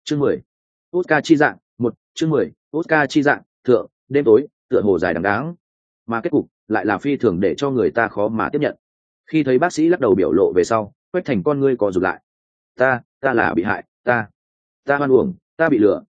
Chương 10. Oscar chi dạng, một chương 10. Oscar chi dạng, thượng, đêm tối, tựa hồ dài đằng đẵng, mà kết cục lại là phi thường để cho người ta khó mà tiếp nhận. Khi thấy bác sĩ lắc đầu biểu lộ về sau, Quách Thành con ngươi co rụt lại. Ta là bị hại, ta hoan uổng, ta bị lừa,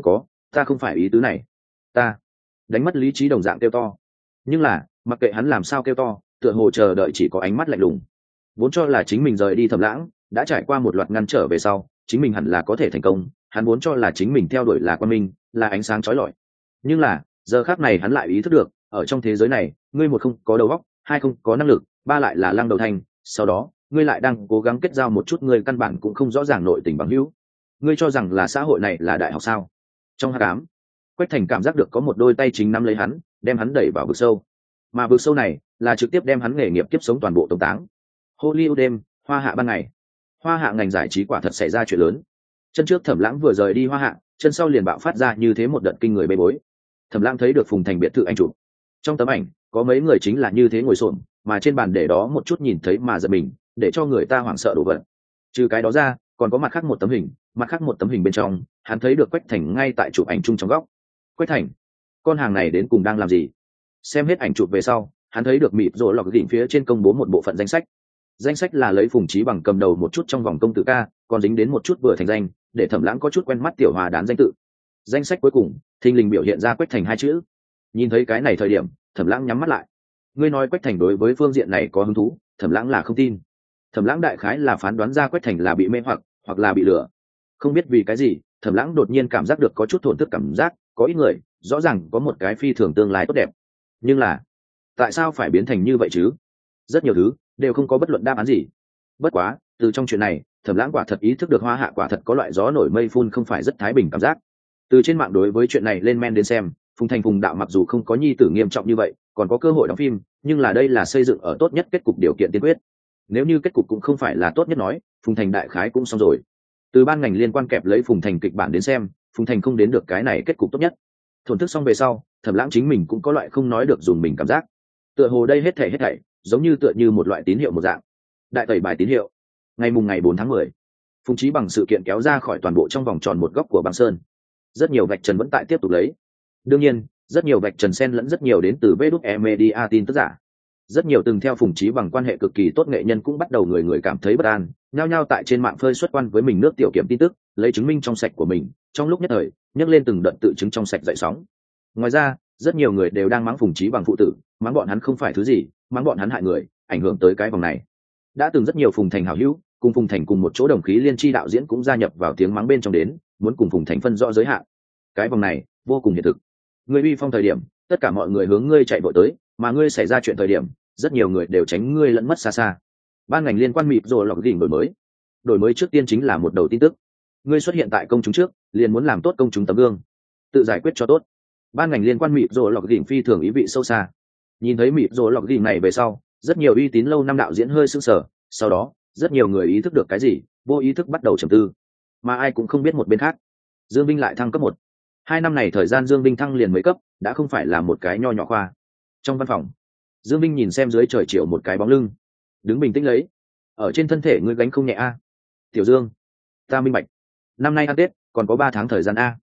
ta không phải ý tứ này. Ta đánh mất lý trí đồng dạng kêu to. Nhưng là, mặc kệ hắn làm sao kêu to, tựa hồ chờ đợi chỉ có ánh mắt lạnh lùng. Vốn cho là chính mình rời đi Thẩm Lãng, đã trải qua một loạt ngăn trở về sau, chính mình hẳn là có thể thành công, hắn vốn cho là chính mình theo đuổi là quan minh, là ánh sáng chói lọi. Nhưng là, giờ khắc này hắn lại ý thức được, ở trong thế giới này, ngươi một không có đầu óc, hai không có năng lực, ba lại là lăng đầu thanh, sau đó, ngươi lại đang cố gắng kết giao một chút người căn bản cũng không rõ ràng nội tình bằng hữu. Ngươi cho rằng là xã hội này là đại học sao? Trong hắc ám, Quách Thành cảm giác được có một đôi tay chính nắm lấy hắn, đem hắn đẩy vào vực sâu. Mà vực sâu này là trực tiếp đem hắn nghề nghiệp kiếp sống toàn bộ tống táng. Hollywood đêm, Hoa Hạ ban ngày. Hoa Hạ ngành giải trí quả thật xảy ra chuyện lớn. Chân trước Thẩm Lãng vừa rời đi Hoa Hạ, chân sau liền bạo phát ra như thế một đợt kinh người bê bối. Thẩm Lãng thấy được Phùng Thành biệt thự anh chụp. Trong tấm ảnh, có mấy người chính là như thế ngồi xổm, mà trên bàn để đó một chút nhìn thấy mà giật mình, để cho người ta hoảng sợ đổ vật. Trừ cái đó ra, còn có mặt khác một tấm hình bên trong, hắn thấy được Quách Thành ngay tại chụp ảnh chung trong góc. Quách Thành, con hàng này đến cùng đang làm gì? Xem hết ảnh chụp về sau, hắn thấy được mịt rồi lọc đỉnh phía trên công bố một bộ phận danh sách là lấy Phùng Chí Bằng cầm đầu một chút trong vòng công tử ca, còn dính đến một chút vừa thành danh, để Thẩm Lãng có chút quen mắt tiểu hòa đán danh tự. Danh sách cuối cùng thình lình biểu hiện ra Quách Thành hai chữ. Nhìn thấy cái này thời điểm, Thẩm Lãng nhắm mắt lại. Ngươi nói Quách Thành đối với phương diện này có hứng thú, Thẩm Lãng là không tin. Thẩm Lãng đại khái là phán đoán ra Quách Thành là bị mê hoặc là bị lừa. Không biết vì cái gì, Thẩm Lãng đột nhiên cảm giác được có chút thổn thức cảm giác, có ít người rõ ràng có một cái phi thường tương lai tốt đẹp, nhưng là tại sao phải biến thành như vậy chứ? Rất nhiều thứ đều không có bất luận đáp án gì. Bất quá, từ trong chuyện này, Thẩm Lãng quả thật ý thức được Hoa Hạ quả thật có loại gió nổi mây phun không phải rất thái bình cảm giác. Từ trên mạng đối với chuyện này lên men đến xem, Phùng Thành Phùng Đạo mặc dù không có nhi tử nghiêm trọng như vậy, còn có cơ hội đóng phim, nhưng là đây là xây dựng ở tốt nhất kết cục điều kiện tiên quyết. Nếu như kết cục cũng không phải là tốt nhất nói, Phùng Thành đại khái cũng xong rồi. Từ ban ngành liên quan kẹp lấy Phùng Thành kịch bản đến xem, Phùng Thành không đến được cái này kết cục tốt nhất. Thổn thức xong về sau, Thẩm Lãng chính mình cũng có loại không nói được dùng mình cảm giác. Tựa hồ đây hết thảy, giống như tựa như một loại tín hiệu một dạng. Đại tẩy bài tín hiệu. Ngày 4 tháng 10, Phùng Chí Bằng sự kiện kéo ra khỏi toàn bộ trong vòng tròn một góc của băng sơn. Rất nhiều vạch trần vẫn tại tiếp tục lấy. Đương nhiên, rất nhiều vạch trần xen lẫn rất nhiều đến từ VđE Media tin tức giả. Rất nhiều từng theo Phùng Chí Bằng quan hệ cực kỳ tốt nghệ nhân cũng bắt đầu người cảm thấy bất an, nhao nhao tại trên mạng phơi xuất quan với mình nước tiểu kiểm tin tức, lấy chứng minh trong sạch của mình, trong lúc nhất thời, nhấc lên từng đợt tự chứng trong sạch dậy sóng. Ngoài ra, rất nhiều người đều đang mắng Phùng Chí Bằng phụ tử, mắng bọn hắn không phải thứ gì, mắng bọn hắn hại người, ảnh hưởng tới cái vòng này. Đã từng rất nhiều Phùng Thành hảo hữu, cùng Phùng Thành cùng một chỗ đồng khí liên chi đạo diễn cũng gia nhập vào tiếng mắng bên trong đến, muốn cùng Phùng Thành phân rõ giới hạn. Cái vòng này vô cùng hiện thực. Ngươi uy phong thời điểm, tất cả mọi người hướng ngươi chạy vội tới, mà ngươi xảy ra chuyện thời điểm, rất nhiều người đều tránh ngươi lẫn mất xa xa. Ban ngành liên quan mịp rồi lọc đỉnh đổi mới trước tiên chính là một đầu tin tức. Ngươi xuất hiện tại công chúng trước, liền muốn làm tốt công chúng tấm gương, tự giải quyết cho tốt. Ban ngành liên quan mịp rồi lọc đỉnh phi thường ý vị sâu xa. Nhìn thấy mịp rồi lọc đỉnh này về sau, rất nhiều uy tín lâu năm đạo diễn hơi sững sờ, sau đó rất nhiều người ý thức được cái gì, vô ý thức bắt đầu trầm tư. Mà ai cũng không biết một bên khác, Dương Vinh lại thăng cấp 1. 2 năm này thời gian Dương Vinh thăng liền mấy cấp, đã không phải là một cái nho nhỏ khoa. Trong văn phòng, Dương Vinh nhìn xem dưới trời chiều một cái bóng lưng, đứng bình tĩnh lấy. Ở trên thân thể ngươi gánh không nhẹ a. Tiểu Dương, ta minh bạch. Năm nay ăn Tết, còn có 3 tháng thời gian a.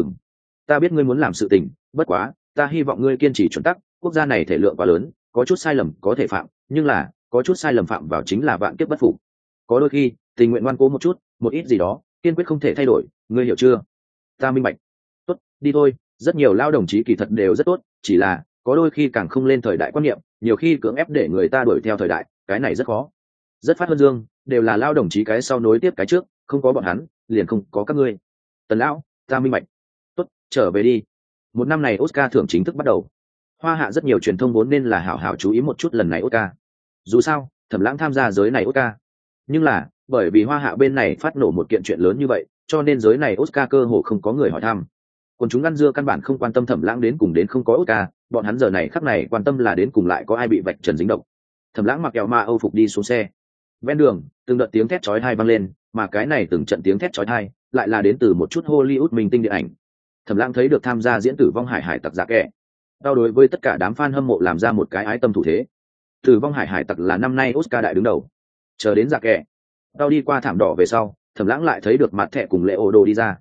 Ta biết ngươi muốn làm sự tình, bất quá, ta hy vọng ngươi kiên trì chuẩn tắc, quốc gia này thể lượng quá lớn, có chút sai lầm có thể phạm, nhưng là, có chút sai lầm phạm vào chính là vạn kiếp bất phục. Có đôi khi, tình nguyện ngoan cố một chút, một ít gì đó, kiên quyết không thể thay đổi, ngươi hiểu chưa? Ta minh bạch. Tốt, đi thôi, rất nhiều lao đồng chí kỳ thật đều rất tốt, chỉ là có đôi khi càng không lên thời đại quan niệm, nhiều khi cưỡng ép để người ta đuổi theo thời đại, cái này rất khó. Rất phát hơn Dương, đều là lao đồng chí cái sau nối tiếp cái trước, không có bọn hắn, liền không có các ngươi. Tần lão, ta minh bạch. Tốt, trở về đi. Một năm này Oscar thưởng chính thức bắt đầu. Hoa Hạ rất nhiều truyền thông vốn nên là hảo hảo chú ý một chút lần này Oscar. Dù sao, Thẩm Lãng tham gia giới này Oscar. Nhưng là, bởi vì Hoa Hạ bên này phát nổ một kiện chuyện lớn như vậy, cho nên giới này Oscar cơ hồ không có người hỏi thăm. Còn chúng ăn dưa căn bản không quan tâm Thẩm Lãng đến cùng đến không có Oscar, bọn hắn giờ này khắc này quan tâm là đến cùng lại có ai bị vạch trần dính độc. Thẩm Lãng mặc áo ma Âu phục đi xuống xe. Ven đường, từng đợt tiếng thét chói tai vang lên, mà cái này từng trận tiếng thét chói tai lại là đến từ một chút Hollywood minh tinh điện ảnh. Thẩm Lãng thấy được tham gia diễn Tử vong hải hải tặc Dạ Kẻ. Đau đối với tất cả đám fan hâm mộ làm ra một cái ái tâm thủ thế. Tử vong hải hải tặc là năm nay Oscar đại đứng đầu. Chờ đến Dạ Kẻ, đau đi qua thảm đỏ về sau, Thẩm Lãng lại thấy được mặt thẻ cùng Lệ Ô Đồ đi ra.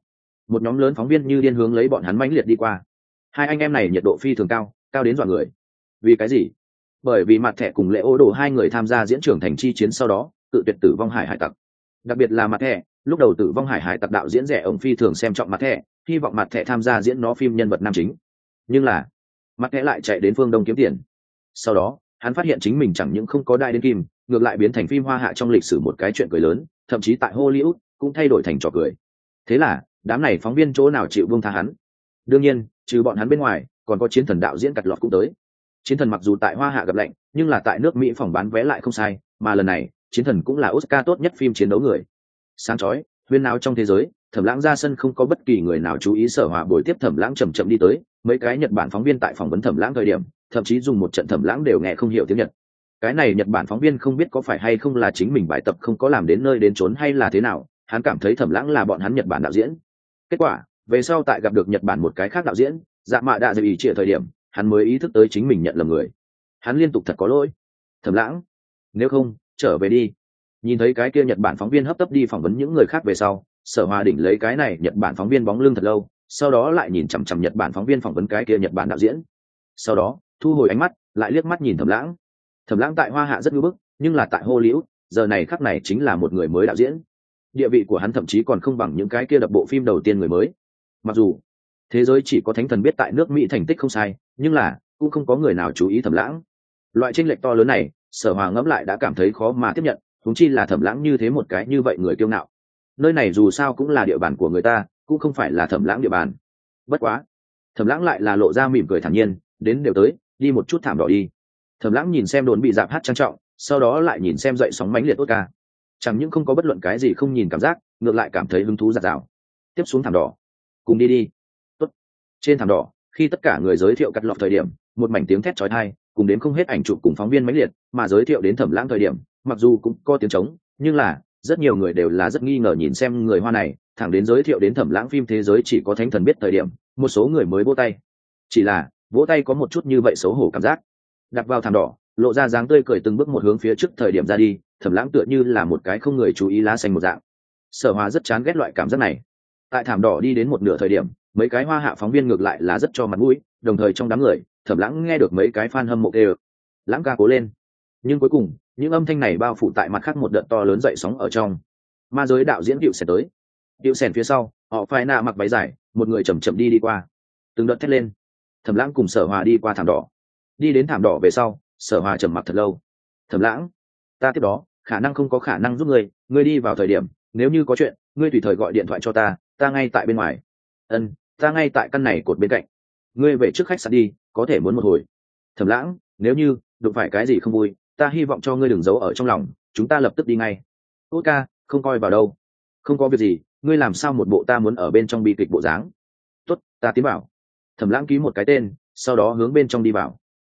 một nhóm lớn phóng viên như điên hướng lấy bọn hắn mãnh liệt đi qua. Hai anh em này nhiệt độ phi thường cao, cao đến dọa người. Vì cái gì? Bởi vì mặt thẻ cùng Lệ Ô Đồ hai người tham gia diễn trưởng thành chi chiến sau đó tự tuyệt tử vong hải tặc. Đặc biệt là mặt thẻ, lúc đầu tử vong hải tặc đạo diễn rẻ ông phi thường xem trọng mặt thẻ, hy vọng mặt thẻ tham gia diễn nó phim nhân vật nam chính. Nhưng là mặt thẻ lại chạy đến phương Đông kiếm tiền. Sau đó hắn phát hiện chính mình chẳng những không có đai đến kim, ngược lại biến thành phim hoa hạ trong lịch sử một cái chuyện cười lớn, thậm chí tại Hollywood cũng thay đổi thành trò cười. Thế là đám này phóng viên chỗ nào chịu buông tha hắn. Đương nhiên trừ bọn hắn bên ngoài còn có chiến thần đạo diễn Cắt Lọt cũng tới. Chiến thần mặc dù tại hoa hạ gặp lạnh, nhưng là tại nước Mỹ phòng bán vé lại không sai, mà lần này chiến thần cũng là Oscar tốt nhất phim chiến đấu người. Sáng chói huyên náo trong thế giới, Thẩm Lãng ra sân không có bất kỳ người nào chú ý. Sở Hòa buổi tiếp Thẩm Lãng chậm chậm đi tới, mấy cái Nhật Bản phóng viên tại phỏng vấn Thẩm Lãng thời điểm thậm chí dùng một trận Thẩm Lãng đều nghe không hiểu tiếng Nhật. Cái này Nhật Bản phóng viên không biết có phải hay không là chính mình bài tập không có làm đến nơi đến chốn hay là thế nào, hắn cảm thấy Thẩm Lãng là bọn hắn Nhật Bản đạo diễn. Kết quả về sau tại gặp được Nhật Bản một cái khác đạo diễn Dạ Mạ Đạ Dư ý trịa thời điểm, hắn mới ý thức tới chính mình nhận lầm người. Hắn liên tục thật có lỗi. Thẩm Lãng, nếu không trở về đi. Nhìn thấy cái kia Nhật Bản phóng viên hấp tấp đi phỏng vấn những người khác về sau, Sở Hòa đỉnh lấy cái này Nhật Bản phóng viên bóng lưng thật lâu, sau đó lại nhìn chằm chằm Nhật Bản phóng viên phỏng vấn cái kia Nhật Bản đạo diễn. Sau đó thu hồi ánh mắt, lại liếc mắt nhìn Thẩm Lãng. Thẩm Lãng tại Hoa Hạ rất ngưỡng bức, nhưng là tại Hollywood giờ này khắc này chính là một người mới đạo diễn. Địa vị của hắn thậm chí còn không bằng những cái kia đập bộ phim đầu tiên người mới. Mặc dù thế giới chỉ có thánh thần biết tại nước Mỹ thành tích không sai, nhưng là cũng không có người nào chú ý Thẩm Lãng. Loại chênh lệch to lớn này, Sở Hòa ngẫm lại đã cảm thấy khó mà tiếp nhận, huống chi là Thẩm Lãng như thế một cái như vậy người kiêu ngạo. Nơi này dù sao cũng là địa bàn của người ta, cũng không phải là Thẩm Lãng địa bàn. Bất quá Thẩm Lãng lại là lộ ra mỉm cười thản nhiên, đến đều tới, đi một chút thảm đỏ đi. Thẩm Lãng nhìn xem đồn bị dạp hát trang trọng, sau đó lại nhìn xem dậy sóng mãnh liệt Oscar. Chẳng những không có bất luận cái gì không nhìn cảm giác, ngược lại cảm thấy hứng thú dạt dào. Tiếp xuống thảm đỏ, cùng đi đi. Tốt. Trên thảm đỏ, khi tất cả người giới thiệu Cắt Lọt thời điểm, một mảnh tiếng thét chói tai, cùng đến không hết ảnh chụp cùng phóng viên mãnh liệt, mà giới thiệu đến Thẩm Lãng thời điểm, mặc dù cũng có tiếng trống, nhưng là rất nhiều người đều là rất nghi ngờ nhìn xem người Hoa này, thẳng đến giới thiệu đến Thẩm Lãng phim thế giới chỉ có thánh thần biết thời điểm, một số người mới vỗ tay. Chỉ là vỗ tay có một chút như vậy xấu hổ cảm giác. Đặt vào thảm đỏ, lộ ra dáng tươi cười từng bước một hướng phía trước thời điểm ra đi, Thẩm Lãng tựa như là một cái không người chú ý lá xanh một dạng. Sở Hòa rất chán ghét loại cảm giác này. Tại thảm đỏ đi đến một nửa thời điểm, mấy cái Hoa Hạ phóng viên ngược lại là rất cho mặt mũi, đồng thời trong đám người, Thẩm Lãng nghe được mấy cái fan hâm mộ kêu, "Lãng ca cố lên." Nhưng cuối cùng, những âm thanh này bao phủ tại mặt khác một đợt to lớn dậy sóng ở trong. Ma giới đạo diễn Diệu Sèn tới. Diệu Sèn phía sau, họ phai nạ mặc váy dài, một người chậm chậm đi qua. Từng đợt thét lên. Thẩm Lãng cùng Sở Hòa đi qua thảm đỏ. Đi đến thảm đỏ về sau, Sở Hòa trầm mặc thật lâu. "Thẩm Lãng, ta tiếp đó, khả năng không có khả năng giúp ngươi đi vào thời điểm, nếu như có chuyện, ngươi tùy thời gọi điện thoại cho ta ngay tại bên ngoài." "Ân, ta ngay tại căn này cột bên cạnh. Ngươi về trước khách sạn đi, có thể muốn một hồi." "Thẩm Lãng, nếu như đụng phải cái gì không vui, ta hy vọng cho ngươi đừng giấu ở trong lòng, chúng ta lập tức đi ngay." "Tốt ca, không coi vào đâu." "Không có việc gì, ngươi làm sao một bộ ta muốn ở bên trong bi kịch bộ dáng." "Tốt, ta tiến vào." Thẩm Lãng ký một cái tên, sau đó hướng bên trong đi vào.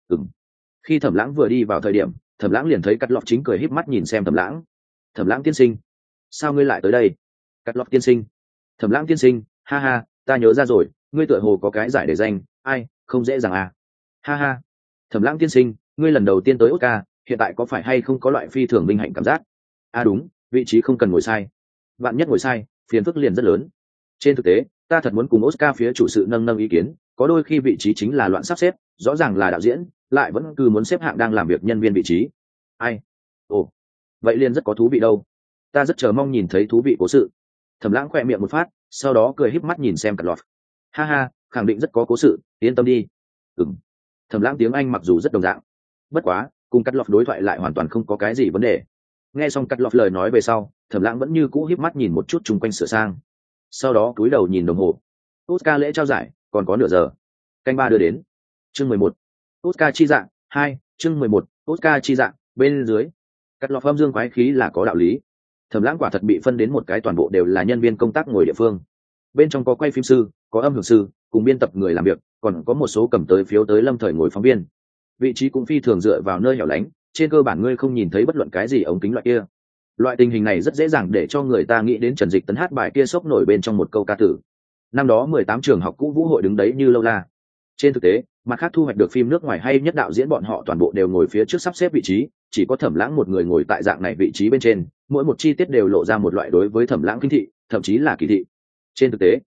Khi Thẩm Lãng vừa đi vào thời điểm, Thẩm Lãng liền thấy Cắt Lọt chính cười híp mắt nhìn xem Thẩm Lãng. "Thẩm Lãng tiên sinh, sao ngươi lại tới đây?" "Cắt Lọt tiên sinh." "Thẩm Lãng tiên sinh, ha ha, ta nhớ ra rồi, ngươi tựa hồ có cái giải để danh, ai, không dễ dàng à." "Ha ha." "Thẩm Lãng tiên sinh, ngươi lần đầu tiên tới Oscar, hiện tại có phải hay không có loại phi thường vinh hạnh cảm giác?" "À đúng, vị trí không cần ngồi sai. Vạn nhất ngồi sai, phiền phức liền rất lớn. Trên thực tế, ta thật muốn cùng Oscar phía chủ sự nâng ý kiến, có đôi khi vị trí chính là loạn sắp xếp, rõ ràng là đạo diễn, lại vẫn cứ muốn xếp hạng đang làm việc nhân viên vị trí." "Ai? Ồ, vậy liền rất có thú vị đâu. Ta rất chờ mong nhìn thấy thú vị cố sự." Thẩm Lãng khẽ miệng một phát, sau đó cười híp mắt nhìn xem Cắt Lọt. "Ha ha, khẳng định rất có cố sự, yên tâm đi." "Ừm." Thẩm Lãng tiếng Anh mặc dù rất đồng dạng, bất quá cùng Cắt Lọt đối thoại lại hoàn toàn không có cái gì vấn đề. Nghe xong Cắt Lọt lời nói về sau, Thẩm Lãng vẫn như cũ híp mắt nhìn một chút chung quanh sửa sang, sau đó cúi đầu nhìn đồng hồ. Oscar lễ trao giải còn có nửa giờ. Canh ba đưa đến. Chương 11. Oscar chi dạng 2, chương 11. Oscar chi dạng bên dưới. Cắt Lọt âm dương quái khí là có đạo lý. Thẩm Lãng quả thật bị phân đến một cái toàn bộ đều là nhân viên công tác ngồi địa phương. Bên trong có quay phim sư, có âm hưởng sư, cùng biên tập người làm việc, còn có một số cầm tới phiếu tới lâm thời ngồi phóng viên. Vị trí cũng phi thường dựa vào nơi hẻo lánh, trên cơ bản ngươi không nhìn thấy bất luận cái gì ống kính loại kia. Loại tình hình này rất dễ dàng để cho người ta nghĩ đến Trần Dịch Tấn hát bài kia sốc nổi bên trong một câu ca tử. Năm đó 18 trường học cũ vũ hội đứng đấy như lâu la. Trên thực tế, mặt khác thu hoạch được phim nước ngoài hay nhất đạo diễn bọn họ toàn bộ đều ngồi phía trước sắp xếp vị trí, chỉ có Thẩm Lãng một người ngồi tại dạng này vị trí bên trên, mỗi một chi tiết đều lộ ra một loại đối với Thẩm Lãng kinh thị, thậm chí là kỳ thị. Trên thực tế,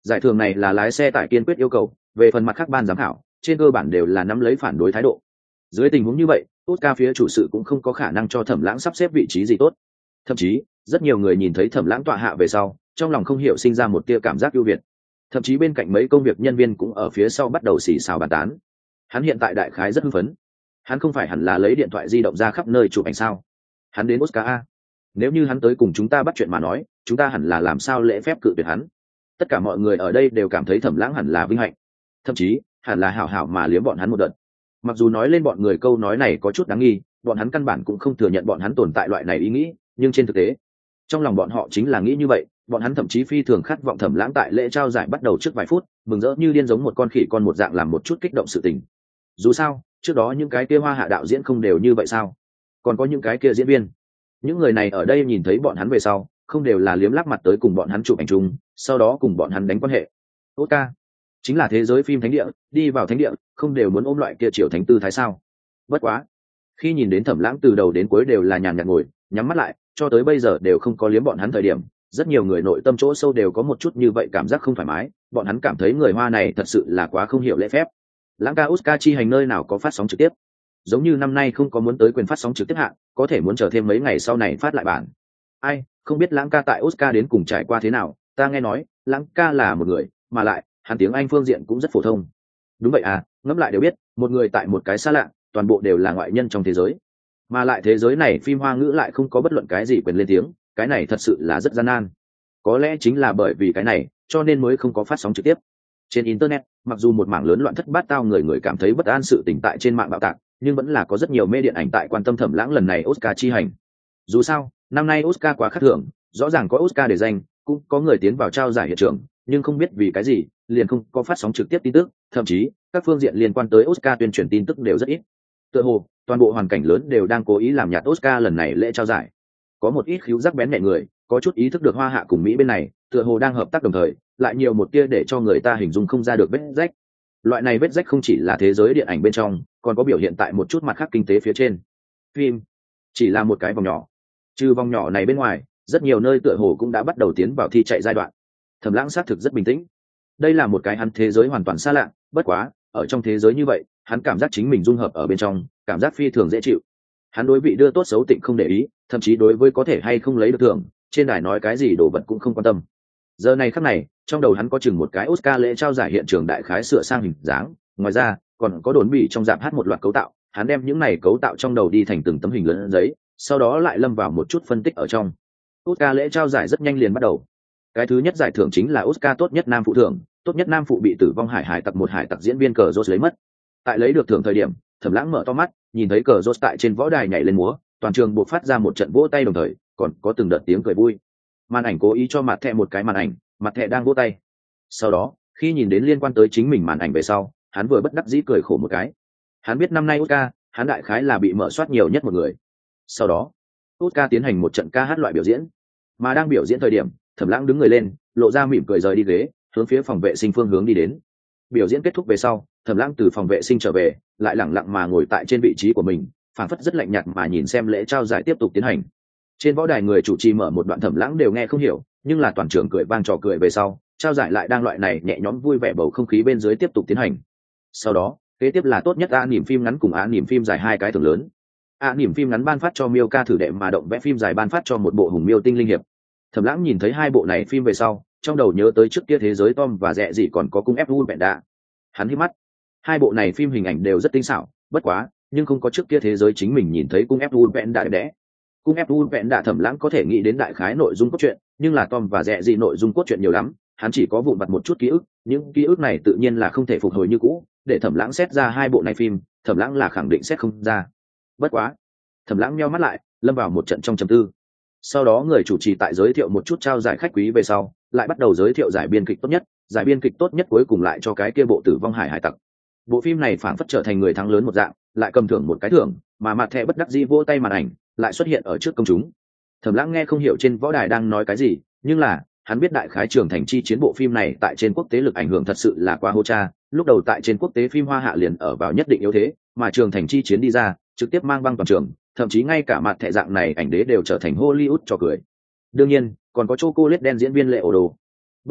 Giải thưởng này là lái xe tải kiên quyết yêu cầu, về phần mặt khác ban giám khảo trên cơ bản đều là nắm lấy phản đối thái độ. Dưới tình huống như vậy, Oscar phía chủ sự cũng không có khả năng cho Thẩm Lãng sắp xếp vị trí gì tốt. Thậm chí, rất nhiều người nhìn thấy Thẩm Lãng tọa hạ về sau, trong lòng không hiểu sinh ra một tia cảm giác ưu việt. Thậm chí bên cạnh mấy công việc nhân viên cũng ở phía sau bắt đầu xì xào bàn tán. Hắn hiện tại đại khái rất hưng phấn. Hắn không phải hẳn là lấy điện thoại di động ra khắp nơi chụp ảnh sao? Hắn đến Oscar a. Nếu như hắn tới cùng chúng ta bắt chuyện mà nói, chúng ta hẳn là làm sao lễ phép cự tuyệt hắn? Tất cả mọi người ở đây đều cảm thấy Thẩm Lãng hẳn là vinh hạnh, thậm chí hẳn là hảo hảo mà liếm bọn hắn một đợt. Mặc dù nói lên bọn người câu nói này có chút đáng nghi, bọn hắn căn bản cũng không thừa nhận bọn hắn tồn tại loại này ý nghĩ, nhưng trên thực tế, trong lòng bọn họ chính là nghĩ như vậy. Bọn hắn thậm chí phi thường khát vọng Thẩm Lãng tại lễ trao giải bắt đầu trước vài phút, mừng rỡ như điên giống một con khỉ con một dạng làm một chút kích động sự tình. Dù sao, trước đó những cái kia hoa hạ đạo diễn không đều như vậy sao? Còn có những cái kia diễn viên, những người này ở đây nhìn thấy bọn hắn về sau, không đều là liếm lắp mặt tới cùng bọn hắn chụp ảnh chung, sau đó cùng bọn hắn đánh quan hệ. Oscar chính là thế giới phim thánh địa, đi vào thánh địa không đều muốn ôm loại kia triều thánh tư thái sao? Bất quá, khi nhìn đến Thẩm Lãng từ đầu đến cuối đều là nhàn nhạt ngồi nhắm mắt lại, cho tới bây giờ đều không có liếm bọn hắn thời điểm, rất nhiều người nội tâm chỗ sâu đều có một chút như vậy cảm giác không thoải mái. Bọn hắn cảm thấy người hoa này thật sự là quá không hiểu lễ phép. Lãng ca Oscar chi hành nơi nào có phát sóng trực tiếp, giống như năm nay không có muốn tới quyền phát sóng trực tiếp hạn, có thể muốn chờ thêm mấy ngày sau này phát lại bản. Ai không biết Lãng ca tại Oscar đến cùng trải qua thế nào? Ta nghe nói Lãng ca là một người, mà lại hắn tiếng Anh phương diện cũng rất phổ thông. Đúng vậy à, ngẫm lại đều biết, một người tại một cái xa lạ, toàn bộ đều là ngoại nhân trong thế giới, mà lại thế giới này phim hoa ngữ lại không có bất luận cái gì quyền lên tiếng, cái này thật sự là rất gian nan. Có lẽ chính là bởi vì cái này, cho nên mới không có phát sóng trực tiếp. Trên internet, mặc dù một mảng lớn loạn thất bát tao, người cảm thấy bất an sự tình tại trên mạng bạo tạc, nhưng vẫn là có rất nhiều mê điện ảnh tại quan tâm Thẩm Lãng lần này Oscar chi hành. Dù sao, năm nay Oscar quá khác thường, rõ ràng có Oscar để danh, cũng có người tiến vào trao giải hiện trường, nhưng không biết vì cái gì, liền không có phát sóng trực tiếp tin tức, thậm chí các phương diện liên quan tới Oscar tuyên truyền tin tức đều rất ít. Tựa hồ toàn bộ hoàn cảnh lớn đều đang cố ý làm nhạt Oscar lần này lễ trao giải. Có một ít khíu giác bén nhẹ người, có chút ý thức được Hoa Hạ cùng Mỹ bên này, tựa hồ đang hợp tác đồng thời, lại nhiều một tia để cho người ta hình dung không ra được vết rách. Loại này vết rách không chỉ là thế giới điện ảnh bên trong, còn có biểu hiện tại một chút mặt khác kinh tế phía trên. Phim chỉ là một cái vòng nhỏ, trừ vòng nhỏ này bên ngoài, rất nhiều nơi tựa hồ cũng đã bắt đầu tiến vào thi chạy giai đoạn. Thẩm Lãng xác thực rất bình tĩnh. Đây là một cái hắn thế giới hoàn toàn xa lạ, bất quá, ở trong thế giới như vậy, hắn cảm giác chính mình dung hợp ở bên trong, cảm giác phi thường dễ chịu. Hắn đối vị đưa tốt xấu tịnh không để ý, thậm chí đối với có thể hay không lấy được thưởng, trên đài nói cái gì đồ vật cũng không quan tâm. Giờ này khắc này, trong đầu hắn có chừng một cái Oscar lễ trao giải hiện trường đại khái sửa sang hình dáng, ngoài ra, còn có đồn bỉ trong dạp hát một loạt cấu tạo, hắn đem những này cấu tạo trong đầu đi thành từng tấm hình lớn giấy, sau đó lại lâm vào một chút phân tích ở trong. Oscar lễ trao giải rất nhanh liền bắt đầu. Cái thứ nhất giải thưởng chính là Oscar tốt nhất nam phụ thưởng, tốt nhất nam phụ bị tử vong hải tặc một hải tặc diễn viên Cờ Rốt lấy mất. Tại lấy được thưởng thời điểm, Thẩm Lãng mở to mắt, nhìn thấy Cờ Rốt tại trên võ đài nhảy lên múa, toàn trường buộc phát ra một trận vỗ tay đồng thời, còn có từng đợt tiếng cười vui. Màn ảnh cố ý cho mặt thẻ một cái màn ảnh, mặt thẻ đang vỗ tay. Sau đó, khi nhìn đến liên quan tới chính mình màn ảnh về sau, hắn vừa bất đắc dĩ cười khổ một cái. Hắn biết năm nay Oscar, hắn đại khái là bị mở soát nhiều nhất một người. Sau đó, Oscar tiến hành một trận ca hát loại biểu diễn, mà đang biểu diễn thời điểm, Thẩm Lãng đứng người lên, lộ ra mỉm cười rời đi ghế, hướng phía phòng vệ sinh phương hướng đi đến. Biểu diễn kết thúc về sau, Thẩm Lãng từ phòng vệ sinh trở về, lại lẳng lặng mà ngồi tại trên vị trí của mình, phảng phất rất lạnh nhạt mà nhìn xem lễ trao giải tiếp tục tiến hành. Trên võ đài người chủ trì mở một đoạn Thẩm Lãng đều nghe không hiểu, nhưng là toàn trường cười vang trò cười về sau, trao giải lại đang loại này nhẹ nhõm vui vẻ bầu không khí bên dưới tiếp tục tiến hành. Sau đó, kế tiếp là tốt nhất niềm phim ngắn cùng niềm phim dài hai cái thưởng lớn. Niềm phim ngắn ban phát cho Miêu ca thử đệ mà động vẽ phim dài ban phát cho một bộ Hùng Miêu tinh linh hiệp. Thẩm Lãng nhìn thấy hai bộ này phim về sau, trong đầu nhớ tới trước kia thế giới Tom và Rẹ gì còn có cung Fu Bẹn Đạ. Hắn hít mắt. Hai bộ này phim hình ảnh đều rất tinh xảo, bất quá, nhưng không có trước kia thế giới chính mình nhìn thấy cung Fu Bẹn Đạ đẹp đẽ. Cung Fu Bẹn Đạ Thẩm Lãng có thể nghĩ đến đại khái nội dung cốt truyện, nhưng là Tom và Rẹ gì nội dung cốt truyện nhiều lắm, hắn chỉ có vụn vặt một chút ký ức, những ký ức này tự nhiên là không thể phục hồi như cũ, để Thẩm Lãng xét ra hai bộ này phim, Thẩm Lãng là khẳng định xét không ra. Bất quá, Thẩm Lãng nheo mắt lại, lâm vào một trận trong trầm tư. Sau đó người chủ trì tại giới thiệu một chút trao giải khách quý về sau, lại bắt đầu giới thiệu giải biên kịch tốt nhất, giải biên kịch tốt nhất cuối cùng lại cho cái kia bộ Tử vong hải tặc. Bộ phim này phảng phất trở thành người thắng lớn một dạng, lại cầm thưởng một cái thưởng, mà mặt thẻ bất đắc dĩ vỗ tay màn ảnh, lại xuất hiện ở trước công chúng. Thẩm Lãng nghe không hiểu trên võ đài đang nói cái gì, nhưng là hắn biết đại khái Trường Thành chi chiến bộ phim này tại trên quốc tế lực ảnh hưởng thật sự là quá hô cha, lúc đầu tại trên quốc tế phim Hoa Hạ liền ở vào nhất định yếu thế, mà Trường Thành chi chiến đi ra, trực tiếp mang băng toàn trường, thậm chí ngay cả mặt thẻ dạng này ảnh đế đều trở thành Hollywood trò cười. Đương nhiên, còn có Chocolate đen diễn viên Lệ Ổ Đồ. Bất quá,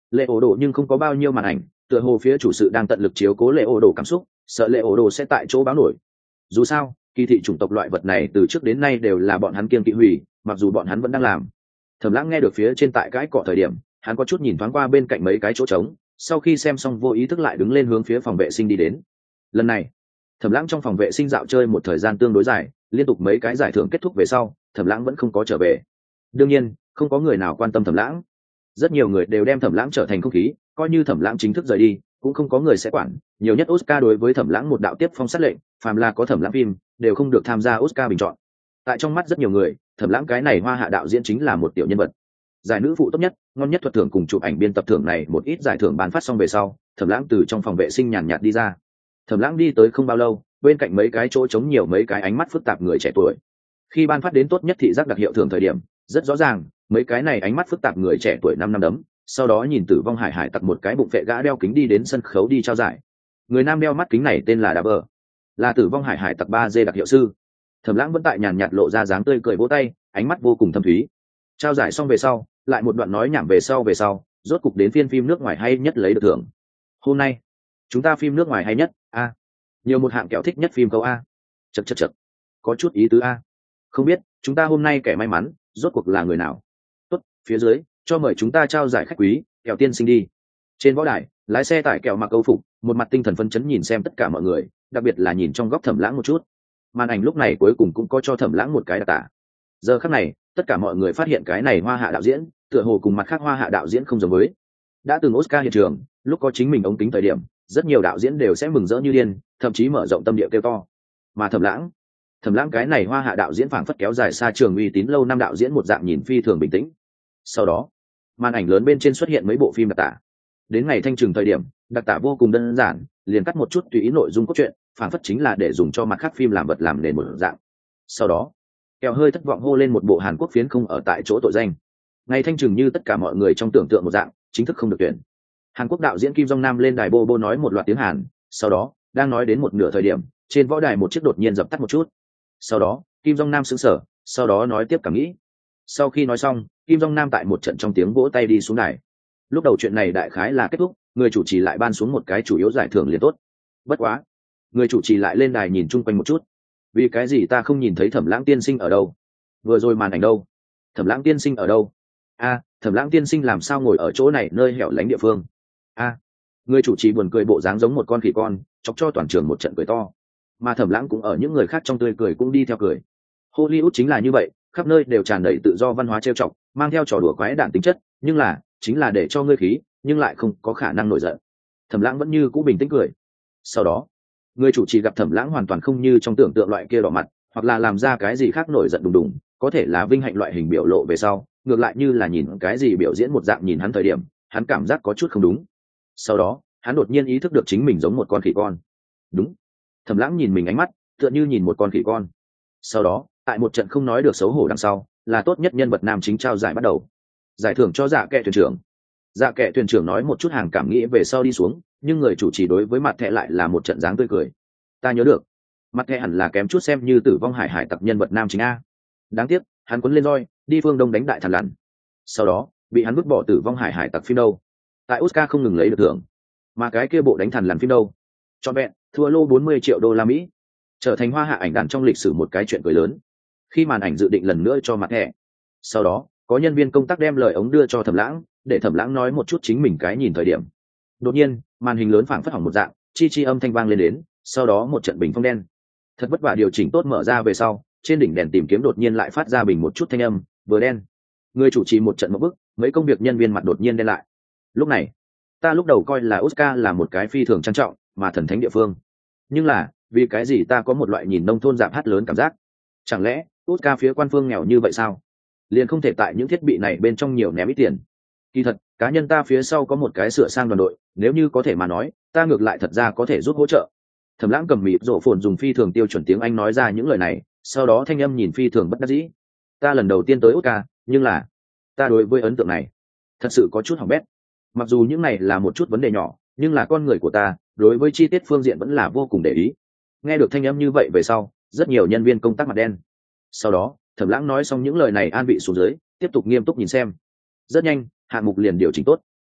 lệ ổ đồ nhưng không có bao nhiêu màn ảnh, tựa hồ phía chủ sự đang tận lực chiếu cố lệ ổ đồ cảm xúc, sợ lệ ổ đồ sẽ tại chỗ báo nổi. Dù sao kỳ thị chủng tộc loại vật này từ trước đến nay đều là bọn hắn kiêng kỵ hủy, mặc dù bọn hắn vẫn đang làm. Thẩm Lãng nghe được phía trên tại cái cọ thời điểm, hắn có chút nhìn thoáng qua bên cạnh mấy cái chỗ trống, sau khi xem xong vô ý thức lại đứng lên hướng phía phòng vệ sinh đi đến. Lần này Thẩm Lãng trong phòng vệ sinh dạo chơi một thời gian tương đối dài, liên tục mấy cái giải thưởng kết thúc về sau, Thẩm Lãng vẫn không có trở về. Đương nhiên không có người nào quan tâm Thẩm Lãng, rất nhiều người đều đem Thẩm Lãng trở thành không khí, coi như Thẩm Lãng chính thức rời đi cũng không có người sẽ quản. Nhiều nhất Oscar đối với Thẩm Lãng một đạo tiếp phong sát lệnh, phàm là có Thẩm Lãng phim đều không được tham gia Oscar bình chọn. Tại trong mắt rất nhiều người, Thẩm Lãng cái này hoa hạ đạo diễn chính là một tiểu nhân vật. Giải nữ phụ tốt nhất, ngon nhất thuật thưởng cùng chụp ảnh biên tập thưởng này một ít giải thưởng bán phát xong về sau, Thẩm Lãng từ trong phòng vệ sinh nhàn nhạt đi ra. Thẩm Lãng đi tới không bao lâu, bên cạnh mấy cái chỗ trống nhiều mấy cái ánh mắt phức tạp người trẻ tuổi. Khi ban phát đến tốt nhất thị giác đặc hiệu thưởng thời điểm, rất rõ ràng mấy cái này ánh mắt phức tạp người trẻ tuổi 5 năm đấm, sau đó nhìn Tử Vong Hải Hải Tặc một cái bụng phệ gã đeo kính đi đến sân khấu đi trao giải. Người nam đeo mắt kính này tên là Daver, là Tử Vong Hải Hải Tặc 3D đặc hiệu sư. Thẩm Lãng vẫn tại nhàn nhạt lộ ra dáng tươi cười vỗ tay, ánh mắt vô cùng thâm thúy. Trao giải xong về sau, lại một đoạn nói nhảm về sau, rốt cục đến phiên phim nước ngoài hay nhất lấy được thưởng. Hôm nay chúng ta phim nước ngoài hay nhất a, nhiều một hạng kẹo thích nhất phim câu a. Chậc, có chút ý tứ a. Không biết chúng ta hôm nay kẻ may mắn rốt cuộc là người nào. Tốt, phía dưới cho mời chúng ta trao giải khách quý, kẹo tiên sinh đi. Trên võ đài, lái xe tải kẹo mặc câu phục, một mặt tinh thần phấn chấn nhìn xem tất cả mọi người, đặc biệt là nhìn trong góc Thẩm Lãng một chút. Màn ảnh lúc này cuối cùng cũng có cho Thẩm Lãng một cái đặc tả. Giờ khắc này tất cả mọi người phát hiện cái này hoa hạ đạo diễn tựa hồ cùng mặt khác hoa hạ đạo diễn không giống với. Đã từng Oscar hiện trường, lúc có chính mình ống kính thời điểm, rất nhiều đạo diễn đều sẽ mừng rỡ như điên, thậm chí mở rộng tâm địa kêu to. Mà Thẩm Lãng cái này hoa hạ đạo diễn phảng phất kéo dài xa trường uy tín lâu năm đạo diễn một dạng nhìn phi thường bình tĩnh. Sau đó màn ảnh lớn bên trên xuất hiện mấy bộ phim đặc tả. Đến ngày thanh trừng thời điểm, đặc tả vô cùng đơn giản, liền cắt một chút tùy ý nội dung cốt truyện, phảng phất chính là để dùng cho mặt khác phim làm vật làm nền một dạng. Sau đó kẹo hơi thất vọng hô lên một bộ Hàn Quốc phiến không ở tại chỗ tội danh. Ngày thanh trừng như tất cả mọi người trong tưởng tượng một dạng, chính thức không được tuyển. Hàn Quốc đạo diễn Kim Jong Nam lên đài bô nói một loạt tiếng Hàn, sau đó đang nói đến một nửa thời điểm, trên võ đài một chiếc đột nhiên dập tắt một chút. Sau đó Kim Jong Nam sững sờ, sau đó nói tiếp cảm nghĩ. Sau khi nói xong, Kim Jong Nam tại một trận trong tiếng vỗ tay đi xuống đài. Lúc đầu chuyện này đại khái là kết thúc, người chủ trì lại ban xuống một cái chủ yếu giải thưởng liền tốt. Bất quá người chủ trì lại lên đài nhìn chung quanh một chút. Vì cái gì ta không nhìn thấy Thẩm Lãng tiên sinh ở đâu? Vừa rồi màn ảnh đâu? Thẩm Lãng tiên sinh ở đâu? A, Thẩm Lãng tiên sinh làm sao ngồi ở chỗ này nơi hẻo lánh địa phương? A, người chủ trì buồn cười bộ dáng giống một con khỉ con, chọc cho toàn trường một trận cười to. Mà Thẩm Lãng cũng ở những người khác trong tươi cười cũng đi theo cười. Hollywood chính là như vậy, khắp nơi đều tràn đầy tự do văn hóa trêu chọc, mang theo trò đùa quái đản tính chất, nhưng là chính là để cho ngươi khí, nhưng lại không có khả năng nổi giận. Thẩm Lãng vẫn như cũ bình tĩnh cười. Sau đó người chủ trì gặp Thẩm Lãng hoàn toàn không như trong tưởng tượng loại kia đỏ mặt, hoặc là làm ra cái gì khác nổi giận đùng đùng, có thể là vinh hạnh loại hình biểu lộ về sau, ngược lại như là nhìn cái gì biểu diễn một dạng nhìn hắn thời điểm, hắn cảm giác có chút không đúng. Sau đó hắn đột nhiên ý thức được chính mình giống một con khỉ con. Đúng, Thẩm Lãng nhìn mình ánh mắt tựa như nhìn một con khỉ con. Sau đó tại một trận không nói được xấu hổ đằng sau, là tốt nhất nhân vật nam chính trao giải bắt đầu. Giải thưởng cho Dạ Kệ thuyền trưởng. Dạ Kệ thuyền trưởng nói một chút hàng cảm nghĩ về sau đi xuống, nhưng người chủ trì đối với mặt thẻ lại là một trận dáng tươi cười. Ta nhớ được mặt thẻ hẳn là kém chút xem như Tử Vong Hải Hải Tặc nhân vật nam chính a. Đáng tiếc hắn quấn lên roi đi phương đông đánh đại thằn lằn, sau đó bị hắn vứt bỏ Tử Vong Hải Hải Tặc phim đâu. Tại Oscar không ngừng lấy được thưởng, mà cái kia bộ đánh thằn lằn phim đâu trọn vẹn thua lô 40 triệu đô la Mỹ, trở thành hoa hạ ảnh đàn trong lịch sử một cái chuyện cười lớn. Khi màn ảnh dự định lần nữa cho mặt thẻ, sau đó có nhân viên công tác đem lời ống đưa cho Thẩm Lãng, để Thẩm Lãng nói một chút chính mình cái nhìn thời điểm. Đột nhiên màn hình lớn phảng phất hỏng một dạng, chi âm thanh vang lên đến, sau đó một trận bình phong đen. Thật vất vả điều chỉnh tốt mở ra về sau, trên đỉnh đèn tìm kiếm đột nhiên lại phát ra bình một chút thanh âm, vừa đen. Người chủ trì một trận một bức, mấy công việc nhân viên mặt đột nhiên đen lại. Lúc này ta lúc đầu coi là Oscar là một cái phi thường trang trọng mà thần thánh địa phương, nhưng là vì cái gì ta có một loại nhìn nông thôn dạng hát lớn cảm giác. Chẳng lẽ Oscar phía quan phương nghèo như vậy sao, liền không thể tại những thiết bị này bên trong nhiều ném ít tiền? Kỳ thật cá nhân ta phía sau có một cái sửa sang đoàn đội, nếu như có thể mà nói ta ngược lại thật ra có thể giúp hỗ trợ. Thẩm Lãng cầm mịt rổ phồn dùng phi thường tiêu chuẩn tiếng Anh nói ra những lời này, sau đó thanh âm nhìn phi thường bất đắc dĩ. Ta lần đầu tiên tới Oscar, nhưng là ta đối với ấn tượng này thật sự có chút hỏng bét. Mặc dù những này là một chút vấn đề nhỏ, nhưng là con người của ta đối với chi tiết phương diện vẫn là vô cùng để ý. Nghe được thanh âm như vậy về sau, rất nhiều nhân viên công tác mặt đen. Sau đó Thẩm Lãng nói xong những lời này an vị xuống dưới, tiếp tục nghiêm túc nhìn xem. Rất nhanh hạng mục liền điều chỉnh tốt.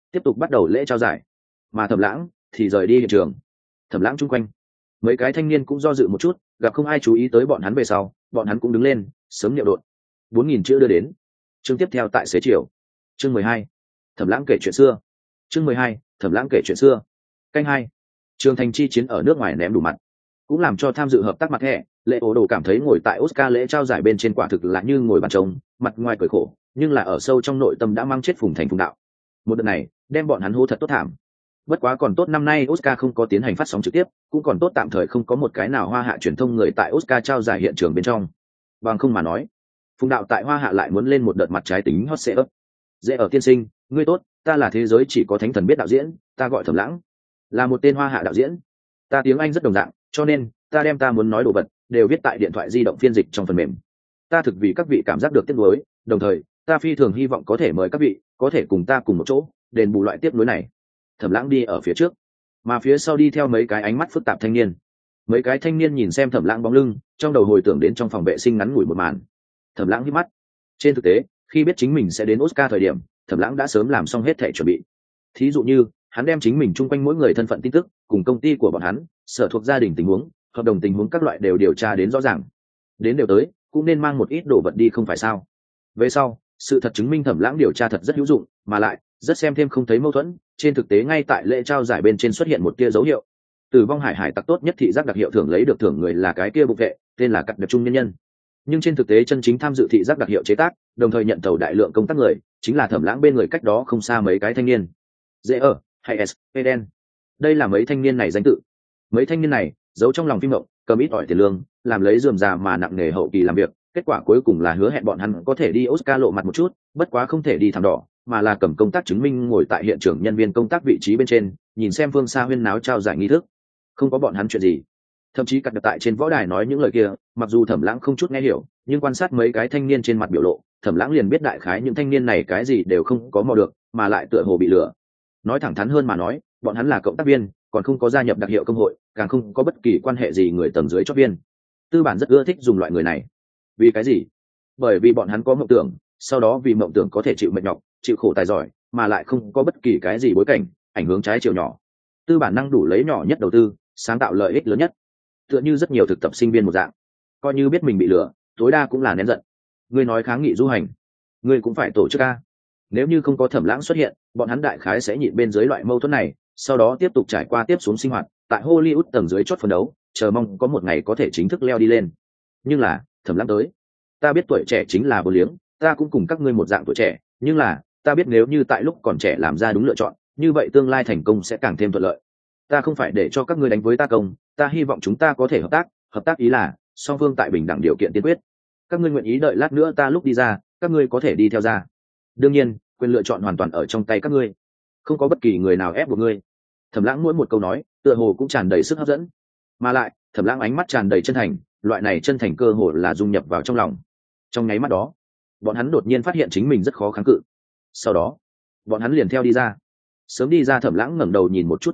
tiếp tục bắt đầu lễ trao giải, mà Thẩm Lãng thì rời đi hiện trường. Thẩm Lãng chung quanh mấy cái thanh niên cũng do dự một chút, gặp không ai chú ý tới bọn hắn về sau, bọn hắn cũng đứng lên sớm nhậu đột. 4.000 chữ đưa đến. Chương tiếp theo tại xế chiều. Chương 12. Thẩm Lãng kể chuyện xưa. Chương 12. Thẩm Lãng kể chuyện xưa. Canh 2. Trường thành chi chiến ở nước ngoài ném đủ mặt, cũng làm cho tham dự hợp tác mặt thẻ Lệ Ổ Đồ cảm thấy ngồi tại Oscar lễ trao giải bên trên quả thực là như ngồi bàn trông, mặt ngoài cười khổ, nhưng là ở sâu trong nội tâm đã mang chết Phùng Thành Phùng đạo. Một đợt này đem bọn hắn hô thật tốt thảm. Bất quá còn tốt năm nay Oscar không có tiến hành phát sóng trực tiếp, cũng còn tốt tạm thời không có một cái nào hoa hạ truyền thông người tại Oscar trao giải hiện trường bên trong. Bằng không mà nói, Phùng đạo tại hoa hạ lại muốn lên một đợt mặt trái tính hot setup. Dễ ở tiên sinh, ngươi tốt, ta là thế giới chỉ có thánh thần biết đạo diễn, ta gọi Thẩm Lãng, là một tên hoa hạ đạo diễn. Ta tiếng Anh rất đồng dạng, cho nên ta đem ta muốn nói đồ vật đều viết tại điện thoại di động phiên dịch trong phần mềm. Ta thực vì các vị cảm giác được tiếc nuối, đồng thời ta phi thường hy vọng có thể mời các vị có thể cùng ta cùng một chỗ đền bù loại tiếc nuối này. Thẩm Lãng đi ở phía trước, mà phía sau đi theo mấy cái ánh mắt phức tạp thanh niên. Mấy cái thanh niên nhìn xem Thẩm Lãng bóng lưng, trong đầu hồi tưởng đến trong phòng vệ sinh ngắn ngủi một màn. Thẩm Lãng hít mắt. Trên thực tế, khi biết chính mình sẽ đến Oscar thời điểm, Thẩm Lãng đã sớm làm xong hết thảy chuẩn bị. Thí dụ như hắn đem chính mình chung quanh mỗi người thân phận tin tức cùng công ty của bọn hắn, sở thuộc gia đình tình huống, hợp đồng tình huống các loại đều điều tra đến rõ ràng. Đến đều tới, cũng nên mang một ít đồ vật đi không phải sao? Về sau, sự thật chứng minh Thẩm Lãng điều tra thật rất hữu dụng, mà lại rất xem thêm không thấy mâu thuẫn. Trên thực tế ngay tại lễ trao giải bên trên xuất hiện một tia dấu hiệu. Tử vong hải hải tặc tốt nhất thị giác đặc hiệu thưởng lấy được thưởng người là cái kia bục vệ, tên là Cắt Đẹp Trung nhân nhân. Nhưng trên thực tế chân chính tham dự thị giác đặc hiệu chế tác, đồng thời nhận thầu đại lượng công tác người, chính là Thẩm Lãng bên người cách đó không xa mấy cái thanh niên. Dễ ở, hay S, Eden. Đây là mấy thanh niên này danh tự. Mấy thanh niên này giấu trong lòng phim mộng, cầm ít ỏi tiền lương, làm lấy rườm rà mà nặng nề hậu kỳ làm việc, kết quả cuối cùng là hứa hẹn bọn hắn có thể đi Oscar lộ mặt một chút, bất quá không thể đi thảm đỏ, mà là cầm công tác chứng minh ngồi tại hiện trường nhân viên công tác vị trí bên trên, nhìn xem phương xa huyên náo trao giải nghi thức. Không có bọn hắn chuyện gì. Thậm chí Cắt Đẹp tại trên võ đài nói những lời kia, mặc dù Thẩm Lãng không chút nghe hiểu, nhưng quan sát mấy cái thanh niên trên mặt biểu lộ, Thẩm Lãng liền biết đại khái những thanh niên này cái gì đều không có mò được, mà lại tựa hồ bị lừa. Nói thẳng thắn hơn mà nói, bọn hắn là cộng tác viên, còn không có gia nhập đặc hiệu công hội, càng không có bất kỳ quan hệ gì người tầng dưới chót viên. Tư bản rất ưa thích dùng loại người này. Vì cái gì? Bởi vì bọn hắn có mộng tưởng, sau đó vì mộng tưởng có thể chịu mệt nhọc, chịu khổ tài giỏi, mà lại không có bất kỳ cái gì bối cảnh, ảnh hưởng trái chiều nhỏ. Tư bản năng đủ lấy nhỏ nhất đầu tư, sáng tạo lợi ích lớn nhất. Tựa như rất nhiều thực tập sinh viên một dạng, coi như biết mình bị lừa, tối đa cũng là nén giận. Ngươi nói kháng nghị du hành, ngươi cũng phải tổ chức a. Nếu như không có Thẩm Lãng xuất hiện, bọn hắn đại khái sẽ nhịn bên dưới loại mâu thuẫn này, sau đó tiếp tục trải qua tiếp xuống sinh hoạt tại Hollywood tầng dưới chót phấn đấu, chờ mong có một ngày có thể chính thức leo đi lên. Nhưng là Thẩm Lãng tới. Ta biết tuổi trẻ chính là vô liếng, ta cũng cùng các ngươi một dạng tuổi trẻ, nhưng là ta biết nếu như tại lúc còn trẻ làm ra đúng lựa chọn, như vậy tương lai thành công sẽ càng thêm thuận lợi. Ta không phải để cho các ngươi đánh với ta công, ta hy vọng chúng ta có thể hợp tác ý là song phương tại bình đẳng điều kiện tiên quyết. Các ngươi nguyện ý đợi lát nữa ta lúc đi ra, các ngươi có thể đi theo ra. Đương nhiên, quyền lựa chọn hoàn toàn ở trong tay các ngươi, không có bất kỳ người nào ép buộc ngươi. Thẩm Lãng mỗi một câu nói tựa hồ cũng tràn đầy sức hấp dẫn, mà lại Thẩm Lãng ánh mắt tràn đầy chân thành, loại này chân thành cơ hồ là dung nhập vào trong lòng. Trong nháy mắt đó, bọn hắn đột nhiên phát hiện chính mình rất khó kháng cự. Sau đó bọn hắn liền theo đi ra. Sớm đi ra Thẩm Lãng ngẩng đầu nhìn một chút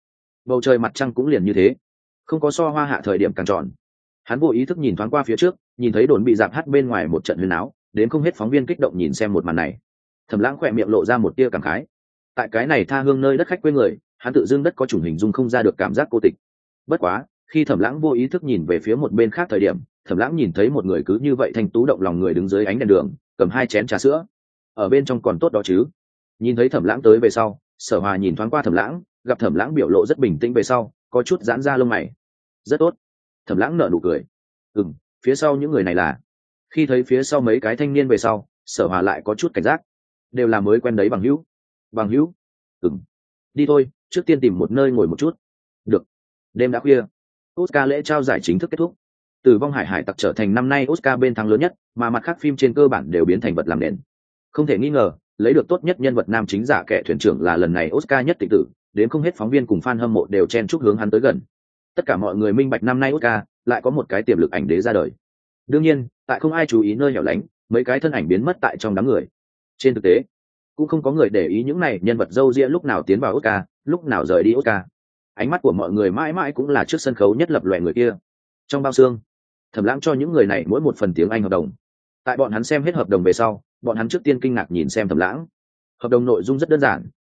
bầu trời mặt trăng cũng liền như thế, không có so hoa hạ thời điểm càng tròn. Hắn vô ý thức nhìn thoáng qua phía trước, nhìn thấy đồn bị dạp hát bên ngoài một trận huyên áo, đến không hết phóng viên kích động nhìn xem một màn này. Thẩm Lãng khỏe miệng lộ ra một tia cảm khái. Tại cái này tha hương nơi đất khách quê người, hắn tự dưng đất có chủng hình dung không ra được cảm giác cô tịch. Bất quá, khi Thẩm Lãng vô ý thức nhìn về phía một bên khác thời điểm, Thẩm Lãng nhìn thấy một người cứ như vậy thanh tú động lòng người đứng dưới ánh đèn đường, cầm 2 chén trà sữa. Ở bên trong còn tốt đó chứ? Nhìn thấy Thẩm Lãng tới về sau, Sở Hòa nhìn thoáng qua Thẩm Lãng, gặp Thẩm Lãng biểu lộ rất bình tĩnh về sau, có chút giãn ra lông mày. Rất tốt. Thẩm Lãng nở nụ cười. Phía sau những người này là? Khi thấy phía sau mấy cái thanh niên về sau, Sở Hòa lại có chút cảnh giác. Đều là mới quen đấy bằng hữu. Bằng hữu? Đi thôi, trước tiên tìm một nơi ngồi một chút. Được. Đêm đã khuya, Oscar lễ trao giải chính thức kết thúc. Tử vong hải hải tặc trở thành năm nay Oscar bên thắng lớn nhất, mà mặt khác phim trên cơ bản đều biến thành vật làm nền. Không thể nghi ngờ, lấy được tốt nhất nhân vật nam chính giả kẻ thuyền trưởng là lần này Oscar nhất tịch tử, đến không hết phóng viên cùng fan hâm mộ đều chen chúc hướng hắn tới gần. Tất cả mọi người minh bạch năm nay Oscar lại có một cái tiềm lực ảnh đế ra đời. Đương nhiên, tại không ai chú ý nơi hẻo lánh, mấy cái thân ảnh biến mất tại trong đám người. Trên thực tế, cũng không có người để ý những này nhân vật dâu ria lúc nào tiến vào Oscar, lúc nào rời đi Oscar. Ánh mắt của mọi người mãi mãi cũng là trước sân khấu nhất lập loè người kia. Trong bao xương, Thẩm Lãng cho những người này mỗi một phần tiếng Anh hợp đồng. Tại bọn hắn xem hết hợp đồng về sau, bọn hắn trước tiên kinh ngạc nhìn xem Thẩm Lãng. Hợp đồng nội dung rất đơn giản,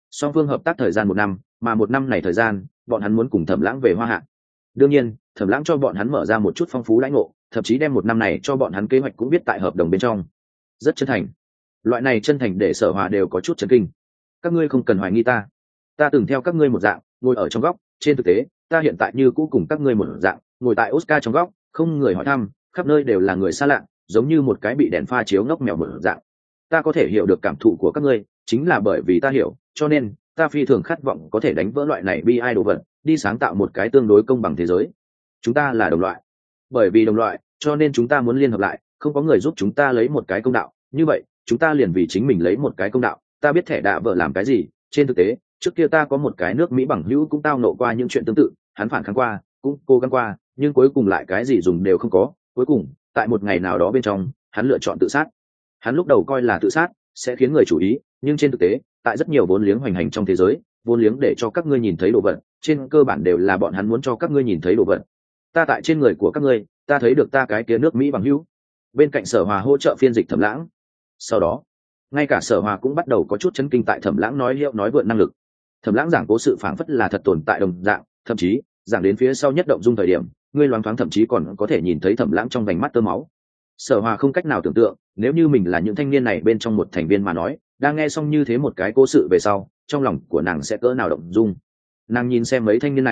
song phương hợp tác thời gian 1 năm, mà 1 năm này thời gian bọn hắn muốn cùng Thẩm Lãng về Hoa Hạ. Đương nhiên Thẩm Lãng cho bọn hắn mở ra một chút phong phú đãi ngộ, thậm chí đem 1 năm này cho bọn hắn kế hoạch cũng viết tại hợp đồng bên trong. Rất chân thành. Loại này chân thành để Sở Hòa đều có chút chấn kinh. Các ngươi không cần hoài nghi ta từng theo các ngươi một dạng ngồi ở trong góc, trên thực tế ta hiện tại như cũ cùng các ngươi một dạng ngồi tại Oscar trong góc, không người hỏi thăm, khắp nơi đều là người xa lạ, giống như một cái bị đèn pha chiếu ngốc mèo một dạng. Ta có thể hiểu được cảm thụ của các ngươi, chính là bởi vì ta hiểu, cho nên ta phi thường khát vọng có thể đánh vỡ loại này bi ai đồ vật, đi sáng tạo một cái tương đối công bằng thế giới. Chúng ta là đồng loại, bởi vì đồng loại cho nên chúng ta muốn liên hợp lại, không có người giúp chúng ta lấy một cái công đạo, như vậy chúng ta liền vì chính mình lấy một cái công đạo. Ta biết thẻ đạ vợ làm cái gì, trên thực tế trước kia ta có một cái nước Mỹ bằng hữu cũng tao nộ qua những chuyện tương tự, hắn phản kháng qua, cũng cố gắng qua, nhưng cuối cùng lại cái gì dùng đều không có. Cuối cùng tại một ngày nào đó bên trong, hắn lựa chọn tự sát. Hắn lúc đầu coi là tự sát sẽ khiến người chú ý, nhưng trên thực tế tại rất nhiều vốn liếng hoành hành trong thế giới, vốn liếng để cho các ngươi nhìn thấy đồ vật, trên cơ bản đều là bọn hắn muốn cho các ngươi nhìn thấy đồ vật. Ta tại trên người của các ngươi, ta thấy được ta cái kia nước Mỹ bằng hữu. Bên cạnh Sở Hòa hỗ trợ phiên dịch Thẩm Lãng. Sau đó ngay cả Sở Hòa cũng bắt đầu có chút chấn kinh tại Thẩm Lãng nói hiệu nói vượn năng lực. Thẩm Lãng giảng cố sự phảng phất là thật tồn tại đồng dạng, thậm chí giảng đến phía sau nhất động dung thời điểm, ngươi loáng thoáng thậm chí còn có thể nhìn thấy Thẩm Lãng trong vành mắt tơ máu. Sở Hòa không cách nào tưởng tượng, nếu như mình là những thanh niên này bên trong một thành viên mà nói, đang nghe xong như thế một cái cố sự về sau, trong lòng của nàng sẽ cỡ nào động dung. Nàng nhìn xem mấy thanh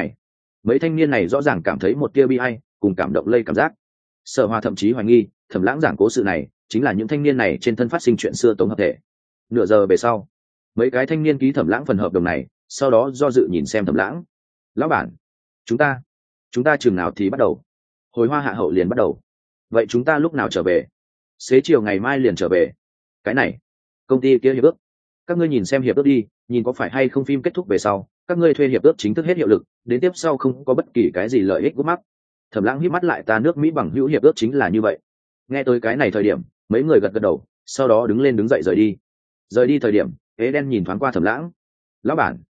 niên này rõ ràng cảm thấy một tia bi ai cùng cảm động lây cảm giác. Sở Hòa thậm chí hoài nghi Thẩm Lãng giảng cố sự này chính là những thanh niên này trên thân phát sinh chuyện xưa tổng hợp thể. Nửa giờ về sau, mấy cái thanh niên ký Thẩm Lãng phần hợp đồng này, sau đó do dự nhìn xem Thẩm Lãng. Lão bản, chúng ta chừng nào thì bắt đầu? Hồi Hoa Hạ hậu liền bắt đầu. Vậy chúng ta lúc nào trở về? Xế chiều ngày mai liền trở về. Cái này công ty kia hiệp ước, các ngươi nhìn xem hiệp ước đi, nhìn có phải hay không phim kết thúc về sau các ngươi thuê hiệp ước chính thức hết hiệu lực, đến tiếp sau không có bất kỳ cái gì lợi ích gút mắc. Thẩm Lãng híp mắt lại, ta nước Mỹ bằng hữu hiệp ước chính là như vậy. Nghe tới cái này thời điểm, mấy người gật gật đầu, sau đó đứng lên đứng dậy rời đi. Rời đi thời điểm Eden nhìn thoáng qua Thẩm Lãng. Lão bản,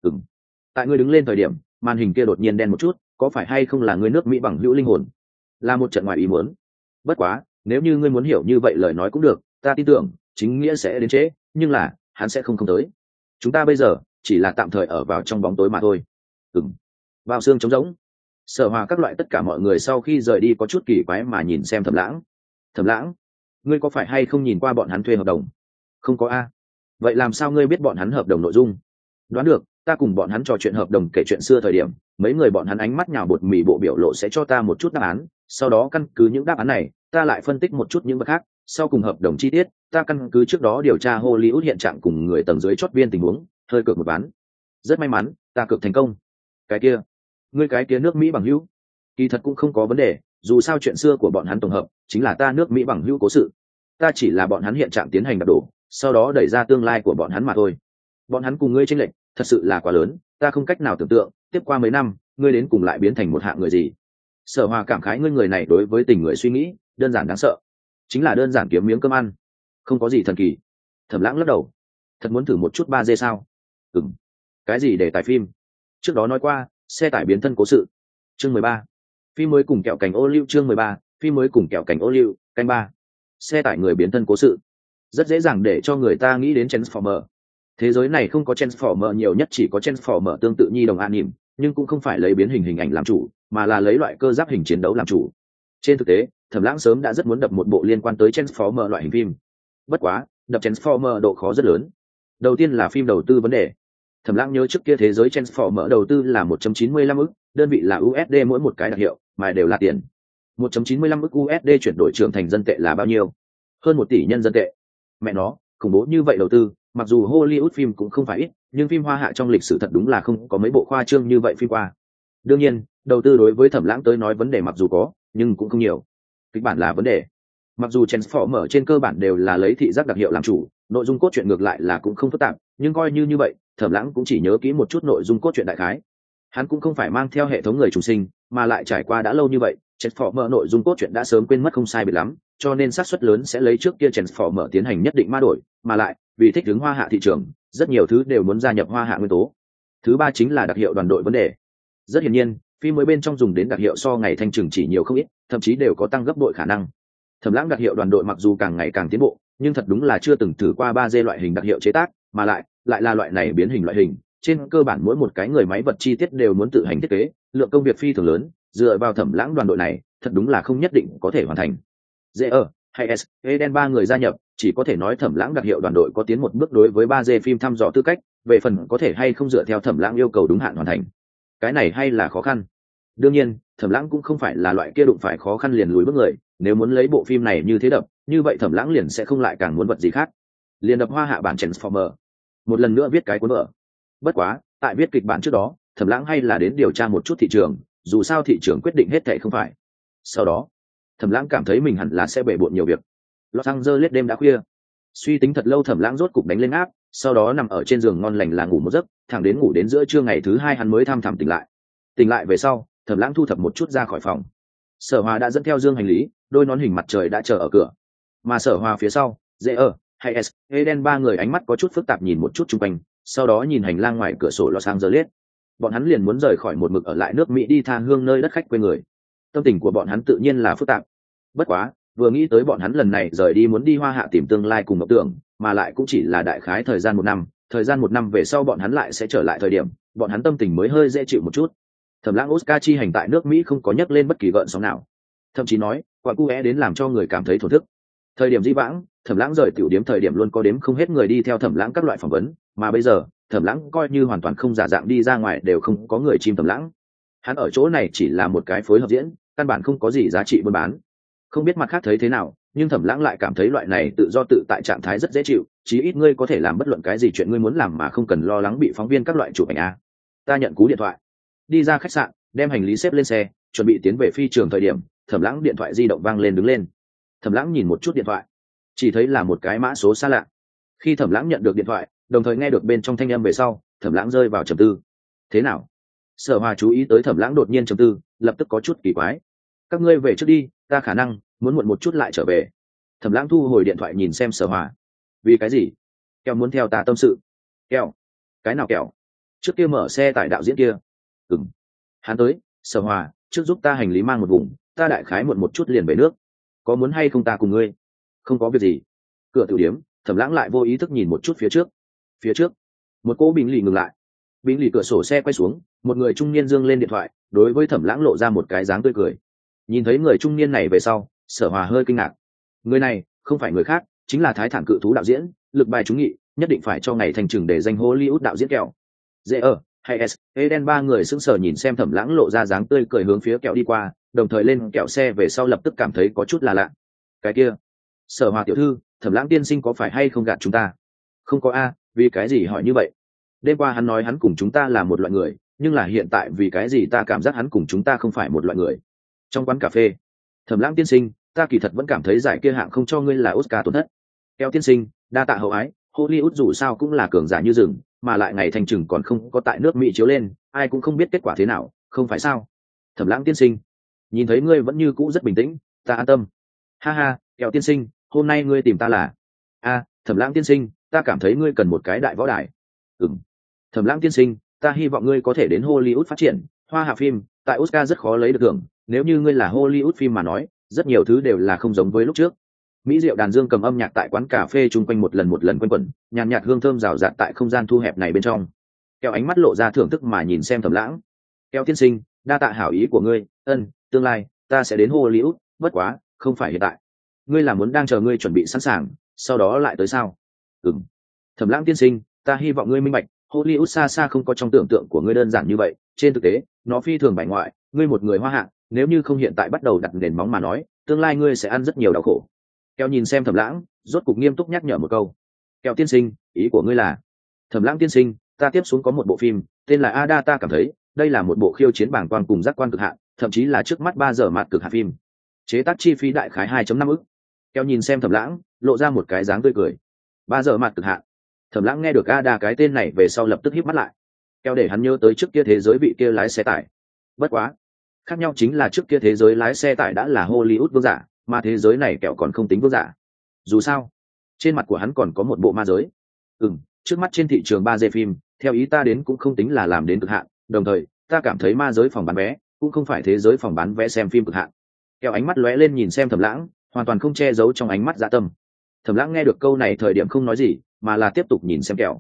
tại ngươi đứng lên thời điểm màn hình kia đột nhiên đen một chút, có phải hay không là ngươi nước Mỹ bằng hữu linh hồn? Là một trận ngoài ý muốn. Bất quá nếu như ngươi muốn hiểu như vậy lời nói cũng được, ta tin tưởng chính nghĩa sẽ đến trễ, nhưng là hắn sẽ không tới. Chúng ta bây giờ chỉ là tạm thời ở vào trong bóng tối mà thôi. Vào xương trống rỗng. Sở Hòa các loại tất cả mọi người sau khi rời đi có chút kỳ quái mà nhìn xem Thẩm Lãng. Thẩm Lãng, ngươi có phải hay không nhìn qua bọn hắn thuê hợp đồng? Không có a. Vậy làm sao ngươi biết bọn hắn hợp đồng nội dung? Đoán được, ta cùng bọn hắn trò chuyện hợp đồng kể chuyện xưa thời điểm, mấy người bọn hắn ánh mắt nhào bột mì bộ biểu lộ sẽ cho ta một chút đáp án, sau đó căn cứ những đáp án này ta lại phân tích một chút những vật khác, sau cùng hợp đồng chi tiết ta căn cứ trước đó điều tra Hollywood hiện trạng cùng người tầng dưới chót viên tình huống, hơi cược một ván. Rất may mắn ta cược thành công. Ngươi cái kia nước Mỹ bằng hữu kỳ thật cũng không có vấn đề, dù sao chuyện xưa của bọn hắn tổng hợp chính là ta nước Mỹ bằng hữu cố sự, ta chỉ là bọn hắn hiện trạng tiến hành đập đổ, sau đó đẩy ra tương lai của bọn hắn mà thôi. Bọn hắn cùng ngươi chênh lệch thật sự là quá lớn, ta không cách nào tưởng tượng tiếp qua mấy năm ngươi đến cùng lại biến thành một hạng người gì. Sở Hòa cảm khái, ngươi người này đối với tình người suy nghĩ đơn giản đáng sợ, chính là đơn giản kiếm miếng cơm ăn, không có gì thần kỳ. Thẩm Lãng lắc đầu, thật muốn thử một chút 3D sao? Cái gì để tài phim? Trước đó nói qua, xe tải biến thân cố sự. Chương 13. Phim mới cùng kẹo cảnh ô liu. Chương 13. Phim mới cùng kẹo cảnh ô liu, canh 3. Xe tải người biến thân cố sự. Rất dễ dàng để cho người ta nghĩ đến Transformer. Thế giới này không có Transformer, nhiều nhất chỉ có Transformer tương tự nhi đồng anime, nhưng cũng không phải lấy biến hình ảnh làm chủ, mà là lấy loại cơ giáp hình chiến đấu làm chủ. Trên thực tế, Thẩm Lãng sớm đã rất muốn đập một bộ liên quan tới Transformer loại hình phim. Bất quá, đập Transformer độ khó rất lớn. Đầu tiên là phim đầu tư vấn đề. Thẩm Lãng nhớ trước kia thế giới Transformer đầu tư là 1.95 ức, đơn vị là USD mỗi một cái đặc hiệu, mà đều là tiền. 1.95 ức USD chuyển đổi trưởng thành dân tệ là bao nhiêu? Hơn 1 tỷ nhân dân tệ. Mẹ nó, khủng bố như vậy đầu tư, mặc dù Hollywood phim cũng không phải ít, nhưng phim Hoa Hạ trong lịch sử thật đúng là không có mấy bộ khoa trương như vậy phim qua. Đương nhiên, đầu tư đối với Thẩm Lãng tới nói vấn đề mặc dù có, nhưng cũng không nhiều. Kịch bản là vấn đề. Mặc dù Transformer trên cơ bản đều là lấy thị giác đặc hiệu làm chủ, nội dung cốt truyện ngược lại là cũng không phức tạp, nhưng coi như vậy, Thẩm Lãng cũng chỉ nhớ kỹ một chút nội dung cốt truyện đại khái. Hắn cũng không phải mang theo hệ thống người trùng sinh, mà lại trải qua đã lâu như vậy, Transformer nội dung cốt truyện đã sớm quên mất không sai biệt lắm, cho nên xác suất lớn sẽ lấy trước kia Transformer tiến hành nhất định ma đổi, mà lại, vì thích ứng Hoa Hạ thị trường, rất nhiều thứ đều muốn gia nhập Hoa Hạ nguyên tố. Thứ ba chính là đặc hiệu đoàn đội vấn đề. Rất hiển nhiên, phim mới bên trong dùng đến đặc hiệu so ngày thanh trừng chỉ nhiều không ít, thậm chí đều có tăng gấp bội khả năng. Thẩm Lãng đặc hiệu đoàn đội mặc dù càng ngày càng tiến bộ, nhưng thật đúng là chưa từng thử qua 3D loại hình đặc hiệu chế tác, mà lại lại là loại này biến hình loại hình, trên cơ bản mỗi một cái người máy vật chi tiết đều muốn tự hành thiết kế, lượng công việc phi thường lớn, dựa vào Thẩm Lãng đoàn đội này thật đúng là không nhất định có thể hoàn thành. Dễ ở hay S, Eden ba người gia nhập, chỉ có thể nói Thẩm Lãng đặc hiệu đoàn đội có tiến một bước đối với 3D phim thăm dò tư cách, về phần có thể hay không dựa theo Thẩm Lãng yêu cầu đúng hạn hoàn thành. Cái này hay là khó khăn. Đương nhiên, Thẩm Lãng cũng không phải là loại kia đụng phải khó khăn liền lùi bước người, nếu muốn lấy bộ phim này như thế đập, như vậy Thẩm Lãng liền sẽ không lại càng muốn vật gì khác. Liền đập hoa hạ bản Transformer, một lần nữa viết cái cuốn vở. Bất quá, tại viết kịch bản trước đó, Thẩm Lãng hay là đến điều tra một chút thị trường, dù sao thị trường quyết định hết thảy không phải. Sau đó, Thẩm Lãng cảm thấy mình hẳn là sẽ bể bộn nhiều việc. Los Angeles đêm đã khuya, suy tính thật lâu Thẩm Lãng rốt cục đánh lên áp, sau đó nằm ở trên giường ngon lành là ngủ một giấc, thẳng đến ngủ đến giữa trưa ngày thứ hai hắn mới thăm thẳm tỉnh lại. Tỉnh lại về sau, Thẩm Lãng thu thập một chút ra khỏi phòng. Sở Hòa đã dẫn theo dương hành lý, đôi nón hình mặt trời đã chờ ở cửa. Mà Sở Hòa phía sau, Dễ ở hay S, Eden ba người ánh mắt có chút phức tạp nhìn một chút xung quanh, sau đó nhìn hành lang ngoài cửa sổ Los Angeles. Bọn hắn liền muốn rời khỏi một mực ở lại nước Mỹ đi tha hương nơi đất khách quê người. Tâm tình của bọn hắn tự nhiên là phức tạp. Bất quá, vừa nghĩ tới bọn hắn lần này rời đi muốn đi Hoa Hạ tìm tương lai cùng mộng tưởng, mà lại cũng chỉ là đại khái thời gian một năm về sau bọn hắn lại sẽ trở lại thời điểm, bọn hắn tâm tình mới hơi dễ chịu một chút. Thẩm Lãng Oscar chi hành tại nước Mỹ không có nhắc lên bất kỳ gợn sóng nào, thậm chí nói quả cu đến làm cho người cảm thấy thổn thức. Thời điểm di vãng, Thẩm Lãng rời tiểu điểm thời điểm luôn có đếm không hết người đi theo Thẩm Lãng các loại phỏng vấn, mà bây giờ Thẩm Lãng coi như hoàn toàn không giả dạng đi ra ngoài đều không có người chim Thẩm Lãng. Hắn ở chỗ này chỉ là một cái phối hợp diễn, căn bản không có gì giá trị buôn bán. Không biết mặt khác thấy thế nào, nhưng Thẩm Lãng lại cảm thấy loại này tự do tự tại trạng thái rất dễ chịu, chí ít ngươi có thể làm bất luận cái gì chuyện ngươi muốn làm mà không cần lo lắng bị phóng viên các loại chụp ảnh a. Ta nhận cú điện thoại, đi ra khách sạn, đem hành lý xếp lên xe, chuẩn bị tiến về phi trường thời điểm, Thẩm Lãng điện thoại di động vang lên đứng lên. Thẩm Lãng nhìn một chút điện thoại, chỉ thấy là một cái mã số xa lạ. Khi Thẩm Lãng nhận được điện thoại, đồng thời nghe được bên trong thanh âm về sau, Thẩm Lãng rơi vào trầm tư. Thế nào? Sở Hòa chú ý tới Thẩm Lãng đột nhiên trầm tư, lập tức có chút kỳ quái. Các ngươi về trước đi, ta khả năng muốn muộn một chút lại trở về. Thẩm Lãng thu hồi điện thoại nhìn xem Sở Hòa. Vì cái gì? Kẹo muốn theo ta tâm sự. Kẹo? Cái nào kẹo? Trước kia mở xe tải đạo diễn kia. Ừm. Hắn tới. Sở Hòa, trước giúp ta hành lý mang một vùng, ta đại khái muộn một chút liền về nước. Có muốn hay không ta cùng ngươi? Không có việc gì. Cửa tiểu điếm, Thẩm Lãng lại vô ý thức nhìn một chút phía trước. Phía trước, một cỗ bình lì ngừng lại. Bình lì cửa sổ xe quay xuống, một người trung niên giương lên điện thoại, đối với Thẩm Lãng lộ ra một cái dáng tươi cười. Nhìn thấy người trung niên này về sau, Sở Hòa hơi kinh ngạc. Người này không phải người khác, chính là Thái Thản cự thú đạo diễn, lực bài trúng nghị, nhất định phải cho ngày thành trừng để danh Hollywood đạo diễn Kẹo. Dễ ở hay S, Eden ba người sững sờ nhìn xem Thẩm Lãng lộ ra dáng tươi cười hướng phía Kẹo đi qua, đồng thời lên Kẹo xe về sau lập tức cảm thấy có chút là lạ. Cái kia, Sở Hòa tiểu thư, Thẩm Lãng tiên sinh có phải hay không gạt chúng ta? Không có a, vì cái gì hỏi như vậy? Đêm qua hắn nói hắn cùng chúng ta là một loại người, nhưng là hiện tại vì cái gì ta cảm giác hắn cùng chúng ta không phải một loại người? Trong quán cà phê, Thẩm Lãng tiên sinh, ta kỳ thật vẫn cảm thấy giải kia hạng không cho ngươi là Oscar tổn thất. Kẹo tiên sinh, đa tạ hậu ái, Hollywood dù sao cũng là cường giả như rừng, mà lại ngày thành trừng còn không có tại nước Mỹ chiếu lên, ai cũng không biết kết quả thế nào, không phải sao? Thẩm Lãng tiên sinh, nhìn thấy ngươi vẫn như cũ rất bình tĩnh, ta an tâm. Ha ha, Kẹo tiên sinh, hôm nay ngươi tìm ta là? Thẩm Lãng tiên sinh, ta cảm thấy ngươi cần một cái đại võ đài. Thẩm Lãng tiên sinh, ta hy vọng ngươi có thể đến Hollywood phát triển, hoa hạ phim, tại Oscar rất khó lấy được thưởng, nếu như ngươi là Hollywood phim mà nói, rất nhiều thứ đều là không giống với lúc trước. Mỹ Diệu đàn dương cầm âm nhạc tại quán cà phê chung quanh một lần quanh quẩn, nhàn nhạt hương thơm rào rạt tại không gian thu hẹp này bên trong. Kẹo ánh mắt lộ ra thưởng thức mà nhìn xem Thẩm Lãng. Kẹo tiên sinh, đa tạ hảo ý của ngươi, tương lai ta sẽ đến Hollywood, bất quá, không phải hiện tại. Ngươi là muốn đang chờ ngươi chuẩn bị sẵn sàng, sau đó lại tới sao? Thẩm Lãng tiên sinh, ta hy vọng ngươi minh bạch, Hollywood xa xa không có trong tưởng tượng của ngươi đơn giản như vậy, trên thực tế, nó phi thường bại ngoại, ngươi một người hoa hạ, nếu như không hiện tại bắt đầu đặt nền móng mà nói, tương lai ngươi sẽ ăn rất nhiều đau khổ. Kẹo nhìn xem Thẩm Lãng, rốt cục nghiêm túc nhắc nhở một câu. Kẹo tiên sinh, ý của ngươi là? Thẩm Lãng tiên sinh, ta tiếp xuống có một bộ phim, tên là Ada, ta cảm thấy, đây là một bộ khiêu chiến bảng quan cùng giác quan cực hạn, thậm chí là trước mắt 3 giờ mạt cực hạn phim. Chế tác chi phí đại khái 2.5 ức. Kẹo nhìn xem Thẩm Lãng, lộ ra một cái dáng tươi cười. 3 giờ mạt cực hạn. Thẩm Lãng nghe được Ada cái tên này về sau lập tức híp mắt lại. Kẹo để hắn nhớ tới trước kia thế giới vị kia lái xe tải. Bất quá, khác nhau chính là trước kia thế giới lái xe tải đã là Hollywood vương giả, mà thế giới này Kẹo còn không tính vương giả. Dù sao, trên mặt của hắn còn có một bộ ma giới. Trước mắt trên thị trường 3D phim, theo ý ta đến cũng không tính là làm đến cực hạn, đồng thời, ta cảm thấy ma giới phòng bán vé cũng không phải thế giới phòng bán vé xem phim cực hạn. Kẹo ánh mắt lóe lên nhìn xem Thẩm Lãng, hoàn toàn không che giấu trong ánh mắt dạ tâm. Thẩm Lãng nghe được câu này thời điểm không nói gì, mà là tiếp tục nhìn xem Kẹo.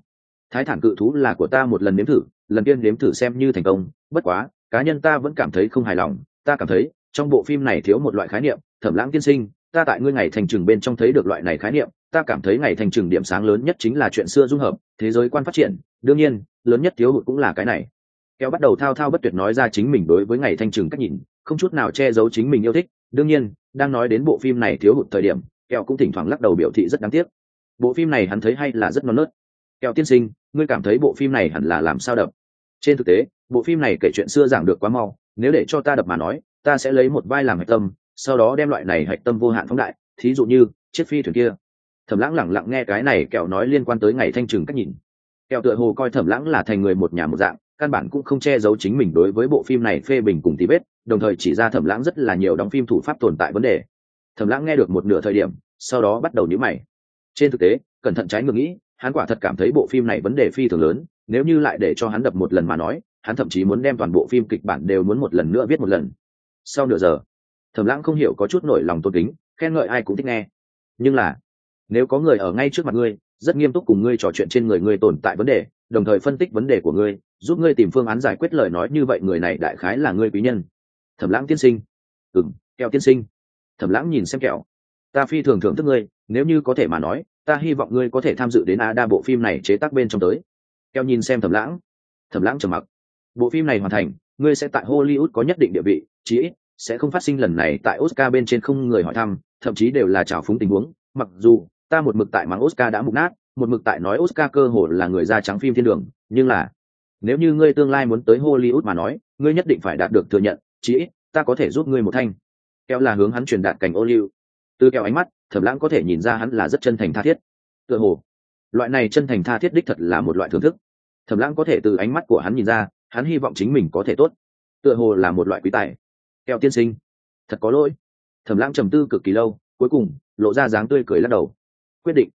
Thái thản cự thú là của ta một lần nếm thử, lần tiên nếm thử xem như thành công, bất quá cá nhân ta vẫn cảm thấy không hài lòng. Ta cảm thấy trong bộ phim này thiếu một loại khái niệm. Thẩm Lãng tiên sinh, ta tại ngươi ngày thành trừng bên trong thấy được loại này khái niệm. Ta cảm thấy ngày thành trừng điểm sáng lớn nhất chính là chuyện xưa dung hợp, thế giới quan phát triển, đương nhiên lớn nhất thiếu hụt cũng là cái này. Kéo bắt đầu thao thao bất tuyệt nói ra chính mình đối với ngày thanh trừng cách nhìn, không chút nào che giấu chính mình yêu thích. Đương nhiên đang nói đến bộ phim này thiếu hụt thời điểm, Kéo cũng thỉnh thoảng lắc đầu biểu thị rất đáng tiếc. Bộ phim này hắn thấy hay là rất non nớt. Kéo tiên sinh, ngươi cảm thấy bộ phim này hẳn là làm sao đập? Trên thực tế bộ phim này kể chuyện xưa giảng được quá mau, nếu để cho ta đập mà nói, ta sẽ lấy một vai làm hạch tâm, sau đó đem loại này hạch tâm vô hạn phóng đại, thí dụ như chiếc phi thuyền kia. Thẩm Lãng lẳng lặng nghe cái này Kẹo nói liên quan tới ngày thanh trừng cách nhìn. Kẹo tựa hồ coi Thẩm Lãng là thành người một nhà một dạng, căn bản cũng không che giấu chính mình đối với bộ phim này phê bình cùng tí vết, đồng thời chỉ ra Thẩm Lãng rất là nhiều đóng phim thủ pháp tồn tại vấn đề. Thẩm Lãng nghe được một nửa thời điểm, sau đó bắt đầu nhíu mày. Trên thực tế cẩn thận trái ngược nghĩ, hắn quả thật cảm thấy bộ phim này vấn đề phi thường lớn, nếu như lại để cho hắn đập một lần mà nói, hắn thậm chí muốn đem toàn bộ phim kịch bản đều muốn một lần nữa viết một lần. Sau nửa giờ Thẩm Lãng không hiểu có chút nổi lòng tôn kính, khen ngợi ai cũng thích nghe, nhưng là nếu có người ở ngay trước mặt ngươi, rất nghiêm túc cùng ngươi trò chuyện trên người ngươi tồn tại vấn đề, đồng thời phân tích vấn đề của ngươi, giúp ngươi tìm phương án giải quyết, lời nói như vậy người này đại khái là ngươi quý nhân. Thẩm Lãng tiên sinh. Kẹo tiên sinh. Thẩm Lãng nhìn xem Kẹo, ta phi thường thưởng thức ngươi, nếu như có thể mà nói, ta hy vọng ngươi có thể tham dự đến Ada bộ phim này chế tác bên trong tới. Kẹo nhìn xem Thẩm Lãng. Thẩm Lãng trầm mặc. Bộ phim này hoàn thành, ngươi sẽ tại Hollywood có nhất định địa vị, chí ít sẽ không phát sinh lần này tại Oscar bên trên không người hỏi thăm, thậm chí đều là trào phúng tình huống. Mặc dù ta một mực tại mắng Oscar đã mục nát, một mực tại nói Oscar cơ hồ là người da trắng phim thiên đường, nhưng là nếu như ngươi tương lai muốn tới Hollywood mà nói, ngươi nhất định phải đạt được thừa nhận, chí ít ta có thể giúp ngươi một thanh. Kẹo là hướng hắn truyền đạt cảnh ô liu. Từ Kẹo ánh mắt, Thẩm Lãng có thể nhìn ra hắn là rất chân thành tha thiết. Tựa hồ loại này chân thành tha thiết đích thật là một loại thưởng thức. Thẩm Lãng có thể từ ánh mắt của hắn nhìn ra, hắn hy vọng chính mình có thể tốt. Tựa hồ là một loại quý tài. Kẹo tiên sinh, thật có lỗi. Thẩm Lãng trầm tư cực kỳ lâu, cuối cùng lộ ra dáng tươi cười lắc đầu. Quyết định.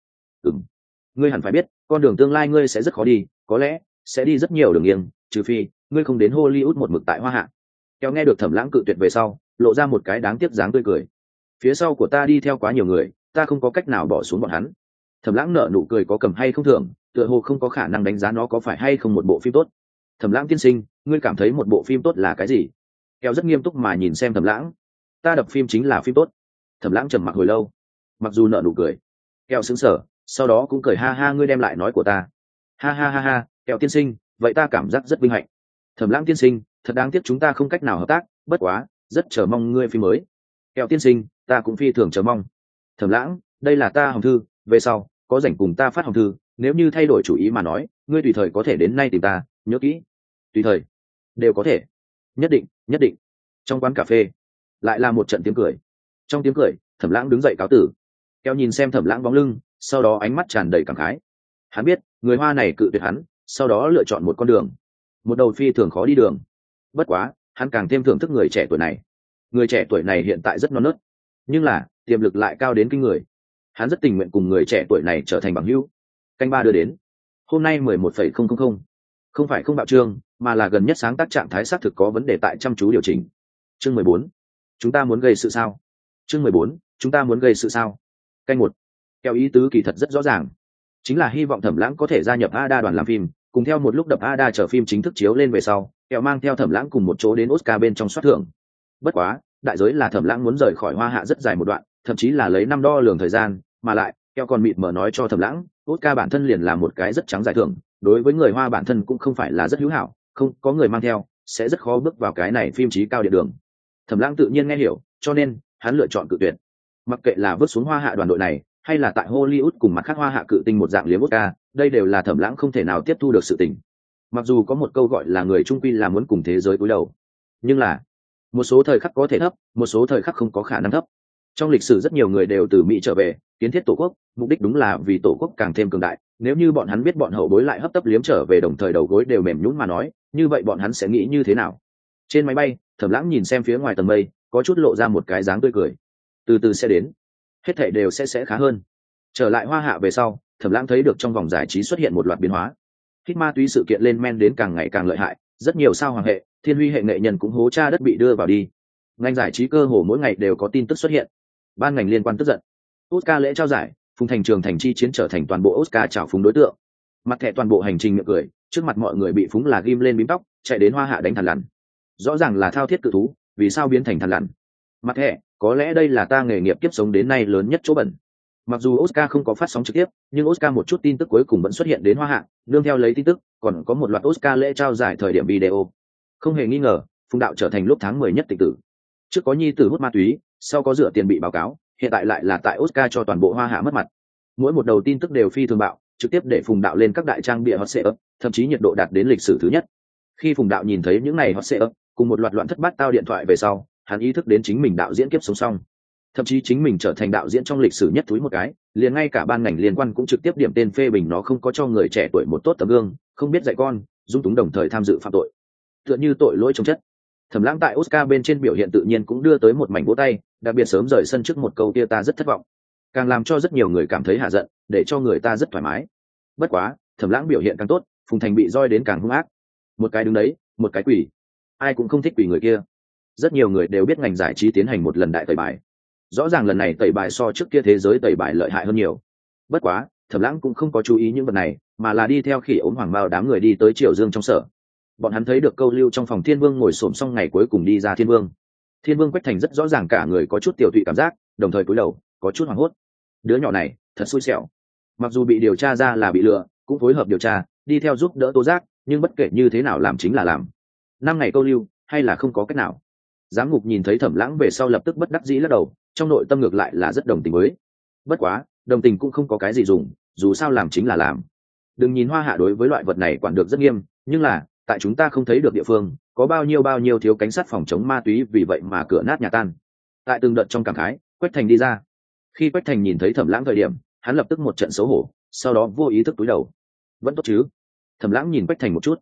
Ngươi hẳn phải biết, con đường tương lai ngươi sẽ rất khó đi, có lẽ sẽ đi rất nhiều đường nghiêng, trừ phi ngươi không đến Hollywood một mực tại Hoa Hạ. Kẹo nghe được Thẩm Lãng cự tuyệt về sau, lộ ra một cái đáng tiếc dáng tươi cười. Phía sau của ta đi theo quá nhiều người, ta không có cách nào bỏ xuống bọn hắn. Thẩm Lãng nở nụ cười có cầm hay không thưởng, tựa hồ không có khả năng đánh giá nó có phải hay không một bộ phim tốt. Thẩm Lãng tiên sinh, ngươi cảm thấy một bộ phim tốt là cái gì? Kẹo rất nghiêm túc mà nhìn xem Thẩm Lãng. Ta đập phim chính là phim tốt. Thẩm Lãng trầm mặc hồi lâu, mặc dù nở nụ cười. Kẹo sững sờ, sau đó cũng cười ha ha, ngươi đem lại nói của ta. Ha ha ha ha, Kẹo tiên sinh, vậy ta cảm giác rất vinh hạnh. Thẩm Lãng tiên sinh, thật đáng tiếc chúng ta không cách nào hợp tác, bất quá rất chờ mong ngươi phim mới. Kẹo tiên sinh, ta cũng phi thường chờ mong. Thẩm Lãng, đây là ta hồng thư, về sau có rảnh cùng ta phát hồng thư, nếu như thay đổi chủ ý mà nói, ngươi tùy thời có thể đến nay tìm ta, nhớ kỹ. Tùy thời đều có thể. Nhất định, nhất định. Trong quán cà phê lại là một trận tiếng cười. Trong tiếng cười, Thẩm Lãng đứng dậy cáo tử. Kẹo nhìn xem Thẩm Lãng bóng lưng, sau đó ánh mắt tràn đầy cảm khái. Hắn biết người Hoa này cự tuyệt hắn, sau đó lựa chọn một con đường, một đầu phi thường khó đi đường. Bất quá hắn càng thêm thưởng thức người trẻ tuổi này. Người trẻ tuổi này hiện tại rất non nớt, nhưng là tiềm lực lại cao đến kinh người. Hắn rất tình nguyện cùng người trẻ tuổi này trở thành bằng hữu. Canh ba đưa đến. Hôm nay 11,000. Không phải không bạo trương, mà là gần nhất sáng tác trạng thái xác thực có vấn đề tại chăm chú điều chỉnh. Chương 14. Chúng ta muốn gây sự sao? Chương 14. Chúng ta muốn gây sự sao? Canh một. Kẹo ý tứ kỳ thật rất rõ ràng, chính là hy vọng Thẩm Lãng có thể gia nhập Ada đoàn làm phim, cùng theo một lúc đập Ada chờ phim chính thức chiếu lên về sau, Kẹo mang theo Thẩm Lãng cùng một chỗ đến Oscar bên trong soát thưởng. Bất quá đại giới là Thẩm Lãng muốn rời khỏi Hoa Hạ rất dài một đoạn, thậm chí là lấy năm đo lường thời gian, mà lại Kẹo còn mịt mờ nói cho Thẩm Lãng, Oscar bản thân liền là một cái rất trắng giải thưởng, đối với người Hoa bản thân cũng không phải là rất hữu hảo, không có người mang theo sẽ rất khó bước vào cái này phim chí cao địa đường. Thẩm Lãng tự nhiên nghe hiểu, cho nên hắn lựa chọn cự tuyệt. Mặc kệ là vứt xuống Hoa Hạ đoàn đội này, hay là tại Hollywood cùng mặt khác Hoa Hạ cự tinh một dạng liếm Oscar, đây đều là Thẩm Lãng không thể nào tiếp thu được sự tình. Mặc dù có một câu gọi là người trung quy là muốn cùng thế giới cúi đầu, nhưng là một số thời khắc có thể thấp, một số thời khắc không có khả năng thấp. Trong lịch sử rất nhiều người đều từ Mỹ trở về kiến thiết tổ quốc, mục đích đúng là vì tổ quốc càng thêm cường đại. Nếu như bọn hắn biết bọn hậu bối lại hấp tấp liếm trở về, đồng thời đầu gối đều mềm nhũn mà nói, như vậy bọn hắn sẽ nghĩ như thế nào? Trên máy bay, Thẩm Lãng nhìn xem phía ngoài tầng mây, có chút lộ ra một cái dáng tươi cười. Từ từ sẽ đến, hết thảy đều sẽ khá hơn. Trở lại Hoa Hạ về sau, Thẩm Lãng thấy được trong vòng giải trí xuất hiện một loạt biến hóa. Hít ma túy sự kiện lên men đến càng ngày càng lợi hại, rất nhiều sao hoàng hệ, thiên huy hệ nghệ nhân cũng hố cha đất bị đưa vào đi. Ngành giải trí cơ hồ mỗi ngày đều có tin tức xuất hiện. Ban ngành liên quan tức giận. Oscar lễ trao giải, Phùng Thành Trường thành chi chiến trở thành toàn bộ Oscar trào phúng đối tượng. Mặt thẻ toàn bộ hành trình miệng cười, trước mặt mọi người bị phúng là ghim lên bím tóc, chạy đến hoa hạ đánh thằn lằn. Rõ ràng là thao thiết cự thú, vì sao biến thành thằn lằn? Mặt thẻ, có lẽ đây là ta nghề nghiệp kiếp sống đến nay lớn nhất chỗ bẩn. Mặc dù Oscar không có phát sóng trực tiếp, nhưng Oscar một chút tin tức cuối cùng vẫn xuất hiện đến hoa hạ, nương theo lấy tin tức, còn có một loạt Oscar lễ trao giải thời điểm video. Không hề nghi ngờ, Phùng Đạo trở thành lúc tháng 10 nhất tịch tử. Trước có nhi tử hút ma túy, sau có rửa tiền bị báo cáo, hiện tại lại là tại Oscar cho toàn bộ hoa hạ mất mặt. Mỗi một đầu tin tức đều phi thường bạo, trực tiếp để Phùng Đạo lên các đại trang bìa hot search, thậm chí nhiệt độ đạt đến lịch sử thứ nhất. Khi Phùng Đạo nhìn thấy những này hot search, cùng một loạt loạn thất bát tao điện thoại về sau, hắn ý thức đến chính mình đạo diễn kiếp sống xong. Thậm chí chính mình trở thành đạo diễn trong lịch sử nhất túi một cái, liền ngay cả ban ngành liên quan cũng trực tiếp điểm tên phê bình nó không có cho người trẻ tuổi một tốt tấm gương, không biết dạy con, dung túng đồng thời tham dự phạm tội, tựa như tội lỗi trong chất. Thẩm Lãng tại Oscar bên trên biểu hiện tự nhiên cũng đưa tới một mảnh vỗ tay, đặc biệt sớm rời sân trước một câu kia ta rất thất vọng, càng làm cho rất nhiều người cảm thấy hạ giận, để cho người ta rất thoải mái. Bất quá, Thẩm Lãng biểu hiện càng tốt, Phùng Thành bị roi đến càng hung ác. Một cái đứng đấy, một cái quỷ, ai cũng không thích quỷ người kia. Rất nhiều người đều biết ngành giải trí tiến hành một lần đại tẩy bài. Rõ ràng lần này tẩy bài so trước kia thế giới tẩy bài lợi hại hơn nhiều. Bất quá, Thẩm Lãng cũng không có chú ý những vật này, mà là đi theo Khỉ Ốm Hoàng Mao đám người đi tới Triều Dương trong sở. Bọn hắn thấy được Câu Lưu trong phòng Thiên Vương ngồi xổm xong ngày cuối cùng đi ra Thiên Vương. Thiên Vương Quách Thành rất rõ ràng cả người có chút tiểu tụy cảm giác, đồng thời cúi đầu, có chút hoảng hốt. Đứa nhỏ này, thật xui xẻo. Mặc dù bị điều tra ra là bị lừa, cũng phối hợp điều tra, đi theo giúp đỡ tố giác, nhưng bất kể như thế nào làm chính là làm. 5 ngày câu lưu, hay là không có cách nào. Giám ngục nhìn thấy Thẩm Lãng về sau lập tức bất đắc dĩ lắc đầu, trong nội tâm ngược lại là rất đồng tình với. Bất quá, đồng tình cũng không có cái gì dùng, dù sao làm chính là làm. Đừng nhìn Hoa Hạ đối với loại vật này quản được rất nghiêm, nhưng là, tại chúng ta không thấy được địa phương, có bao nhiêu thiếu cảnh sát phòng chống ma túy vì vậy mà cửa nát nhà tan. Tại từng đợt trong cảm khái, Quách Thành đi ra. Khi Quách Thành nhìn thấy Thẩm Lãng thời điểm, hắn lập tức một trận xấu hổ, sau đó vô ý thức cúi đầu. Vẫn tốt chứ? Thẩm Lãng nhìn Quách Thành một chút.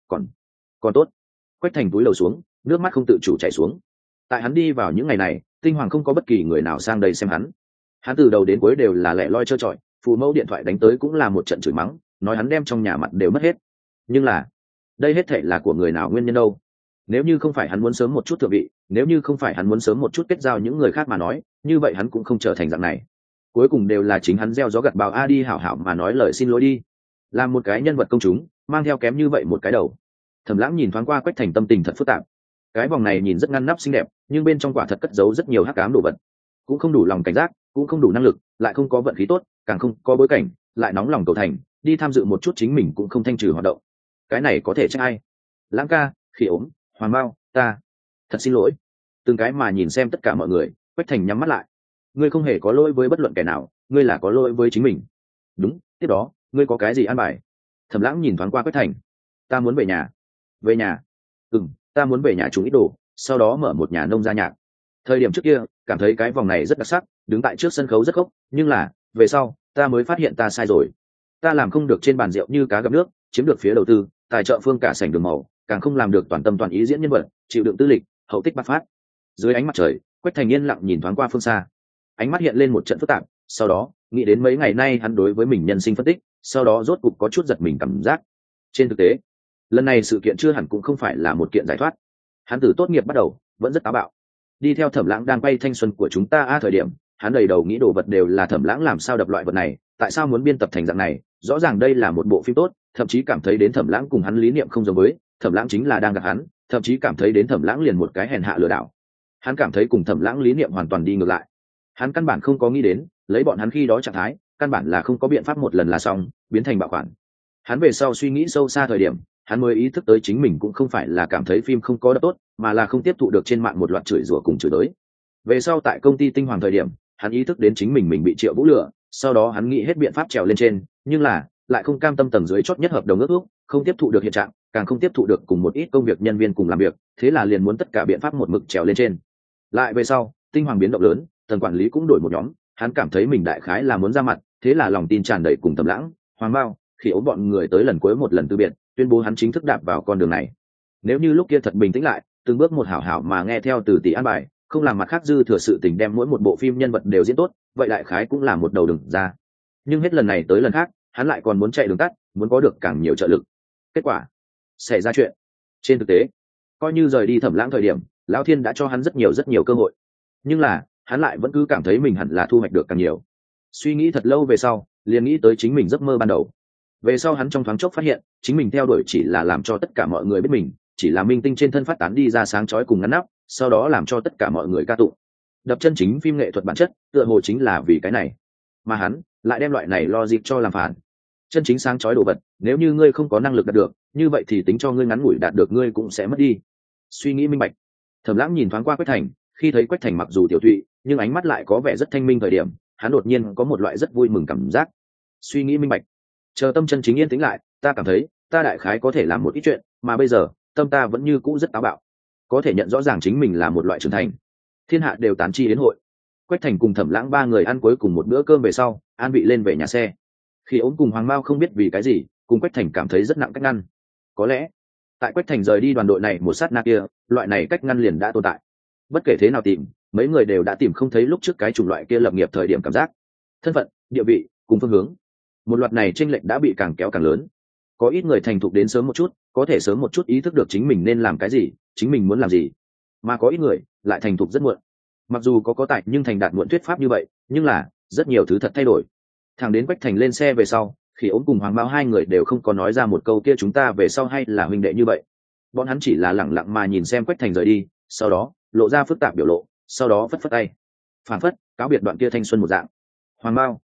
Còn tốt. Quách Thành cúi đầu xuống, nước mắt không tự chủ chảy xuống. Tại hắn đi vào những ngày này, tinh hoàng không có bất kỳ người nào sang đây xem hắn. Hắn từ đầu đến cuối đều là lẻ loi trơ trọi, phụ mẫu điện thoại đánh tới cũng là một trận chửi mắng, nói hắn đem trong nhà mặt đều mất hết. Nhưng là, đây hết thảy là của người nào nguyên nhân đâu? Nếu như không phải hắn muốn sớm một chút thượng vị, nếu như không phải hắn muốn sớm một chút kết giao những người khác mà nói, như vậy hắn cũng không trở thành dạng này. Cuối cùng đều là chính hắn gieo gió gặt bão đi hảo hảo mà nói lời xin lỗi đi. Làm một cái nhân vật công chúng, mang theo kém như vậy một cái đầu. Thẩm Lãng nhìn thoáng qua Quách Thành tâm tình thật phức tạp. Cái vòng này nhìn rất ngăn nắp xinh đẹp, nhưng bên trong quả thật cất giấu rất nhiều hắc ám đồ vật. Cũng không đủ lòng cảnh giác, cũng không đủ năng lực, lại không có vận khí tốt, càng không có bối cảnh, lại nóng lòng cầu thành, đi tham dự một chút chính mình cũng không thanh trừ hoạt động. Cái này có thể trách ai? Lãng ca, Khỉ Ốm, Hoàng Mao, ta thật xin lỗi. Từng cái mà nhìn xem tất cả mọi người, Quách Thành nhắm mắt lại. Ngươi không hề có lỗi với bất luận kẻ nào, ngươi là có lỗi với chính mình. Đúng, tiếp đó, ngươi có cái gì an bài? Thẩm Lãng nhìn thoáng qua Quách Thành. Ta muốn về nhà. Về nhà? Ta muốn về nhà trùng ít đồ, sau đó mở một nhà nông gia nhạc. Thời điểm trước kia, cảm thấy cái vòng này rất đặc sắc, đứng tại trước sân khấu rất khốc, nhưng là, về sau, ta mới phát hiện ta sai rồi. Ta làm không được trên bàn rượu như cá gặp nước, chiếm được phía đầu tư, tài trợ phương cả sảnh đường màu, càng không làm được toàn tâm toàn ý diễn nhân vật, chịu đựng tư lịch, hậu tích bát phát. Dưới ánh mặt trời, Quách Thành yên lặng nhìn thoáng qua phương xa. Ánh mắt hiện lên một trận phức tạp, sau đó, nghĩ đến mấy ngày nay hắn đối với mình nhân sinh phân tích, sau đó rốt cục có chút giật mình cảm giác. Trên thực tế, lần này sự kiện chưa hẳn cũng không phải là một kiện giải thoát. Hắn từ tốt nghiệp bắt đầu, vẫn rất táo bạo. Đi theo Thẩm Lãng đang quay thanh xuân của chúng ta thời điểm, hắn đầy đầu nghĩ đồ vật đều là Thẩm Lãng làm sao đập loại vật này, tại sao muốn biên tập thành dạng này, rõ ràng đây là một bộ phim tốt, thậm chí cảm thấy đến Thẩm Lãng cùng hắn lý niệm không giống với, Thẩm Lãng chính là đang gạt hắn, thậm chí cảm thấy đến Thẩm Lãng liền một cái hèn hạ lừa đảo. Hắn cảm thấy cùng Thẩm Lãng lý niệm hoàn toàn đi ngược lại. Hắn căn bản không có nghĩ đến, lấy bọn hắn khi đó trạng thái, căn bản là không có biện pháp một lần là xong, biến thành bạo khoản. Hắn về sau suy nghĩ sâu xa thời điểm, hắn mới ý thức tới chính mình cũng không phải là cảm thấy phim không có đập tốt, mà là không tiếp thụ được trên mạng một loạt chửi rủa cùng chửi tới. Về sau tại công ty Tinh Hoàng thời điểm, hắn ý thức đến chính mình bị Triệu Vũ lừa, sau đó hắn nghĩ hết biện pháp trèo lên trên, nhưng là lại không cam tâm tầng dưới chót nhất hợp đồng ước ước, không tiếp thụ được hiện trạng, càng không tiếp thụ được cùng một ít công việc nhân viên cùng làm việc, thế là liền muốn tất cả biện pháp một mực trèo lên trên. Lại về sau, Tinh Hoàng biến động lớn, tầng quản lý cũng đổi một nhóm, hắn cảm thấy mình đại khái là muốn ra mặt, thế là lòng tin tràn đầy cùng Thẩm Lãng, Hoàng Mao, Khi Ốm bọn người tới lần cuối một lần từ biệt, tuyên bố hắn chính thức đạp vào con đường này. Nếu như lúc kia thật bình tĩnh lại, từng bước một hảo hảo mà nghe theo từ tỷ an bài, không làm mặt khác dư thừa sự tình đem mỗi một bộ phim nhân vật đều diễn tốt, vậy đại khái cũng là một đầu đường ra. Nhưng hết lần này tới lần khác, hắn lại còn muốn chạy đường tắt, muốn có được càng nhiều trợ lực. Kết quả, xảy ra chuyện. Trên thực tế, coi như rời đi Thẩm Lãng thời điểm, Lão Thiên đã cho hắn rất nhiều cơ hội. Nhưng là, hắn lại vẫn cứ cảm thấy mình hẳn là thu hoạch được càng nhiều. Suy nghĩ thật lâu về sau, liền nghĩ tới chính mình giấc mơ ban đầu. Về sau hắn trong thoáng chốc phát hiện chính mình theo đuổi chỉ là làm cho tất cả mọi người biết mình chỉ là minh tinh trên thân phát tán đi ra sáng chói cùng ngắn nắp, sau đó làm cho tất cả mọi người ca tụng. Đập chân chính phim nghệ thuật bản chất tựa hồ chính là vì cái này, mà hắn lại đem loại này logic cho làm phản. Chân chính sáng chói đồ vật nếu như ngươi không có năng lực đạt được, như vậy thì tính cho ngươi ngắn ngủi đạt được ngươi cũng sẽ mất đi. Suy nghĩ minh bạch, Thẩm Lãng nhìn thoáng qua Quách Thành, khi thấy Quách Thành mặc dù tiểu thụy nhưng ánh mắt lại có vẻ rất thanh minh thời điểm, hắn đột nhiên có một loại rất vui mừng cảm giác. Suy nghĩ minh bạch, chờ tâm chân chính yên tĩnh lại, ta cảm thấy ta đại khái có thể làm một ít chuyện, mà bây giờ tâm ta vẫn như cũ rất táo bạo, có thể nhận rõ ràng chính mình là một loại trưởng thành. Thiên hạ đều tán chi đến hội. Quách Thành cùng Thẩm Lãng ba người ăn cuối cùng một bữa cơm về sau, an vị lên về nhà xe. Khi ốm cùng Hoàng Mao không biết vì cái gì cùng Quách Thành cảm thấy rất nặng cách ngăn. Có lẽ tại Quách Thành rời đi đoàn đội này một sát na kia, loại này cách ngăn liền đã tồn tại. Bất kể thế nào tìm, mấy người đều đã tìm không thấy lúc trước cái chủng loại kia lập nghiệp thời điểm cảm giác, thân phận, địa vị cùng phương hướng. Một loạt này chênh lệch đã bị càng kéo càng lớn. Có ít người thành thục đến sớm một chút, có thể sớm một chút ý thức được chính mình nên làm cái gì, chính mình muốn làm gì, mà có ít người lại thành thục rất muộn. Mặc dù có tài nhưng thành đạt muộn thuyết pháp như vậy, nhưng là rất nhiều thứ thật thay đổi. Thằng đến Quách Thành lên xe về sau, Khi ốm cùng Hoàng Mao hai người đều không có nói ra một câu kia chúng ta về sau hay là huynh đệ như vậy. Bọn hắn chỉ là lẳng lặng mà nhìn xem Quách Thành rời đi, sau đó lộ ra phức tạp biểu lộ, sau đó phất phất tay, phản phất cáo biệt đoạn kia thanh xuân một dạng. Hoàng Mao,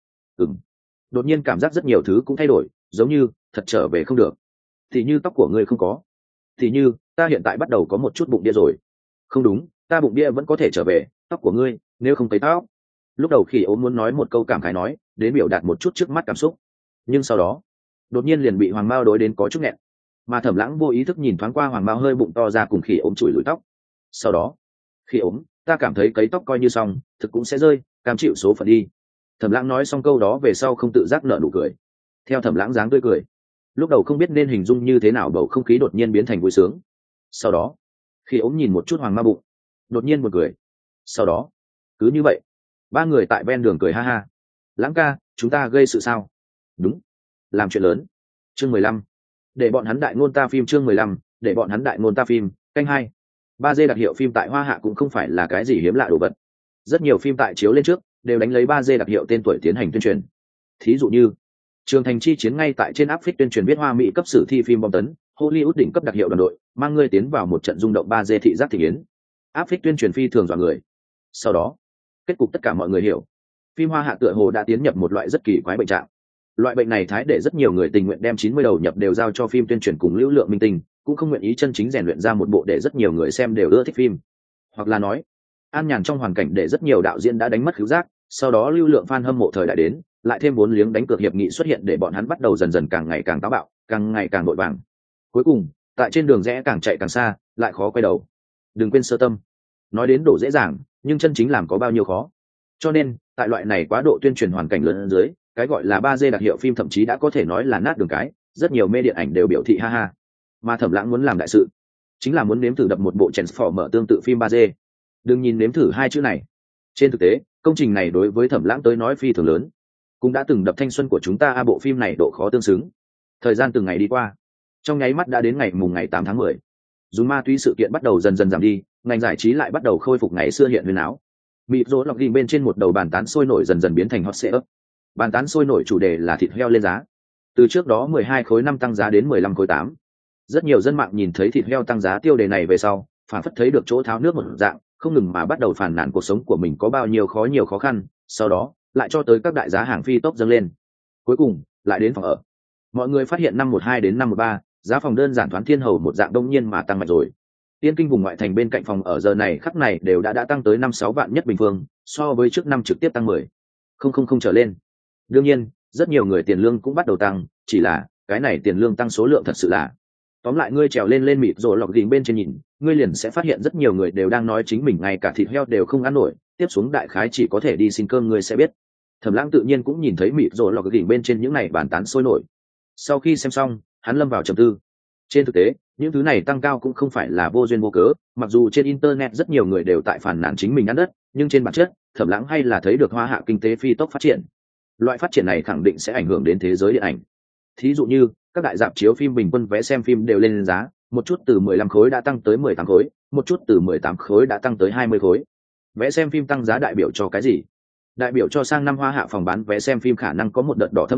đột nhiên cảm giác rất nhiều thứ cũng thay đổi, giống như thật trở về không được. Thì như tóc của ngươi không có, thì như ta hiện tại bắt đầu có một chút bụng đĩa rồi. Không đúng, ta bụng đĩa vẫn có thể trở về, tóc của ngươi nếu không thấy tóc. Lúc đầu Khi ốm muốn nói một câu cảm khái nói đến biểu đạt một chút trước mắt cảm xúc, nhưng sau đó đột nhiên liền bị Hoàng Mao đối đến có chút nghẹn. Mà Thẩm Lãng vô ý thức nhìn thoáng qua Hoàng Mao hơi bụng to ra cùng Khi ốm chùi lùi tóc, sau đó Khi ốm, ta cảm thấy cấy tóc coi như xong thực cũng sẽ rơi, cam chịu số phận đi. Thẩm Lãng nói xong câu đó về sau không tự giác nở nụ cười. Theo Thẩm Lãng dáng tươi cười, lúc đầu không biết nên hình dung như thế nào bầu không khí đột nhiên biến thành vui sướng. Sau đó Khi ốm nhìn một chút Hoàng Mao bụng, đột nhiên một cười. Sau đó cứ như vậy ba người tại ven đường cười ha ha. Lãng ca, chúng ta gây sự sao? Đúng, làm chuyện lớn. Chương 15. Để bọn hắn đại ngôn ta phim. Chương 15. Để bọn hắn đại ngôn ta phim. Canh 2. 3D đặc hiệu phim tại Hoa Hạ cũng không phải là cái gì hiếm lạ đồ vật. Rất nhiều phim tại chiếu lên trước đều đánh lấy 3D đặc hiệu tên tuổi tiến hành tuyên truyền. Thí dụ như Trường Thành chi chiến ngay tại trên áp phích tuyên truyền viết Hoa Mỹ cấp sử thi phim bom tấn, Hollywood đỉnh cấp đặc hiệu đoàn đội, mang ngươi tiến vào một trận rung động 3D thị giác thị yến. Áp phích tuyên truyền phi thường dọa người. Sau đó, kết cục tất cả mọi người hiểu, phim Hoa Hạ tựa hồ đã tiến nhập một loại rất kỳ quái bệnh trạng. Loại bệnh này thái để rất nhiều người tình nguyện đem 90 đầu nhập đều giao cho phim tuyên truyền cùng lưu lượng minh tinh, cũng không nguyện ý chân chính rèn luyện ra một bộ để rất nhiều người xem đều ưa thích phim. Hoặc là nói, an nhàn trong hoàn cảnh để rất nhiều đạo diễn đã đánh mất khứu giác, sau đó lưu lượng fan hâm mộ thời đại đến, lại thêm vốn liếng đánh cược hiệp nghị xuất hiện để bọn hắn bắt đầu dần dần càng ngày càng táo bạo, càng ngày càng vội vàng. Cuối cùng, tại trên đường rẽ càng chạy càng xa, lại khó quay đầu. Đừng quên sơ tâm. Nói đến đổ dễ dàng, nhưng chân chính làm có bao nhiêu khó. Cho nên, tại loại này quá độ tuyên truyền hoàn cảnh lớn dưới, cái gọi là 3D đặc hiệu phim thậm chí đã có thể nói là nát đường cái, rất nhiều mê điện ảnh đều biểu thị ha ha. Mà Thẩm Lãng muốn làm đại sự, chính là muốn nếm thử đập một bộ Transformer tương tự phim 3D. Đừng nhìn nếm thử hai chữ này. Trên thực tế, công trình này đối với Thẩm Lãng tới nói phi thường lớn, cũng đã từng đập thanh xuân của chúng ta bộ phim này độ khó tương xứng. Thời gian từng ngày đi qua, trong nháy mắt đã đến ngày 8 tháng 10. Dùng ma túy sự kiện bắt đầu dần dần giảm đi, ngành giải trí lại bắt đầu khôi phục ngày xưa hiện huyền áo. Mịp rỗ lọc ghi bên trên một đầu bàn tán sôi nổi dần dần biến thành hot setup. Bàn tán sôi nổi chủ đề là thịt heo lên giá. Từ trước đó 12 khối 5 tăng giá đến 15 khối 8. Rất nhiều dân mạng nhìn thấy thịt heo tăng giá tiêu đề này về sau, phản phất thấy được chỗ tháo nước một dạng, không ngừng mà bắt đầu phàn nàn cuộc sống của mình có bao nhiêu khó khăn, sau đó lại cho tới các đại giá hàng phi tốc dâng lên. Cuối cùng lại đến phòng ở. Mọi người phát hiện năm 12 đến năm 13, giá phòng đơn giản thoáng thiên hầu một dạng đông nhiên mà tăng mạnh rồi. Tiên kinh vùng ngoại thành bên cạnh phòng ở giờ này khắc này đều đã tăng tới 5-6 vạn nhất bình phương, so với trước năm trực tiếp tăng 10,000 trở lên. Đương nhiên, rất nhiều người tiền lương cũng bắt đầu tăng, chỉ là cái này tiền lương tăng số lượng thật sự là. Tóm lại ngươi trèo lên mịt rồi lọc gỉnh bên trên nhìn, ngươi liền sẽ phát hiện rất nhiều người đều đang nói chính mình ngay cả thịt heo đều không ăn nổi, tiếp xuống đại khái chỉ có thể đi xin cơm ngươi sẽ biết. Thẩm Lãng tự nhiên cũng nhìn thấy mịt rồi lọc gỉnh bên trên những này bàn tán sôi nổi. Sau khi xem xong, hắn lâm vào trầm tư. Trên thực tế, những thứ này tăng cao cũng không phải là vô duyên vô cớ, mặc dù trên internet rất nhiều người đều tại phản nàn chính mình ăn đất, nhưng trên bản chất, Thẩm Lãng hay là thấy được Hoa Hạ kinh tế phi tốc phát triển. Loại phát triển này khẳng định sẽ ảnh hưởng đến thế giới điện ảnh. Thí dụ như, các đại rạp chiếu phim bình quân vé xem phim đều lên giá, một chút từ 15 khối đã tăng tới 18 khối, một chút từ 18 khối đã tăng tới 20 khối. Vé xem phim tăng giá đại biểu cho cái gì? Đại biểu cho sang năm Hoa Hạ phòng bán vé xem phim khả năng có một đợt đỏ thấm lợi,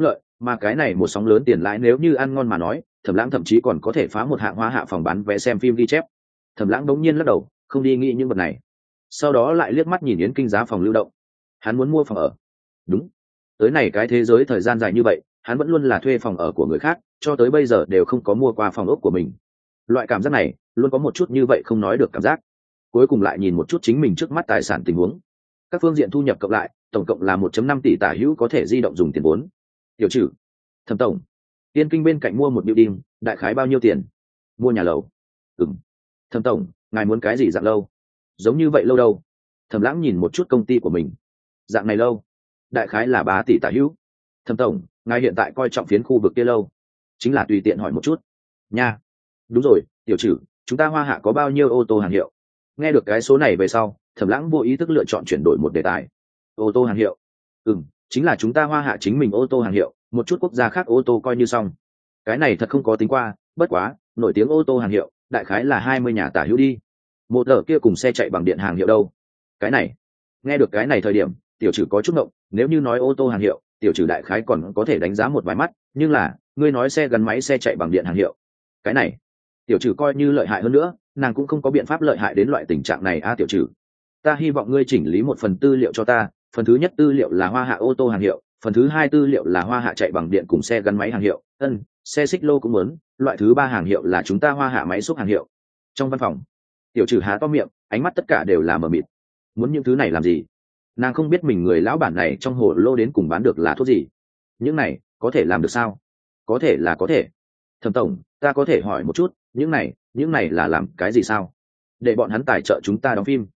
Mà cái này một sóng lớn tiền lãi nếu như ăn ngon mà nói, Thẩm Lãng thậm chí còn có thể phá một hạng hoa hạ phòng bán vé xem phim ghi chép. Thẩm Lãng đống nhiên lắc đầu, không đi nghĩ những vật này. Sau đó lại liếc mắt nhìn Yến Kinh giá phòng lưu động. Hắn muốn mua phòng ở. Đúng. Tới này cái thế giới thời gian dài như vậy, hắn vẫn luôn là thuê phòng ở của người khác, cho tới bây giờ đều không có mua qua phòng ốc của mình. Loại cảm giác này, luôn có một chút như vậy không nói được cảm giác. Cuối cùng lại nhìn một chút chính mình trước mắt tài sản tình huống. Các phương diện thu nhập cộng lại, tổng cộng là 1.5 tỷ tả hữu có thể di động dùng tiền vốn. Tiểu trừ, Thẩm tổng, Tiên Kinh bên cạnh mua một building, đại khái bao nhiêu tiền? Mua nhà lầu. Ừm. Thẩm tổng, ngài muốn cái gì dạng lâu? Giống như vậy lâu đâu? Thẩm Lãng nhìn một chút công ty của mình. Dạng này lâu, đại khái là 3 tỷ tả hữu. Thẩm tổng, ngài hiện tại coi trọng phiến khu vực kia lâu? Chính là tùy tiện hỏi một chút. Nha. Đúng rồi, tiểu trừ, chúng ta Hoa Hạ có bao nhiêu ô tô hàng hiệu? Nghe được cái số này về sau, Thẩm Lãng vô ý thức lựa chọn chuyển đổi một đề tài. Ô tô hàng hiệu? Chính là chúng ta Hoa Hạ chính mình ô tô hàng hiệu, một chút quốc gia khác ô tô coi như xong. Cái này thật không có tính qua, bất quá nổi tiếng ô tô hàng hiệu đại khái là 20 nhà tả hữu đi. Một tờ kia cùng xe chạy bằng điện hàng hiệu đâu? Cái này, nghe được cái này thời điểm, tiểu trừ có chút ngộng. Nếu như nói ô tô hàng hiệu, tiểu trừ đại khái còn có thể đánh giá một vài mắt, nhưng là ngươi nói xe gắn máy xe chạy bằng điện hàng hiệu, cái này tiểu trừ coi như lợi hại hơn nữa, nàng cũng không có biện pháp lợi hại đến loại tình trạng này a. Tiểu trừ, ta hy vọng ngươi chỉnh lý một phần tư liệu cho ta. Phần thứ nhất tư liệu là Hoa Hạ ô tô hàng hiệu, phần thứ hai tư liệu là Hoa Hạ chạy bằng điện cùng xe gắn máy hàng hiệu. Xe xích lô cũng muốn. Loại thứ ba hàng hiệu là chúng ta Hoa Hạ máy xúc hàng hiệu. Trong văn phòng, tiểu trừ há to miệng, ánh mắt tất cả đều là mờ mịt. Muốn những thứ này làm gì? Nàng không biết mình người lão bản này trong hồ lô đến cùng bán được là thuốc gì. Những này có thể làm được sao? Có thể là có thể. Thẩm tổng, ta có thể hỏi một chút, những này là làm cái gì sao? Để bọn hắn tài trợ chúng ta đóng phim.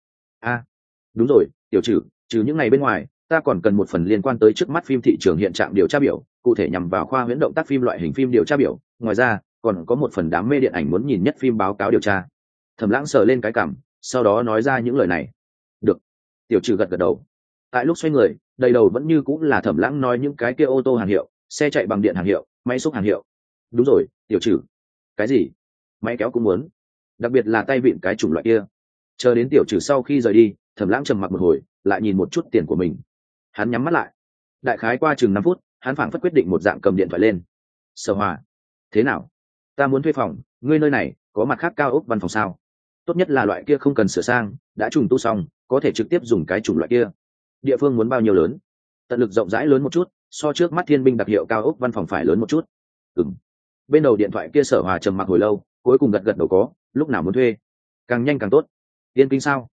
Đúng rồi, tiểu trừ, trừ những ngày bên ngoài, ta còn cần một phần liên quan tới trước mắt phim thị trường hiện trạng điều tra biểu, cụ thể nhằm vào khoa huyễn động tác phim loại hình phim điều tra biểu. Ngoài ra còn có một phần đám mê điện ảnh muốn nhìn nhất phim báo cáo điều tra. Thẩm Lãng sờ lên cái cằm, sau đó nói ra những lời này. Được. Tiểu trừ gật gật đầu. Tại lúc xoay người, đầy đầu vẫn như cũng là Thẩm Lãng nói những cái kia ô tô hàng hiệu, xe chạy bằng điện hàng hiệu, máy xúc hàng hiệu. Đúng rồi, tiểu trừ. Cái gì? Máy kéo cũng muốn, đặc biệt là tay vịn cái chủng loại kia. Chờ đến tiểu trừ sau khi rời đi, Thẩm Lãng trầm mặc một hồi, lại nhìn một chút tiền của mình. Hắn nhắm mắt lại. Đại khái qua chừng 5 phút, hắn phảng phất quyết định một dạng cầm điện thoại lên. Sở Hòa, thế nào? Ta muốn thuê phòng, ngươi nơi này có mặt khác cao ốc văn phòng sao? Tốt nhất là loại kia không cần sửa sang, đã trùng tu xong, có thể trực tiếp dùng cái chủng loại kia. Địa phương muốn bao nhiêu lớn? Tận lực rộng rãi lớn một chút, so trước mắt Thiên binh đặc hiệu cao ốc văn phòng phải lớn một chút. Bên đầu điện thoại kia Sở Hòa trầm mặc hồi lâu, cuối cùng gật gật đầu có, lúc nào muốn thuê? Càng nhanh càng tốt. Yên Kinh sao?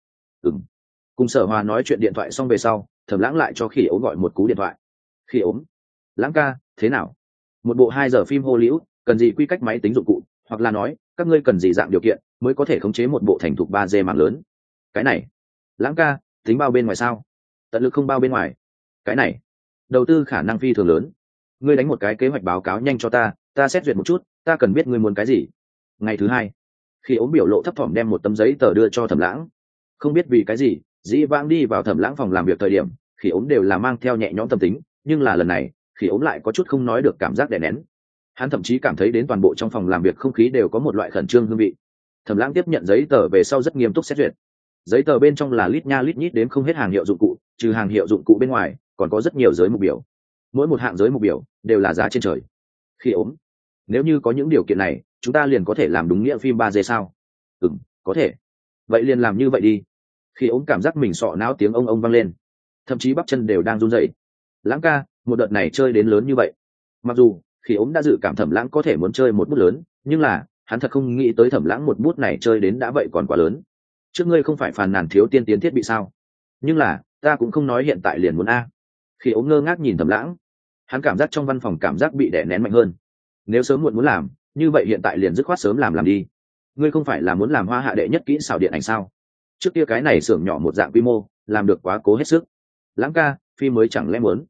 Cùng Sở Hòa nói chuyện điện thoại xong về sau, Thẩm Lãng lại cho Khỉ Ốm gọi một cú điện thoại. Khỉ Ốm, Lãng ca, thế nào? Một bộ 2 giờ phim Hollywood, cần gì quy cách máy tính dụng cụ, hoặc là nói, các ngươi cần gì dạng điều kiện mới có thể khống chế một bộ thành thục 3D mạng lớn? Cái này, Lãng ca, tính bao bên ngoài sao? Tận lực không bao bên ngoài. Cái này, đầu tư khả năng phi thường lớn. Ngươi đánh một cái kế hoạch báo cáo nhanh cho ta, ta xét duyệt một chút, ta cần biết ngươi muốn cái gì. Ngày thứ hai, Khi Ốm biểu lộ thấp thỏm đem một tấm giấy tờ đưa cho Thẩm Lãng. Không biết vì cái gì, dĩ vãng đi vào Thẩm Lãng phòng làm việc thời điểm, Khi Ốm đều là mang theo nhẹ nhõm tâm tính, nhưng là lần này, Khi Ốm lại có chút không nói được cảm giác đè nén. Hắn thậm chí cảm thấy đến toàn bộ trong phòng làm việc không khí đều có một loại khẩn trương hương vị. Thẩm Lãng tiếp nhận giấy tờ về sau rất nghiêm túc xét duyệt. Giấy tờ bên trong là lít nha lít nhít đến không hết hàng hiệu dụng cụ, trừ hàng hiệu dụng cụ bên ngoài, còn có rất nhiều giới mục biểu. Mỗi một hạng giới mục biểu đều là giá trên trời. Khi Ốm, nếu như có những điều kiện này, chúng ta liền có thể làm đúng nghĩa phim 3D sao? Có thể. Vậy liền làm như vậy đi. Khi Ốm cảm giác mình sọ não tiếng ông vang lên, thậm chí bắp chân đều đang run rẩy. Lãng ca, một đợt này chơi đến lớn như vậy. Mặc dù Khi Ốm đã dự cảm Thẩm Lãng có thể muốn chơi một bút lớn, nhưng là hắn thật không nghĩ tới Thẩm Lãng một bút này chơi đến đã vậy còn quá lớn. Trước ngươi không phải phàn nàn thiếu tiên tiến thiết bị sao? Nhưng là ta cũng không nói hiện tại liền muốn a. Khi Ốm ngơ ngác nhìn Thẩm Lãng, hắn cảm giác trong văn phòng cảm giác bị đè nén mạnh hơn. Nếu sớm muộn muốn làm, như vậy hiện tại liền dứt khoát sớm làm đi. Ngươi không phải là muốn làm Hoa Hạ đệ nhất kỹ xảo điện ảnh sao? Trước kia cái này xưởng nhỏ một dạng quy mô, làm được quá cố hết sức. Lãng ca, phim mới chẳng lẽ muốn?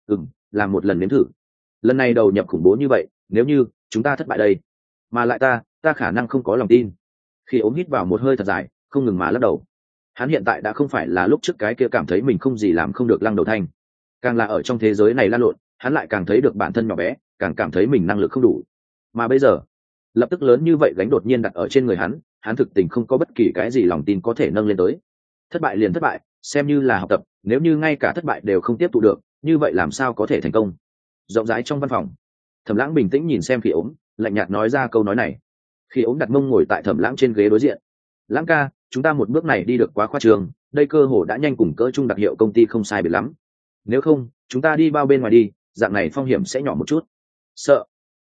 Làm một lần nếm thử. Lần này đầu nhập khủng bố như vậy, nếu như chúng ta thất bại đây, mà lại ta khả năng không có lòng tin. Khi Ốm hít vào một hơi thật dài, không ngừng mà lắc đầu. Hắn hiện tại đã không phải là lúc trước cái kia cảm thấy mình không gì làm không được lăng đầu thanh, càng là ở trong thế giới này lan lộn, hắn lại càng thấy được bản thân nhỏ bé, càng cảm thấy mình năng lực không đủ. Mà bây giờ, lập tức lớn như vậy gánh đột nhiên đặt ở trên người hắn thực tình không có bất kỳ cái gì lòng tin có thể nâng lên tới. Thất bại liền thất bại, xem như là học tập, nếu như ngay cả thất bại đều không tiếp tục được, như vậy làm sao có thể thành công? rộng rãi trong văn phòng. Thẩm Lãng bình tĩnh nhìn xem Khi Ốm, lạnh nhạt nói ra câu nói này. Khi Ốm đặt mông ngồi tại Thẩm Lãng trên ghế đối diện. Lãng ca, chúng ta một bước này đi được quá khoa trương, đây cơ hồ đã nhanh cùng cỡ trung đặc hiệu công ty không sai biệt lắm. Nếu không, chúng ta đi bao bên ngoài đi, dạng này phong hiểm sẽ nhỏ một chút. Sợ?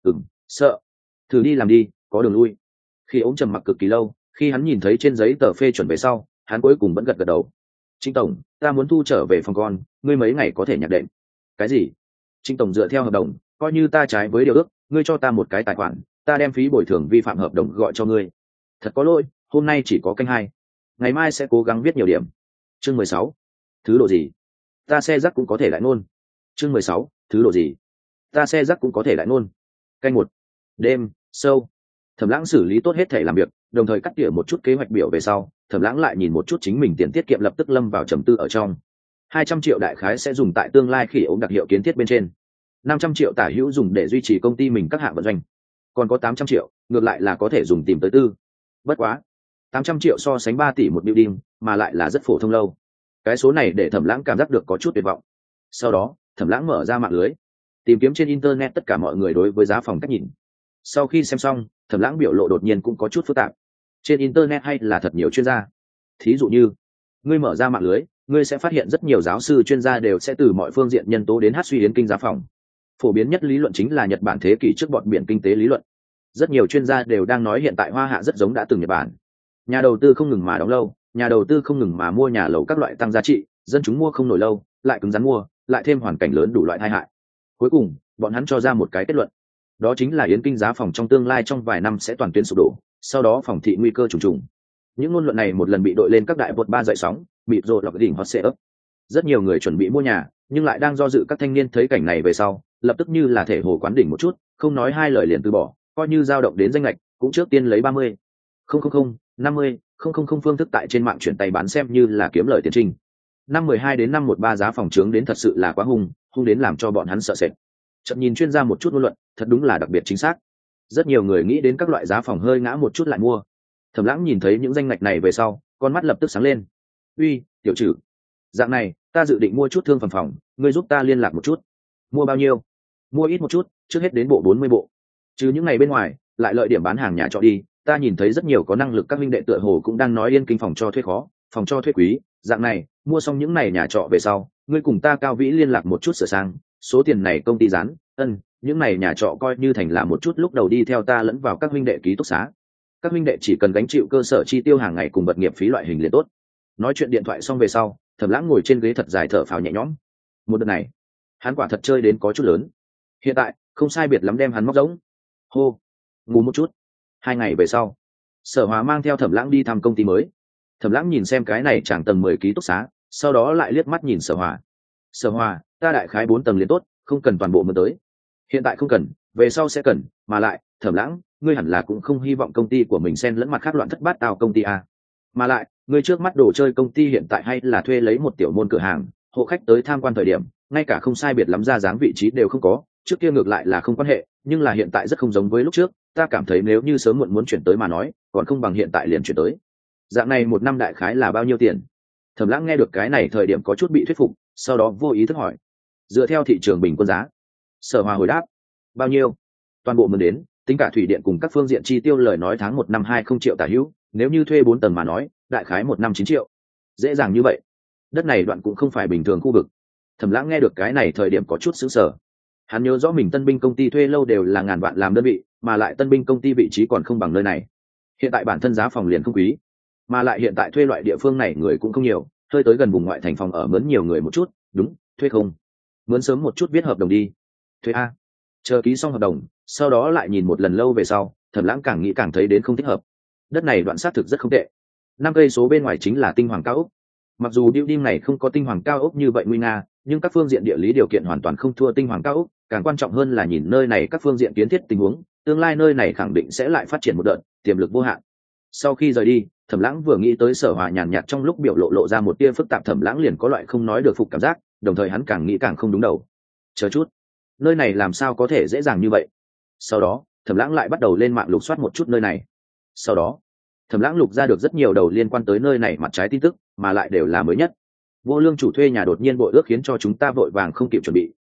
Sợ. Thử đi làm đi, có đường lui. Khi Ốm trầm mặc cực kỳ lâu, khi hắn nhìn thấy trên giấy tờ phê chuẩn về sau, hắn cuối cùng vẫn gật gật đầu. Trịnh tổng, ta muốn thu trở về phòng con, ngươi mấy ngày có thể nhạc đệm. Cái gì? Trịnh tổng dựa theo hợp đồng, coi như ta trái với điều ước, ngươi cho ta một cái tài khoản, ta đem phí bồi thường vi phạm hợp đồng gọi cho ngươi. Thật có lỗi, hôm nay chỉ có canh 2, ngày mai sẽ cố gắng viết nhiều điểm. Chương 16. Thứ độ gì? Ta xe rắc cũng có thể lại nôn. Chương 16. Thứ độ gì? Ta xe rắc cũng có thể lại nôn. Canh 1. Đêm sâu. Thẩm Lãng xử lý tốt hết thể làm việc, đồng thời cắt tỉa một chút kế hoạch biểu về sau, Thẩm Lãng lại nhìn một chút chính mình tiền tiết kiệm, lập tức lâm vào trầm tư ở trong. 200 triệu đại khái sẽ dùng tại tương lai Khi Ốm đặc hiệu kiến thiết bên trên. 500 triệu tả hữu dùng để duy trì công ty mình các hạng vận doanh. Còn có 800 triệu, ngược lại là có thể dùng tìm tới tư. Bất quá, 800 triệu so sánh 3 tỷ một building, mà lại là rất phổ thông lâu. Cái số này để Thẩm Lãng cảm giác được có chút tuyệt vọng. Sau đó, Thẩm Lãng mở ra mạng lưới, tìm kiếm trên internet tất cả mọi người đối với giá phòng cách nhìn. Sau khi xem xong, Thẩm Lãng biểu lộ đột nhiên cũng có chút phức tạp. Trên internet hay là thật nhiều chuyên gia. Thí dụ như, ngươi mở ra mạng lưới, ngươi sẽ phát hiện rất nhiều giáo sư chuyên gia đều sẽ từ mọi phương diện nhân tố đến hát suy yến kinh giá phòng. Phổ biến nhất lý luận chính là Nhật Bản thế kỷ trước bọn biển kinh tế lý luận. Rất nhiều chuyên gia đều đang nói hiện tại Hoa Hạ rất giống đã từng Nhật Bản. Nhà đầu tư không ngừng mà đóng lâu, nhà đầu tư không ngừng mà mua nhà lầu các loại tăng giá trị, dân chúng mua không nổi lâu, lại cứng rắn mua, lại thêm hoàn cảnh lớn đủ loại tai hại. Cuối cùng, bọn hắn cho ra một cái kết luận, đó chính là yến kinh giá phòng trong tương lai trong vài năm sẽ toàn tuyến sụp đổ, sau đó phòng thị nguy cơ trùng trùng. Những ngôn luận này một lần bị đội lên các đại bột ba dậy sóng, mịt rồi lọc đỉnh hot sẽ ấp. Rất nhiều người chuẩn bị mua nhà, nhưng lại đang do dự. Các thanh niên thấy cảnh này về sau, lập tức như là thể hồ quán đỉnh một chút, không nói hai lời liền từ bỏ, coi như dao động đến danh lệch, cũng trước tiên lấy 30, 000, 50, 000 phương thức tại trên mạng chuyển tay bán xem như là kiếm lời tiền trình. Năm 12 đến năm 13 giá phòng trướng đến thật sự là quá hung đến làm cho bọn hắn sợ sệt. Chợt nhìn chuyên gia một chút ngôn luận, thật đúng là đặc biệt chính xác. Rất nhiều người nghĩ đến các loại giá phòng hơi ngã một chút lại mua. Thẩm Lãng nhìn thấy những danh ngạch này về sau, con mắt lập tức sáng lên. Uy, tiểu trừ, dạng này, ta dự định mua chút thương phẩm phòng, ngươi giúp ta liên lạc một chút. Mua bao nhiêu? Mua ít một chút, trước hết đến bộ 40 bộ. Trừ những ngày bên ngoài, lại lợi điểm bán hàng nhà trọ đi. Ta nhìn thấy rất nhiều có năng lực các huynh đệ tựa hồ cũng đang nói yên kinh phòng cho thuê khó, phòng cho thuê quý. Dạng này, mua xong những này nhà trọ về sau, ngươi cùng ta Cao Vĩ liên lạc một chút sửa sang, số tiền này công ty dán. Những này nhà trọ coi như thành là một chút lúc đầu đi theo ta lẫn vào các huynh đệ ký túc xá. Các huynh đệ chỉ cần gánh chịu cơ sở chi tiêu hàng ngày cùng vật nghiệp phí loại hình liền tốt. Nói chuyện điện thoại xong về sau, Thẩm Lãng ngồi trên ghế thật dài thở phào nhẹ nhõm. Một đợt này, hắn quả thật chơi đến có chút lớn. Hiện tại, không sai biệt lắm đem hắn móc giống. Hô, ngủ một chút. 2 ngày về sau, Sở Hòa mang theo Thẩm Lãng đi thăm công ty mới. Thẩm Lãng nhìn xem cái này chẳng tầng 10 ký túc xá, sau đó lại liếc mắt nhìn Sở Hòa. Sở Hòa, ta đại khái 4 tầng liền tốt, không cần toàn bộ mượn tới. Hiện tại không cần, về sau sẽ cần, mà lại, Thẩm Lãng, ngươi hẳn là cũng không hy vọng công ty của mình xen lẫn mặt khác loạn thất bát tao công ty a. Mà lại, ngươi trước mắt đồ chơi công ty hiện tại hay là thuê lấy một tiểu môn cửa hàng, hộ khách tới tham quan thời điểm, ngay cả không sai biệt lắm ra dáng vị trí đều không có, trước kia ngược lại là không quan hệ, nhưng là hiện tại rất không giống với lúc trước, ta cảm thấy nếu như sớm muộn muốn chuyển tới mà nói, còn không bằng hiện tại liền chuyển tới. Dạng này một năm đại khái là bao nhiêu tiền? Thẩm Lãng nghe được cái này thời điểm có chút bị thuyết phục, sau đó vô ý thức hỏi. Dựa theo thị trường bình quân giá. Sở Hòa hồi đáp. Bao nhiêu? Toàn bộ mượn đến, tính cả thủy điện cùng các phương diện chi tiêu lời nói tháng 1 năm 20 triệu tả hữu, nếu như thuê 4 tầng mà nói, đại khái 1 năm 9 triệu. Dễ dàng như vậy. Đất này đoạn cũng không phải bình thường khu vực. Thẩm Lãng nghe được cái này thời điểm có chút sửng sở. Hắn nhớ rõ mình Tân Binh công ty thuê lâu đều là ngàn vạn làm đơn vị, mà lại Tân Binh công ty vị trí còn không bằng nơi này. Hiện tại bản thân giá phòng liền không quý, mà lại hiện tại thuê loại địa phương này người cũng không nhiều, hơi tới gần vùng ngoại thành phòng ở mướn nhiều người một chút, đúng, thuê không. Mướn sớm một chút viết hợp đồng đi. Thuê a. Chờ ký xong hợp đồng, sau đó lại nhìn một lần lâu về sau, Thẩm Lãng càng nghĩ càng thấy đến không thích hợp. Đất này đoạn xác thực rất không tệ. 5 cây số bên ngoài chính là tinh hoàng cao ốc. Mặc dù building này không có tinh hoàng cao ốc như vậy nguy nga, nhưng các phương diện địa lý điều kiện hoàn toàn không thua tinh hoàng cao ốc, càng quan trọng hơn là nhìn nơi này các phương diện kiến thiết tình huống, tương lai nơi này khẳng định sẽ lại phát triển một đợt, tiềm lực vô hạn. Sau khi rời đi, Thẩm Lãng vừa nghĩ tới Sở Hòa nhàn nhạt trong lúc biểu lộ ra một tia phức tạp, Thẩm Lãng liền có loại không nói được phục cảm giác, đồng thời hắn càng nghĩ càng không đúng đầu. Chờ chút, nơi này làm sao có thể dễ dàng như vậy? Sau đó, Thẩm Lãng lại bắt đầu lên mạng lục soát một chút nơi này. Sau đó, Thẩm Lãng lục ra được rất nhiều đầu liên quan tới nơi này mặt trái tin tức, mà lại đều là mới nhất. Vô Lương chủ thuê nhà đột nhiên bội ước khiến cho chúng ta vội vàng không kịp chuẩn bị,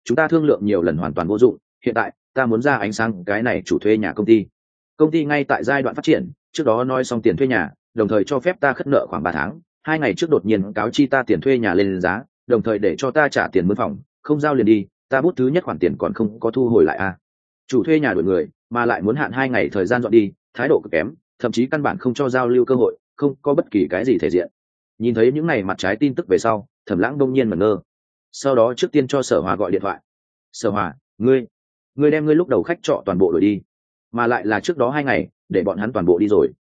chúng ta thương lượng nhiều lần hoàn toàn vô dụng, hiện tại ta muốn ra ánh sáng cái này chủ thuê nhà công ty ngay tại giai đoạn phát triển, trước đó nói xong tiền thuê nhà, đồng thời cho phép ta khất nợ khoảng 3 tháng. 2 ngày trước đột nhiên cáo chi ta tiền thuê nhà lên giá, đồng thời để cho ta trả tiền mướn phòng, không giao liền đi, ta bút thứ nhất khoản tiền còn không có thu hồi lại à. Chủ thuê nhà đuổi người mà lại muốn hạn 2 ngày thời gian dọn đi, thái độ cực kém, thậm chí căn bản không cho giao lưu cơ hội, không có bất kỳ cái gì thể diện. Nhìn thấy những này mặt trái tin tức về sau, Thẩm Lãng đông nhiên ngẩn ngơ. Sau đó trước tiên cho Sở Hòa gọi điện thoại. Sở Hòa, ngươi đem ngươi lúc đầu khách trọ toàn bộ đuổi đi, mà lại là trước đó 2 ngày để bọn hắn toàn bộ đi rồi.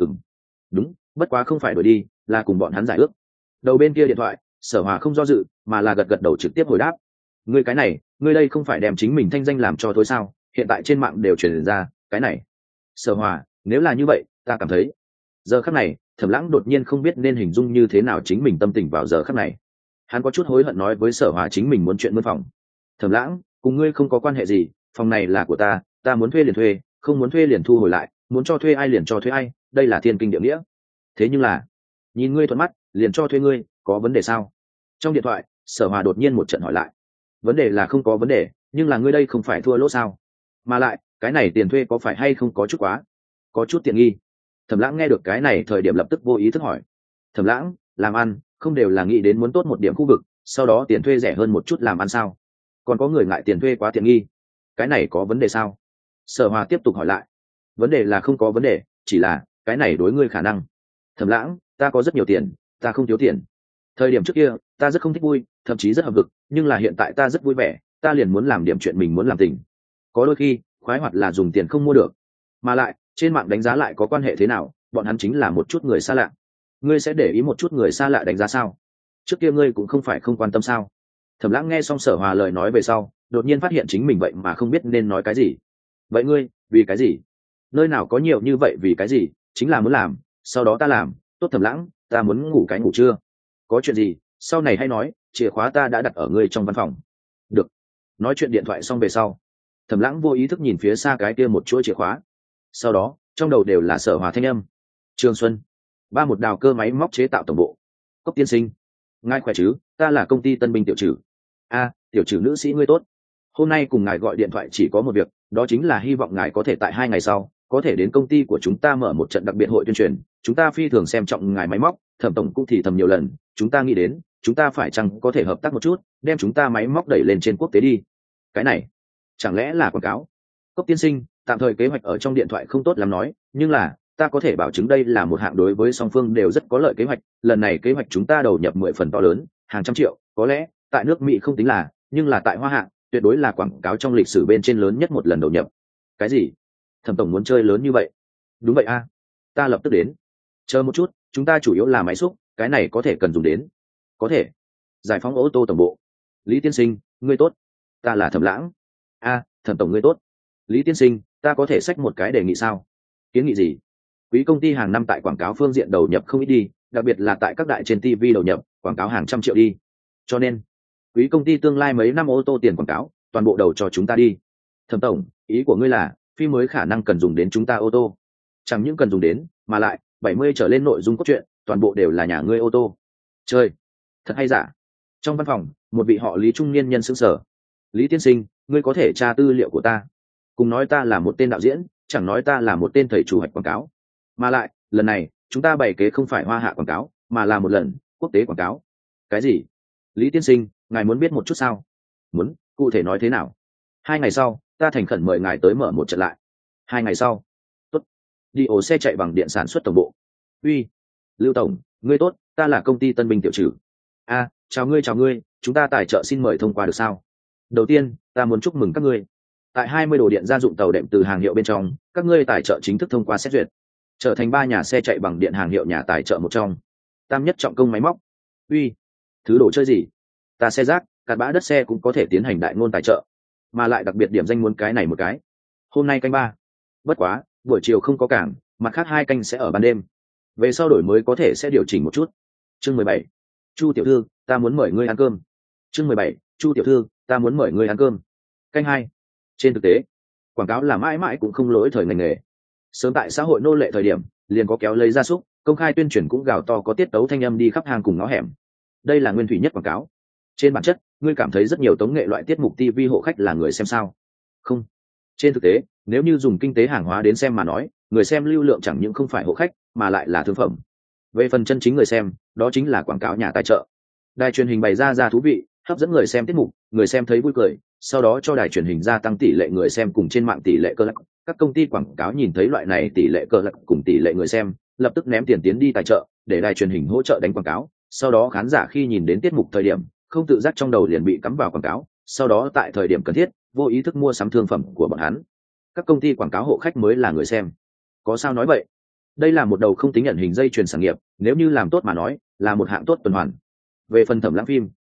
Đúng, bất quá không phải đuổi đi, là cùng bọn hắn giải ước. Đầu bên kia điện thoại, Sở Hòa không do dự mà là gật gật đầu trực tiếp hồi đáp. Ngươi cái này, ngươi đây không phải đem chính mình thanh danh làm cho thôi sao? Hiện tại trên mạng đều truyền ra cái này. Sở Hòa, nếu là như vậy, ta cảm thấy giờ khắc này Thẩm Lãng đột nhiên không biết nên hình dung như thế nào chính mình tâm tình vào giờ khắc này. Hắn có chút hối hận nói với Sở Hòa chính mình muốn chuyện mướn phòng. Thẩm Lãng, cùng ngươi không có quan hệ gì, phòng này là của ta muốn thuê liền thuê, không muốn thuê liền thu hồi lại, muốn cho thuê ai liền cho thuê ai, đây là thiên kinh địa nghĩa. Thế nhưng là, nhìn ngươi thuận mắt, liền cho thuê ngươi, có vấn đề sao? Trong điện thoại, Sở Hòa đột nhiên một trận hỏi lại. Vấn đề là không có vấn đề, nhưng là ngươi đây không phải thua lỗ sao? Mà lại, cái này tiền thuê có phải hay không có chút quá, có chút tiện nghi. Thẩm Lãng nghe được cái này thời điểm lập tức vô ý thức hỏi. Thẩm Lãng, làm ăn không đều là nghĩ đến muốn tốt một điểm khu vực, sau đó tiền thuê rẻ hơn một chút làm ăn sao? Còn có người ngại tiền thuê quá tiện nghi, cái này có vấn đề sao? Sở Hòa tiếp tục hỏi lại. Vấn đề là không có vấn đề, chỉ là cái này đối ngươi khả năng. Thẩm Lãng, ta có rất nhiều tiền, ta không thiếu tiền. Thời điểm trước kia ta rất không thích vui, thậm chí rất hợp vực, nhưng là hiện tại ta rất vui vẻ, ta liền muốn làm điểm chuyện mình muốn làm tình. Có đôi khi khoái hoạt là dùng tiền không mua được, mà lại trên mạng đánh giá lại có quan hệ thế nào, bọn hắn chính là một chút người xa lạ. Ngươi sẽ để ý một chút người xa lạ đánh giá sao? Trước kia ngươi cũng không phải không quan tâm sao? Thẩm Lãng nghe xong Sở Hòa lời nói về sau, đột nhiên phát hiện chính mình vậy mà không biết nên nói cái gì. Vậy ngươi vì cái gì? Nơi nào có nhiều như vậy vì cái gì? Chính là muốn làm, sau đó ta làm. Tốt Thẩm Lãng, ta muốn ngủ cái ngủ trưa. Có chuyện gì sau này hay nói, chìa khóa ta đã đặt ở ngươi trong văn phòng. Được. Nói chuyện điện thoại xong về sau, Thẩm Lãng vô ý thức nhìn phía xa cái kia một chuỗi chìa khóa, sau đó trong đầu đều là Sở Hòa thanh âm. Trương Xuân, một đào cơ máy móc chế tạo tổng bộ. Cốc tiên sinh, ngài khỏe chứ? Ta là công ty Tân Binh tiểu trừ. Tiểu trừ nữ sĩ ngươi tốt. Hôm nay cùng ngài gọi điện thoại chỉ có một việc, đó chính là hy vọng ngài có thể tại 2 ngày sau có thể đến công ty của chúng ta mở một trận đặc biệt hội tuyên truyền. Chúng ta phi thường xem trọng ngài máy móc, Thẩm tổng cũng thì thầm nhiều lần, chúng ta nghĩ đến chúng ta phải chăng có thể hợp tác một chút, đem chúng ta máy móc đẩy lên trên quốc tế đi. Cái này chẳng lẽ là quảng cáo? Cốc tiên sinh, tạm thời kế hoạch ở trong điện thoại không tốt lắm nói, nhưng là ta có thể bảo chứng đây là một hạng đối với song phương đều rất có lợi kế hoạch. Lần này kế hoạch chúng ta đầu nhập 10 phần to lớn, hàng trăm triệu, có lẽ tại nước Mỹ không tính là, nhưng là tại Hoa Hạ tuyệt đối là quảng cáo trong lịch sử bên trên lớn nhất một lần đầu nhập. Cái gì? Thẩm tổng muốn chơi lớn như vậy? Đúng vậy a, ta lập tức đến. Chờ một chút, chúng ta chủ yếu là máy xúc, cái này có thể cần dùng đến. Có thể. Giải phóng ô tô tổng bộ. Lý tiên sinh, ngươi tốt. Ta là Thẩm Lãng. Thẩm tổng ngươi tốt. Lý tiên sinh, ta có thể xách một cái đề nghị sao? Kiến nghị gì? Quý công ty hàng năm tại quảng cáo phương diện đầu nhập không ít đi, đặc biệt là tại các đại trên TV đầu nhập quảng cáo hàng trăm triệu đi. Cho nên quý công ty tương lai mấy năm ô tô tiền quảng cáo toàn bộ đầu cho chúng ta đi. Thẩm tổng, ý của ngươi là phim mới khả năng cần dùng đến chúng ta ô tô? Chẳng những cần dùng đến, mà lại 70 trở lên nội dung cốt truyện toàn bộ đều là nhà ngươi ô tô. Chơi thật hay giả? Trong văn phòng, một vị họ Lý trung niên nhân sững sờ. Lý tiên sinh, ngươi có thể tra tư liệu của ta, cùng nói ta là một tên đạo diễn, chẳng nói ta là một tên thầy chủ hoạch quảng cáo. Mà lại lần này chúng ta bày kế không phải Hoa Hạ quảng cáo, mà là một lần quốc tế quảng cáo. Cái gì? Lý tiên sinh, ngài muốn biết một chút sao? Muốn, cụ thể nói thế nào? 2 ngày sau ta thành khẩn mời ngài tới mở một trận lại. 2 ngày sau? Tốt. Đi ổ xe chạy bằng điện sản xuất tổng bộ. Uy, Lưu tổng, ngươi tốt, ta là công ty Tân Binh tiểu trừ. Chào ngươi, chúng ta tài trợ xin mời thông qua được sao? Đầu tiên ta muốn chúc mừng các ngươi, tại 20 đồ điện gia dụng tàu đệm từ hàng hiệu bên trong, các ngươi tài trợ chính thức thông qua xét duyệt, trở thành 3 nhà xe chạy bằng điện hàng hiệu nhà tài trợ một trong. Tam nhất trọng công máy móc. Uy, thứ đồ chơi gì? Ta xe rác, cát bã đất xe cũng có thể tiến hành đại ngôn tài trợ, mà lại đặc biệt điểm danh muốn cái này một cái. Hôm nay canh 3. Bất quá buổi chiều không có cảng, mặt khác 2 canh sẽ ở ban đêm, về sau đổi mới có thể sẽ điều chỉnh một chút. Chương 17. Chu tiểu thư, ta muốn mời ngươi ăn cơm. Chương 17. Chu tiểu thư, ta muốn mời ngươi ăn cơm. Canh 2. Trên thực tế, quảng cáo là mãi mãi cũng không lỗi thời ngành nghề. Sớm tại xã hội nô lệ thời điểm, liền có kéo lấy gia súc, công khai tuyên truyền cũng gào to có tiết tấu thanh âm đi khắp hàng cùng ngõ hẻm. Đây là nguyên thủy nhất quảng cáo. Trên bản chất, ngươi cảm thấy rất nhiều tống nghệ loại tiết mục tv hộ khách là người xem sao? Không. Trên thực tế, nếu như dùng kinh tế hàng hóa đến xem mà nói, người xem lưu lượng chẳng những không phải hộ khách mà lại là thương phẩm. Về phần chân chính người xem, đó chính là quảng cáo nhà tài trợ. Đài truyền hình bày ra thú vị, hấp dẫn người xem tiết mục, người xem thấy vui cười, sau đó cho đài truyền hình gia tăng tỷ lệ người xem cùng trên mạng tỷ lệ cơ lạc. Các công ty quảng cáo nhìn thấy loại này tỷ lệ cơ lạc cùng tỷ lệ người xem, lập tức ném tiền tiến đi tài trợ, để đài truyền hình hỗ trợ đánh quảng cáo. Sau đó khán giả khi nhìn đến tiết mục thời điểm, không tự giác trong đầu liền bị cắm vào quảng cáo, sau đó tại thời điểm cần thiết, vô ý thức mua sắm thương phẩm của bọn hắn. Các công ty quảng cáo hộ khách mới là người xem. Có sao nói vậy? Đây là một đầu không tính nhận hình dây chuyền sản nghiệp, nếu như làm tốt mà nói, là một hạng tốt tuần hoàn. Về phần thẩm lãng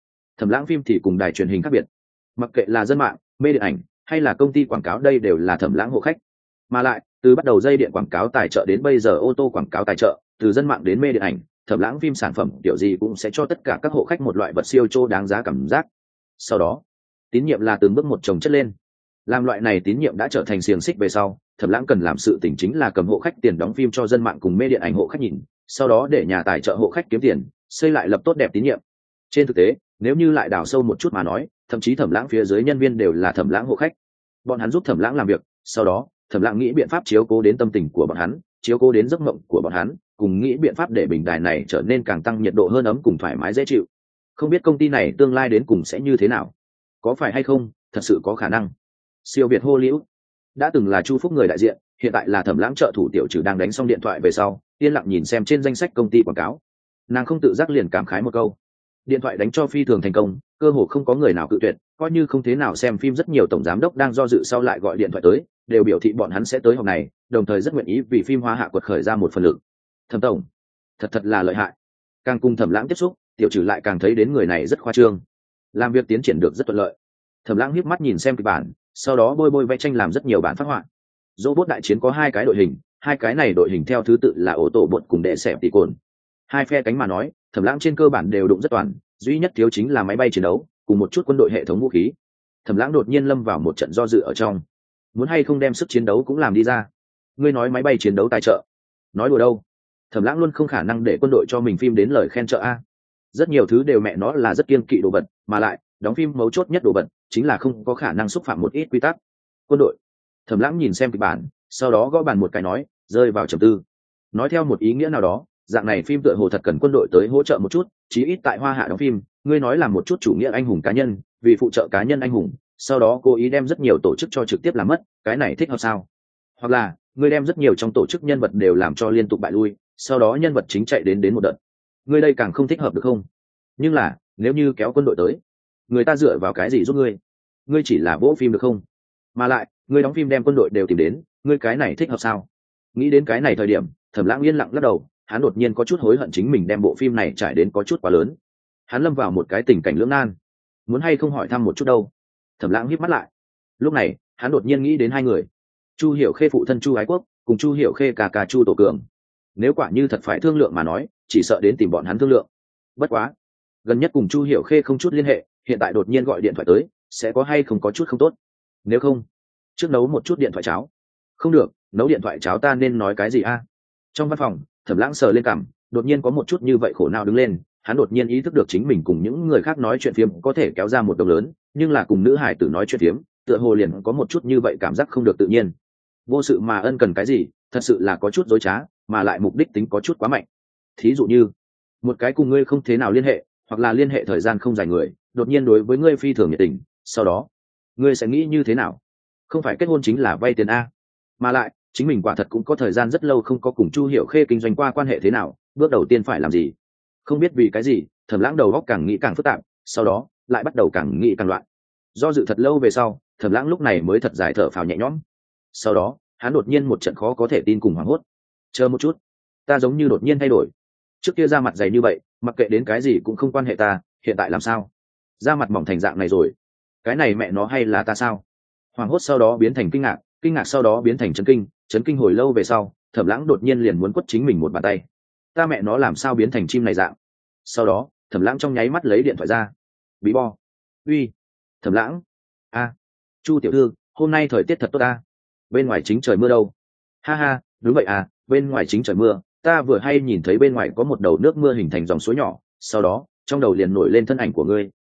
phim thì cùng đài truyền hình khác biệt, mặc kệ là dân mạng, mê điện ảnh hay là công ty quảng cáo, đây đều là thẩm lãng hộ khách. Mà lại từ bắt đầu dây điện quảng cáo tài trợ đến bây giờ ô tô quảng cáo tài trợ, từ dân mạng đến mê điện ảnh, thẩm lãng phim sản phẩm kiểu gì cũng sẽ cho tất cả các hộ khách một loại vật siêu chô đáng giá cảm giác. Sau đó tín nhiệm là từng bước một chồng chất lên. Làm loại này tín nhiệm đã trở thành xiềng xích về sau, thẩm lãng cần làm sự tỉnh chính là cầm hộ khách tiền đóng phim cho dân mạng cùng mê điện ảnh hộ khách nhìn, sau đó để nhà tài trợ hộ khách kiếm tiền, xây lại lập tốt đẹp tín nhiệm. Trên thực tế, nếu như lại đào sâu một chút mà nói, thậm chí thẩm lãng phía dưới nhân viên đều là thẩm lãng hộ khách. Bọn hắn giúp thẩm lãng làm việc, sau đó thẩm lãng nghĩ biện pháp chiếu cố đến tâm tình của bọn hắn, chiếu cố đến giấc mộng của bọn hắn, cùng nghĩ biện pháp để bình đài này trở nên càng tăng nhiệt độ hơn, ấm cùng thoải mái dễ chịu. Không biết công ty này tương lai đến cùng sẽ như thế nào, có phải hay không thật sự có khả năng. Siêu Việt Hollywood đã từng là Chu Phúc người đại diện, hiện tại là thẩm lãng trợ thủ tiểu trừ đang đánh xong điện thoại về sau, yên lặng nhìn xem trên danh sách công ty quảng cáo, nàng không tự giác liền cảm khái một câu: điện thoại đánh cho phi thường thành công, cơ hồ không có người nào cự tuyệt, coi như không thế nào xem phim rất nhiều tổng giám đốc đang do dự sau lại gọi điện thoại tới, đều biểu thị bọn hắn sẽ tới họp này, đồng thời rất nguyện ý vì phim Hoa Hạ quật khởi ra một phần lực. Thẩm tổng thật là lợi hại. Càng cùng thẩm lãng tiếp xúc, tiểu trừ lại càng thấy đến người này rất khoa trương, làm việc tiến triển được rất thuận lợi. Thẩm lãng hiếp mắt nhìn xem kịch bản, sau đó bôi vẽ tranh làm rất nhiều bản phác họa. Robot đại chiến có hai cái đội hình, hai cái này đội hình theo thứ tự là ổ tổ bột cùng đệ xẹp tỷ cồn. Hai phe cánh mà nói, thẩm lãng trên cơ bản đều đụng rất toàn, duy nhất thiếu chính là máy bay chiến đấu cùng một chút quân đội hệ thống vũ khí. Thẩm lãng đột nhiên lâm vào một trận do dự ở trong, muốn hay không đem sức chiến đấu cũng làm đi ra. Ngươi nói máy bay chiến đấu tài trợ, nói đùa đâu. Thẩm lãng luôn không khả năng để quân đội cho mình phim đến lời khen trợ a. Rất nhiều thứ đều mẹ nó là rất kiên kỵ đồ vật, mà lại đóng phim mấu chốt nhất đồ vật chính là không có khả năng xúc phạm một ít quy tắc. Quân đội. Thẩm lãng nhìn xem kịch bản, sau đó gõ bàn một cái nói, rơi vào trầm tư. Nói theo một ý nghĩa nào đó, dạng này phim tựa hồ thật cần quân đội tới hỗ trợ một chút, chí ít tại Hoa Hạ đóng phim, ngươi nói là một chút chủ nghĩa anh hùng cá nhân, vì phụ trợ cá nhân anh hùng, sau đó cố ý đem rất nhiều tổ chức cho trực tiếp làm mất, cái này thích hợp sao? Hoặc là ngươi đem rất nhiều trong tổ chức nhân vật đều làm cho liên tục bại lui, sau đó nhân vật chính chạy đến một đợt, ngươi đây càng không thích hợp được không? Nhưng là nếu như kéo quân đội tới, người ta dựa vào cái gì giúp ngươi? Ngươi chỉ là vỗ phim được không? Mà lại ngươi đóng phim đem quân đội đều tìm đến, ngươi cái này thích hợp sao? Nghĩ đến cái này thời điểm, thẩm lãng yên lặng lắc đầu, hắn đột nhiên có chút hối hận chính mình đem bộ phim này trải đến có chút quá lớn. Hắn lâm vào một cái tình cảnh lưỡng nan, muốn hay không hỏi thăm một chút đâu. Thẩm lãng híp mắt lại, lúc này hắn đột nhiên nghĩ đến hai người: Chu Hiểu Khê phụ thân Chu Ái Quốc cùng Chu Hiểu Khê ca Chu Tổ Cường. Nếu quả như thật phải thương lượng mà nói, chỉ sợ đến tìm bọn hắn thương lượng. Bất quá gần nhất cùng Chu Hiểu Khê không chút liên hệ, hiện tại đột nhiên gọi điện thoại tới, sẽ có hay không có chút không tốt. Nếu không, trước nấu một chút điện thoại cháo. Không được, nấu điện thoại cháo ta nên nói cái gì a? Trong văn phòng, thẩm lãng sờ lên cằm, đột nhiên có một chút như vậy khổ não đứng lên. Hắn đột nhiên ý thức được chính mình cùng những người khác nói chuyện phiếm có thể kéo ra một đồng lớn, nhưng là cùng nữ hải tử nói chuyện phiếm, tựa hồ liền có một chút như vậy cảm giác không được tự nhiên. Vô sự mà ân cần cái gì, thật sự là có chút dối trá, mà lại mục đích tính có chút quá mạnh. Thí dụ như một cái cùng ngươi không thế nào liên hệ, hoặc là liên hệ thời gian không dài người, đột nhiên đối với ngươi phi thường nhiệt tình, sau đó ngươi sẽ nghĩ như thế nào? Không phải kết hôn chính là vay tiền a. Mà lại chính mình quả thật cũng có thời gian rất lâu không có cùng Chu Hiểu Khê kinh doanh qua quan hệ thế nào, bước đầu tiên phải làm gì? Không biết vì cái gì, thẩm lãng đầu óc càng nghĩ càng phức tạp, sau đó lại bắt đầu càng nghĩ càng loạn. Do dự thật lâu về sau, thẩm lãng lúc này mới thật dài thở phào nhẹ nhõm. Sau đó hắn đột nhiên một trận khó có thể tin cùng hoảng hốt. Chờ một chút, ta giống như đột nhiên thay đổi. Trước kia da mặt dày như vậy, mặc kệ đến cái gì cũng không quan hệ ta, hiện tại làm sao? Da mặt mỏng thành dạng này rồi, cái này mẹ nó hay là ta sao? Hoảng hốt sau đó biến thành kinh ngạc, kinh ngạc sau đó biến thành chấn kinh hồi lâu về sau, thẩm lãng đột nhiên liền muốn quất chính mình một bàn tay. Ta mẹ nó làm sao biến thành chim này dạng? Sau đó thẩm lãng trong nháy mắt lấy điện thoại ra. Bí bo. Uy. Thẩm lãng. A. Chu tiểu thư, hôm nay thời tiết thật tốt ta. Bên ngoài chính trời mưa đâu? Ha ha, đúng vậy à, bên ngoài chính trời mưa. Ta vừa hay nhìn thấy bên ngoài có một đầu nước mưa hình thành dòng suối nhỏ, sau đó trong đầu liền nổi lên thân ảnh của ngươi,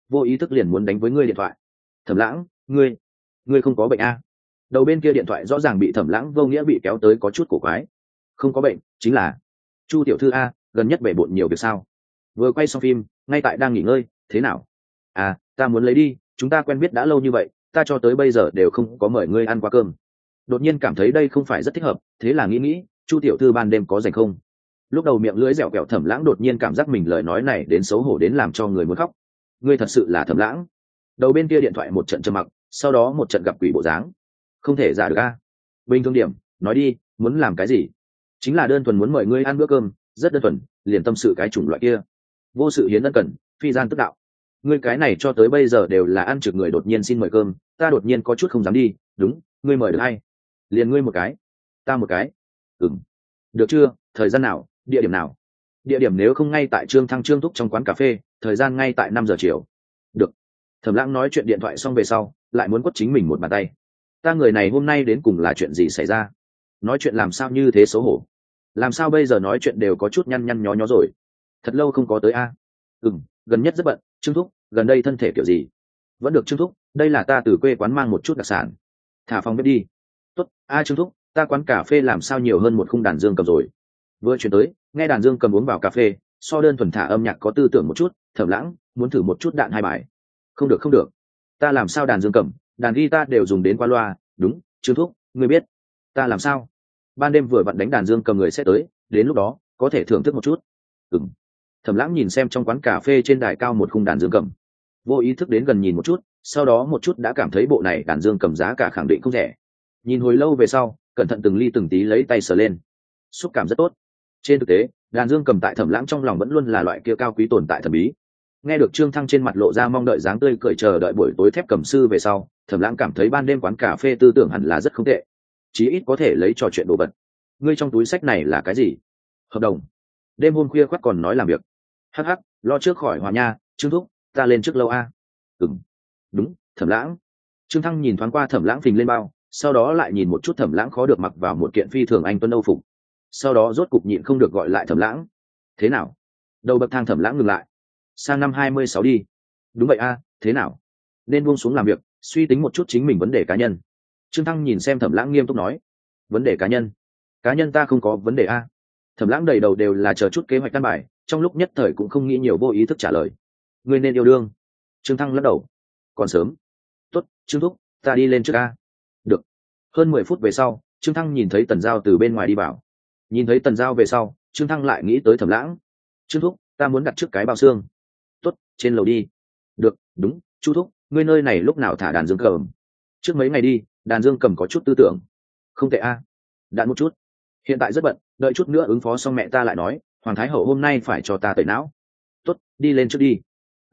vô ý thức liền muốn đánh với ngươi điện thoại. Thẩm Lãng, ngươi không có bệnh a? Đầu bên kia điện thoại rõ ràng bị Thẩm Lãng vô nghĩa bị kéo tới có chút cổ quái. Không có bệnh, chính là Chu tiểu thư a, gần nhất bể bộn nhiều việc sao? Vừa quay xong phim, ngay tại đang nghỉ ngơi, thế nào? À, ta muốn lấy đi, chúng ta quen biết đã lâu như vậy, ta cho tới bây giờ đều không có mời ngươi ăn qua cơm. Đột nhiên cảm thấy đây không phải rất thích hợp, thế là nghĩ, Chu tiểu thư ban đêm có rảnh không? Lúc đầu miệng lưỡi dẻo kẹo Thẩm Lãng đột nhiên cảm giác mình lời nói này đến xấu hổ đến làm cho người muốn khóc. Ngươi thật sự là Thẩm Lãng? Đầu bên kia điện thoại một trận trầm mặc, sau đó một trận gặp quỷ bộ dáng. Không thể giả được a. Bình thường điểm, nói đi, muốn làm cái gì? Chính là đơn thuần muốn mời ngươi ăn bữa cơm, rất đơn thuần, liền tâm sự cái chủng loại kia. Vô sự hiến ân cần, phi gian tức đạo. Ngươi cái này cho tới bây giờ đều là ăn trực người đột nhiên xin mời cơm, ta đột nhiên có chút không dám đi. Đúng, ngươi mời được hay? Liền ngươi một cái, ta một cái. Được chưa? Thời gian nào, địa điểm nào? Địa điểm nếu không ngay tại Trương Thăng Trương Thúc trong quán cà phê, thời gian ngay tại 5 giờ chiều. Được. Thẩm Lãng nói chuyện điện thoại xong về sau, lại muốn quất chính mình một bàn tay. Ta người này hôm nay đến cùng là chuyện gì xảy ra? Nói chuyện làm sao như thế xấu hổ? Làm sao bây giờ nói chuyện đều có chút nhăn nhăn nhó nhó rồi? Thật lâu không có tới a. Gần nhất rất bận. Trương Thúc, gần đây thân thể kiểu gì? Vẫn được Trương Thúc, đây là ta từ quê quán mang một chút đặc sản. Thả phòng bếp đi. Tốt. Trương Thúc, ta quán cà phê làm sao nhiều hơn một khung đàn dương cầm rồi? Vừa chuyển tới, nghe đàn dương cầm uống vào cà phê, so đơn thuần thả âm nhạc có tư tưởng một chút. Thẩm Lãng muốn thử một chút đạn hai bài. Không được, ta làm sao đàn dương cầm, đàn guitar đều dùng đến qua loa. Đúng, Trương Thúc, ngươi biết ta làm sao? Ban đêm vừa vặn đánh đàn dương cầm người sẽ tới, đến lúc đó có thể thưởng thức một chút. Thẩm Lãng nhìn xem trong quán cà phê trên đài cao một khung đàn dương cầm, vô ý thức đến gần nhìn một chút, sau đó một chút đã cảm thấy bộ này đàn dương cầm giá cả khẳng định không rẻ. Nhìn hồi lâu về sau, cẩn thận từng ly từng tí lấy tay sờ lên, xúc cảm rất tốt. Trên thực tế, đàn dương cầm tại Thẩm Lãng trong lòng vẫn luôn là loại kia cao quý tồn tại thần bí. Nghe được Trương Thăng trên mặt lộ ra mong đợi dáng tươi cười chờ đợi buổi tối thép cầm sư về sau, Thẩm Lãng cảm thấy ban đêm quán cà phê tư tưởng hẳn là rất không tệ, chí ít có thể lấy trò chuyện đồ vật. Ngươi trong túi sách này là cái gì? Hợp đồng. Đêm hôm khuya khoắt còn nói làm việc. Hắc, lo trước khỏi hòa nha. Trương Thúc, ta lên trước lâu a. Đúng, Thẩm Lãng. Trương Thăng nhìn thoáng qua Thẩm Lãng phình lên bao, sau đó lại nhìn một chút Thẩm Lãng khó được mặc vào một kiện phi thường anh tuấn âu phục, sau đó rốt cục nhịn không được gọi lại Thẩm Lãng. Thế nào? Đầu bậc thang Thẩm Lãng ngừng lại. Sang năm 26 đi. Đúng vậy a, thế nào? Nên buông xuống làm việc, suy tính một chút chính mình vấn đề cá nhân. Trương Thăng nhìn xem Thẩm Lãng nghiêm túc nói. Vấn đề cá nhân ta không có vấn đề a. Thẩm Lãng đầy đầu đều là chờ chút kế hoạch căn bài, trong lúc nhất thời cũng không nghĩ nhiều, vô ý thức trả lời. Ngươi nên yêu đương. Trương Thăng lắc đầu. Còn sớm. Tốt, Trương Thúc, ta đi lên trước a. Được. Hơn 10 phút về sau, Trương Thăng nhìn thấy Tần Giao từ bên ngoài đi vào. Nhìn thấy Tần Giao về sau, Trương Thăng lại nghĩ tới Thẩm Lãng. Trương Thúc, ta muốn đặt trước cái bao xương. Tốt, trên lầu đi. Được, đúng, Chu Thúc, ngươi nơi này lúc nào thả đàn dương cầm? Trước mấy ngày đi, đàn dương cầm có chút tư tưởng. Không tệ a. Đạn một chút. Hiện tại rất bận, đợi chút nữa ứng phó xong mẹ ta lại nói, Hoàng Thái Hậu hôm nay phải cho ta tẩy não. Tốt, đi lên trước đi.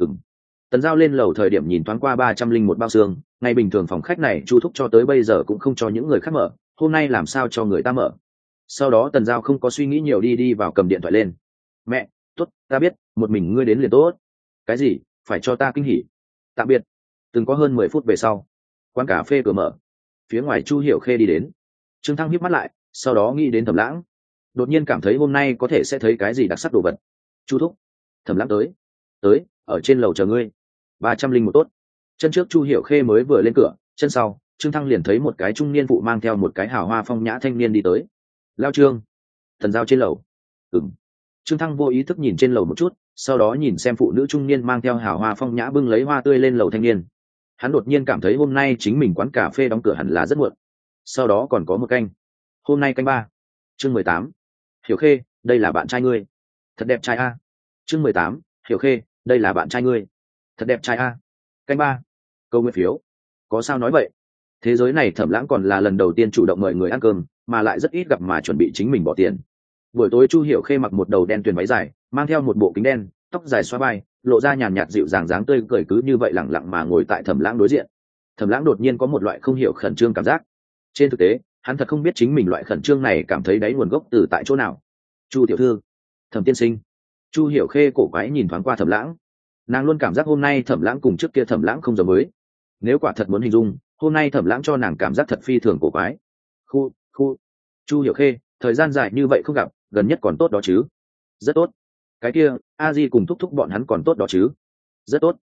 Tần Giao lên lầu thời điểm nhìn thoáng qua 301 bao xương, ngày bình thường phòng khách này Chu Thúc cho tới bây giờ cũng không cho những người khác mở, hôm nay làm sao cho người ta mở. Sau đó Tần Giao không có suy nghĩ nhiều đi vào cầm điện thoại lên. Mẹ, tốt, ta biết, một mình ngươi đến liền tốt. Cái gì, phải cho ta kinh hỉ. Tạm biệt. Từng có hơn 10 phút về sau, quán cà phê cửa mở, phía ngoài Chu Hiểu Khê đi đến. Trương Thăng híp mắt lại, sau đó nghĩ đến Thẩm Lãng, đột nhiên cảm thấy hôm nay có thể sẽ thấy cái gì đặc sắc đồ vật. Chu Thúc, Thẩm Lãng tới, ở trên lầu chờ ngươi. 301 tốt. Chân trước Chu Hiểu Khê mới vừa lên cửa, chân sau Trương Thăng liền thấy một cái trung niên phụ mang theo một cái hào hoa phong nhã thanh niên đi tới. Lao Trương. Thần Giao trên lầu. Trương Thăng vô ý thức nhìn trên lầu một chút, sau đó nhìn xem phụ nữ trung niên mang theo hào hoa phong nhã bưng lấy hoa tươi lên lầu thanh niên. Hắn đột nhiên cảm thấy hôm nay chính mình quán cà phê đóng cửa hẳn là rất muộn. Sau đó còn có một canh. Hôm nay canh 3. Chương 18. Hiểu Khê, đây là bạn trai ngươi. Thật đẹp trai a. Chương 18. Hiểu Khê, đây là bạn trai ngươi. Thật đẹp trai a. Canh 3. Câu nguyên phiếu. Có sao nói vậy? Thế giới này Thẩm Lãng còn là lần đầu tiên chủ động mời người ăn cơm, mà lại rất ít gặp mà chuẩn bị chính mình bỏ tiền. Buổi tối Chu Hiểu Khê mặc một đầu đen tuyền váy dài, mang theo một bộ kính đen, tóc dài xóa vai, lộ ra nhàn nhạt dịu dàng dáng tươi cười, cứ như vậy lẳng lặng mà ngồi tại Thẩm Lãng đối diện. Thẩm Lãng đột nhiên có một loại không hiểu khẩn trương cảm giác. Trên thực tế, hắn thật không biết chính mình loại khẩn trương này cảm thấy đáy nguồn gốc từ tại chỗ nào. Chu tiểu thư, Thẩm tiên sinh. Chu Hiểu Khê cổ quái nhìn thoáng qua Thẩm Lãng. Nàng luôn cảm giác hôm nay Thẩm Lãng cùng trước kia Thẩm Lãng không giống với. Nếu quả thật muốn hình dung, hôm nay Thẩm Lãng cho nàng cảm giác thật phi thường cổ quái. Khu. Chu Hiểu Khê, thời gian dài như vậy không gặp, gần nhất còn tốt đó chứ? Rất tốt. Cái kia, A Di cùng thúc thúc bọn hắn còn tốt đó chứ? Rất tốt.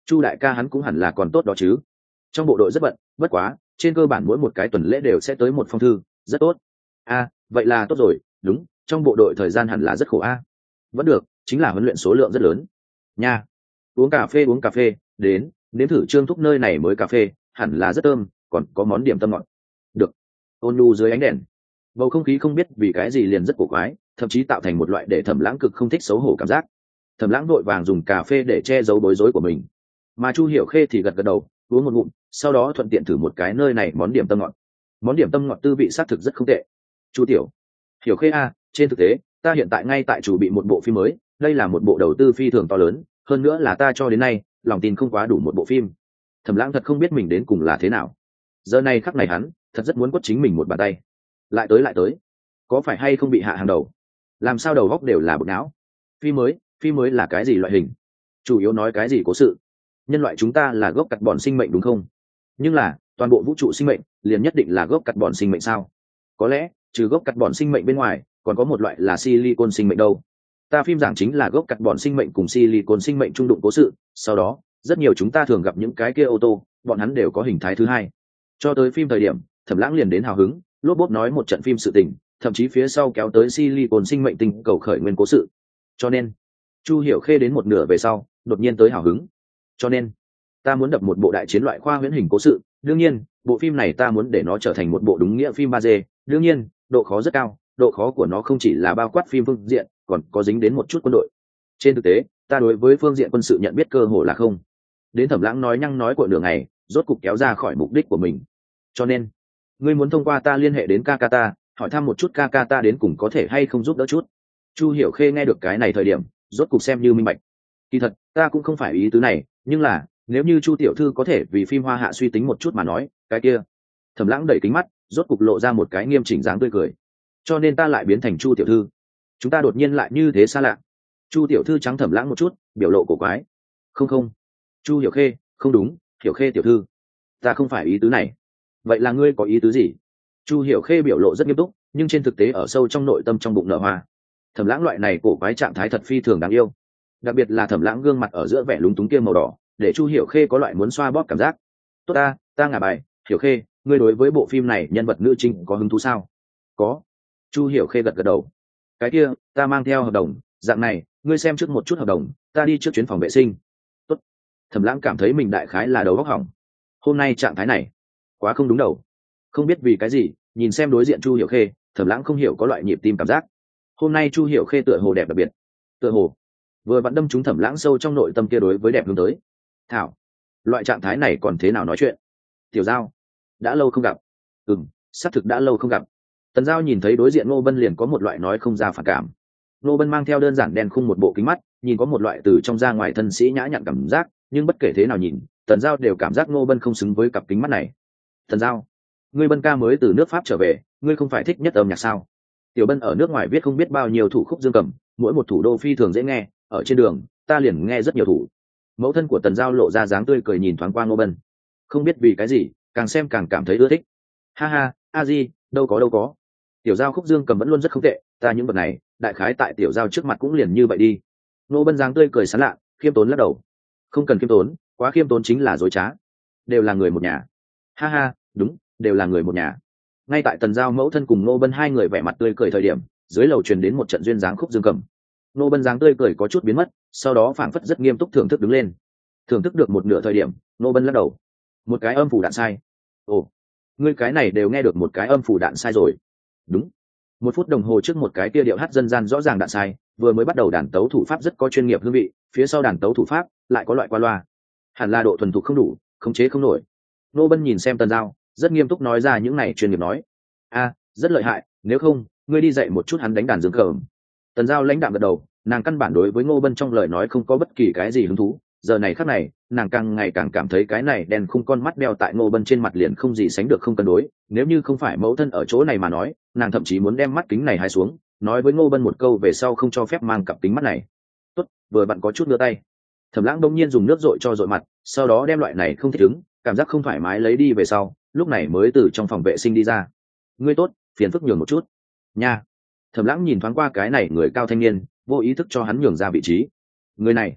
Chu đại ca hắn cũng hẳn là còn tốt đó chứ. Trong bộ đội rất bận, bất quá trên cơ bản mỗi một cái tuần lễ đều sẽ tới một phong thư, rất tốt. Vậy là tốt rồi. Đúng, trong bộ đội thời gian hẳn là rất khổ vẫn được, chính là huấn luyện số lượng rất lớn nha. Uống cà phê, đến nếm thử Trương Thúc nơi này mới cà phê, hẳn là rất thơm, còn có món điểm tâm ngọt. Được. Ôn nhu dưới ánh đèn, bầu không khí không biết vì cái gì liền rất cổ quái, thậm chí tạo thành một loại để Thẩm Lãng cực không thích xấu hổ cảm giác. Thẩm Lãng vội vàng dùng cà phê để che giấu bối rối của mình, mà Chu Hiểu Khê thì gật gật đầu, uống một ngụm, sau đó thuận tiện thử một cái nơi này món điểm tâm ngọt. Món điểm tâm ngọt tư vị xác thực rất không tệ. Chu Tiểu Hiểu Khê trên thực tế ta hiện tại ngay tại chủ bị một bộ phim mới, đây là một bộ đầu tư phi thường to lớn, hơn nữa là ta cho đến nay lòng tin không quá đủ một bộ phim. Thẩm Lãng thật không biết mình đến cùng là thế nào. Giờ này khắc này hắn thật rất muốn quất chính mình một bàn tay. Lại tới, có phải hay không bị hạ hàng đầu? Làm sao đầu góc đều là bực não? Phim mới là cái gì loại hình? Chủ yếu nói cái gì cố sự? Nhân loại chúng ta là gốc cắt bọn sinh mệnh đúng không? Nhưng là toàn bộ vũ trụ sinh mệnh liền nhất định là gốc cắt bọn sinh mệnh sao? Có lẽ trừ gốc cắt bọn sinh mệnh bên ngoài còn có một loại là silicon sinh mệnh đâu. Ta phim giảng chính là gốc cắt bọn sinh mệnh cùng silicon sinh mệnh trung đụng cố sự, sau đó rất nhiều chúng ta thường gặp những cái kia ô tô, bọn hắn đều có hình thái thứ hai. Cho tới phim thời điểm, Thẩm Lãng liền đến hào hứng, lốp bốp nói một trận phim sự tình, thậm chí phía sau kéo tới silicon sinh mệnh tinh cầu khởi nguyên cố sự. Cho nên Chu Hiểu Khê đến một nửa về sau đột nhiên tới hào hứng. Cho nên ta muốn đập một bộ đại chiến loại khoa huyễn hình cố sự, đương nhiên bộ phim này ta muốn để nó trở thành một bộ đúng nghĩa phim 3D, đương nhiên độ khó rất cao, độ khó của nó không chỉ là bao quát phim phương diện, còn có dính đến một chút quân đội. Trên thực tế ta đối với phương diện quân sự nhận biết cơ hồ là không. Đến Thẩm Lãng nói nhăng nói của nửa ngày, rốt cục kéo ra khỏi mục đích của mình. Cho nên ngươi muốn thông qua ta liên hệ đến ca ta, hỏi thăm một chút ca ta đến cùng có thể hay không giúp đỡ chút. Chu Hiểu Khê nghe được cái này thời điểm rốt cục xem như minh bạch. Kỳ thật ta cũng không phải ý tứ này, nhưng là nếu như Chu tiểu thư có thể vì phim Hoa Hạ suy tính một chút mà nói, cái kia. Thẩm Lãng đẩy kính mắt, rốt cục lộ ra một cái nghiêm chỉnh dáng tươi cười. Cho nên ta lại biến thành Chu tiểu thư. Chúng ta đột nhiên lại như thế xa lạ. Chu tiểu thư trắng Thẩm Lãng một chút, biểu lộ cổ quái. Không, Chu Hiểu Khê, không đúng, Hiểu Khê tiểu thư, ta không phải ý tứ này. Vậy là ngươi có ý tứ gì? Chu Hiểu Khê biểu lộ rất nghiêm túc, nhưng trên thực tế ở sâu trong nội tâm trong bụng nở hoa. Thẩm Lãng loại này cổ quái trạng thái thật phi thường đáng yêu, đặc biệt là Thẩm Lãng gương mặt ở giữa vẻ lúng túng kia màu đỏ, để Chu Hiểu Khê có loại muốn xoa bóp cảm giác. Tốt ta ngả bài. Hiểu Khê, ngươi đối với bộ phim này nhân vật nữ chính có hứng thú sao? Có. Chu Hiểu Khê gật gật đầu. Cái kia ta mang theo hợp đồng, dạng này ngươi xem trước một chút hợp đồng, ta đi trước chuyến phòng vệ sinh. Tốt. Thẩm Lãng cảm thấy mình đại khái là đầu óc hỏng. Hôm nay trạng thái này quá không đúng đầu. Không biết vì cái gì, nhìn xem đối diện Chu Hiểu Khê, Thẩm Lãng không hiểu có loại nhịp tim cảm giác. Hôm nay Chu Hiểu Khê tựa hồ đẹp đặc biệt, tựa hồ vừa vặn đâm trúng Thẩm Lãng sâu trong nội tâm kia đối với đẹp hướng tới. Thảo, loại trạng thái này còn thế nào nói chuyện? Tiểu Giao, đã lâu không gặp. Xác thực đã lâu không gặp. Tần Giao nhìn thấy đối diện Ngô Bân liền có một loại nói không ra phản cảm. Ngô Bân mang theo đơn giản đen khung một bộ kính mắt, nhìn có một loại từ trong ra ngoài thân sĩ nhã nhặn cảm giác, nhưng bất kể thế nào nhìn, Tần Giao đều cảm giác Ngô Bân không xứng với cặp kính mắt này. Tần Giao, ngươi Bân ca mới từ nước Pháp trở về, ngươi không phải thích nhất âm nhạc sao? Tiểu Bân ở nước ngoài viết không biết bao nhiêu thủ khúc dương cầm, mỗi một thủ đô phi thường dễ nghe, ở trên đường ta liền nghe rất nhiều thủ. Mẫu thân của Tần Giao lộ ra dáng tươi cười nhìn thoáng qua Ngô Bân, không biết vì cái gì, càng xem càng cảm thấy ưa thích. Ha, a di, đâu có. Tiểu Giao khúc dương cầm vẫn luôn rất không tệ, ta những vật này, đại khái tại Tiểu Giao trước mặt cũng liền như vậy đi. Ngô Bân dáng tươi cười sán lạ, khiêm tốn lắc đầu. Không cần khiêm tốn, quá khiêm tốn chính là dối trá. Đều là người một nhà. Ha, đúng, đều là người một nhà. Ngay tại Tần Giao mẫu thân cùng Ngô Bân hai người vẻ mặt tươi cười thời điểm, dưới lầu truyền đến một trận duyên dáng khúc dương cầm. Ngô Bân dáng tươi cười có chút biến mất, sau đó phảng phất rất nghiêm túc thưởng thức đứng lên. Thưởng thức được một nửa thời điểm, Ngô Bân lắc đầu. Một cái âm phủ đạn sai. Ồ, ngươi cái này đều nghe được một cái âm phủ đạn sai rồi. Đúng. 1 phút đồng hồ trước một cái kia điệu hát dân gian rõ ràng đạn sai, vừa mới bắt đầu đàn tấu thủ pháp rất có chuyên nghiệp hương vị, phía sau đàn tấu thủ pháp lại có loại qua loa. Hẳn là độ thuần thục không đủ, khống chế không nổi. Ngô Bân nhìn xem Tần Giao, rất nghiêm túc nói ra những này chuyên nghiệp nói. Rất lợi hại, nếu không ngươi đi dạy một chút hắn đánh đàn dương cầm. Tần Giao lãnh đạm gật đầu, nàng căn bản đối với Ngô Bân trong lời nói không có bất kỳ cái gì hứng thú. Giờ này khắc này, nàng càng ngày càng cảm thấy cái này đen khung con mắt đeo tại Ngô Bân trên mặt liền không gì sánh được không cân đối. Nếu như không phải mẫu thân ở chỗ này mà nói, nàng thậm chí muốn đem mắt kính này hai xuống, nói với Ngô Bân một câu về sau không cho phép mang cặp kính mắt này. Tốt, vừa bạn có chút đưa tay. Thẩm Lãng đông nhiên dùng nước dội cho dội mặt, sau đó đem loại này không thích ứng, cảm giác không thoải mái lấy đi về sau, lúc này mới từ trong phòng vệ sinh đi ra. Ngươi tốt, phiền phức nhường một chút nha. Thẩm Lãng nhìn thoáng qua cái này người cao thanh niên, vô ý thức cho hắn nhường ra vị trí. Người này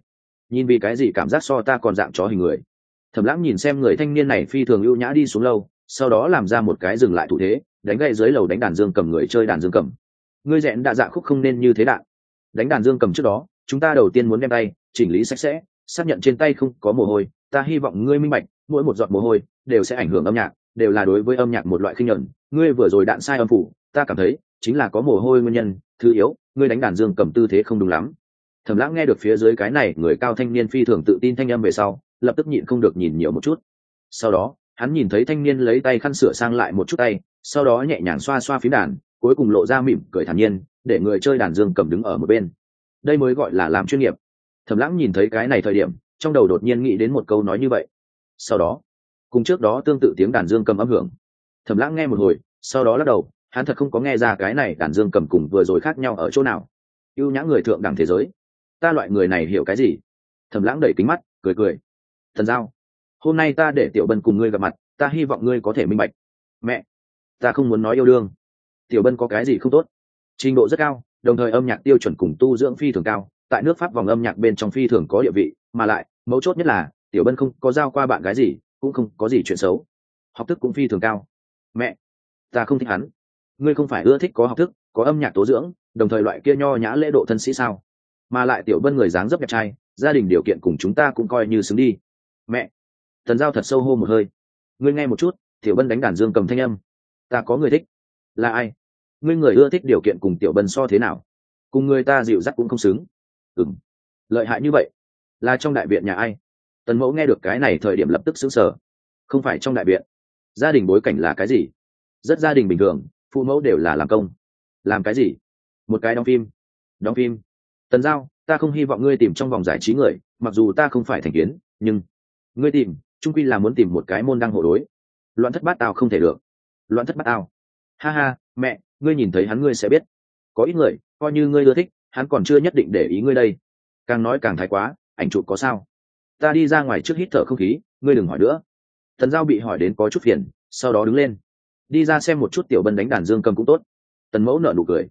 nhìn vì cái gì cảm giác so ta còn dạng chó hình người. Thẩm Lãng nhìn xem người thanh niên này phi thường ưu nhã đi xuống lâu, sau đó làm ra một cái dừng lại thủ thế, đánh gậy dưới lầu đánh đàn dương cầm người chơi đàn dương cầm. Ngươi rẽn đạ dạ khúc không nên như thế đạn. Đánh đàn dương cầm trước đó, chúng ta đầu tiên muốn đem tay chỉnh lý sạch sẽ, xác nhận trên tay không có mồ hôi. Ta hy vọng ngươi minh bạch, mỗi một giọt mồ hôi đều sẽ ảnh hưởng âm nhạc, đều là đối với âm nhạc một loại khinh nhẫn. Ngươi vừa rồi đạn sai âm phủ, ta cảm thấy chính là có mồ hôi nguyên nhân. Thứ yếu, ngươi đánh đàn dương cầm tư thế không đúng lắm. Thẩm Lãng nghe được phía dưới cái này người cao thanh niên phi thường tự tin thanh âm về sau, lập tức nhịn không được nhìn nhiều một chút. Sau đó hắn nhìn thấy thanh niên lấy tay khăn sửa sang lại một chút tay, sau đó nhẹ nhàng xoa xoa phím đàn, cuối cùng lộ ra mỉm cười thản nhiên, để người chơi đàn dương cầm đứng ở một bên. Đây mới gọi là làm chuyên nghiệp. Thẩm Lãng nhìn thấy cái này thời điểm, trong đầu đột nhiên nghĩ đến một câu nói như vậy. Sau đó cùng trước đó tương tự tiếng đàn dương cầm âm hưởng. Thẩm Lãng nghe một hồi, sau đó lắc đầu, hắn thật không có nghe ra cái này đàn dương cầm cùng vừa rồi khác nhau ở chỗ nào. Ưu nhã người thượng đẳng thế giới, ta loại người này hiểu cái gì? Thẩm Lãng đẩy kính mắt cười cười. Thần Giao, hôm nay ta để Tiểu Bân cùng ngươi gặp mặt, ta hy vọng ngươi có thể minh bạch. Mẹ, ta không muốn nói yêu đương. Tiểu Bân có cái gì không tốt? Trình độ rất cao, đồng thời âm nhạc tiêu chuẩn cùng tu dưỡng phi thường cao, tại nước Pháp vòng âm nhạc bên trong phi thường có địa vị, mà lại mấu chốt nhất là Tiểu Bân không có giao qua bạn gái gì, cũng không có gì chuyện xấu, học thức cũng phi thường cao. Mẹ, ta không thích hắn. Ngươi không phải ưa thích có học thức, có âm nhạc tố dưỡng, đồng thời loại kia nho nhã lễ độ thân sĩ sao? Mà lại Tiểu Bân người dáng dấp đẹp trai, gia đình điều kiện cùng chúng ta cũng coi như xứng đi. Mẹ, Tần Giao thật sâu hô một hơi. Ngươi nghe một chút, Tiểu Bân đánh đàn dương cầm thanh âm. Ta có người thích. Là ai? Ngươi người ưa thích điều kiện cùng Tiểu Bân so thế nào? Cùng người ta dịu dắt cũng không xứng. Ừm, lợi hại như vậy. Là trong đại viện nhà ai? Tần Mẫu nghe được cái này thời điểm lập tức sững sờ. Không phải trong đại viện. Gia đình bối cảnh là cái gì? Rất gia đình bình thường, phụ mẫu đều là làm công. Làm cái gì? Một cái đóng phim. Đóng phim. Tần Giao, ta không hy vọng ngươi tìm trong vòng giải trí người, mặc dù ta không phải thành kiến, nhưng ngươi tìm chung quy là muốn tìm một cái môn đăng hộ đối. Loạn thất bát tao không thể được. Loạn thất bát tao. Ha ha, mẹ, ngươi nhìn thấy hắn ngươi sẽ biết. Có ít người coi như ngươi ưa thích, hắn còn chưa nhất định để ý ngươi đây. Càng nói càng thái quá, ảnh chụp có sao? Ta đi ra ngoài trước hít thở không khí, ngươi đừng hỏi nữa. Tần Giao bị hỏi đến có chút phiền, sau đó đứng lên đi ra xem một chút Tiểu Bân đánh đàn dương cầm cũng tốt. Tần Mẫu nở nụ cười.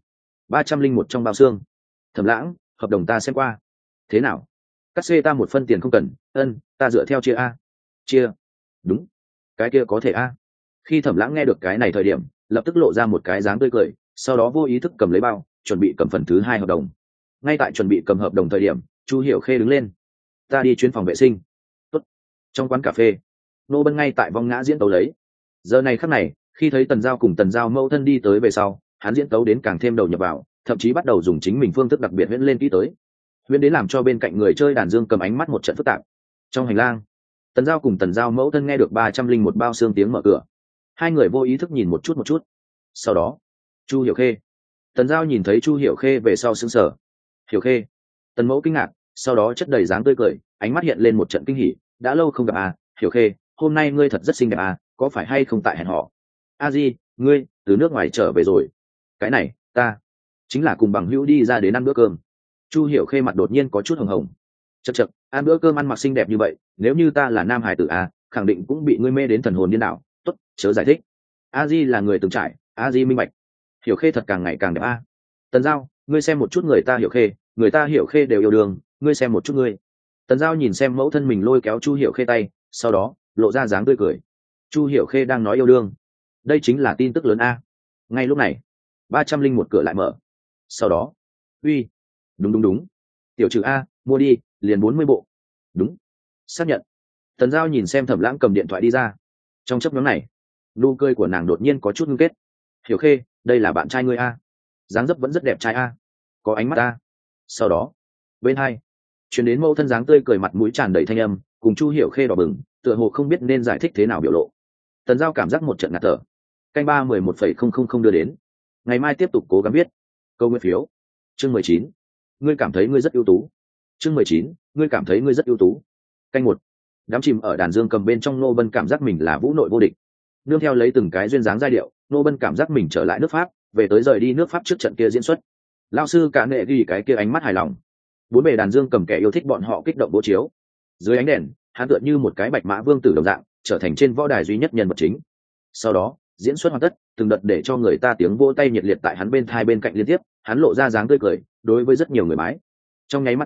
301 trong bao xương. Thẩm Lãng, hợp đồng ta xem qua. Thế nào? Cắt xê ta một phân tiền không cần. Ta dựa theo chia a. Chia? Đúng. Cái kia có thể a. Khi Thẩm Lãng nghe được cái này thời điểm, lập tức lộ ra một cái dáng tươi cười, sau đó vô ý thức cầm lấy bao, chuẩn bị cầm phần thứ 2 hợp đồng. Ngay tại chuẩn bị cầm hợp đồng thời điểm, Chu Hiểu Khê đứng lên. Ta đi chuyến phòng vệ sinh. Tốt. Trong quán cà phê, Nô Bân ngay tại vong ngã diễn tấu lấy. Giờ này khắc này, khi thấy Tần Giao cùng Tần Giao mẫu thân đi tới về sau, hắn diễn tấu đến càng thêm đầu nhập vào, thậm chí bắt đầu dùng chính mình phương thức đặc biệt huyễn lên kỹ tới. Huyễn đến làm cho bên cạnh người chơi đàn dương cầm ánh mắt một trận phức tạp. Trong hành lang, Tần Giao cùng Tần Giao mẫu thân nghe được 301 bao xương tiếng mở cửa. Hai người vô ý thức nhìn một chút. Sau đó, Chu Hiểu Khê. Tần Giao nhìn thấy Chu Hiểu Khê về sau sững sờ. Hiểu Khê. Tần Mẫu kinh ngạc, sau đó chất đầy dáng tươi cười, ánh mắt hiện lên một trận kinh hỉ. Đã lâu không gặp à, Hiểu Khê, hôm nay ngươi thật rất xinh đẹp à, có phải hay không tại hẹn hò? A Di, ngươi từ nước ngoài trở về rồi? Cái này, ta chính là cùng bằng hữu đi ra đến ăn bữa cơm. Chu Hiểu Khê mặt đột nhiên có chút hồng hồng. Chậc, ăn bữa cơm ăn mặc xinh đẹp như vậy, nếu như ta là nam hải tử à, khẳng định cũng bị ngươi mê đến thần hồn điên đảo. Tốt, chớ giải thích. A Di là người từng trải, A Di minh bạch. Hiểu Khê thật càng ngày càng đẹp a. Tần Giao, ngươi xem một chút người ta Hiểu Khê, người ta Hiểu Khê đều yêu đương, ngươi xem một chút ngươi. Tần Giao nhìn xem mẫu thân mình lôi kéo Chu Hiểu Khê tay, sau đó lộ ra dáng tươi cười. Chu Hiểu Khê đang nói yêu đương, đây chính là tin tức lớn a. Ngay lúc này, 301 cửa lại mở. Sau đó, uy, đúng, tiểu trừ a, mua đi, liền 40 bộ. Đúng, xác nhận. Tần Giao nhìn xem Thẩm Lãng cầm điện thoại đi ra. Trong chấp nhóm này, nụ cười của nàng đột nhiên có chút ngưng kết. Hiểu Khê, đây là bạn trai ngươi a, dáng dấp vẫn rất đẹp trai a, có ánh mắt a. Sau đó, bên hai chuyển đến mẫu thân dáng tươi cười, mặt mũi tràn đầy thanh âm, cùng Chu Hiểu Khê đỏ bừng, tựa hồ không biết nên giải thích thế nào biểu lộ. Tần Giao cảm giác một trận ngạt thở. Canh 311,000 đưa đến. Ngày mai tiếp tục cố gắng viết. Câu nguyên phiếu. Chương 19. Ngươi cảm thấy ngươi rất ưu tú. Chương 19. Ngươi cảm thấy ngươi rất ưu tú. Canh 1. Đám chìm ở đàn dương cầm bên trong, Nô Bân cảm giác mình là vũ nội vô địch. Nương theo lấy từng cái duyên dáng giai điệu, Nô Bân cảm giác mình trở lại nước Pháp, về tới rời đi nước Pháp trước trận kia diễn xuất. Lao sư cả nghệ ghi cái kia ánh mắt hài lòng. Bốn bề đàn dương cầm kẻ yêu thích bọn họ kích động bố chiếu. Dưới ánh đèn, hắn tựa như một cái bạch mã vương tử đồng dạng, trở thành trên võ đài duy nhất nhân vật chính. Sau đó, diễn xuất hoàn tất, từng đợt để cho người ta tiếng vỗ tay nhiệt liệt tại hắn bên thai bên cạnh liên tiếp, hắn lộ ra dáng tươi cười, đối với rất nhiều người bái. Trong nháy mắt đó,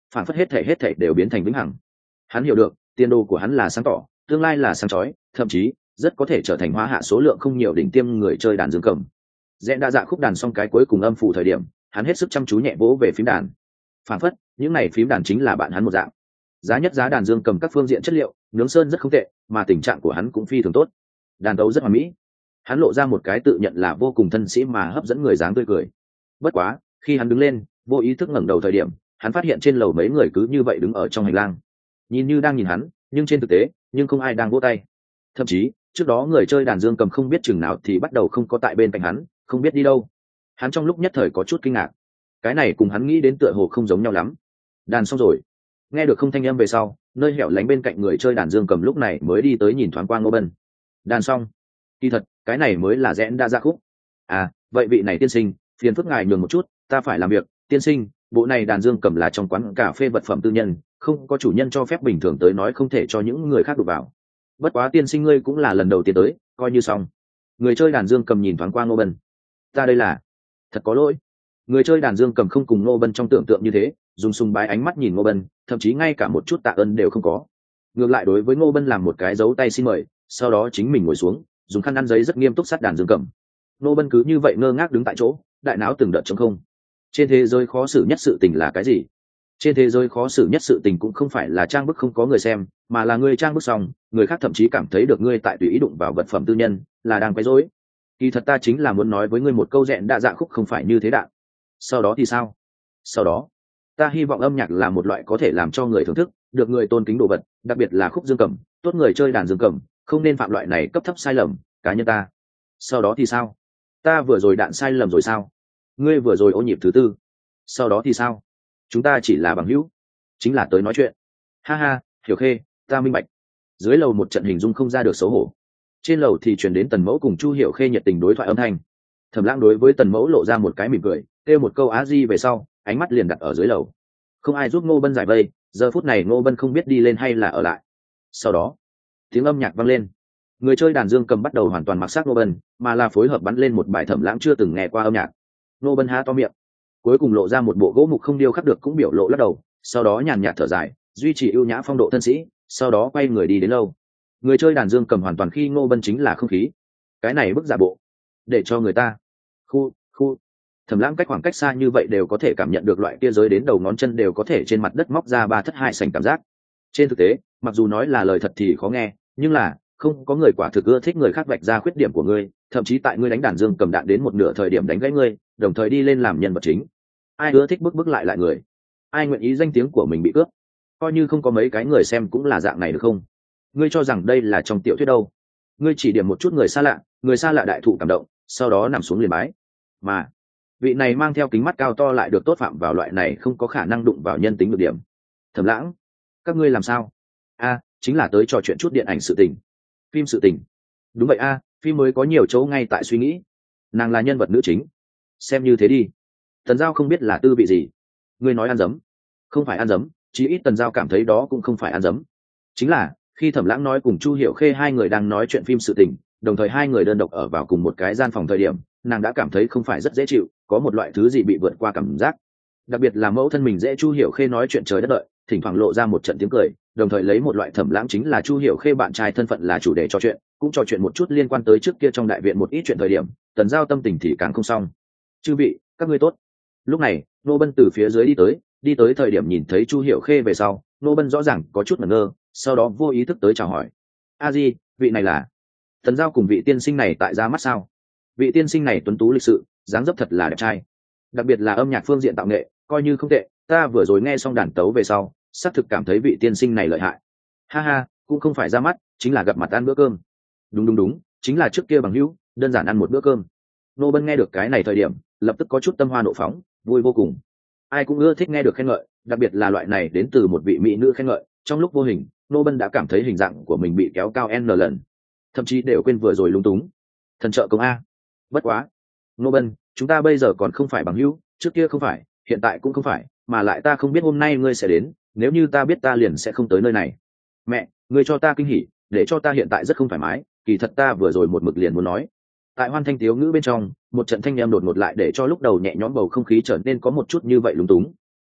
phản phất hết thể đều biến thành vĩnh hằng. Hắn hiểu được tiền đồ của hắn là sáng tỏ, tương lai là sáng chói, thậm chí rất có thể trở thành hóa hạ số lượng không nhiều đỉnh tiêm người chơi đàn dương cầm. Rẽn đã dạ khúc đàn xong cái cuối cùng âm phủ thời điểm, hắn hết sức chăm chú nhẹ vỗ về phím đàn. Phản phất những này phím đàn chính là bạn hắn một dạng. Giá nhất giá đàn dương cầm các phương diện chất liệu, nướng sơn rất không tệ, mà tình trạng của hắn cũng phi thường tốt. Đàn tấu rất hoàn mỹ. Hắn lộ ra một cái tự nhận là vô cùng thân sĩ mà hấp dẫn người dáng tươi cười. Bất quá, khi hắn đứng lên, vô ý thức ngẩng đầu thời điểm, hắn phát hiện trên lầu mấy người cứ như vậy đứng ở trong hành lang, nhìn như đang nhìn hắn, nhưng trên thực tế, nhưng không ai đang vỗ tay. Thậm chí, trước đó người chơi đàn dương cầm không biết chừng nào thì bắt đầu không có tại bên cạnh hắn, không biết đi đâu. Hắn trong lúc nhất thời có chút kinh ngạc. Cái này cùng hắn nghĩ đến tựa hồ không giống nhau lắm. Đàn xong rồi, nghe được không thanh âm về sau, nơi hẻo lánh bên cạnh người chơi đàn dương cầm lúc này mới đi tới nhìn thoáng qua Ngô Bân. Đàn xong. Kỳ thật, cái này mới là rẽn đã ra khúc. À, vậy vị này tiên sinh, phiền phức ngài nhường một chút, ta phải làm việc. Tiên sinh, bộ này đàn dương cầm là trong quán cà phê vật phẩm tư nhân, không có chủ nhân cho phép bình thường tới nói không thể cho những người khác đụng vào. Bất quá tiên sinh ngươi cũng là lần đầu tiên tới, coi như xong. Người chơi đàn dương cầm nhìn thoáng qua Ngô Bân. Ta đây là thật có lỗi. Người chơi đàn dương cầm không cùng Ngô Bân trong tưởng tượng như thế, dùng sùng bái ánh mắt nhìn Ngô Bân, thậm chí ngay cả một chút tạ ơn đều không có. Ngược lại đối với Ngô Bân làm một cái dấu tay xin mời, sau đó chính mình ngồi xuống, dùng khăn ăn giấy rất nghiêm túc sát đàn dương cầm. Ngô Bân cứ như vậy ngơ ngác đứng tại chỗ, đại não từng đợt trống không. Trên thế giới khó xử nhất sự tình là cái gì? Trên thế giới khó xử nhất sự tình cũng không phải là trang bức không có người xem, mà là ngươi trang bức xong, người khác thậm chí cảm thấy được ngươi tại tùy ý đụng vào vật phẩm tư nhân, là đang quấy rối. Kỳ thật ta chính là muốn nói với ngươi một câu rẽn đa dạ khúc không phải như thế đạn. Sau đó thì sao? Sau đó, ta hy vọng âm nhạc là một loại có thể làm cho người thưởng thức, được người tôn kính đồ vật, đặc biệt là khúc dương cầm, tốt người chơi đàn dương cầm, không nên phạm loại này cấp thấp sai lầm, cá nhân ta. Sau đó thì sao? Ta vừa rồi đạn sai lầm rồi sao? Ngươi vừa rồi ô nhịp thứ tư. Sau đó thì sao? Chúng ta chỉ là bằng hữu, chính là tới nói chuyện. Ha ha, Hiểu Khê, ta minh bạch. Dưới lầu một trận hình dung không ra được xấu hổ. Trên lầu thì truyền đến Tần Mẫu cùng Chu Hiểu Khê nhiệt tình đối thoại âm thanh. Thẩm Lãng đối với Tần Mẫu lộ ra một cái mỉm cười, kêu một câu á di về sau, ánh mắt liền đặt ở dưới lầu. Không ai giúp Ngô Bân giải vây, giờ phút này Ngô Bân không biết đi lên hay là ở lại. Sau đó, tiếng âm nhạc vang lên. Người chơi đàn dương cầm bắt đầu hoàn toàn mặc xác Ngô Bân, mà là phối hợp bắn lên một bài Thẩm Lãng chưa từng nghe qua âm nhạc. Ngô Bân há to miệng, cuối cùng lộ ra một bộ gỗ mục không điêu khắc được cũng biểu lộ lắc đầu, sau đó nhàn nhạt thở dài, duy trì ưu nhã phong độ thân sĩ, sau đó quay người đi đến lâu. Người chơi đàn dương cầm hoàn toàn khi Ngô Bân chính là không khí. Cái này bức giả bộ, để cho người ta khu. Thẩm Lãng cách khoảng cách xa như vậy đều có thể cảm nhận được loại kia giới đến đầu ngón chân đều có thể trên mặt đất móc ra ba thất hai sành cảm giác. Trên thực tế, mặc dù nói là lời thật thì khó nghe, nhưng là không có người quả thực ưa thích người khác vạch ra khuyết điểm của ngươi, thậm chí tại ngươi đánh đàn dương cầm đạn đến một nửa thời điểm đánh gãy ngươi, đồng thời đi lên làm nhân vật chính. Ai ưa thích bức lại người? Ai nguyện ý danh tiếng của mình bị cướp? Coi như không có mấy cái người xem cũng là dạng này được không? Ngươi cho rằng đây là trong tiểu thuyết đâu? Ngươi chỉ điểm một chút người xa lạ đại thụ cảm động, sau đó nằm xuống liền bái. Mà vị này mang theo kính mắt cao to lại được tốt phạm vào loại này không có khả năng đụng vào nhân tính được điểm. Thẩm Lãng, các ngươi làm sao? A, chính là tới trò chuyện chút điện ảnh sự tình, phim sự tình. Đúng vậy a, phim mới có nhiều chỗ ngay tại suy nghĩ. Nàng là nhân vật nữ chính, xem như thế đi. Tần Giao không biết là tư vị gì. Ngươi nói ăn dấm, không phải ăn dấm, chí ít Tần Giao cảm thấy đó cũng không phải ăn dấm. Chính là khi Thẩm Lãng nói cùng Chu Hiểu Khê hai người đang nói chuyện phim sự tình, đồng thời hai người đơn độc ở vào cùng một cái gian phòng thời điểm, nàng đã cảm thấy không phải rất dễ chịu, có một loại thứ gì bị vượt qua cảm giác. Đặc biệt là mẫu thân mình dễ Chu Hiểu Khê nói chuyện trời đất đợi, thỉnh thoảng lộ ra một trận tiếng cười, đồng thời lấy một loại Thẩm Lãng chính là Chu Hiểu Khê bạn trai thân phận là chủ đề trò chuyện, cũng trò chuyện một chút liên quan tới trước kia trong đại viện một ít chuyện thời điểm, Tần Giao tâm tình thì càng không xong. Chư vị, các ngươi tốt. Lúc này, Nô Bân từ phía dưới đi tới thời điểm nhìn thấy Chu Hiểu Khê về sau, Nô Bân rõ ràng có chút ngẩn ngơ, sau đó vô ý thức tới chào hỏi. A Di, vị này là? Tần Giao cùng vị tiên sinh này tại ra mắt sao? Vị tiên sinh này tuấn tú lịch sự, dáng dấp thật là đẹp trai, đặc biệt là âm nhạc phương diện tạo nghệ coi như không tệ, ta vừa rồi nghe xong đàn tấu về sau xác thực cảm thấy vị tiên sinh này lợi hại. Ha ha, cũng không phải ra mắt, chính là gặp mặt ăn bữa cơm. Đúng, chính là trước kia bằng hữu, đơn giản ăn một bữa cơm. Nô Bân nghe được cái này thời điểm lập tức có chút tâm hoa nộ phóng, vui vô cùng. Ai cũng ưa thích nghe được khen ngợi, đặc biệt là loại này đến từ một vị mỹ nữ khen ngợi, trong lúc vô hình Nô Bân đã cảm thấy hình dạng của mình bị kéo cao n lần, thậm chí đều quên vừa rồi lung túng. Thần trợ công a. Bất quá, Nô Bân, chúng ta bây giờ còn không phải bằng hữu, trước kia không phải, hiện tại cũng không phải, mà lại ta không biết hôm nay ngươi sẽ đến, nếu như ta biết ta liền sẽ không tới nơi này. Mẹ, ngươi cho ta kinh hỉ, để cho ta hiện tại rất không thoải mái, kỳ thật ta vừa rồi một mực liền muốn nói. Tại hoan thanh tiếu ngữ bên trong, một trận thanh em đột ngột lại để cho lúc đầu nhẹ nhõm bầu không khí trở nên có một chút như vậy lúng túng.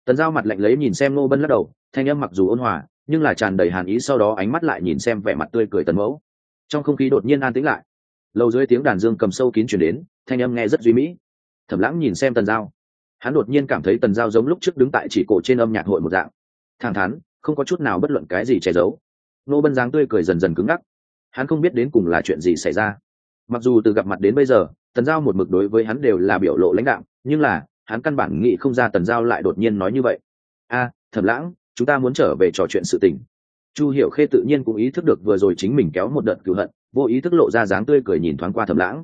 Tần Giao mặt lạnh lấy nhìn xem Ngô Bân lắc đầu, thanh âm mặc dù ôn hòa nhưng là tràn đầy hàn ý, sau đó ánh mắt lại nhìn xem vẻ mặt tươi cười Tần Mẫu. Trong không khí đột nhiên an tĩnh lại. Lầu dưới tiếng đàn dương cầm sâu kín truyền đến, thanh âm nghe rất duy mỹ. Thẩm Lãng nhìn xem Tần Giao, hắn đột nhiên cảm thấy Tần Giao giống lúc trước đứng tại chỉ cổ trên âm nhạc hội một dạng, thẳng thắn, không có chút nào bất luận cái gì che giấu. Ngô Bân dáng tươi cười dần dần cứng ngắc, hắn không biết đến cùng là chuyện gì xảy ra. Mặc dù từ gặp mặt đến bây giờ, Tần Giao một mực đối với hắn đều là biểu lộ lãnh đạm, nhưng là hắn căn bản nghĩ không ra Tần Giao lại đột nhiên nói như vậy. Thẩm Lãng, chúng ta muốn trở về trò chuyện sự tình. Chu Hiểu Khê tự nhiên cũng ý thức được vừa rồi chính mình kéo một đợt cựu hận, vô ý thức lộ ra dáng tươi cười nhìn thoáng qua Thẩm Lãng.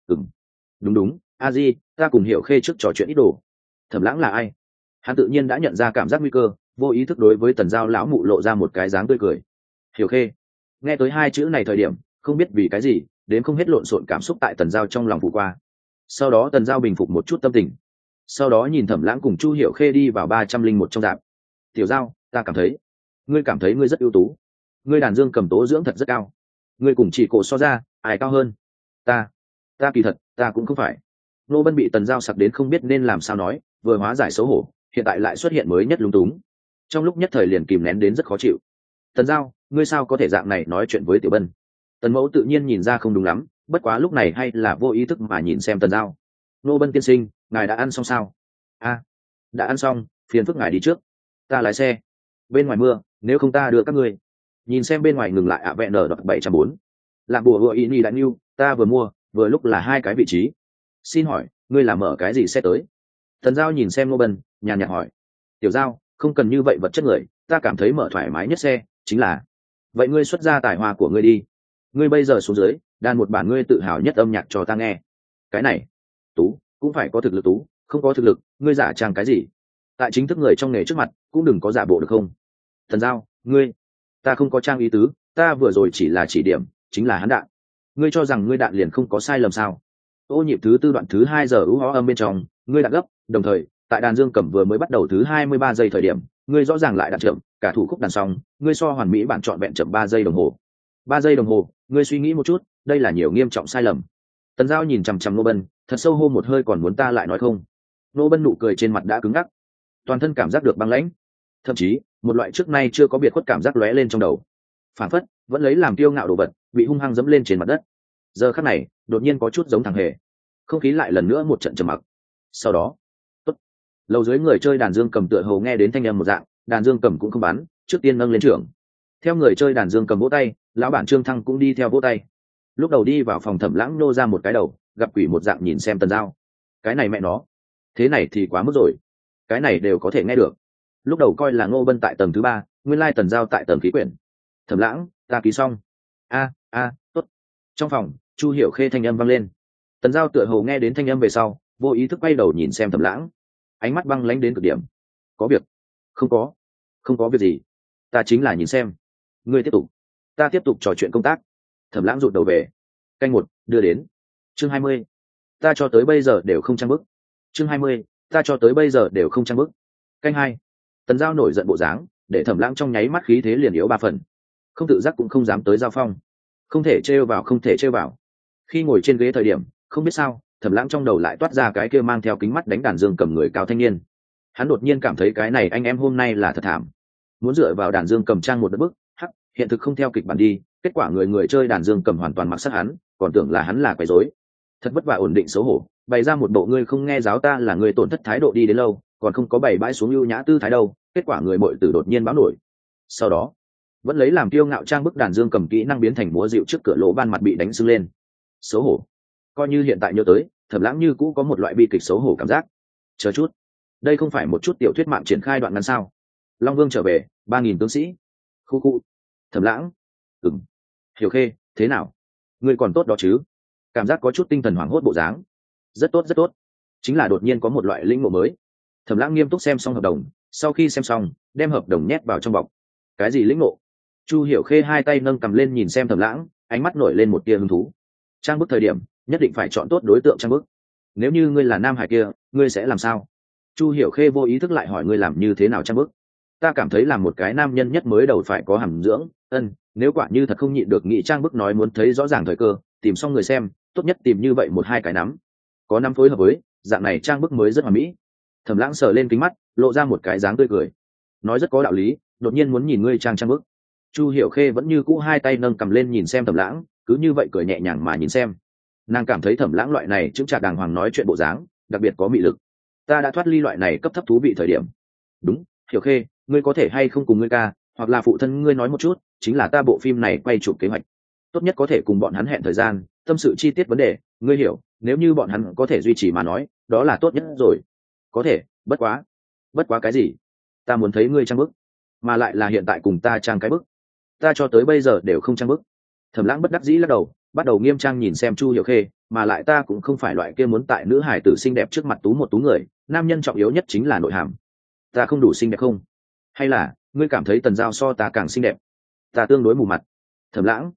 Đúng, a di, ta cùng Hiểu Khê trước trò chuyện ít đồ. Thẩm Lãng là ai? Hắn tự nhiên đã nhận ra cảm giác nguy cơ, vô ý thức đối với Tần Giao lão mụ lộ ra một cái dáng tươi cười. Hiểu Khê. Nghe tới hai chữ này thời điểm, không biết vì cái gì, đến không hết lộn xộn cảm xúc tại Tần Giao trong lòng phủ qua. Sau đó Tần Giao bình phục một chút tâm tình, sau đó nhìn Thẩm Lãng cùng Chu Hiểu Khê đi vào 301 trong dạp. Tiểu Giao, ta cảm thấy ngươi rất ưu tú, ngươi đàn dương cầm tố dưỡng thật rất cao, ngươi cùng chỉ cổ so ra ai cao hơn? Ta kỳ thật ta cũng không phải. Nô Bân bị Tần Giao sặc đến không biết nên làm sao nói, vừa hóa giải xấu hổ, hiện tại lại xuất hiện mới nhất lúng túng, trong lúc nhất thời liền kìm nén đến rất khó chịu. Tần Giao, ngươi sao có thể dạng này nói chuyện với Tiểu Bân? Tần Mẫu tự nhiên nhìn ra không đúng lắm, bất quá lúc này hay là vô ý thức mà nhìn xem Tần Giao. Nô Bân tiên sinh, ngài đã ăn xong sao? Đã ăn xong, phiền phức ngài đi trước, ta lái xe. Bên ngoài mưa, nếu không ta đưa các ngươi. Nhìn xem bên ngoài ngừng lại vẹn ở đợt 704. Làm bùa hựa ý ni đã nhiêu, ta vừa mua, vừa lúc là hai cái vị trí. Xin hỏi, ngươi làm mở cái gì xe tới? Tần Giao nhìn xem Ngô Bân, nhàn nhạt hỏi. Tiểu Giao, không cần như vậy vật chất người, ta cảm thấy mở thoải mái nhất xe chính là. Vậy ngươi xuất ra tài hoa của ngươi đi. Ngươi bây giờ xuống dưới, đàn một bản ngươi tự hào nhất âm nhạc cho ta nghe. Cái này, tú, cũng phải có thực lực tú, không có thực lực, ngươi giả trang cái gì? Tại chính thức người trong nghề trước mặt, cũng đừng có giả bộ được không? Tần Giao, ta không có trang ý tứ, ta vừa rồi chỉ là chỉ điểm, chính là hắn đạn. Ngươi cho rằng ngươi đạn liền không có sai lầm sao? Ô nhịp thứ tư đoạn thứ 2 giờ ú hó âm bên trong, ngươi đạn gấp, đồng thời, tại đàn dương cầm vừa mới bắt đầu thứ 23 giây thời điểm, ngươi rõ ràng lại đạn chậm, cả thủ khúc đàn xong, ngươi so hoàn mỹ bản chọn vẹn chậm 3 giây đồng hồ. 3 giây đồng hồ, ngươi suy nghĩ một chút, đây là nhiều nghiêm trọng sai lầm. Tần Giao nhìn chằm chằm Nô Bân, thật sâu hô một hơi, còn muốn ta lại nói không? Nô Bân nụ cười trên mặt đã cứng ngắc, toàn thân cảm giác được băng lãnh, thậm chí một loại trước nay chưa có biệt khuất cảm giác lóe lên trong đầu, phản phất vẫn lấy làm kiêu ngạo đồ vật bị hung hăng dẫm lên trên mặt đất. Giờ khắc này đột nhiên có chút giống thằng hề, không khí lại lần nữa một trận trầm mặc. Sau đó tốt, lầu dưới người chơi đàn dương cầm tựa hồ nghe đến thanh âm một dạng, đàn dương cầm cũng không bắn, trước tiên nâng lên trưởng. Theo người chơi đàn dương cầm vỗ tay, lão bản Trương Thăng cũng đi theo vỗ tay. Lúc đầu đi vào phòng Thẩm Lãng nô ra một cái đầu, gặp quỷ một dạng nhìn xem Tần Giao. Cái này mẹ nó, thế này thì quá mức rồi, cái này đều có thể nghe được. Lúc đầu coi là Ngô Bân tại tầng thứ 3, nguyên lai Tần Giao tại tầng khí quyển. Thẩm Lãng, ta ký xong. Tốt. Trong phòng, Chu Hiểu Khê thanh âm vang lên. Tần Giao tựa hồ nghe đến thanh âm về sau, vô ý thức quay đầu nhìn xem Thẩm Lãng, ánh mắt băng lãnh đến cực điểm. Có việc? Không có việc gì, ta chính là nhìn xem. Ngươi tiếp tục, ta tiếp tục trò chuyện công tác. Thẩm Lãng rụt đầu về. Canh 1, đưa đến. Chương 20. Ta cho tới bây giờ đều không trang bức. Chương 20. Ta cho tới bây giờ đều không trang bức. Canh 2. Tần Giao nổi giận bộ dáng, để Thẩm Lãng trong nháy mắt khí thế liền yếu 3 phần, không tự giác cũng không dám tới giao phong. Không thể trêu vào. Khi ngồi trên ghế thời điểm, không biết sao, Thẩm Lãng trong đầu lại toát ra cái kia mang theo kính mắt đánh đàn dương cầm người cao thanh niên. Hắn đột nhiên cảm thấy cái này anh em hôm nay là thật thảm. Muốn dựa vào đàn dương cầm trang một đất bức, hiện thực không theo kịch bản đi, kết quả người chơi đàn dương cầm hoàn toàn mặc sắc hắn, còn tưởng là hắn là quấy rối. Thật vất vả ổn định xấu hổ, bày ra một bộ ngươi không nghe giáo ta là người tổn thất thái độ đi đến lâu, còn không có bày bãi xuống ưu nhã tư thái đâu, kết quả người muội tử đột nhiên báo nổi. Sau đó vẫn lấy làm kiêu ngạo trang bức đàn dương cầm kỹ năng biến thành múa dịu trước cửa lỗ ban mặt bị đánh sưng lên. Xấu hổ. Coi như hiện tại nhớ tới, Thẩm Lãng như cũ có một loại bi kịch xấu hổ cảm giác. Chờ chút, đây không phải một chút tiểu thuyết mạng triển khai đoạn ngắn sao? Long Vương trở về, 3000 tướng sĩ. Khu. Thẩm Lãng. Hiểu Khê, thế nào? Ngươi còn tốt đó chứ? Cảm giác có chút tinh thần hoảng hốt bộ dáng. Rất tốt. Chính là đột nhiên có một loại lĩnh ngộ mới. Thẩm Lãng nghiêm túc xem xong hợp đồng, sau khi xem xong, đem hợp đồng nhét vào trong bọc. Cái gì lĩnh ngộ? Chu Hiểu Khê hai tay nâng cầm lên nhìn xem Thẩm Lãng, ánh mắt nổi lên một tia hứng thú. Trang bức thời điểm, nhất định phải chọn tốt đối tượng trang bức. Nếu như ngươi là nam hải kia, ngươi sẽ làm sao? Chu Hiểu Khê vô ý thức lại hỏi ngươi làm như thế nào trang bức. Ta cảm thấy làm một cái nam nhân nhất mới đầu phải có hàm dưỡng, nếu quả như thật không nhịn được nghị trang bức nói muốn thấy rõ ràng thời cơ, tìm xong người xem, tốt nhất tìm như vậy 1-2 cái nắm. Có nắm phối hợp với, dạng này trang bức mới rất hoàn mỹ. Thẩm Lãng sờ lên kính mắt, lộ ra một cái dáng tươi cười, nói rất có đạo lý, đột nhiên muốn nhìn ngươi trang bức. Chu Hiểu Khê vẫn như cũ hai tay nâng cầm lên nhìn xem Thẩm Lãng, cứ như vậy cười nhẹ nhàng mà nhìn xem. Nàng cảm thấy Thẩm Lãng loại này chững chạc đàng hoàng nói chuyện bộ dáng đặc biệt có mị lực. Ta đã thoát ly loại này cấp thấp thú vị thời điểm. Đúng, Hiểu Khê, ngươi có thể hay không cùng ngươi ca hoặc là phụ thân ngươi nói một chút, chính là ta bộ phim này quay chụp kế hoạch, tốt nhất có thể cùng bọn hắn hẹn thời gian, tâm sự chi tiết vấn đề, ngươi hiểu, nếu như bọn hắn có thể duy trì mà nói, đó là tốt nhất rồi. Có thể, bất quá cái gì? Ta muốn thấy ngươi trang bức, mà lại là hiện tại cùng ta trang cái bức. Ta cho tới bây giờ đều không trang bức. Thẩm Lãng bất đắc dĩ lắc đầu, bắt đầu nghiêm trang nhìn xem Chu Hiểu Khê, mà lại ta cũng không phải loại kia muốn tại nữ hải tử xinh đẹp trước mặt tú một tú người, nam nhân trọng yếu nhất chính là nội hàm. Ta không đủ xinh đẹp không? Hay là ngươi cảm thấy Tần Giao so ta càng xinh đẹp? Ta tương đối mù mặt. Thẩm Lãng,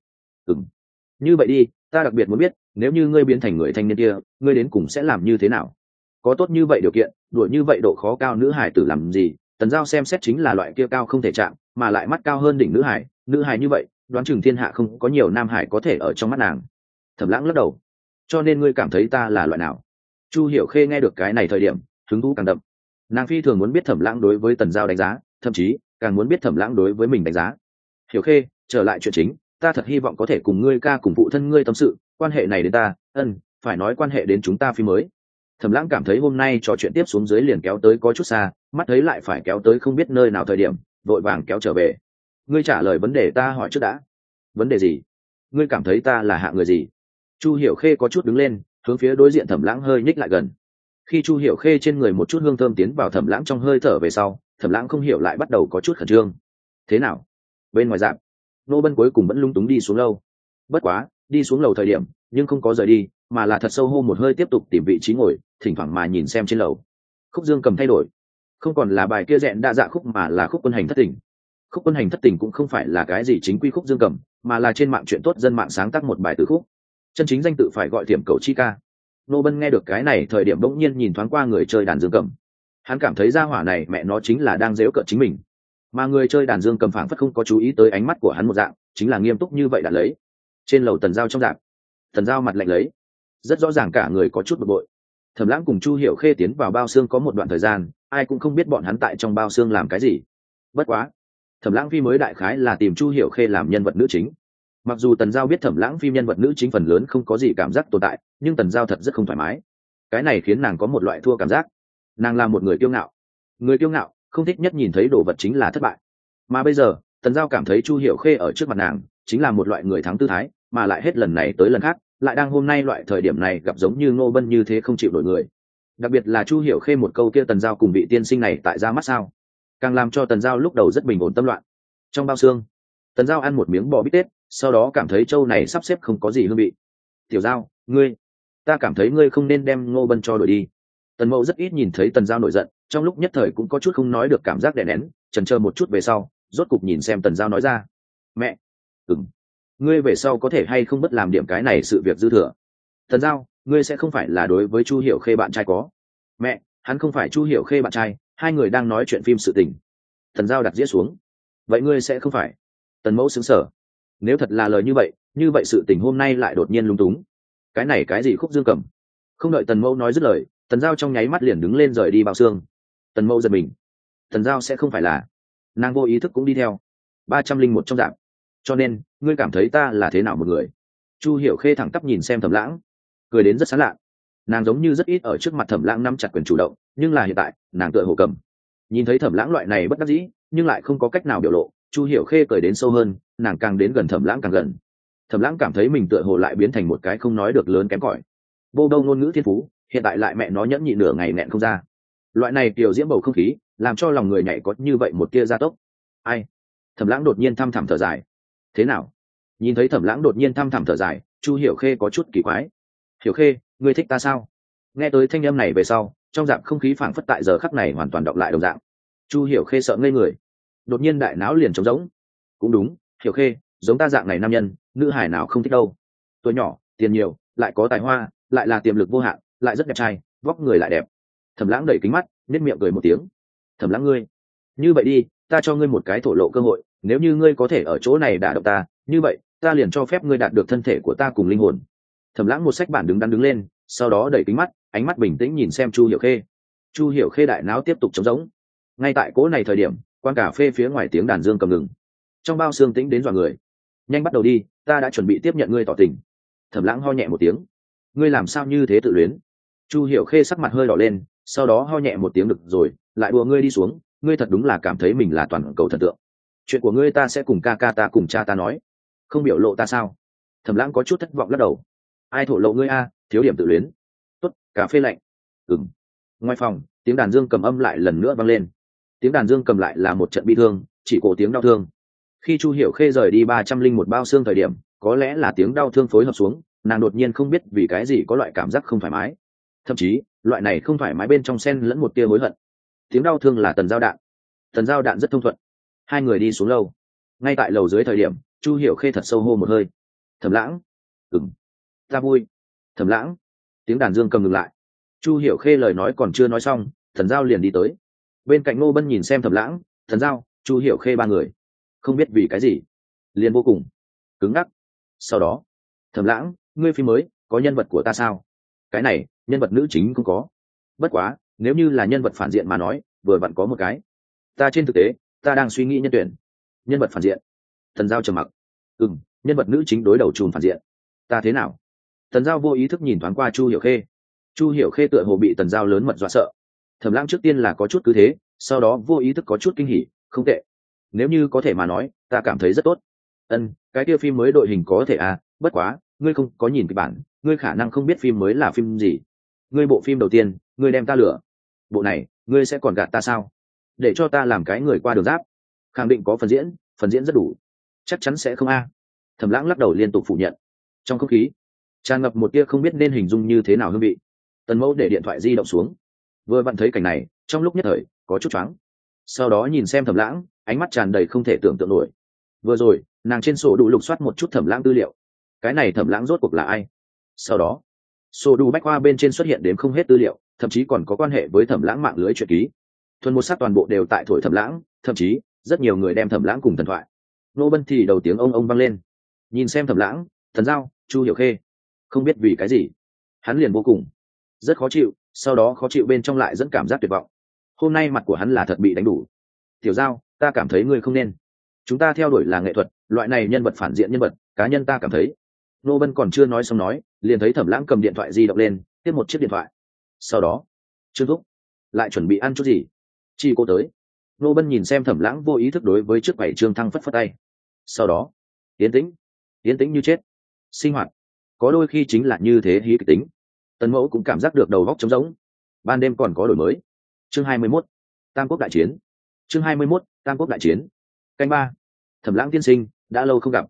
như vậy đi, ta đặc biệt muốn biết, nếu như ngươi biến thành người thanh niên kia, ngươi đến cùng sẽ làm như thế nào? Có tốt như vậy điều kiện, đuổi như vậy độ khó cao nữ hải tử làm gì? Tần Giao xem xét chính là loại kia cao không thể chạm, mà lại mắt cao hơn đỉnh nữ hải như vậy, đoán chừng thiên hạ không có nhiều nam hải có thể ở trong mắt nàng. Thẩm Lãng lắc đầu. Cho nên ngươi cảm thấy ta là loại nào? Chu Hiểu Khê nghe được cái này thời điểm hứng thú càng đậm. Nàng phi thường muốn biết Thẩm Lãng đối với Tần Giao đánh giá, thậm chí càng muốn biết Thẩm Lãng đối với mình đánh giá. Hiểu Khê, trở lại chuyện chính, ta thật hy vọng có thể cùng ngươi ca cùng phụ thân ngươi tâm sự, quan hệ này đến ta, phải nói quan hệ đến chúng ta phim mới. Thẩm Lãng cảm thấy hôm nay trò chuyện tiếp xuống dưới liền kéo tới có chút xa, mắt thấy lại phải kéo tới không biết nơi nào thời điểm, vội vàng kéo trở về. Ngươi trả lời vấn đề ta hỏi trước đã. Vấn đề gì? Ngươi cảm thấy ta là hạng người gì? Chu Hiểu Khê có chút đứng lên, hướng phía đối diện Thẩm Lãng hơi nhích lại gần. Khi Chu Hiểu Khê trên người một chút hương thơm tiến vào Thẩm Lãng trong hơi thở về sau, Thẩm Lãng không hiểu lại bắt đầu có chút khẩn trương. Thế nào? Bên ngoài dạng, Nô Bân cuối cùng vẫn lung túng đi xuống lâu. Bất quá, đi xuống lầu thời điểm, nhưng không có rời đi, mà là thật sâu hô một hơi tiếp tục tìm vị trí ngồi, thỉnh thoảng mà nhìn xem trên lầu. Khúc Dương Cầm thay đổi, không còn là bài kia rẽn đa dạ khúc mà là khúc Quân Hành Thất Tình. Khúc Quân Hành Thất Tình cũng không phải là cái gì chính quy Khúc Dương Cầm, mà là trên mạng chuyện tốt dân mạng sáng tác một bài từ khúc. Chân chính danh tự phải gọi Tiềm Cầu Chi Ca. Nô Bân nghe được cái này thời điểm bỗng nhiên nhìn thoáng qua người chơi đàn dương cầm, hắn cảm thấy gia hỏa này mẹ nó chính là đang giễu cợt chính mình, mà người chơi đàn dương cầm phảng phất không có chú ý tới ánh mắt của hắn một dạng, chính là nghiêm túc như vậy đã lấy. Trên lầu Tần Giao trong dạng, Tần Giao mặt lạnh lấy, rất rõ ràng cả người có chút bực bội. Thẩm Lãng cùng Chu Hiểu Khê tiến vào bao xương có một đoạn thời gian, ai cũng không biết bọn hắn tại trong bao xương làm cái gì. Bất quá, Thẩm Lãng phi mới đại khái là tìm Chu Hiểu Khê làm nhân vật nữ chính. Mặc dù Tần Giao biết Thẩm Lãng phim nhân vật nữ chính phần lớn không có gì cảm giác tồn tại, nhưng Tần Giao thật rất không thoải mái. Cái này khiến nàng có một loại thua cảm giác. Nàng là một người kiêu ngạo, người kiêu ngạo không thích nhất nhìn thấy đồ vật chính là thất bại. Mà bây giờ, Tần Giao cảm thấy Chu Hiểu Khê ở trước mặt nàng chính là một loại người thắng tư thái, mà lại hết lần này tới lần khác, lại đang hôm nay loại thời điểm này gặp giống như Ngô Bân như thế không chịu nổi người. Đặc biệt là Chu Hiểu Khê một câu kia Tần Giao cùng vị tiên sinh này tại ra mắt sao, càng làm cho Tần Giao lúc đầu rất bình ổn tâm loạn. Trong bao xương, Tần Giao ăn một miếng bò bít tết, sau đó cảm thấy châu này sắp xếp không có gì hương vị. Tiểu Giao, ta cảm thấy ngươi không nên đem Ngô Bân cho đổi đi. Tần Mậu rất ít nhìn thấy Tần Giao nổi giận, trong lúc nhất thời cũng có chút không nói được cảm giác đè nén, chần chờ một chút về sau, rốt cục nhìn xem Tần Giao nói ra. Mẹ, ngươi về sau có thể hay không bất làm điểm cái này sự việc dư thừa. Tần Giao, ngươi sẽ không phải là đối với Chu Hiểu Khê bạn trai có? Mẹ, hắn không phải Chu Hiểu Khê bạn trai, hai người đang nói chuyện phim sự tình. Tần Giao đặt dĩa xuống. Vậy ngươi sẽ không phải? Tần Mẫu sững sờ. Nếu thật là lời như vậy sự tình hôm nay lại đột nhiên lung túng. Cái này cái gì Khúc Dương Cầm? Không đợi Tần Mẫu nói dứt lời, Tần Giao trong nháy mắt liền đứng lên rời đi bao xương. Tần Mẫu giật mình. Tần Giao sẽ không phải là? Nàng vô ý thức cũng đi theo. 301 trong dạng. Cho nên, ngươi cảm thấy ta là thế nào một người? Chu Hiểu Khê thẳng tắp nhìn xem Thẩm Lãng, cười đến rất sán lạ. Nàng giống như rất ít ở trước mặt Thẩm Lãng nắm chặt quyền chủ động, nhưng là hiện tại, nàng tựa hồ cầm. Nhìn thấy Thẩm Lãng loại này bất đắc dĩ, nhưng lại không có cách nào biểu lộ, Chu Hiểu Khê cười đến sâu hơn, nàng càng đến gần Thẩm Lãng càng gần. Thẩm Lãng cảm thấy mình tựa hồ lại biến thành một cái không nói được lớn kém cỏi. Vô đâu ngôn ngữ thiên phú, hiện tại lại mẹ nó nhẫn nhịn nửa ngày nẹn không ra. Loại này tiểu diễm bầu không khí, làm cho lòng người nhảy có như vậy một tia gia tốc. Ai? Thẩm Lãng đột nhiên thăm thẳm thở dài. Thế nào? Nhìn thấy Thẩm Lãng đột nhiên thăm thẳm thở dài, Chu Hiểu Khê có chút kỳ quái. Hiểu Khê, ngươi thích ta sao? Nghe tới thanh âm này về sau, trong dạng không khí phảng phất tại giờ khắc này hoàn toàn đọc lại đồng dạng. Chu Hiểu Khê sợ ngây người, đột nhiên đại não liền trống rỗng. Cũng đúng, Hiểu Khê, giống ta dạng này nam nhân, nữ hải nào không thích đâu. Tuổi nhỏ, tiền nhiều, lại có tài hoa, lại là tiềm lực vô hạn, lại rất đẹp trai, vóc người lại đẹp. Thẩm Lãng đẩy kính mắt, nhếch miệng cười một tiếng. Thẩm Lãng ngươi, như vậy đi, ta cho ngươi một cái thổ lộ cơ hội, nếu như ngươi có thể ở chỗ này đả động ta, như vậy, ta liền cho phép ngươi đạt được thân thể của ta cùng linh hồn. Thẩm Lãng một sách bản đứng đắn đứng lên, sau đó đẩy kính mắt, ánh mắt bình tĩnh nhìn xem Chu Hiểu Khê. Chu Hiểu Khê đại não tiếp tục trống rỗng. Ngay tại cỗ này thời điểm, quán cà phê phía ngoài tiếng đàn dương cầm ngừng. Trong bao xương tĩnh đến dọa người. Nhanh bắt đầu đi, ta đã chuẩn bị tiếp nhận ngươi tỏ tình. Thẩm Lãng ho nhẹ một tiếng. Ngươi làm sao như thế tự luyến? Chu Hiểu Khê sắc mặt hơi đỏ lên, sau đó ho nhẹ một tiếng được rồi, lại đùa ngươi đi xuống, ngươi thật đúng là cảm thấy mình là toàn cầu thần tượng. Chuyện của ngươi ta sẽ cùng ca ca ta cùng cha ta nói, không biểu lộ ta sao? Thẩm Lãng có chút thất vọng lắc đầu. Ai thổ lộ ngươi a, thiếu điểm tự luyến. Tốt, cà phê lạnh. Ừm. Ngoài phòng, tiếng đàn dương cầm âm lại lần nữa vang lên. Tiếng đàn dương cầm lại là một trận bi thương, chỉ cổ tiếng đau thương. Khi Chu Hiểu Khê rời đi 301 bao xương thời điểm, có lẽ là tiếng đau thương phối hợp xuống, nàng đột nhiên không biết vì cái gì có loại cảm giác không thoải mái. Thậm chí, loại này không thoải mái bên trong xen lẫn một tia hối hận. Tiếng đau thương là Tần Giao Đạn. Tần Giao Đạn rất thông thuận. Hai người đi xuống lầu. Ngay tại lầu dưới thời điểm, Chu Hiểu Khê thật sâu hô một hơi. Thẩm Lãng. Ừm. Ta vui. Thẩm Lãng. Tiếng đàn dương cầm ngừng lại. Chu Hiểu Khê lời nói còn chưa nói xong, Thần Giao liền đi tới. Bên cạnh Ngô Bân nhìn xem Thẩm Lãng, Thần Giao, Chu Hiểu Khê ba người, không biết vì cái gì, liền vô cùng cứng ngắc. Sau đó, Thẩm Lãng, ngươi phim mới có nhân vật của ta sao? Cái này, nhân vật nữ chính cũng có. Bất quá, nếu như là nhân vật phản diện mà nói, vừa vặn có một cái. Ta trên thực tế, ta đang suy nghĩ nhân tuyển. Nhân vật phản diện. Thần Giao trầm mặc. Nhân vật nữ chính đối đầu trùm phản diện. Ta thế nào? Thần Giao vô ý thức nhìn thoáng qua Chu Hiểu Khê. Chu Hiểu Khê tựa hồ bị Tần Giao lớn mật dọa sợ. Thẩm Lãng trước tiên là có chút cứ thế, sau đó vô ý thức có chút kinh hỉ, không tệ. Nếu như có thể mà nói, ta cảm thấy rất tốt. Cái kia phim mới đội hình có thể à, bất quá, ngươi không có nhìn kịch bản, ngươi khả năng không biết phim mới là phim gì. Ngươi bộ phim đầu tiên, ngươi đem ta lừa. Bộ này, ngươi sẽ còn gạt ta sao? Để cho ta làm cái người qua đường giáp. Khẳng định có phần diễn rất đủ. Chắc chắn sẽ không a. Thẩm Lãng lắc đầu liên tục phủ nhận. Trong không khí, tràn ngập một tia không biết nên hình dung như thế nào hương vị. Tần Mẫu để điện thoại di động xuống, vừa vặn thấy cảnh này, trong lúc nhất thời có chút choáng. Sau đó nhìn xem Thẩm Lãng, ánh mắt tràn đầy không thể tưởng tượng nổi. Vừa rồi, nàng trên sổ đủ lục soát một chút Thẩm Lãng tư liệu. Cái này Thẩm Lãng rốt cuộc là ai? Sau đó, sổ đủ bách khoa bên trên xuất hiện đến không hết tư liệu, thậm chí còn có quan hệ với Thẩm Lãng mạng lưới truyện ký. Thuần một sắc toàn bộ đều tại thổi Thẩm Lãng, thậm chí rất nhiều người đem Thẩm Lãng cùng thần thoại. Nô Bân thì đầu tiếng ông vang lên. Nhìn xem Thẩm Lãng, Thần Giao, Chu Hiểu Khê, không biết vì cái gì, hắn liền vô cùng rất khó chịu, sau đó khó chịu bên trong lại dẫn cảm giác tuyệt vọng. Hôm nay mặt của hắn là thật bị đánh đủ. Tiểu Giao, ta cảm thấy ngươi không nên. Chúng ta theo đuổi là nghệ thuật, loại này nhân vật phản diện nhân vật, cá nhân ta cảm thấy. Nô Bân còn chưa nói xong nói, liền thấy Thẩm Lãng cầm điện thoại di động lên, tiếp một chiếc điện thoại. Sau đó, Trương Thúc lại chuẩn bị ăn chút gì. Chi cô tới. Nô Bân nhìn xem Thẩm Lãng vô ý thức đối với trước bảy Trương Thăng phất phất tay. Sau đó, yên tĩnh như chết. Sinh hoạt có đôi khi chính là như thế hí kịch tính. Tần Mẫu cũng cảm giác được đầu óc trống rỗng. Ban đêm còn có đổi mới. Chương 21, Tam Quốc đại chiến. Chương 21, Tam Quốc đại chiến. Canh ba. Thẩm Lãng tiên sinh, đã lâu không gặp.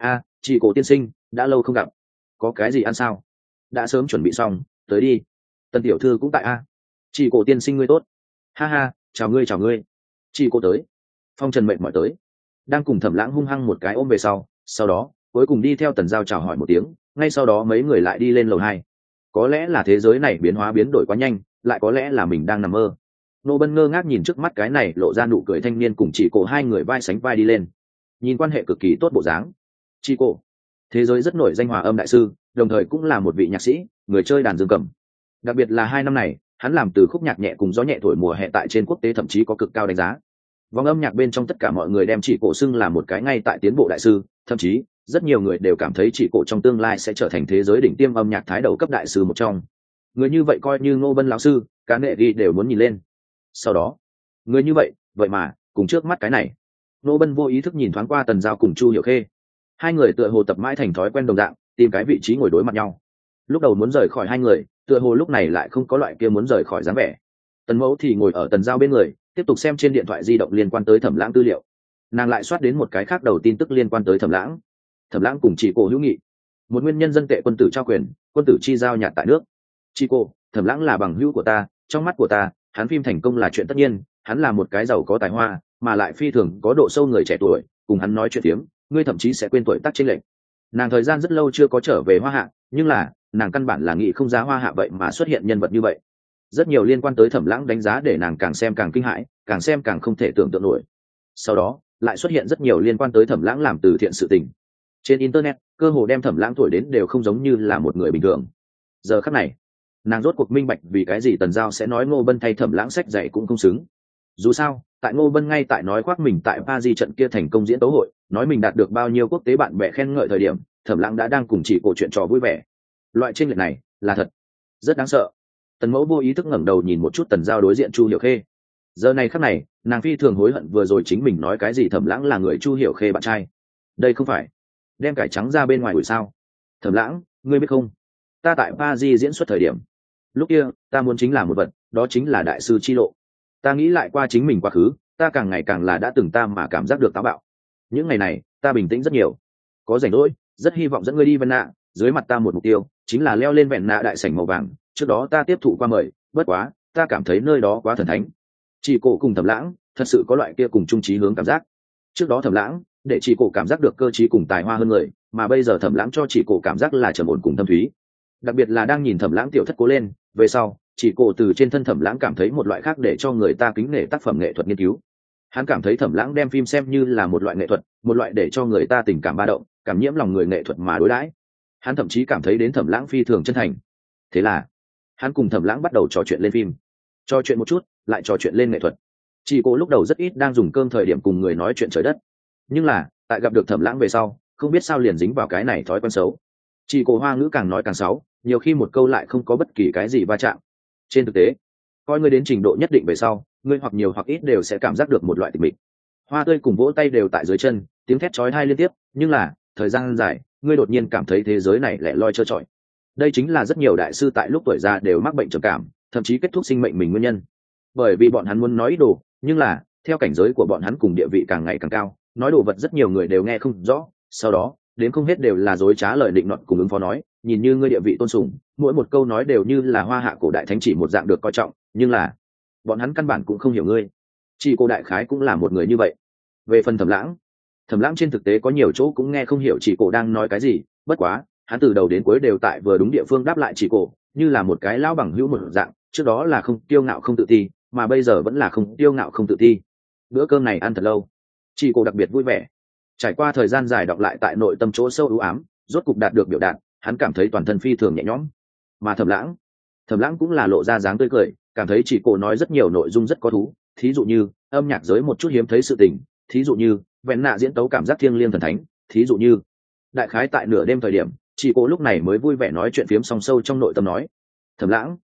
Chị Cổ tiên sinh, đã lâu không gặp. Có cái gì ăn sao? Đã sớm chuẩn bị xong, tới đi. Tần tiểu thư cũng tại a. Chị Cổ tiên sinh ngươi tốt. Ha ha, chào ngươi. Chị Cổ tới. Phong Trần mệt mỏi tới. Đang cùng Thẩm Lãng hung hăng một cái ôm về sau đó, cuối cùng đi theo Tần Giao chào hỏi một tiếng, ngay sau đó mấy người lại đi lên lầu 2. Có lẽ là thế giới này biến hóa biến đổi quá nhanh, lại có lẽ là mình đang nằm mơ. Nô Bân ngơ ngác nhìn trước mắt cái này lộ ra nụ cười thanh niên cùng chị Cổ hai người vai sánh vai đi lên. Nhìn quan hệ cực kỳ tốt bộ dáng. Chị Cổ, thế giới rất nổi danh hòa âm đại sư, đồng thời cũng là một vị nhạc sĩ, người chơi đàn dương cầm. Đặc biệt là 2 năm này, hắn làm từ khúc nhạc nhẹ cùng gió nhẹ thổi mùa hè tại trên quốc tế thậm chí có cực cao đánh giá. Vòng âm nhạc bên trong tất cả mọi người đem chị Cổ xưng là một cái ngay tại tiến bộ đại sư, thậm chí rất nhiều người đều cảm thấy chị Cổ trong tương lai sẽ trở thành thế giới đỉnh tiêm âm nhạc thái đầu cấp đại sư một trong. Người như vậy coi như Ngô Bân lão sư, cả nghệ ghi đều muốn nhìn lên. Sau đó, người như vậy mà cùng trước mắt cái này, Ngô Bân vô ý thức nhìn thoáng qua Tần Giao cùng Chu Hiểu Khê. Hai người tựa hồ tập mãi thành thói quen đồng dạng, tìm cái vị trí ngồi đối mặt nhau. Lúc đầu muốn rời khỏi hai người, tựa hồ lúc này lại không có loại kia muốn rời khỏi dáng vẻ. Tần Mẫu thì ngồi ở Tần Giao bên người, tiếp tục xem trên điện thoại di động liên quan tới Thẩm Lãng tư liệu. Nàng lại soát đến một cái khác đầu tin tức liên quan tới Thẩm Lãng. Thẩm Lãng cùng chị Cổ hữu nghị, một nguyên nhân dân tệ quân tử trao quyền, quân tử chi giao nhạt tại nước. Chị Cổ, Thẩm Lãng là bằng hữu của ta, trong mắt của ta, hắn phim thành công là chuyện tất nhiên, hắn là một cái giàu có tài hoa, mà lại phi thường có độ sâu người trẻ tuổi, cùng hắn nói chuyện tiếm, ngươi thậm chí sẽ quên tuổi tác chênh lệch. Nàng thời gian rất lâu chưa có trở về Hoa Hạ, nhưng là, nàng căn bản là nghĩ không ra Hoa Hạ vậy mà xuất hiện nhân vật như vậy. Rất nhiều liên quan tới Thẩm Lãng đánh giá để nàng càng xem càng kinh hãi, càng xem càng không thể tưởng tượng nổi. Sau đó, lại xuất hiện rất nhiều liên quan tới Thẩm Lãng làm từ thiện sự tình. Trên internet, cơ hồ đem Thẩm Lãng thổi đến đều không giống như là một người bình thường. Giờ khắc này, nàng rốt cuộc minh bạch vì cái gì Tần Giao sẽ nói Ngô Bân thay Thẩm Lãng sách dạy cũng không xứng. Dù sao tại Ngô Bân ngay tại nói khoác mình tại Paris trận kia thành công diễn tấu hội, nói mình đạt được bao nhiêu quốc tế bạn bè khen ngợi thời điểm, Thẩm Lãng đã đang cùng chỉ cổ chuyện trò vui vẻ. Loại chênh lệch này là thật rất đáng sợ. Tần Mẫu vô ý thức ngẩng đầu nhìn một chút Tần Giao đối diện Chu Hiểu Khê. Giờ này khắc này, nàng phi thường hối hận vừa rồi chính mình nói cái gì Thẩm Lãng là người Chu Hiểu Khê bạn trai. Đây không phải đem cải trắng ra bên ngoài đuổi sao? Thẩm Lãng, ngươi biết không? Ta tại Paris diễn xuất thời điểm, lúc kia ta muốn chính là một vật, đó chính là đại sư chi lộ. Ta nghĩ lại qua chính mình quá khứ, ta càng ngày càng là đã từng ta mà cảm giác được táo bạo. Những ngày này ta bình tĩnh rất nhiều, có rảnh rỗi rất hy vọng dẫn ngươi đi Vân Nạ, dưới mặt ta một mục tiêu chính là leo lên Vẹn Nạ đại sảnh màu vàng. Trước đó ta tiếp thụ qua mời, bất quá ta cảm thấy nơi đó quá thần thánh. Chỉ cổ cùng Thẩm Lãng thật sự có loại kia cùng chung chí hướng cảm giác. Trước đó Thẩm Lãng để chỉ cổ cảm giác được cơ trí cùng tài hoa hơn người, mà bây giờ Thẩm Lãng cho chỉ cổ cảm giác là trầm ổn cùng thâm thúy. Đặc biệt là đang nhìn Thẩm Lãng tiểu thất cố lên về sau, chỉ cổ từ trên thân Thẩm Lãng cảm thấy một loại khác để cho người ta kính nể tác phẩm nghệ thuật nghiên cứu. Hắn cảm thấy Thẩm Lãng đem phim xem như là một loại nghệ thuật, một loại để cho người ta tình cảm ba động, cảm nhiễm lòng người nghệ thuật mà đối đãi. Hắn thậm chí cảm thấy đến Thẩm Lãng phi thường chân thành. Thế là hắn cùng Thẩm Lãng bắt đầu trò chuyện lên phim, trò chuyện một chút lại trò chuyện lên nghệ thuật. Chỉ cổ lúc đầu rất ít đang dùng cơm thời điểm cùng người nói chuyện trời đất, nhưng là tại gặp được Thẩm Lãng về sau, không biết sao liền dính vào cái này thói quen xấu. Chỉ cổ hoa ngữ càng nói càng xấu, nhiều khi một câu lại không có bất kỳ cái gì va chạm. Trên thực tế, coi ngươi đến trình độ nhất định về sau, ngươi hoặc nhiều hoặc ít đều sẽ cảm giác được một loại tịch mịch. Hoa tươi cùng vỗ tay đều tại dưới chân, tiếng thét chói tai liên tiếp, nhưng là thời gian dài, ngươi đột nhiên cảm thấy thế giới này lẻ loi trơ trọi. Đây chính là rất nhiều đại sư tại lúc tuổi già đều mắc bệnh trầm cảm, thậm chí kết thúc sinh mệnh mình nguyên nhân. Bởi vì bọn hắn muốn nói ý đồ, nhưng là theo cảnh giới của bọn hắn cùng địa vị càng ngày càng cao, nói đồ vật rất nhiều người đều nghe không rõ, sau đó đến không hết đều là dối trá lời định luận cùng ứng phó nói, nhìn như ngươi địa vị tôn sùng, mỗi một câu nói đều như là hoa hạ cổ đại thánh chỉ một dạng được coi trọng, nhưng là bọn hắn căn bản cũng không hiểu ngươi. Chỉ cô đại khái cũng là một người như vậy. Về phần Thẩm Lãng trên thực tế có nhiều chỗ cũng nghe không hiểu chỉ cổ đang nói cái gì, bất quá hắn từ đầu đến cuối đều tại vừa đúng địa phương đáp lại chỉ cổ, như là một cái lão bằng hữu một dạng, trước đó là không kiêu ngạo không tự ti, mà bây giờ vẫn là không kiêu ngạo không tự ti. Bữa cơm này ăn thật lâu, chỉ cổ đặc biệt vui vẻ. Trải qua thời gian dài đọc lại tại nội tâm chỗ sâu u ám, rốt cục đạt được biểu đạt, hắn cảm thấy toàn thân phi thường nhẹ nhõm. Mà Thẩm Lãng cũng là lộ ra dáng tươi cười, cảm thấy chỉ cổ nói rất nhiều nội dung rất có thú, thí dụ như âm nhạc giới một chút hiếm thấy sự tình, thí dụ như Vẹn Nạ diễn tấu cảm giác thiêng liêng thần thánh, thí dụ như đại khái tại nửa đêm thời điểm, chỉ cổ lúc này mới vui vẻ nói chuyện phiếm song sâu trong nội tâm nói. Thẩm Lãng,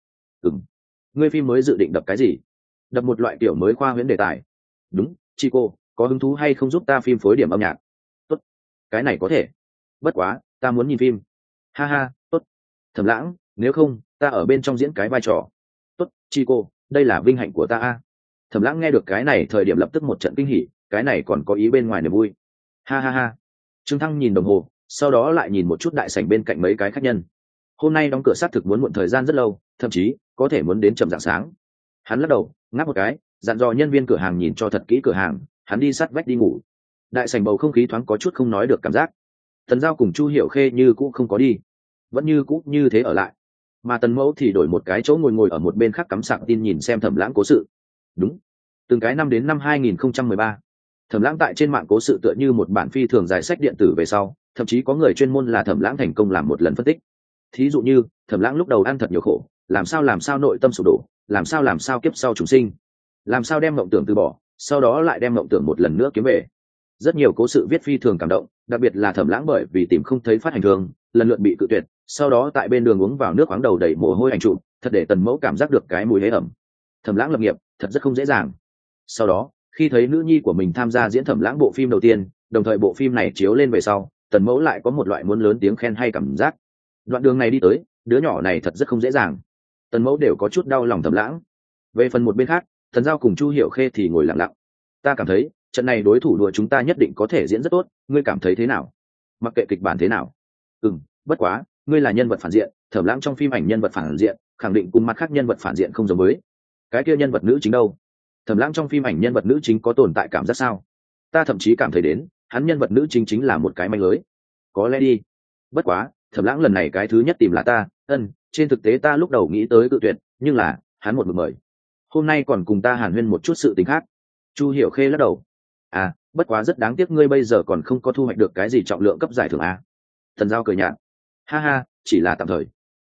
ngươi phim mới dự định đập cái gì? Đập một loại kiểu mới khoa huyễn đề tài. Đúng, chị cô có hứng thú hay không giúp ta phim phối điểm âm nhạc? Tốt, cái này có thể, bất quá ta muốn nhìn phim. Ha ha, tốt. Thẩm Lãng, nếu không ta ở bên trong diễn cái vai trò. Tốt, chị cô, đây là vinh hạnh của ta a. Thẩm Lãng nghe được cái này thời điểm lập tức một trận kinh hỉ, cái này còn có ý bên ngoài niềm vui. Ha ha ha. Trương Thăng nhìn đồng hồ, sau đó lại nhìn một chút đại sảnh bên cạnh mấy cái khách nhân. Hôm nay đóng cửa xác thực muốn muộn thời gian rất lâu, thậm chí có thể muốn đến chậm rạng sáng. Hắn lắc đầu ngáp một cái, dặn dò nhân viên cửa hàng nhìn cho thật kỹ cửa hàng, hắn đi sát vách đi ngủ. Đại sảnh bầu không khí thoáng có chút không nói được cảm giác. Tần Giao cùng Chu Hiểu Khê như cũ không có đi, vẫn như cũ như thế ở lại, mà Tần Mẫu thì đổi một cái chỗ ngồi ở một bên khác cắm sạc tin nhìn xem Thẩm Lãng cố sự. Đúng, từng cái năm đến năm 2013, Thẩm Lãng tại trên mạng cố sự tựa như một bản phi thường dài sách điện tử về sau, thậm chí có người chuyên môn là Thẩm Lãng thành công làm một lần phân tích. Thí dụ như Thẩm Lãng lúc đầu ăn thật nhiều khổ, làm sao nội tâm sụp đổ, làm sao kiếp sau trùng sinh, làm sao đem mộng tưởng từ bỏ, sau đó lại đem mộng tưởng một lần nữa kiếm về. Rất nhiều cố sự viết phi thường cảm động, đặc biệt là Thẩm Lãng bởi vì tìm không thấy phát hành thường, lần lượt bị cự tuyệt, sau đó tại bên đường uống vào nước khoáng đầu đầy mồ hôi ảnh trụ, thật để Tần Mẫu cảm giác được cái mùi hế ẩm. Thẩm Lãng lập nghiệp thật rất không dễ dàng. Sau đó khi thấy nữ nhi của mình tham gia diễn Thẩm Lãng bộ phim đầu tiên, đồng thời bộ phim này chiếu lên về sau, Tần Mẫu lại có một loại muốn lớn tiếng khen hay cảm giác. Đoạn đường này đi tới, đứa nhỏ này thật rất không dễ dàng. Tần Mẫu đều có chút đau lòng Thẩm Lãng. Về phần một bên khác, Tần Giao cùng Chu Hiểu Khê thì ngồi lặng lặng. Ta cảm thấy trận này đối thủ đùa chúng ta nhất định có thể diễn rất tốt, ngươi cảm thấy thế nào? Mặc kệ kịch bản thế nào. Bất quá ngươi là nhân vật phản diện, Thẩm Lãng trong phim ảnh nhân vật phản diện khẳng định cùng mặt khác nhân vật phản diện không giống với. Cái kia nhân vật nữ chính đâu? Thẩm Lãng trong phim ảnh nhân vật nữ chính có tồn tại cảm giác sao? Ta thậm chí cảm thấy đến hắn nhân vật nữ chính chính là một cái manh lưới. Có lẽ đi. Bất quá Thẩm Lãng lần này cái thứ nhất tìm là ta. Trên thực tế ta lúc đầu nghĩ tới cự tuyệt, nhưng là hắn một mực mời. Hôm nay còn cùng ta hàn huyên một chút sự tình khác. Chu Hiểu Khê lắc đầu. Bất quá rất đáng tiếc ngươi bây giờ còn không có thu hoạch được cái gì trọng lượng cấp giải thưởng a. Thần Giao cười nhạt. Ha ha, chỉ là tạm thời.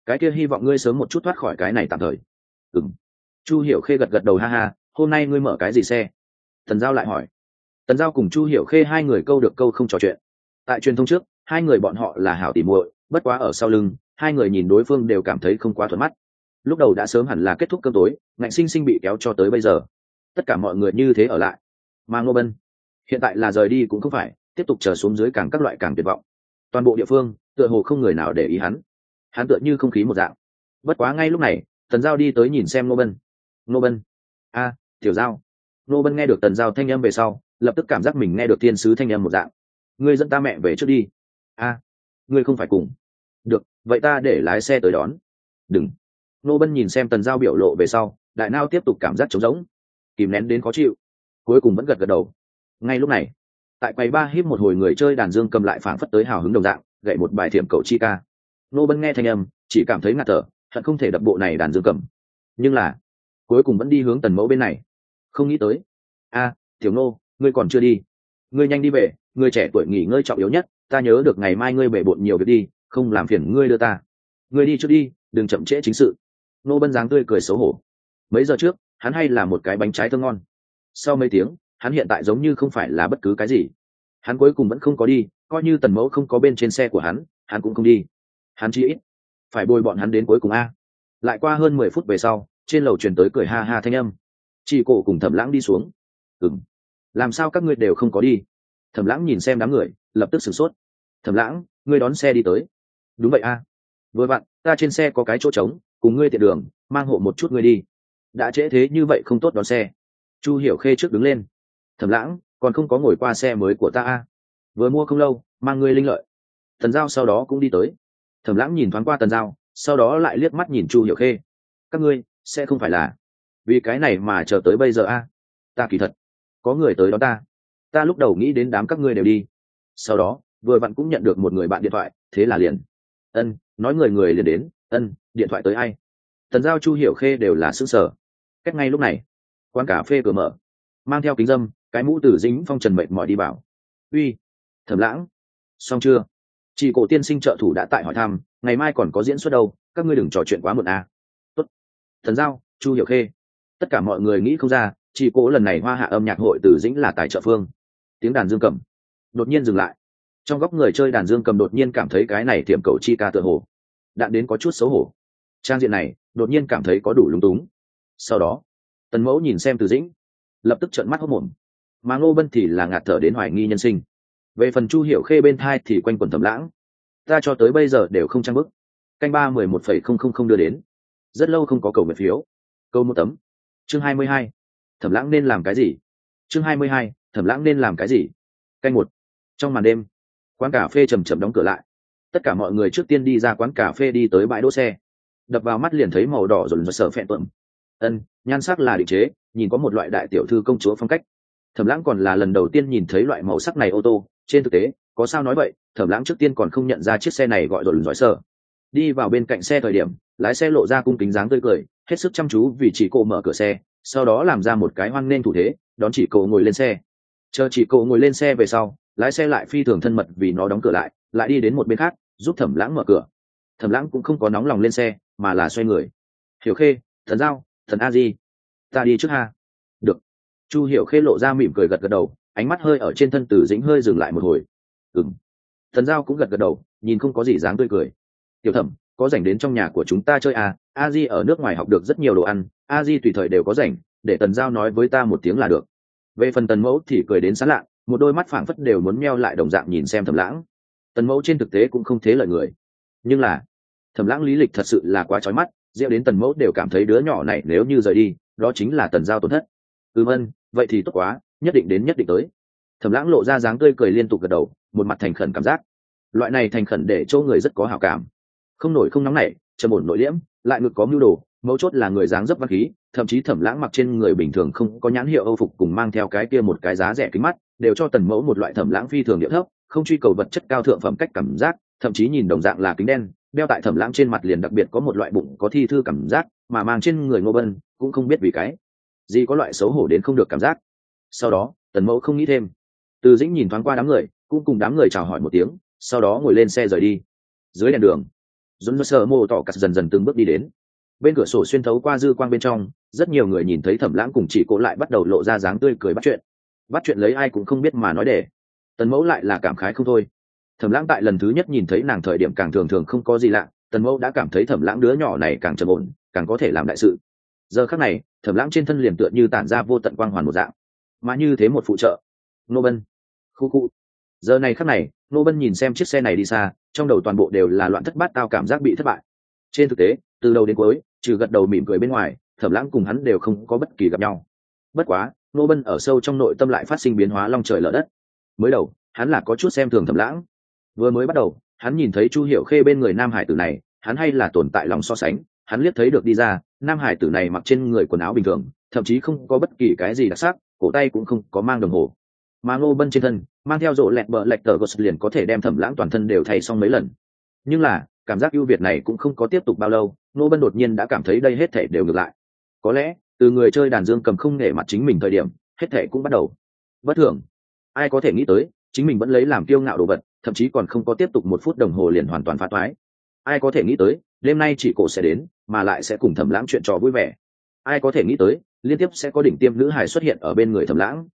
cái kia hy vọng ngươi sớm một chút thoát khỏi cái này tạm thời. Ừm. Chu Hiểu Khê gật gật đầu, ha ha, hôm nay ngươi mở cái gì xe? Tần Giao lại hỏi. Tần Giao cùng Chu Hiểu Khê hai người câu được câu không trò chuyện. Tại truyền thông trước, hai người bọn họ là hảo tỉ muội, bất quá ở sau lưng, hai người nhìn đối phương đều cảm thấy không quá thuận mắt. Lúc đầu đã sớm hẳn là kết thúc cơm tối, ngạnh sinh sinh bị kéo cho tới bây giờ. Tất cả mọi người như thế ở lại. Mà Ngô Bân, hiện tại là rời đi cũng không phải, tiếp tục chờ xuống dưới càng các loại càng tuyệt vọng. Toàn bộ địa phương, tựa hồ không người nào để ý hắn. Hắn tựa như không khí một dạng. Bất quá ngay lúc này, Tần Giao đi tới nhìn xem Ngô Bân. Ngô Bân, a, Tiểu Giao. Ngô Bân nghe được Tần Giao thanh âm về sau, lập tức cảm giác mình nghe được thiên sứ thanh âm một dạng. Ngươi dẫn ta mẹ về trước đi. A, ngươi không phải cùng. Được, vậy ta để lái xe tới đón. Đừng. Ngô Bân nhìn xem Tần Giao biểu lộ về sau, đại nao tiếp tục cảm giác trống rỗng, kìm nén đến khó chịu, cuối cùng vẫn gật gật đầu. Ngay lúc này, tại quầy ba híp một hồi, người chơi đàn dương cầm lại phảng phất tới hào hứng đồng dạng, gậy một bài thiểm cầu chi ca. Ngô Bân nghe thanh âm, chỉ cảm thấy ngạt thở, hận không thể đập bộ này đàn dương cầm. Nhưng là, cuối cùng vẫn đi hướng Tần Mẫu bên này. Không nghĩ tới. A, Tiểu Ngô, ngươi còn chưa đi. Ngươi nhanh đi về, ngươi trẻ tuổi nghỉ ngơi trọng yếu nhất, ta nhớ được ngày mai ngươi bể bộn nhiều việc đi, không làm phiền ngươi đưa ta. Ngươi đi trước đi, đừng chậm trễ chính sự. Ngô Bân dáng tươi cười xấu hổ. Mấy giờ trước, hắn hay là một cái bánh trái thơm ngon. Sau mấy tiếng, hắn hiện tại giống như không phải là bất cứ cái gì. Hắn cuối cùng vẫn không có đi, coi như Tần Mẫu không có bên trên xe của hắn cũng không đi. Hắn chỉ ít phải bồi bọn hắn đến cuối cùng a. Lại qua hơn 10 phút về sau, trên lầu truyền tới cười ha ha thanh âm. Chị Cổ cùng Thẩm Lãng đi xuống. Làm sao các ngươi đều không có đi? Thẩm Lãng nhìn xem đám người, lập tức sửng sốt. Thẩm Lãng, ngươi đón xe đi tới? Đúng vậy a. Vừa vặn, ta trên xe có cái chỗ trống, cùng ngươi tiện đường, mang hộ một chút ngươi đi. Đã trễ thế như vậy không tốt đón xe. Chu Hiểu Khê trước đứng lên. Thẩm Lãng, còn không có ngồi qua xe mới của ta a. Vừa mua không lâu, mang ngươi linh lợi. Tần Giao sau đó cũng đi tới. Thẩm Lãng nhìn thoáng qua Tần Giao, sau đó lại liếc mắt nhìn Chu Hiểu Khê. Các ngươi sẽ không phải là vì cái này mà chờ tới bây giờ a? Ta kỳ thật có người tới đó ta lúc đầu nghĩ đến đám các ngươi đều đi, sau đó vừa vặn cũng nhận được một người bạn điện thoại, thế là liền nói người liền đến. Điện thoại tới ai? Tần Giao, Chu Hiểu Khê đều là sững sờ. Cách ngay lúc này, quán cà phê cửa mở, mang theo kính dâm, cái mũ Tử Dính phong trần mệt mỏi đi vào. Uy, Thẩm Lãng, xong chưa? Chị Cổ tiên sinh trợ thủ đã tại hỏi thăm, ngày mai còn có diễn xuất đâu, các ngươi đừng trò chuyện quá muộn à. Tốt. Tần Giao, Chu Hiểu Khê, tất cả mọi người nghĩ không ra, chị Cổ lần này hoa hạ âm nhạc hội Tử Dĩnh là tài trợ phương. Tiếng đàn dương cầm đột nhiên dừng lại. Trong góc người chơi đàn dương cầm đột nhiên cảm thấy cái này tiệm cầu chi ca tựa hồ đạn đến có chút xấu hổ. Trang diện này đột nhiên cảm thấy có đủ lúng túng. Sau đó, Tần Mẫu nhìn xem Tử Dĩnh, lập tức trợn mắt hốt mồm. Mà Ngô Bân thì là ngạt thở đến hoài nghi nhân sinh. Về phần Chu Hiểu Khê bên thai thì quanh quẩn Thẩm Lãng. Ta cho tới bây giờ đều không trang bức. Canh 311,000 đưa đến. Rất lâu không có cầu nguyện phiếu. Câu một tấm. Chương 22. Thẩm Lãng nên làm cái gì? Chương 22. Thẩm Lãng nên làm cái gì? Canh 1. Trong màn đêm, quán cà phê chầm chậm đóng cửa lại. Tất cả mọi người trước tiên đi ra quán cà phê, đi tới bãi đỗ xe. Đập vào mắt liền thấy màu đỏ rồi sở phẹn tuẩm. Nhan sắc là định chế, nhìn có một loại đại tiểu thư công chúa phong cách. Thẩm Lãng còn là lần đầu tiên nhìn thấy loại màu sắc này ô tô. Trên thực tế, có sao nói vậy, Thẩm Lãng trước tiên còn không nhận ra chiếc xe này gọi rồi sở. Đi vào bên cạnh xe thời điểm, lái xe lộ ra cung kính dáng tươi cười, hết sức chăm chú vì chị cô mở cửa xe, sau đó làm ra một cái hoan nghênh thủ thế, đón chị cô ngồi lên xe. Chờ chị cô ngồi lên xe về sau, lái xe lại phi thường thân mật vì nó đóng cửa lại đi đến một bên khác, giúp Thẩm Lãng mở cửa. Thẩm Lãng cũng không có nóng lòng lên xe, mà là xoay người. Hiểu Khê, Thần Giao, Thần A Di, ta đi trước ha. Được. Chu Hiểu Khê lộ ra mỉm cười gật gật đầu, ánh mắt hơi ở trên thân Tử Dĩnh hơi dừng lại một hồi. Thần Giao cũng gật gật đầu, nhìn không có gì dáng tươi cười. Tiểu Thẩm, có rảnh đến trong nhà của chúng ta chơi à? A Di ở nước ngoài học được rất nhiều đồ ăn, A Di tùy thời đều có rảnh, để Tần Giao nói với ta một tiếng là được. Về phần Tần Mẫu thì cười đến sán lạ, một đôi mắt phảng phất đều muốn meo lại đồng dạng nhìn xem Thẩm Lãng. Tần Mẫu trên thực tế cũng không thế lợi người, nhưng là Thẩm Lãng lý lịch thật sự là quá chói mắt, rượu đến Tần Mẫu đều cảm thấy đứa nhỏ này nếu như rời đi, đó chính là Tần Giao tổn thất. Vậy thì tốt quá, nhất định tới. Thẩm Lãng lộ ra dáng tươi cười liên tục gật đầu, một mặt thành khẩn cảm giác. Loại này thành khẩn để cho người rất có hảo cảm. Không nổi không nóng nảy, trầm ổn nội liễm, lại ngực có mưu đồ, mấu chốt là người dáng dấp văn khí, thậm chí Thẩm Lãng mặc trên người bình thường không có nhãn hiệu Âu phục cùng mang theo cái kia một cái giá rẻ kính mắt, đều cho Tần Mẫu một loại Thẩm Lãng phi thường điệu thấp, không truy cầu vật chất cao thượng phẩm cách cảm giác, thậm chí nhìn đồng dạng là kính đen, đeo tại Thẩm Lãng trên mặt liền đặc biệt có một loại bụng có thi thư cảm giác, mà mang trên người Ngô Bân cũng không biết vì cái gì có loại xấu hổ đến không được cảm giác. Sau đó, Tần Mẫu không nghĩ thêm. Từ Dĩnh nhìn thoáng qua đám người, cũng cùng đám người chào hỏi một tiếng, sau đó ngồi lên xe rời đi. Dưới đèn đường, dồn sơ mô tỏ cắt dần dần từng bước đi đến. Bên cửa sổ xuyên thấu qua dư quang bên trong, rất nhiều người nhìn thấy Thẩm Lãng cùng chị Cổ lại bắt đầu lộ ra dáng tươi cười bắt chuyện lấy ai cũng không biết mà nói để. Tần Mẫu lại là cảm khái không thôi. Thẩm Lãng tại lần thứ nhất nhìn thấy nàng thời điểm càng thường thường không có gì lạ, Tần Mẫu đã cảm thấy Thẩm Lãng đứa nhỏ này càng trầm ổn, càng có thể làm đại sự. Giờ khắc này, Thẩm Lãng trên thân liền tựa như tản ra vô tận quang hoàn một dạng, mà như thế một phụ trợ. Nô Bân, khu khu. Giờ này khắc này, Nô Bân nhìn xem chiếc xe này đi xa, trong đầu toàn bộ đều là loạn thất bát tao, cảm giác bị thất bại. Trên thực tế, từ đầu đến cuối, trừ gật đầu mỉm cười bên ngoài, Thẩm Lãng cùng hắn đều không có bất kỳ gặp nhau. Bất quá, Nô Bân ở sâu trong nội tâm lại phát sinh biến hóa long trời lở đất. Mới đầu, hắn là có chút xem thường Thẩm Lãng. Vừa mới bắt đầu, hắn nhìn thấy Chu Hiểu Khê bên người nam hải tử này, hắn hay là tồn tại lòng so sánh, hắn liếc thấy được đi ra, nam hải tử này mặc trên người quần áo bình thường, thậm chí không có bất kỳ cái gì đặc sắc, cổ tay cũng không có mang đồng hồ. Mà Ngô Bân trên thân, mang theo rộ lẹt bờ lẹt tờ gột liền có thể đem Thẩm Lãng toàn thân đều thay xong mấy lần. Nhưng là, cảm giác ưu việt này cũng không có tiếp tục bao lâu, Ngô Bân đột nhiên đã cảm thấy đây hết thảy đều ngược lại. Có lẽ, từ người chơi đàn dương cầm không nể mặt chính mình thời điểm, hết thảy cũng bắt đầu bất thường. Ai có thể nghĩ tới, chính mình vẫn lấy làm kiêu ngạo đồ vật, thậm chí còn không có tiếp tục một phút đồng hồ liền hoàn toàn phá toái. Ai có thể nghĩ tới, đêm nay chỉ cổ sẽ đến, mà lại sẽ cùng Thẩm Lãng chuyện trò vui vẻ. Ai có thể nghĩ tới, liên tiếp sẽ có đỉnh tiêm nữ hài xuất hiện ở bên người Thẩm Lãng,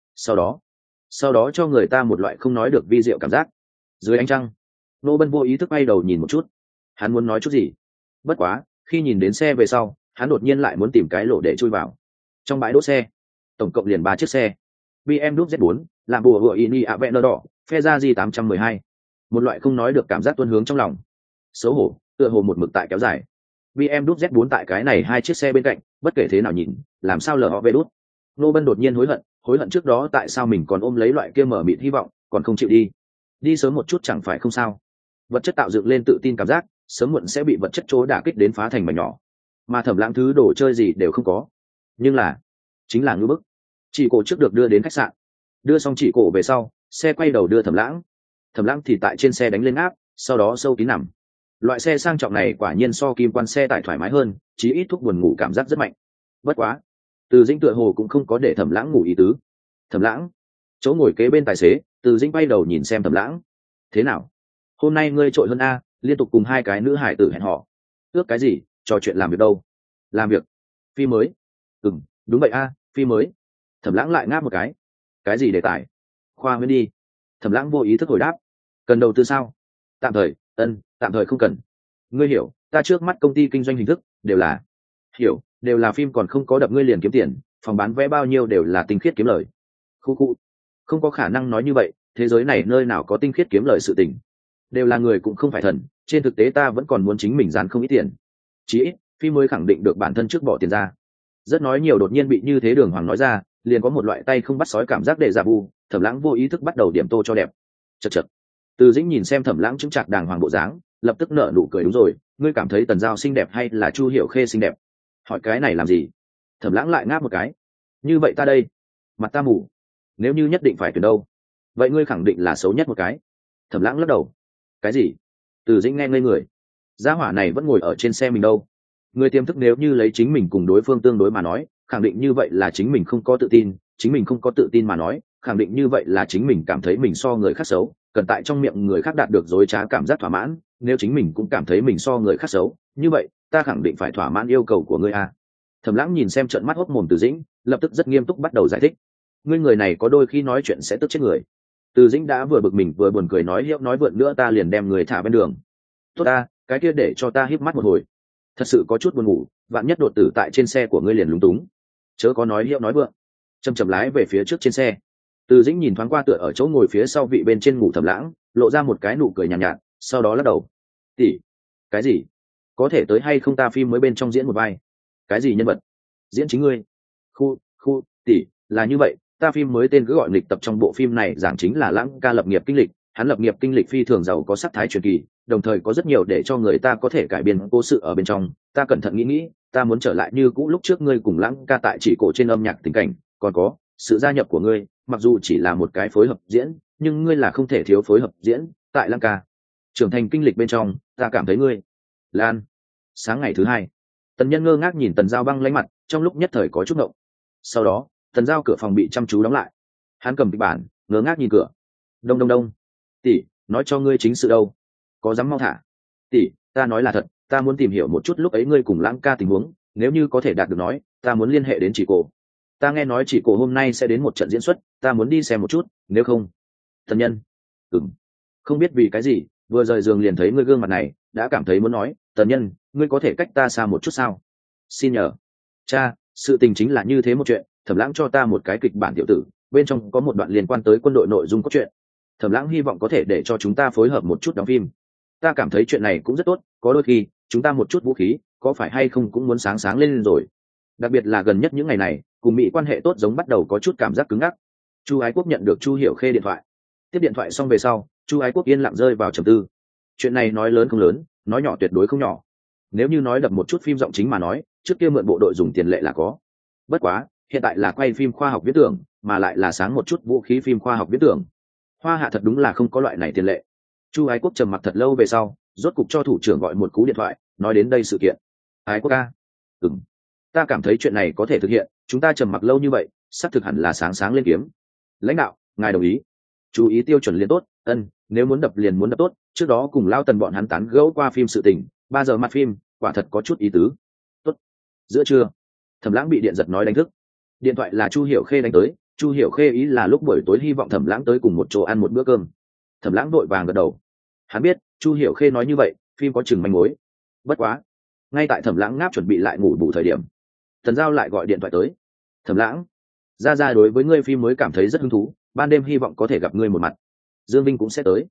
sau đó cho người ta một loại không nói được vi diệu cảm giác. Dưới ánh trăng, Nô Bân vô ý thức bay đầu nhìn một chút. Hắn muốn nói chút gì, bất quá khi nhìn đến xe về sau, hắn đột nhiên lại muốn tìm cái lỗ để chui vào. Trong bãi đỗ xe, tổng cộng liền 3 chiếc xe: BMW Z4, làm bùa hựa ini Aventador đỏ, Ferrari 812. Một loại không nói được cảm giác tuôn hướng trong lòng. Xấu hổ, tựa hồ một mực tại kéo dài. BMW Z4 tại cái này 2 chiếc xe bên cạnh, bất kể thế nào nhìn, làm sao lờ họ về đút. Nô Bân đột nhiên hối hận trước đó tại sao mình còn ôm lấy loại kia mở mịt hy vọng, còn không chịu đi sớm một chút chẳng phải không sao. Vật chất tạo dựng lên tự tin cảm giác, sớm muộn sẽ bị vật chất chỗ đả kích đến phá thành mảnh nhỏ. Mà Thẩm Lãng thứ đồ chơi gì đều không có, nhưng là chính là ngư bức. Chị cổ trước được đưa đến khách sạn, đưa xong chị cổ về sau, xe quay đầu đưa Thẩm Lãng thì tại trên xe đánh lên áp, sau đó sâu kín nằm. Loại xe sang trọng này quả nhiên so kim quan xe tải thoải mái hơn, chí ít thuốc buồn ngủ cảm giác rất mạnh. Bất quá, Từ Dĩnh tựa hồ cũng không có để Thẩm Lãng ngủ ý tứ. Thẩm Lãng, chỗ ngồi kế bên tài xế, Từ Dĩnh bay đầu nhìn xem Thẩm Lãng. Thế nào, hôm nay ngươi trội hơn a, liên tục cùng 2 cái nữ hải tử hẹn hò. Ước cái gì, trò chuyện làm việc đâu? Làm việc? Phi mới? Đúng vậy a, phi mới. Thẩm Lãng lại ngáp một cái gì đề tài? Khoa Huyễn đi. Thẩm Lãng vô ý thức hồi đáp. Cần đầu tư sao? Tạm thời không cần. Ngươi hiểu, ta trước mắt công ty kinh doanh hình thức đều là phim, còn không có đập ngươi liền kiếm tiền, phòng bán vé bao nhiêu đều là tinh khiết kiếm lời. Khu không có khả năng nói như vậy, thế giới này nơi nào có tinh khiết kiếm lời sự tình. Đều là người cũng không phải thần, trên thực tế ta vẫn còn muốn chính mình dán không ít tiền. Chỉ ít, phim mới khẳng định được bản thân trước bỏ tiền ra. Rất nói nhiều đột nhiên bị như thế Đường Hoàng nói ra, liền có một loại tay không bắt sói cảm giác để giả vu. Thẩm Lãng vô ý thức bắt đầu điểm tô cho đẹp. Chật. Từ Dĩnh nhìn xem Thẩm Lãng chứng chạc đàng hoàng bộ dáng, lập tức nở nụ cười. Đúng rồi, ngươi cảm thấy Tần Giao xinh đẹp hay là Chu Hiểu Khê xinh đẹp? Hỏi cái này làm gì? Thẩm Lãng lại ngáp một cái. Như vậy ta đây, mặt ta mù. Nếu như nhất định phải tuyển đâu, vậy ngươi khẳng định là xấu nhất một cái. Thẩm Lãng lắc đầu. Cái gì? Từ Dĩnh nghe ngây người. Gia hỏa này vẫn ngồi ở trên xe mình đâu? Người tiềm thức nếu như lấy chính mình cùng đối phương tương đối mà nói, khẳng định như vậy là chính mình không có tự tin. Chính mình không có tự tin mà nói, khẳng định như vậy là chính mình cảm thấy mình so người khác xấu, cần tại trong miệng người khác đạt được dối trá cảm giác thỏa mãn. Nếu chính mình cũng cảm thấy mình so người khác xấu, như vậy ta khẳng định phải thỏa mãn yêu cầu của ngươi a. Thẩm Lãng nhìn xem trợn mắt hốc mồm Từ Dĩnh, lập tức rất nghiêm túc bắt đầu giải thích. Ngươi người này có đôi khi nói chuyện sẽ tức chết người. Từ Dĩnh đã vừa bực mình vừa buồn cười nói hiệu nói vượn nữa, ta liền đem người thả bên đường. Tốt ta, cái kia để cho ta híp mắt một hồi. Thật sự có chút buồn ngủ, vạn nhất đột tử tại trên xe của ngươi liền lúng túng. Chớ có nói hiệu nói vượn. Chậm lái về phía trước trên xe. Từ Dĩnh nhìn thoáng qua tựa ở chỗ ngồi phía sau vị bên trên ngủ Thẩm Lãng, lộ ra một cái nụ cười nhàn nhạt, sau đó lắc đầu. Tỷ, cái gì? Có thể tới hay không ta phim mới bên trong diễn một vai? Cái gì nhân vật? Diễn chính ngươi. Khu, tỷ, là như vậy, ta phim mới tên cứ gọi lịch tập, trong bộ phim này giảng chính là Lãng ca lập nghiệp kinh lịch, hắn lập nghiệp kinh lịch phi thường giàu có sắc thái truyền kỳ, đồng thời có rất nhiều để cho người ta có thể cải biên cố sự ở bên trong. Ta cẩn thận nghĩ, ta muốn trở lại như cũ lúc trước ngươi cùng Lãng ca tại chỉ cổ trên âm nhạc tình cảnh, còn có sự gia nhập của ngươi, mặc dù chỉ là một cái phối hợp diễn, nhưng ngươi là không thể thiếu phối hợp diễn. Tại Lãng ca trưởng thành kinh lịch bên trong, ta cảm thấy ngươi Lan. Sáng ngày thứ 2, Tần Nhân ngơ ngác nhìn Tần Giao băng lãnh mặt, trong lúc nhất thời có chút ngộng. Sau đó, Tần Giao cửa phòng bị chăm chú đóng lại. Hắn cầm kịch bản, ngơ ngác nhìn cửa. Đông. Tỷ, nói cho ngươi chính sự đâu, có dám mau thả. tỷ, ta nói là thật, ta muốn tìm hiểu một chút lúc ấy ngươi cùng Lãng ca tình huống, nếu như có thể đạt được nói, ta muốn liên hệ đến chị cô. Ta nghe nói chị cô hôm nay sẽ đến một trận diễn xuất, ta muốn đi xem một chút, nếu không. Thần nhân. Không biết vì cái gì, vừa rời giường liền thấy ngươi gương mặt này, đã cảm thấy muốn nói, Tần nhân, ngươi có thể cách ta xa một chút sao? Xin nhờ. Cha, sự tình chính là như thế một chuyện, Thẩm Lãng cho ta một cái kịch bản tiểu tử, bên trong có một đoạn liên quan tới quân đội nội dung cốt truyện. Thẩm Lãng hy vọng có thể để cho chúng ta phối hợp một chút đóng phim. Ta cảm thấy chuyện này cũng rất tốt, có đôi khi chúng ta một chút vũ khí, có phải hay không cũng muốn sáng sáng lên rồi. Đặc biệt là gần nhất những ngày này, cùng Mỹ quan hệ tốt giống bắt đầu có chút cảm giác cứng ngắc. Chu Ái Quốc nhận được Chu Hiểu Khê điện thoại. Tiếp điện thoại xong về sau, Chu Ái Quốc yên lặng rơi vào trầm tư. Chuyện này nói lớn không lớn, nói nhỏ tuyệt đối không nhỏ. Nếu như nói đập một chút phim giọng chính mà nói, trước kia mượn bộ đội dùng tiền lệ là có. Bất quá, hiện tại là quay phim khoa học viễn tưởng, mà lại là sáng một chút vũ khí phim khoa học viễn tưởng. Hoa Hạ thật đúng là không có loại này tiền lệ. Chu Ái Quốc trầm mặc thật lâu về sau, rốt cục cho thủ trưởng gọi một cú điện thoại, nói đến đây sự kiện. Ái Quốc ca. Ta cảm thấy chuyện này có thể thực hiện, chúng ta trầm mặc lâu như vậy, sắp thực hẳn là sáng sáng lên kiếm. Lãnh đạo, ngài đồng ý. Chú ý tiêu chuẩn liền tốt, nếu muốn đập liền muốn đập tốt, trước đó cùng Lao Tần bọn hắn tán gẫu qua phim sự tình, 3 giờ mặt phim, quả thật có chút ý tứ. Tốt. Giữa trưa, Thẩm Lãng bị điện giật nói đánh thức. Điện thoại là Chu Hiểu Khê đánh tới, Chu Hiểu Khê ý là lúc buổi tối hy vọng Thẩm Lãng tới cùng một chỗ ăn một bữa cơm. Thẩm Lãng vội vàng gật đầu. Hắn biết, Chu Hiểu Khê nói như vậy, phim có chừng manh mối. Bất quá, ngay tại Thẩm Lãng ngáp chuẩn bị lại ngủ bù thời điểm, Tần Giao lại gọi điện thoại tới. Thẩm Lãng, Gia đối với ngươi phim mới cảm thấy rất hứng thú, ban đêm hy vọng có thể gặp ngươi một mặt. Dương Vinh cũng sẽ tới.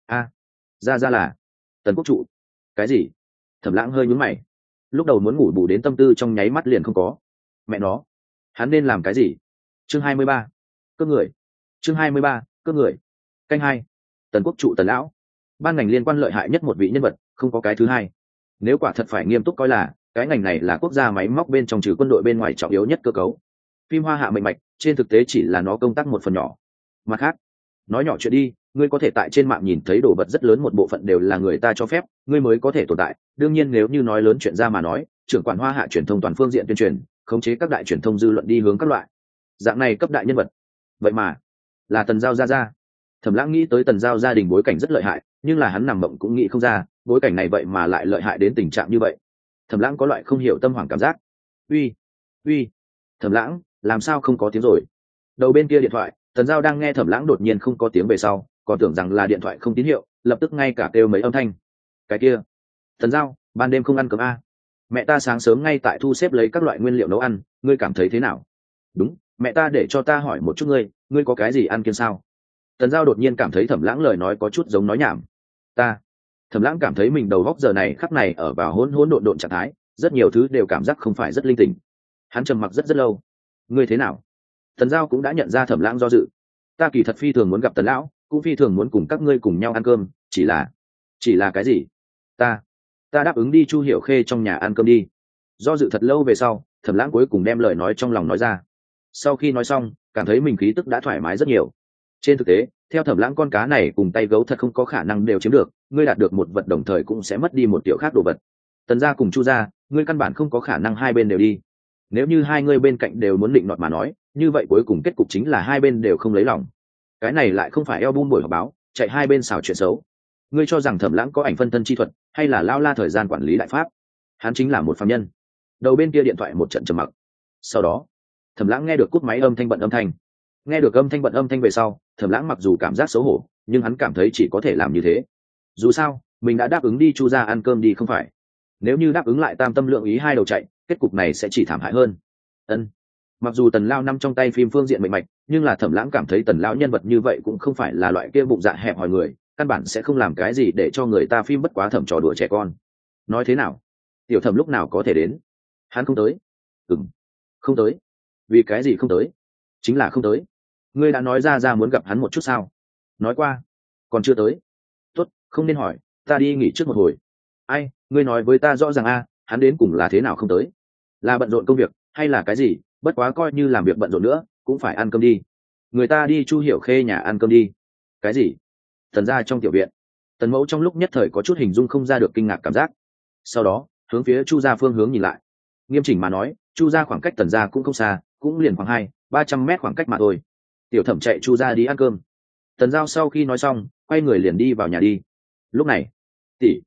Gia là Tần Quốc Trụ. Cái gì? Thẩm Lãng hơi nhướng mày. Lúc đầu muốn ngủ bù đến tâm tư trong nháy mắt liền không có. Mẹ nó, hắn nên làm cái gì? Chương 23. Cướp người. Chương 23. Cướp người. Canh 2. Tần Quốc Trụ Tần lão, ban ngành liên quan lợi hại nhất một vị nhân vật, không có cái thứ hai. Nếu quả thật phải nghiêm túc coi là, cái ngành này là quốc gia máy móc bên trong trừ quân đội bên ngoài trọng yếu nhất cơ cấu. Phim Hoa Hạ mệnh mạch, trên thực tế chỉ là nó công tác một phần nhỏ. Mặt khác, nói nhỏ chuyện đi, ngươi có thể tại trên mạng nhìn thấy đồ vật rất lớn một bộ phận đều là người ta cho phép, ngươi mới có thể tồn tại. Đương nhiên nếu như nói lớn chuyện ra mà nói, trưởng quản Hoa Hạ truyền thông toàn phương diện tuyên truyền, khống chế các đại truyền thông dư luận đi hướng các loại. Dạng này cấp đại nhân vật. Vậy mà, là Tần Giao gia. Thẩm Lãng nghĩ tới Tần Giao gia đình bối cảnh rất lợi hại, nhưng là hắn nằm mộng cũng nghĩ không ra, bối cảnh này vậy mà lại lợi hại đến tình trạng như vậy. Thẩm Lãng có loại không hiểu tâm hoảng cảm giác. Uy, Thẩm Lãng, làm sao không có tiếng rồi? Đầu bên kia điện thoại, Tần Giao đang nghe Thẩm Lãng đột nhiên không có tiếng về sau, còn tưởng rằng là điện thoại không tín hiệu, lập tức ngay cả kêu mấy âm thanh. Cái kia, Tần Giao, ban đêm không ăn cơm a? Mẹ ta sáng sớm ngay tại thu xếp lấy các loại nguyên liệu nấu ăn, ngươi cảm thấy thế nào? Đúng, mẹ ta để cho ta hỏi một chút ngươi có cái gì ăn kiêng sao? Tần Giao đột nhiên cảm thấy Thẩm Lãng lời nói có chút giống nói nhảm. Thẩm Lãng cảm thấy mình đầu góc giờ này khắc này ở vào hỗn độn trạng thái, rất nhiều thứ đều cảm giác không phải rất linh tỉnh. Hắn trầm mặc rất lâu. Ngươi thế nào? Tần Giao cũng đã nhận ra Thẩm Lãng do dự. Ta kỳ thật phi thường muốn gặp Tần lão, cũng phi thường muốn cùng các ngươi cùng nhau ăn cơm, chỉ là cái gì? Ta đáp ứng đi Chu Hiểu Khê trong nhà ăn cơm đi. Do dự thật lâu về sau, Thẩm Lãng cuối cùng đem lời nói trong lòng nói ra. Sau khi nói xong, cảm thấy mình khí tức đã thoải mái rất nhiều. Trên thực tế, theo Thẩm Lãng con cá này cùng tay gấu thật không có khả năng đều chiếm được, ngươi đạt được một vật đồng thời cũng sẽ mất đi một tiểu khác đồ vật. Tần gia cùng Chu gia, ngươi căn bản không có khả năng hai bên đều đi. Nếu như hai ngươi bên cạnh đều muốn định nọt mà nói, như vậy cuối cùng kết cục chính là hai bên đều không lấy lòng. Cái này lại không phải album buổi họp báo, chạy hai bên xào chuyện xấu. Ngươi cho rằng Thẩm Lãng có ảnh phân thân chi thuật, hay là lao la thời gian quản lý đại pháp? Hắn chính là một phàm nhân. Đầu bên kia điện thoại một trận trầm mặc. Sau đó, Thẩm Lãng nghe được cúp máy âm thanh bận âm thanh. Nghe được âm thanh bận âm thanh về sau, Thẩm Lãng mặc dù cảm giác xấu hổ, nhưng hắn cảm thấy chỉ có thể làm như thế. Dù sao, mình đã đáp ứng đi Chu gia ăn cơm đi không phải? Nếu như đáp ứng lại tam tâm lượng ý hai đầu chạy, kết cục này sẽ chỉ thảm hại hơn. Mặc dù Tần Lao nằm trong tay phim phương diện mệnh mạch, nhưng là Thẩm Lãng cảm thấy Tần lão nhân vật như vậy cũng không phải là loại kia bụng dạ hẹp hòi người, căn bản sẽ không làm cái gì để cho người ta phim bất quá Thẩm trò đùa trẻ con. Nói thế nào? Tiểu Thẩm lúc nào có thể đến? Hắn không tới. Không tới. Vì cái gì không tới? Chính là không tới. Ngươi đã nói ra muốn gặp hắn một chút sao? Nói qua. Còn chưa tới. Tốt, không nên hỏi, ta đi nghỉ trước một hồi. Ai, ngươi nói với ta rõ ràng hắn đến cùng là thế nào không tới? Là bận rộn công việc, hay là cái gì? Bất quá coi như làm việc bận rộn nữa, cũng phải ăn cơm đi. Người ta đi Chu Hiểu Khê nhà ăn cơm đi. Cái gì? Tần gia trong tiểu viện. Tần mẫu trong lúc nhất thời có chút hình dung không ra được kinh ngạc cảm giác. Sau đó, hướng phía Chu gia phương hướng nhìn lại. Nghiêm chỉnh mà nói, Chu gia khoảng cách Tần gia cũng không xa, cũng liền khoảng 200-300 mét khoảng cách mà thôi. Tiểu Thẩm chạy Chu gia đi ăn cơm. Tần Giao sau khi nói xong, quay người liền đi vào nhà đi. Lúc này, tỷ,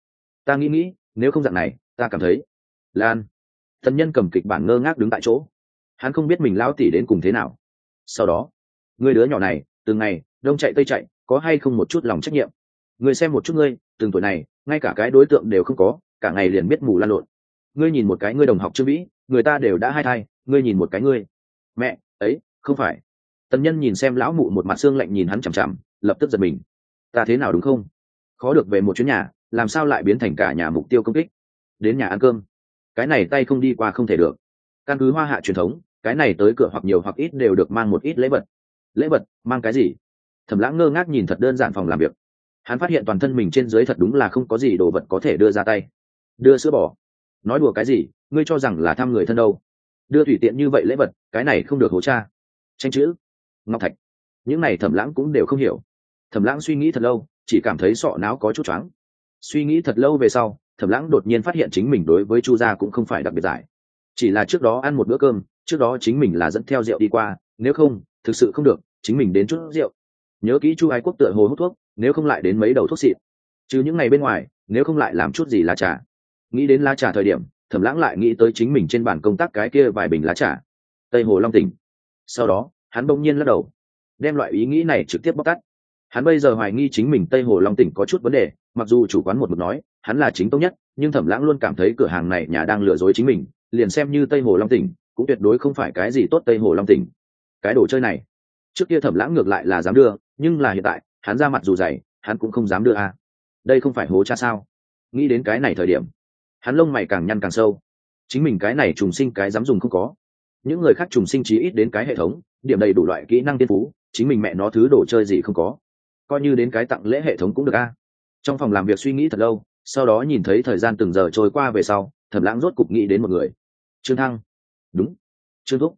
ta nghĩ nếu không dạng này ta cảm thấy lan. Tần Nhân cầm kịch bản ngơ ngác đứng tại chỗ, hắn không biết mình lão tỷ đến cùng thế nào. Sau đó, người đứa nhỏ này từng ngày đông chạy tây chạy, có hay không một chút lòng trách nhiệm? Ngươi xem một chút ngươi, từng tuổi này ngay cả cái đối tượng đều không có, cả ngày liền biết mù lan lộn. Ngươi nhìn một cái ngươi đồng học Trương Vĩ, người ta đều đã 2 thai, ngươi nhìn một cái ngươi. Mẹ ấy không phải. Tần Nhân nhìn xem lão mụ một mặt xương lạnh nhìn hắn chằm chằm, lập tức giật mình. Ta thế nào đúng không? Khó được về một chuyến nhà, làm sao lại biến thành cả nhà mục tiêu công kích? Đến nhà ăn cơm, cái này tay không đi qua không thể được. Căn cứ Hoa Hạ truyền thống, cái này tới cửa hoặc nhiều hoặc ít đều được mang một ít lễ vật. Lễ vật? Mang cái gì? Thẩm Lãng ngơ ngác nhìn thật đơn giản phòng làm việc. Hắn phát hiện toàn thân mình trên dưới thật đúng là không có gì đồ vật có thể đưa ra tay. Đưa sữa bò? Nói đùa cái gì, ngươi cho rằng là thăm người thân đâu? Đưa tùy tiện như vậy lễ vật, cái này không được hố cha. Tranh chữ, ngọc thạch, những này Thẩm Lãng cũng đều không hiểu. Thẩm Lãng suy nghĩ thật lâu, chỉ cảm thấy sọ não có chút choáng. Suy nghĩ thật lâu về sau, Thẩm Lãng đột nhiên phát hiện chính mình đối với Chu gia cũng không phải đặc biệt giải. Chỉ là trước đó ăn một bữa cơm, trước đó chính mình là dẫn theo rượu đi qua, nếu không, thực sự không được, chính mình đến chút rượu. Nhớ kỹ Chu Ái Quốc tựa hồ hút thuốc, nếu không lại đến mấy đầu thuốc xịn. Chứ những ngày bên ngoài, nếu không lại làm chút gì lá trà. Nghĩ đến lá trà thời điểm, Thẩm Lãng lại nghĩ tới chính mình trên bàn công tác cái kia vài bình lá trà. Tây Hồ Long Tỉnh. Sau đó, hắn bỗng nhiên lắc đầu, đem loại ý nghĩ này trực tiếp bóc tát. Hắn bây giờ hoài nghi chính mình Tây Hồ Long Tỉnh có chút vấn đề, mặc dù chủ quán một mực nói hắn là chính tông nhất, nhưng Thẩm Lãng luôn cảm thấy cửa hàng này nhà đang lừa dối chính mình, liền xem như Tây Hồ Long Tỉnh cũng tuyệt đối không phải cái gì tốt. Tây Hồ Long Tỉnh, cái đồ chơi này trước kia Thẩm Lãng ngược lại là dám đưa, nhưng là hiện tại hắn ra mặt dù dày hắn cũng không dám đưa a. Đây không phải hố cha sao? Nghĩ đến cái này thời điểm, hắn lông mày càng nhăn càng sâu. Chính mình cái này trùng sinh cái dám dùng không có, những người khác trùng sinh chí ít đến cái hệ thống điểm đầy đủ loại kỹ năng tiên phú, chính mình mẹ nó thứ đồ chơi gì không có, coi như đến cái tặng lễ hệ thống cũng được a. Trong phòng làm việc suy nghĩ thật lâu, sau đó nhìn thấy thời gian từng giờ trôi qua về sau, Thẩm Lãng rốt cục nghĩ đến một người. Trương Thăng. Đúng, Trương Thúc.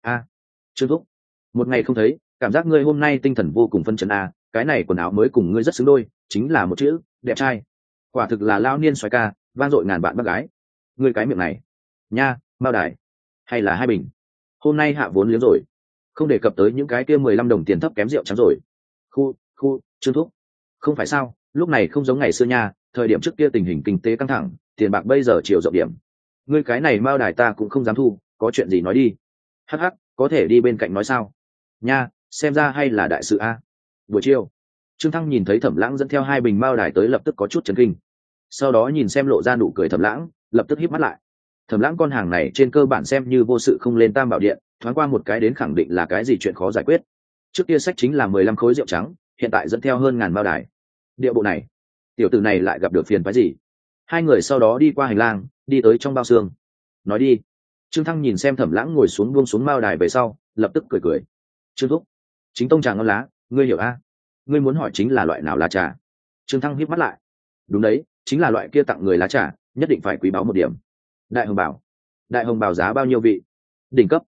Trương Thúc, một ngày không thấy, cảm giác ngươi hôm nay tinh thần vô cùng phân chấn a. Cái này quần áo mới cùng ngươi rất xứng đôi, chính là một chữ đẹp trai. Quả thực là lao niên xoái ca, vang dội ngàn vạn bác gái. Ngươi cái miệng này nha, Mao Đài hay là 2 bình? Hôm nay hạ vốn liếng rồi, không đề cập tới những cái kia 15 đồng tiền thấp kém rượu trắng rồi. Khu, Trương Thúc, không phải sao, lúc này không giống ngày xưa nha, thời điểm trước kia tình hình kinh tế căng thẳng, tiền bạc bây giờ chiều rộng điểm. Ngươi cái này Mao Đài ta cũng không dám thu, có chuyện gì nói đi. Hắc hắc, có thể đi bên cạnh nói sao? Nha, xem ra hay là đại sự a. Buổi chiều, Trương Thăng nhìn thấy Thẩm Lãng dẫn theo 2 bình Mao Đài tới, lập tức có chút chấn kinh. Sau đó nhìn xem lộ ra nụ cười Thẩm Lãng, lập tức híp mắt lại. Thẩm Lãng con hàng này trên cơ bản xem như vô sự không lên Tam Bảo Điện, thoáng qua một cái đến khẳng định là cái gì chuyện khó giải quyết. Trước kia sách chính là 15 khối rượu trắng, hiện tại dẫn theo hơn ngàn Mao Đài. Điệu bộ này, tiểu tử này lại gặp được phiền phức gì? Hai người sau đó đi qua hành lang, đi tới trong bao xương. Nói đi. Trương Thăng nhìn xem Thẩm Lãng ngồi xuống buông xuống Mao Đài về sau, lập tức cười cười. Trương Thúc, chính tông trà ngon lá, ngươi hiểu a? Ngươi muốn hỏi chính là loại nào lá trà? Trương Thăng híp mắt lại. Đúng đấy, chính là loại kia tặng người lá trà, nhất định phải quý báu một điểm. Đại hồng bảo. Đại hồng bảo giá bao nhiêu vị? Đỉnh cấp.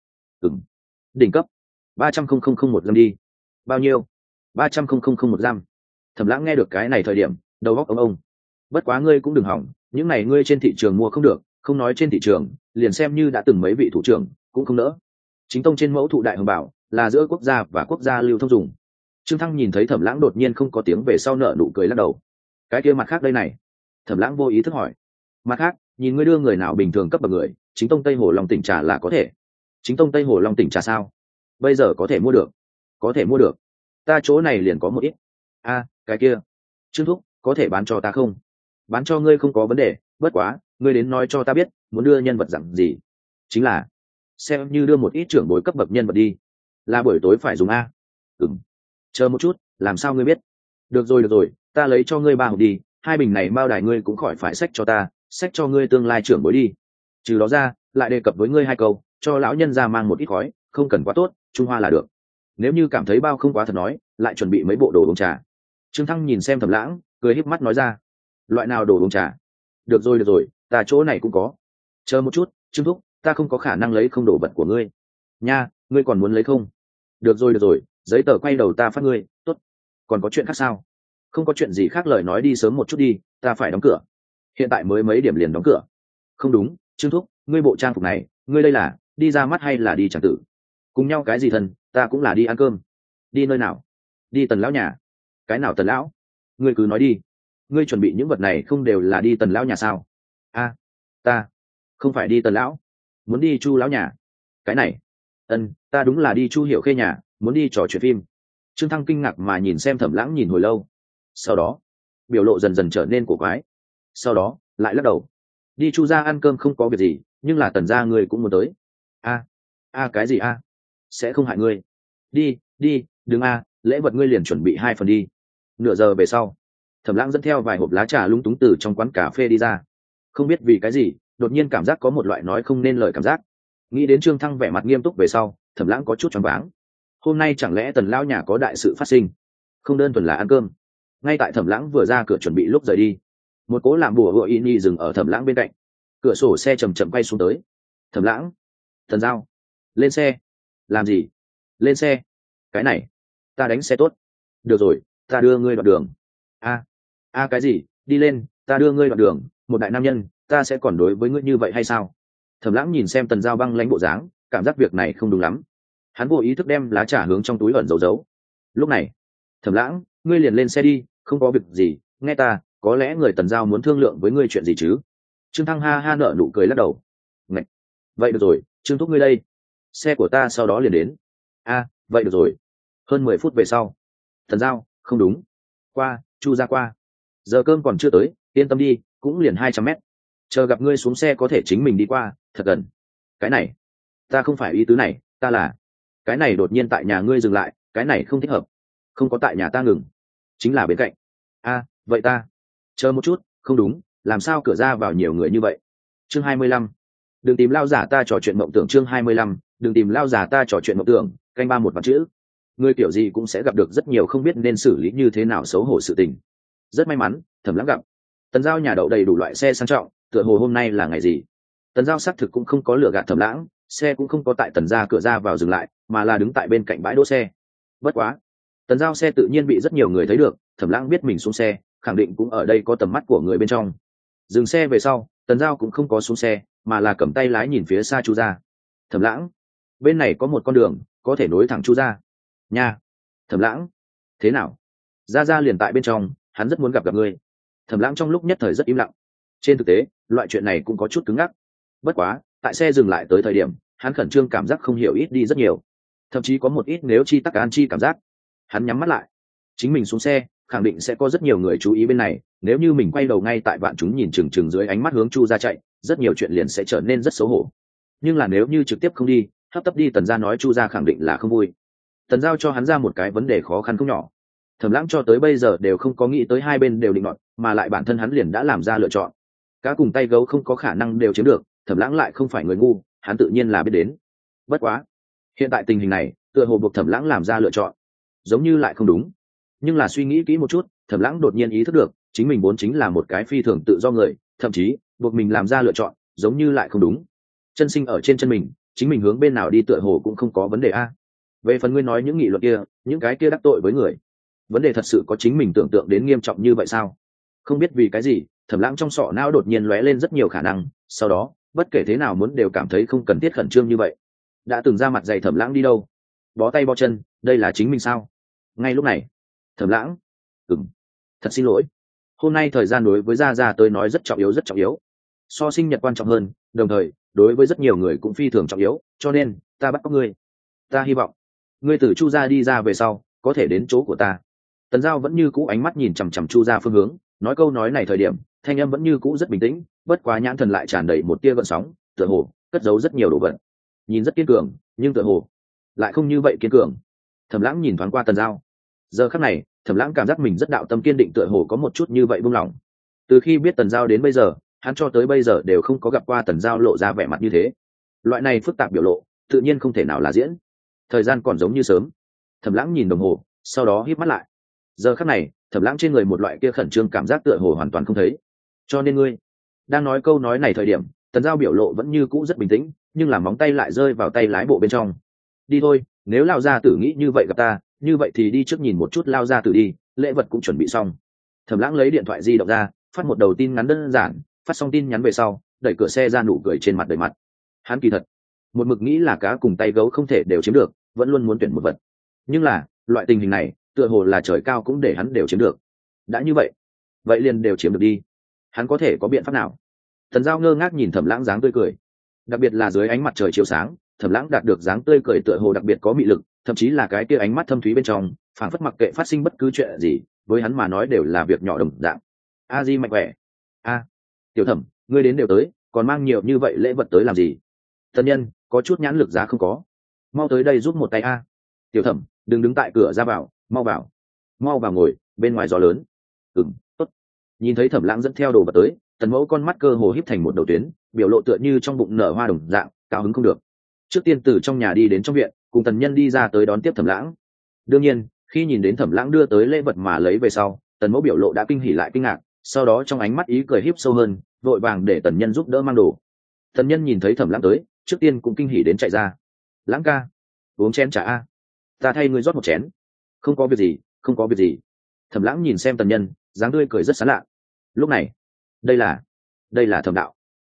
Đỉnh cấp. 300.000 một gram đi. Bao nhiêu? 300.000 một gram. Thẩm Lãng nghe được cái này thời điểm, đầu óc ông. Bất quá ngươi cũng đừng hỏng, những này ngươi trên thị trường mua không được, không nói trên thị trường, liền xem như đã từng mấy vị thủ trưởng cũng không nỡ. Chính tông trên mẫu thụ đại hồng bảo là giữa quốc gia và quốc gia lưu thông dùng. Trương Thăng nhìn thấy Thẩm Lãng đột nhiên không có tiếng về sau nợ nụ cười lắc đầu. Cái kia mặt khác đây này? Thẩm Lãng vô ý thức hỏi. Mặt khác, nhìn ngươi đưa người nào bình thường cấp bậc người, chính tông Tây Hồ Long Tỉnh trà là có thể. Chính tông Tây Hồ Long Tỉnh trà sao? Bây giờ có thể mua được. Có thể mua được. Ta chỗ này liền có một ít. Cái kia. Trương Thúc, có thể bán cho ta không? Bán cho ngươi không có vấn đề, bất quá, ngươi đến nói cho ta biết, muốn đưa nhân vật dạng gì. Chính là, xem như đưa một ít trưởng bối cấp bậc nhân vật đi. Là buổi tối phải dùng a? Chờ một chút, làm sao ngươi biết? Được rồi, ta lấy cho ngươi 3 hộp đi, 2 bình này Mao Đài ngươi cũng khỏi phải xách cho ta, xách cho ngươi tương lai trưởng bối đi. Trừ đó ra, lại đề cập với ngươi 2 câu, cho lão nhân ra mang một ít khói, không cần quá tốt, Trung Hoa là được. Nếu như cảm thấy bao không quá thật nói, lại chuẩn bị mấy bộ đồ uống trà. Trương Thăng nhìn xem Thẩm Lãng, cười híp mắt nói ra. Loại nào đồ uống trà? Được rồi, ta chỗ này cũng có. Chờ một chút, Trương Thúc, ta không có khả năng lấy không đồ vật của ngươi. Nha, ngươi còn muốn lấy không? Được rồi, giấy tờ quay đầu ta phát ngươi, tốt. Còn có chuyện khác sao? Không có chuyện gì khác, lời nói đi sớm một chút đi, ta phải đóng cửa. Hiện tại mới mấy điểm liền đóng cửa. Không đúng, Trương Thúc, ngươi bộ trang phục này, ngươi đây là đi ra mắt hay là đi chẳng tử? Cùng nhau cái gì thân, ta cũng là đi ăn cơm. Đi nơi nào? Đi Tần lão nhà. Cái nào Tần lão? Ngươi cứ nói đi. ngươi chuẩn bị những vật này không đều là đi Tần lão nhà sao? A, ta không phải đi Tần lão, muốn đi Chu lão nhà. Cái này, ta đúng là đi Chu Hiểu Khê nhà, muốn đi trò chuyện phim. Trương Thăng kinh ngạc mà nhìn xem Thẩm Lãng nhìn hồi lâu, sau đó biểu lộ dần dần trở nên cổ quái, sau đó lại lắc đầu. Đi Chu gia ăn cơm không có việc gì, nhưng là Tần gia ngươi cũng muốn tới. Cái gì a? Sẽ không hại ngươi. Đi, đừng lễ vật ngươi liền chuẩn bị 2 phần đi. Nửa giờ về sau, Thẩm Lãng dẫn theo vài hộp lá trà lung túng từ trong quán cà phê đi ra. Không biết vì cái gì, đột nhiên cảm giác có một loại nói không nên lời cảm giác. Nghĩ đến Trương Thăng vẻ mặt nghiêm túc về sau, Thẩm Lãng có chút choáng váng. Hôm nay chẳng lẽ Tần lão nhà có đại sự phát sinh? Không đơn thuần là ăn cơm. Ngay tại Thẩm Lãng vừa ra cửa chuẩn bị lúc rời đi, một cố làm bùa hựa y nhi dừng ở Thẩm Lãng bên cạnh. Cửa sổ xe chậm chậm quay xuống tới. Thẩm Lãng, Thần Giao, lên xe. Làm gì? Lên xe. Cái này, ta đánh xe tốt. Được rồi, ta đưa ngươi đoạn đường. Cái gì? Đi lên, ta đưa ngươi đoạn đường. Một đại nam nhân, ta sẽ còn đối với ngươi như vậy hay sao? Thẩm Lãng nhìn xem Tần Giao băng lãnh bộ dáng, cảm giác việc này không đúng lắm. Hắn vô ý thức đem lá trà hướng trong túi ẩn giấu. Lúc này, Thẩm Lãng, ngươi liền lên xe đi, không có việc gì, nghe ta, có lẽ người Tần Giao muốn thương lượng với ngươi chuyện gì chứ? Trương Thăng ha ha nở nụ cười lắc đầu. Ngạch. Vậy được rồi, Trương thúc ngươi đây. Xe của ta sau đó liền đến. Vậy được rồi. Hơn 10 phút về sau, Tần Giao, không đúng. Chu ra qua. Giờ cơm còn chưa tới, yên tâm đi, cũng liền 200 mét. Chờ gặp ngươi xuống xe có thể chính mình đi qua, thật gần. Cái này, ta không phải ý tứ này, ta là. Cái này đột nhiên tại nhà ngươi dừng lại, cái này không thích hợp. Không có tại nhà ta ngừng, chính là bên cạnh. Vậy ta. Chờ một chút, không đúng, làm sao cửa ra vào nhiều người như vậy? Chương 25. Đừng tìm lao giả ta trò chuyện mộng tưởng. Chương 25. Đừng tìm lao giả ta trò chuyện mộng tưởng. Canh ba một vạn chữ. Ngươi kiểu gì cũng sẽ gặp được rất nhiều không biết nên xử lý như thế nào xấu hổ sự tình. Rất may mắn, Thẩm Lãng gặp. Tần Giao nhà đậu đầy đủ loại xe sang trọng, tựa hồ hôm nay là ngày gì. Tần Giao xác thực cũng không có lừa gạt Thẩm Lãng, xe cũng không có tại Tần gia cửa ra vào dừng lại, mà là đứng tại bên cạnh bãi đỗ xe. Bất quá, Tần Giao xe tự nhiên bị rất nhiều người thấy được, Thẩm Lãng biết mình xuống xe, khẳng định cũng ở đây có tầm mắt của người bên trong. Dừng xe về sau, Tần Giao cũng không có xuống xe, mà là cầm tay lái nhìn phía xa Chu gia. Thẩm Lãng, bên này có một con đường, có thể nối thẳng Chu gia. Nha. Thẩm Lãng, thế nào? Gia liền tại bên trong, hắn rất muốn gặp ngươi. Thẩm Lãng trong lúc nhất thời rất im lặng. Trên thực tế, loại chuyện này cũng có chút cứng ngắc. Bất quá, tại xe dừng lại tới thời điểm, hắn khẩn trương cảm giác không hiểu ít đi rất nhiều, thậm chí có một ít nếu chi tắc an chi cảm giác. Hắn nhắm mắt lại, chính mình xuống xe, khẳng định sẽ có rất nhiều người chú ý bên này. Nếu như mình quay đầu ngay tại vạn chúng nhìn chừng chừng dưới ánh mắt hướng Chu gia chạy, rất nhiều chuyện liền sẽ trở nên rất xấu hổ. Nhưng là nếu như trực tiếp không đi, hấp tấp đi Tần gia nói Chu gia khẳng định là không vui. Tần Giao cho hắn ra một cái vấn đề khó khăn không nhỏ. Thẩm Lãng cho tới bây giờ đều không có nghĩ tới hai bên đều định nọt, mà lại bản thân hắn liền đã làm ra lựa chọn. Cá cùng tay gấu không có khả năng đều chiếm được, Thẩm Lãng lại không phải người ngu, hắn tự nhiên là biết đến. Bất quá, hiện tại tình hình này, tựa hồ buộc Thẩm Lãng làm ra lựa chọn, giống như lại không đúng. Nhưng là suy nghĩ kỹ một chút, Thẩm Lãng đột nhiên ý thức được, chính mình vốn chính là một cái phi thường tự do người, thậm chí buộc mình làm ra lựa chọn, giống như lại không đúng. Chân sinh ở trên chân mình, chính mình hướng bên nào đi tựa hồ cũng không có vấn đề a. Về phần ngươi nói những nghị luận kia, những cái kia đắc tội với người, vấn đề thật sự có chính mình tưởng tượng đến nghiêm trọng như vậy sao? Không biết vì cái gì, Thẩm Lãng trong sọ não đột nhiên lóe lên rất nhiều khả năng, sau đó bất kể thế nào muốn đều cảm thấy không cần thiết khẩn trương như vậy. Đã từng ra mặt dày Thẩm Lãng đi đâu? Bó tay bó chân, đây là chính mình sao? Ngay lúc này, Thẩm Lãng, thật xin lỗi, hôm nay thời gian đối với Gia tới nói rất trọng yếu, rất trọng yếu, so sinh nhật quan trọng hơn, đồng thời đối với rất nhiều người cũng phi thường trọng yếu, cho nên ta bắt cóc ngươi. Ta hy vọng ngươi từ Chu gia đi ra về sau có thể đến chỗ của ta. Tần Giao vẫn như cũ ánh mắt nhìn chằm chằm Chu gia phương hướng, nói câu nói này thời điểm, thanh âm vẫn như cũ rất bình tĩnh, bất quá nhãn thần lại tràn đầy một tia gợn sóng, tựa hồ cất giấu rất nhiều đồ vật. Nhìn rất kiên cường, nhưng tựa hồ lại không như vậy kiên cường. Thẩm Lãng nhìn thoáng qua Tần Giao. Giờ khắc này, Thẩm Lãng cảm giác mình rất đạo tâm kiên định, tựa hồ có một chút như vậy buông lỏng. Từ khi biết Tần Giao đến bây giờ, hắn cho tới bây giờ đều không có gặp qua Tần Giao lộ ra vẻ mặt như thế. Loại này phức tạp biểu lộ, tự nhiên không thể nào là diễn. Thời gian còn giống như sớm. Thẩm Lãng nhìn đồng hồ, sau đó híp mắt lại. Giờ khắc này, Thẩm Lãng trên người một loại kia khẩn trương cảm giác tựa hồ hoàn toàn không thấy. Cho nên ngươi đang nói câu nói này thời điểm, Tần Giao biểu lộ vẫn như cũ rất bình tĩnh, nhưng là móng tay lại rơi vào tay lái bộ bên trong. Đi thôi, nếu Lao gia tử nghĩ như vậy gặp ta, như vậy thì đi trước nhìn một chút Lao gia tử đi, lễ vật cũng chuẩn bị xong. Thẩm Lãng lấy điện thoại di động ra, phát một đầu tin ngắn đơn giản, phát xong tin nhắn về sau, đẩy cửa xe ra, nụ cười trên mặt đầy mặt. Hắn kỳ thật một mực nghĩ là cá cùng tay gấu không thể đều chiếm được, vẫn luôn muốn tuyển một vật. Nhưng là loại tình hình này, tựa hồ là trời cao cũng để hắn đều chiếm được. Đã như vậy, vậy liền đều chiếm được đi. Hắn có thể có biện pháp nào? Tần Giao ngơ ngác nhìn Thẩm Lãng dáng tươi cười, đặc biệt là dưới ánh mặt trời chiếu sáng, Thẩm Lãng đạt được dáng tươi cười tựa hồ đặc biệt có mị lực, thậm chí là cái kia ánh mắt thâm thúy bên trong phảng phất mặc kệ phát sinh bất cứ chuyện gì, với hắn mà nói đều là việc nhỏ đồng dạng. A Di mạnh khỏe. A, Tiểu Thẩm, ngươi đến đều tới, còn mang nhiều như vậy lễ vật tới làm gì? Tân nhân có chút nhãn lực giá không có, mau tới đây giúp một tay a. Tiểu Thẩm, đừng đứng tại cửa ra vào, mau vào ngồi, bên ngoài gió lớn. Tốt. Nhìn thấy Thẩm Lãng dẫn theo đồ vật tới, Tần Mẫu con mắt cơ hồ híp thành một đầu tuyến, biểu lộ tựa như trong bụng nở hoa đồng dạng, cao hứng không được. Trước tiên từ trong nhà đi đến trong viện, cùng Tần Nhân đi ra tới đón tiếp Thẩm Lãng. Đương nhiên, khi nhìn đến Thẩm Lãng đưa tới lễ vật mà lấy về sau, Tần Mẫu biểu lộ đã kinh hỉ lại kinh ngạc, sau đó trong ánh mắt ý cười híp sâu hơn, vội vàng để Tần Nhân giúp đỡ mang đồ. Tần Nhân nhìn thấy Thẩm Lãng tới, trước tiên cũng kinh hỉ đến chạy ra. Lãng ca, uống chén trà a. Ta thay ngươi rót một chén. Không có việc gì, không có việc gì. Thẩm Lãng nhìn xem Tần Nhân, dáng tươi cười rất sán lạ. Lúc này, đây là Thẩm đạo.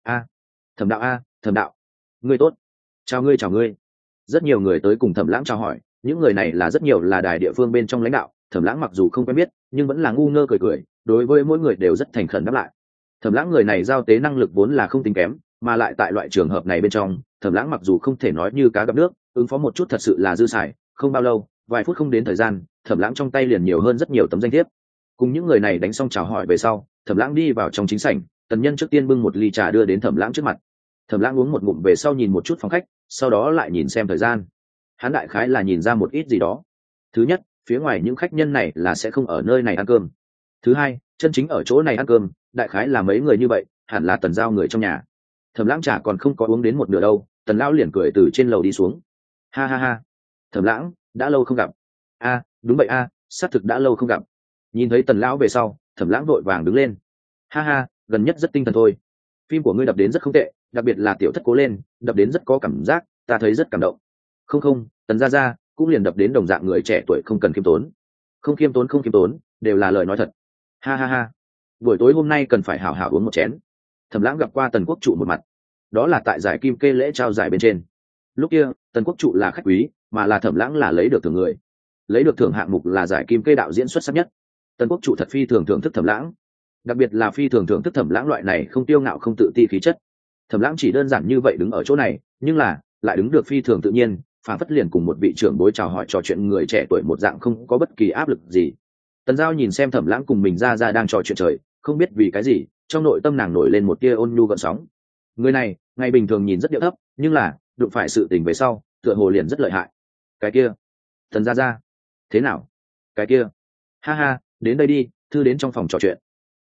Thẩm đạo a, Thẩm đạo, ngươi tốt. Chào ngươi. Rất nhiều người tới cùng Thẩm Lãng chào hỏi, những người này là rất nhiều là đài địa phương bên trong lãnh đạo. Thẩm Lãng mặc dù không quen biết, nhưng vẫn là ngu ngơ cười, đối với mỗi người đều rất thành khẩn đáp lại. Thẩm Lãng người này giao tế năng lực vốn là không tính kém, mà lại tại loại trường hợp này bên trong, Thẩm Lãng mặc dù không thể nói như cá gặp nước, ứng phó một chút thật sự là dư xài. Không bao lâu, vài phút không đến thời gian, Thẩm Lãng trong tay liền nhiều hơn rất nhiều tấm danh thiếp. Cùng những người này đánh xong chào hỏi về sau, Thẩm Lãng đi vào trong chính sảnh, Tần Nhân trước tiên bưng một ly trà đưa đến Thẩm Lãng trước mặt. Thẩm Lãng uống một ngụm về sau nhìn một chút phòng khách, sau đó lại nhìn xem thời gian. Hắn đại khái là nhìn ra một ít gì đó. Thứ nhất, phía ngoài những khách nhân này là sẽ không ở nơi này ăn cơm. Thứ hai, chân chính ở chỗ này ăn cơm, đại khái là mấy người như vậy, hẳn là Tần Giao người trong nhà. Thẩm Lãng trà còn không có uống đến một nửa đâu, Tần lão liền cười từ trên lầu đi xuống. Ha ha ha, Thẩm Lãng, đã lâu không gặp. A, đúng vậy a, xác thực đã lâu không gặp. Nhìn thấy Tần lão về sau, Thẩm Lãng vội vàng đứng lên. Ha ha, gần nhất rất tinh thần thôi. Phim của ngươi đập đến rất không tệ, đặc biệt là tiểu thất cố lên, đập đến rất có cảm giác, ta thấy rất cảm động. Không, Tần gia gia cũng liền đập đến đồng dạng người trẻ tuổi không cần khiêm tốn. Không khiêm tốn, đều là lời nói thật. Ha ha ha, buổi tối hôm nay cần phải hảo hảo uống một chén. Thẩm Lãng gặp qua Tần Quốc trụ một mặt, đó là tại giải kim kê lễ trao giải bên trên. Lúc kia, Tần Quốc trụ là khách quý, mà là Thẩm Lãng là lấy được thưởng người. Lấy được thưởng hạng mục là giải kim kê đạo diễn xuất sắc nhất. Tần Quốc trụ thật phi thường thưởng thức Thẩm Lãng, đặc biệt là phi thường thưởng thức Thẩm Lãng loại này không tiêu ngạo không tự ti khí chất. Thẩm Lãng chỉ đơn giản như vậy đứng ở chỗ này, nhưng là lại đứng được phi thường tự nhiên, phản phất liền cùng một vị trưởng bối chào hỏi trò chuyện người trẻ tuổi một dạng, không có bất kỳ áp lực gì. Tần Giao nhìn xem Thẩm Lãng cùng mình ra đang trò chuyện trời, không biết vì cái gì, trong nội tâm nàng nổi lên một tia ôn nhu gợn sóng. Người này, ngày bình thường nhìn rất điệu thấp, nhưng là đụng phải sự tình về sau, tựa hồ liền rất lợi hại. Cái kia, Tần gia, thế nào? Cái kia, ha ha, đến đây đi, thư đến trong phòng trò chuyện.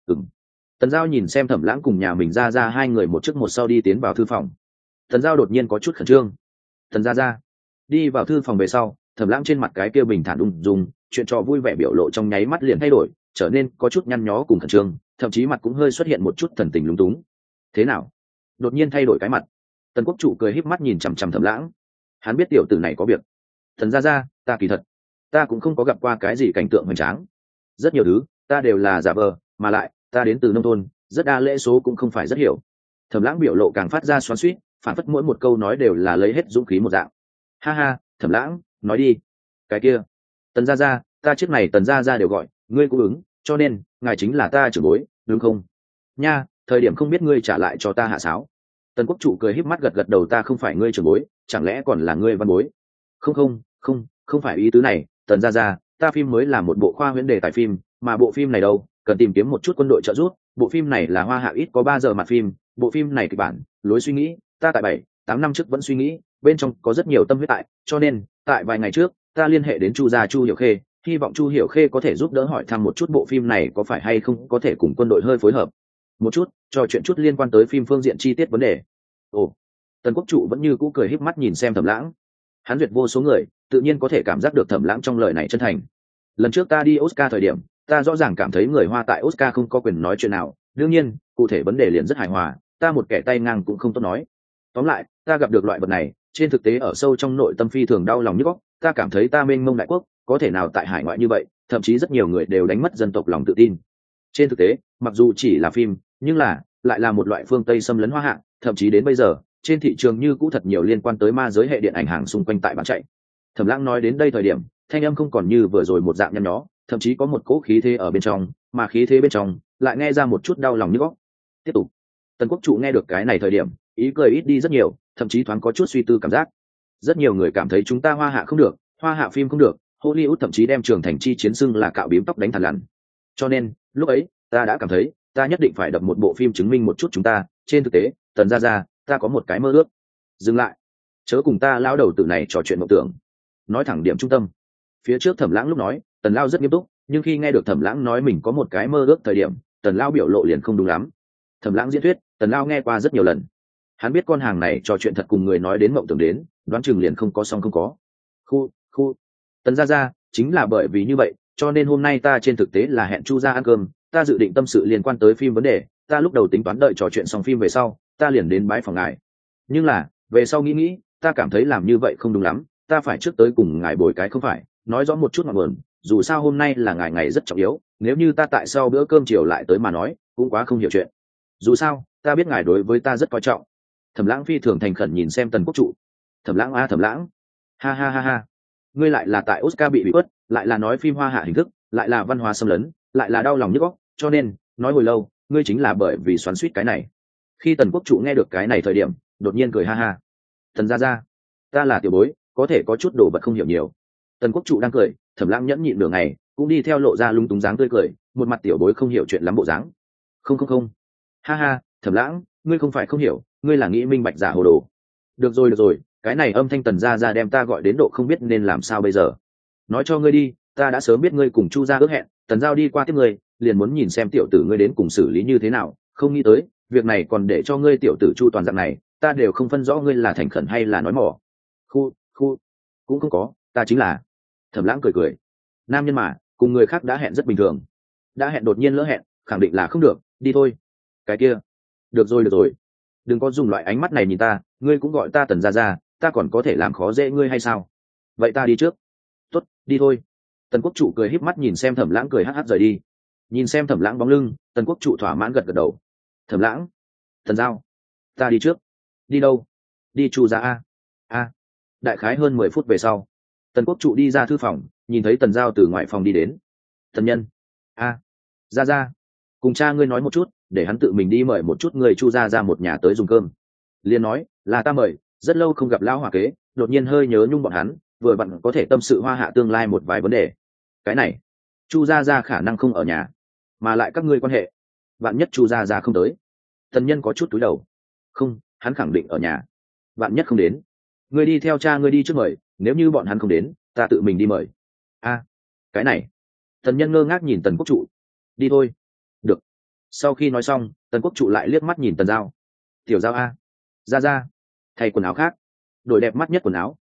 Tần Giao nhìn xem Thẩm Lãng cùng nhà mình ra hai người một trước một sau đi tiến vào thư phòng. Tần Giao đột nhiên có chút khẩn trương. Tần gia đi vào thư phòng về sau, Thẩm Lãng trên mặt cái kia bình thản ung dung, chuyện trò vui vẻ biểu lộ trong nháy mắt liền thay đổi, trở nên có chút nhăn nhó cùng khẩn trương, thậm chí mặt cũng hơi xuất hiện một chút thần tình lúng túng. Thế nào? Đột nhiên thay đổi cái mặt. Tần Quốc trụ cười híp mắt nhìn chằm chằm Thẩm Lãng. Hắn biết tiểu tử này có việc. Tần gia, ta kỳ thật, ta cũng không có gặp qua cái gì cảnh tượng hoành tráng. Rất nhiều thứ, ta đều là giả vờ, mà lại, ta đến từ nông thôn, rất đa lễ số cũng không phải rất hiểu. Thẩm Lãng biểu lộ càng phát ra xoắn xuýt, phản phất mỗi một câu nói đều là lấy hết dũng khí một dạng. Ha ha, Thẩm Lãng, nói đi. Cái kia, Tần gia, ta trước này Tần gia đều gọi, ngươi cũng ứng, cho nên ngài chính là ta trưởng bối, đúng không? Nha, thời điểm không biết ngươi trả lại cho ta hạ sáo. Tần Quốc trụ cười híp mắt gật đầu, ta không phải ngươi trưởng bối, chẳng lẽ còn là ngươi văn bối? Không phải ý tứ này, Tần gia, ta phim mới là một bộ khoa huyễn đề tài phim, mà bộ phim này đâu, cần tìm kiếm một chút quân đội trợ giúp. Bộ phim này là hoa hạ ít có 3 giờ mặt phim, bộ phim này kịch bản, lối suy nghĩ, ta tại 7-8 năm trước vẫn suy nghĩ, bên trong có rất nhiều tâm huyết tại, cho nên tại vài ngày trước, ta liên hệ đến Chu gia Chu Hiểu Khê, hy vọng Chu Hiểu Khê có thể giúp đỡ hỏi thăm một chút bộ phim này có phải hay không có thể cùng quân đội hơi phối hợp một chút, trò chuyện chút liên quan tới phim phương diện chi tiết vấn đề. Ồ, Tần Quốc trụ vẫn như cũ cười híp mắt nhìn xem Thẩm Lãng. Hắn duyệt vô số người, tự nhiên có thể cảm giác được Thẩm Lãng trong lời này chân thành. Lần trước ta đi Oscar thời điểm, ta rõ ràng cảm thấy người Hoa tại Oscar không có quyền nói chuyện nào, đương nhiên, cụ thể vấn đề liền rất hài hòa, ta một kẻ tay ngang cũng không tốt nói. Tóm lại, ta gặp được loại vật này, trên thực tế ở sâu trong nội tâm phi thường đau lòng nhức óc, ta cảm thấy ta mênh mông đại quốc, có thể nào tại hải ngoại như vậy, thậm chí rất nhiều người đều đánh mất dân tộc lòng tự tin. Trên thực tế, mặc dù chỉ là phim, nhưng lại là một loại phương Tây xâm lấn Hoa hạ, thậm chí đến bây giờ, trên thị trường như cũ thật nhiều liên quan tới ma giới hệ điện ảnh hàng xung quanh tại bán chạy. Thẩm Lãng nói đến đây thời điểm, thanh âm không còn như vừa rồi một dạng nhăn nhó, thậm chí có một cỗ khí thế ở bên trong, mà khí thế bên trong lại nghe ra một chút đau lòng như góc. Tiếp tục. Tần Quốc Trụ nghe được cái này thời điểm ý cười ít đi rất nhiều, thậm chí thoáng có chút suy tư cảm giác. Rất nhiều người cảm thấy chúng ta hoa hạ không được, hoa hạ phim không được, Hollywood thậm chí đem Trường Thành Chi chiến xưng là cạo bím tóc đánh thằn lằn. Cho nên lúc ấy ta đã cảm thấy ta nhất định phải đập một bộ phim chứng minh một chút chúng ta. Trên thực tế, Tần gia gia, ta có một cái mơ ước. Dừng lại, chớ cùng ta lão đầu tử này trò chuyện mộng tưởng. Nói thẳng điểm trung tâm. Phía trước Thẩm Lãng lúc nói, Tần Lao rất nghiêm túc, nhưng khi nghe được Thẩm Lãng nói mình có một cái mơ ước thời điểm, Tần Lao biểu lộ liền không đúng lắm. Thẩm Lãng diễn thuyết, Tần Lao nghe qua rất nhiều lần. Hắn biết con hàng này trò chuyện thật cùng người nói đến mộng tưởng đến, đoán chừng liền không có xong không có. Khu, Tần gia gia, chính là bởi vì như vậy, cho nên hôm nay ta trên thực tế là hẹn Chu gia ăn cơm, ta dự định tâm sự liên quan tới phim vấn đề, ta lúc đầu tính toán đợi trò chuyện xong phim về sau, ta liền đến bái phòng ngài. Nhưng là, về sau nghĩ, ta cảm thấy làm như vậy không đúng lắm, ta phải trước tới cùng ngài bồi cái không phải, nói rõ một chút ngọn nguồn, dù sao hôm nay là ngày rất trọng yếu, nếu như ta tại sau bữa cơm chiều lại tới mà nói, cũng quá không hiểu chuyện. Dù sao, ta biết ngài đối với ta rất coi trọng. Thẩm Lãng phi thường thành khẩn nhìn xem Tần Quốc Trụ. Thẩm Lãng Thẩm Lãng, ha ha ha ha, ngươi lại là tại Oscar bị quất, lại là nói phim hoa hạ hình thức, lại là văn hóa xâm lấn, lại là đau lòng nhức óc, cho nên nói hồi lâu, ngươi chính là bởi vì xoắn xuýt cái này. Khi Tần Quốc Trụ nghe được cái này thời điểm, đột nhiên cười ha ha. Tần gia gia, ta là tiểu bối, có thể có chút đồ vật không hiểu nhiều. Tần Quốc Trụ đang cười, Thẩm Lãng nhẫn nhịn nửa ngày, cũng đi theo lộ ra lung túng dáng tươi cười, một mặt tiểu bối không hiểu chuyện lắm bộ dáng. Không, ha ha, Thẩm Lãng, ngươi không phải không hiểu, ngươi là nghĩ minh bạch giả hồ đồ. Được rồi, cái này âm thanh Tần gia gia đem ta gọi đến độ không biết nên làm sao bây giờ. Nói cho ngươi đi, ta đã sớm biết ngươi cùng Chu gia ước hẹn, Tần Giao đi qua tiếp ngươi, liền muốn nhìn xem tiểu tử ngươi đến cùng xử lý như thế nào, không nghĩ tới, việc này còn để cho ngươi tiểu tử Chu toàn dạng này, ta đều không phân rõ ngươi là thành khẩn hay là nói mỏ. Khu, cũng không có, ta chính là. Thẩm Lãng cười. Nam nhân mà, cùng người khác đã hẹn rất bình thường. Đã hẹn đột nhiên lỡ hẹn, khẳng định là không được, đi thôi. Cái kia. Được rồi. Đừng có dùng loại ánh mắt này nhìn ta, ngươi cũng gọi ta Tần gia gia, ta còn có thể làm khó dễ ngươi hay sao? Vậy ta đi trước. Tốt, đi thôi. Tần Quốc Trụ cười híp mắt nhìn xem Thẩm Lãng cười hắt rời đi. Nhìn xem Thẩm Lãng bóng lưng, Tần Quốc Trụ thỏa mãn gật đầu. Thẩm Lãng, Tần Giao, ta đi trước. Đi đâu? Đi Chu gia a. Đại khái hơn 10 phút về sau, Tần Quốc Trụ đi ra thư phòng, nhìn thấy Tần Giao từ ngoài phòng đi đến. Tần nhân, gia, cùng cha ngươi nói một chút, để hắn tự mình đi mời một chút người Chu gia ra một nhà tới dùng cơm. Liên nói, là ta mời, rất lâu không gặp lão hòa kế, đột nhiên hơi nhớ nhung bọn hắn, vừa vặn có thể tâm sự hoa hạ tương lai một vài vấn đề. Cái này, Chu gia ra khả năng không ở nhà, mà lại các ngươi quan hệ, vạn nhất Chu gia ra không tới. Tần nhân có chút túi đầu. Không, hắn khẳng định ở nhà. Vạn nhất không đến, ngươi đi theo cha ngươi đi trước mời, nếu như bọn hắn không đến, ta tự mình đi mời. Cái này. Tần nhân ngơ ngác nhìn Tần Quốc Trụ. Đi thôi. Được. Sau khi nói xong, Tần Quốc Trụ lại liếc mắt nhìn Tần Giao. Tiểu Giao ra, thay quần áo khác, đổi đẹp mắt nhất quần áo.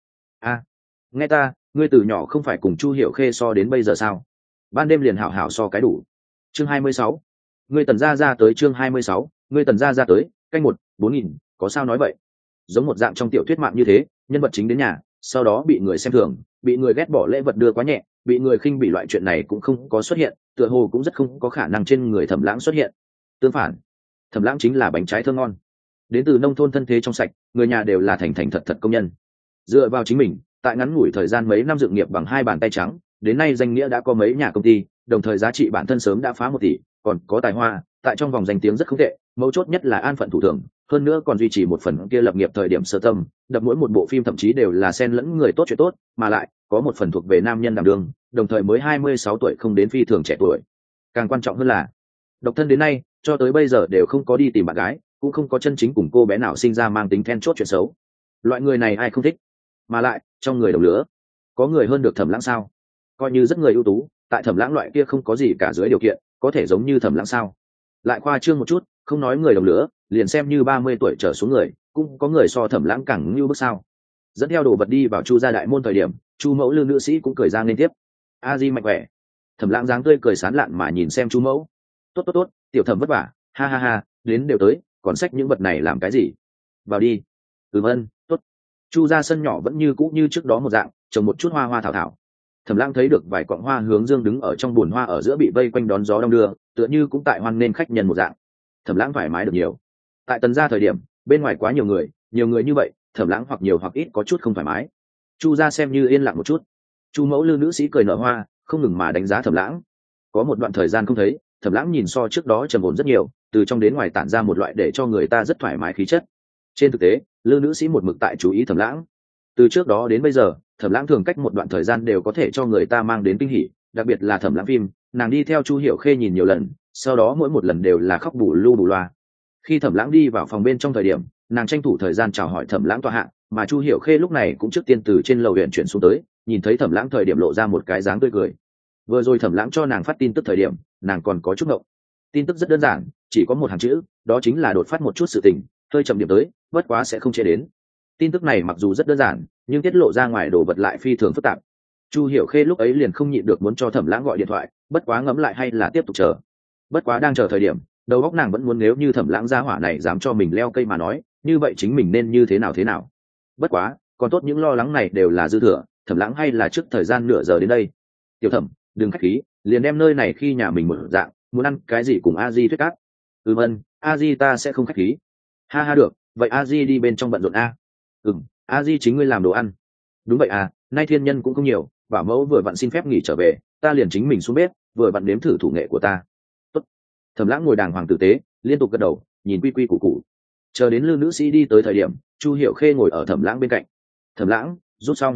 Nghe ta, ngươi từ nhỏ không phải cùng Chu Hiểu Khê so đến bây giờ sao? Ban đêm liền hảo hảo so cái đủ. Chương 26. Ngươi Tần gia ra tới. Chương 26. Ngươi Tần gia ra tới, canh 1-4000, có sao nói vậy? Giống một dạng trong tiểu thuyết mạng như thế, nhân vật chính đến nhà, sau đó bị người xem thường, bị người ghét bỏ lễ vật đưa quá nhẹ, bị người khinh bỉ, loại chuyện này cũng không có xuất hiện, tựa hồ cũng rất không có khả năng trên người Thẩm Lãng xuất hiện. Tương phản, Thẩm Lãng chính là bánh trái thơm ngon. Đến từ nông thôn thân thế trong sạch, người nhà đều là thành thật công nhân. Dựa vào chính mình, tại ngắn ngủi thời gian mấy năm dựng nghiệp bằng 2 bàn tay trắng, đến nay danh nghĩa đã có mấy nhà công ty, đồng thời giá trị bản thân sớm đã phá 1 tỷ, còn có tài hoa, tại trong vòng danh tiếng rất không tệ, mấu chốt nhất là an phận thủ thường, hơn nữa còn duy trì một phần kia lập nghiệp thời điểm sơ tâm, đập mỗi một bộ phim thậm chí đều là xen lẫn người tốt chuyện tốt, mà lại có một phần thuộc về nam nhân đảm đương, đồng thời mới 26 tuổi không đến phi thường trẻ tuổi. Càng quan trọng hơn là, độc thân đến nay, cho tới bây giờ đều không có đi tìm bạn gái, cũng không có chân chính cùng cô bé nào sinh ra mang tính then chốt chuyện xấu. Loại người này ai không thích? Mà lại, trong người đồng lứa, có người hơn được Thẩm Lãng sao? Coi như rất người ưu tú, tại Thẩm Lãng loại kia không có gì cả dưới điều kiện, có thể giống như Thẩm Lãng sao? Lại khoa trương một chút, không nói người đồng lứa, liền xem như 30 tuổi trở xuống người, cũng có người so Thẩm Lãng càng như bức sao? Dẫn theo đồ vật đi vào Chu gia đại môn thời điểm, Chu mẫu lương nữ sĩ cũng cười ra liên tiếp. A Di mạnh khỏe. Thẩm Lãng dáng tươi cười sán lạn mà nhìn xem Chu mẫu. Tốt, tiểu Thẩm vất vả, ha, đến đều tới, còn xách những vật này làm cái gì? Vào đi. Ân, tốt. Chu gia sân nhỏ vẫn như cũ như trước đó một dạng, trồng một chút hoa thảo. Thẩm Lãng thấy được vài quặng hoa hướng dương đứng ở trong bùn hoa ở giữa bị vây quanh đón gió đông đưa, tựa như cũng tại hoan nên khách nhân một dạng. Thẩm Lãng thoải mái được nhiều. Tại Tần gia thời điểm, bên ngoài quá nhiều người như vậy, Thẩm Lãng hoặc nhiều hoặc ít có chút không thoải mái. Chu gia xem như yên lặng một chút. Chu mẫu lư nữ sĩ cười nở hoa, không ngừng mà đánh giá Thẩm Lãng. Có một đoạn thời gian không thấy, Thẩm Lãng nhìn so trước đó trầm ổn rất nhiều, từ trong đến ngoài tản ra một loại để cho người ta rất thoải mái khí chất. Trên thực tế, Lư nữ sĩ một mực tại chú ý Thẩm Lãng. Từ trước đó đến bây giờ, Thẩm Lãng thường cách một đoạn thời gian đều có thể cho người ta mang đến kinh hỉ, đặc biệt là Thẩm Lãng phim, nàng đi theo Chu Hiểu Khê nhìn nhiều lần, sau đó mỗi một lần đều là khóc bù lu bù loa. Khi Thẩm Lãng đi vào phòng bên trong thời điểm, nàng tranh thủ thời gian chào hỏi Thẩm Lãng tọa hạ, mà Chu Hiểu Khê lúc này cũng trước tiên từ trên lầu huyện chuyển xuống tới, nhìn thấy Thẩm Lãng thời điểm lộ ra một cái dáng tươi cười. Vừa rồi Thẩm Lãng cho nàng phát tin tức thời điểm, nàng còn có chút ngộng. Tin tức rất đơn giản, chỉ có một hàng chữ, đó chính là đột phát một chút sự tình, hơi chậm điểm tới, bất quá sẽ không trễ đến. Tin tức này mặc dù rất đơn giản, nhưng tiết lộ ra ngoài đồ vật lại phi thường phức tạp. Chu Hiểu Khê lúc ấy liền không nhịn được muốn cho Thẩm Lãng gọi điện thoại, bất quá ngẫm lại hay là tiếp tục chờ. Bất quá đang chờ thời điểm, đầu óc nàng vẫn muốn nếu như Thẩm Lãng gia hỏa này dám cho mình leo cây mà nói, như vậy chính mình nên như thế nào thế nào. Bất quá, còn tốt những lo lắng này đều là dư thừa, Thẩm Lãng hay là trước thời gian nửa giờ đến đây. Tiểu Thẩm, đừng khách khí, liền đem nơi này khi nhà mình mở dạng, muốn ăn cái gì cùng A Di thuyết cát. Vâng, A Di ta sẽ không khách khí. Ha ha được, vậy A Di đi bên trong bận rộn a. A Di chính ngươi làm đồ ăn. Đúng vậy à, nay thiên nhân cũng không nhiều, bảo mẫu vừa vặn xin phép nghỉ trở về, ta liền chính mình xuống bếp, vừa vặn nếm thử thủ nghệ của ta. Tốt. Thẩm Lãng ngồi đàng hoàng tử tế, liên tục gật đầu, nhìn quy quy củ củ. Chờ đến Lư nữ sĩ đi tới thời điểm, Chu Hiểu Khê ngồi ở Thẩm Lãng bên cạnh. Thẩm Lãng, rút xong.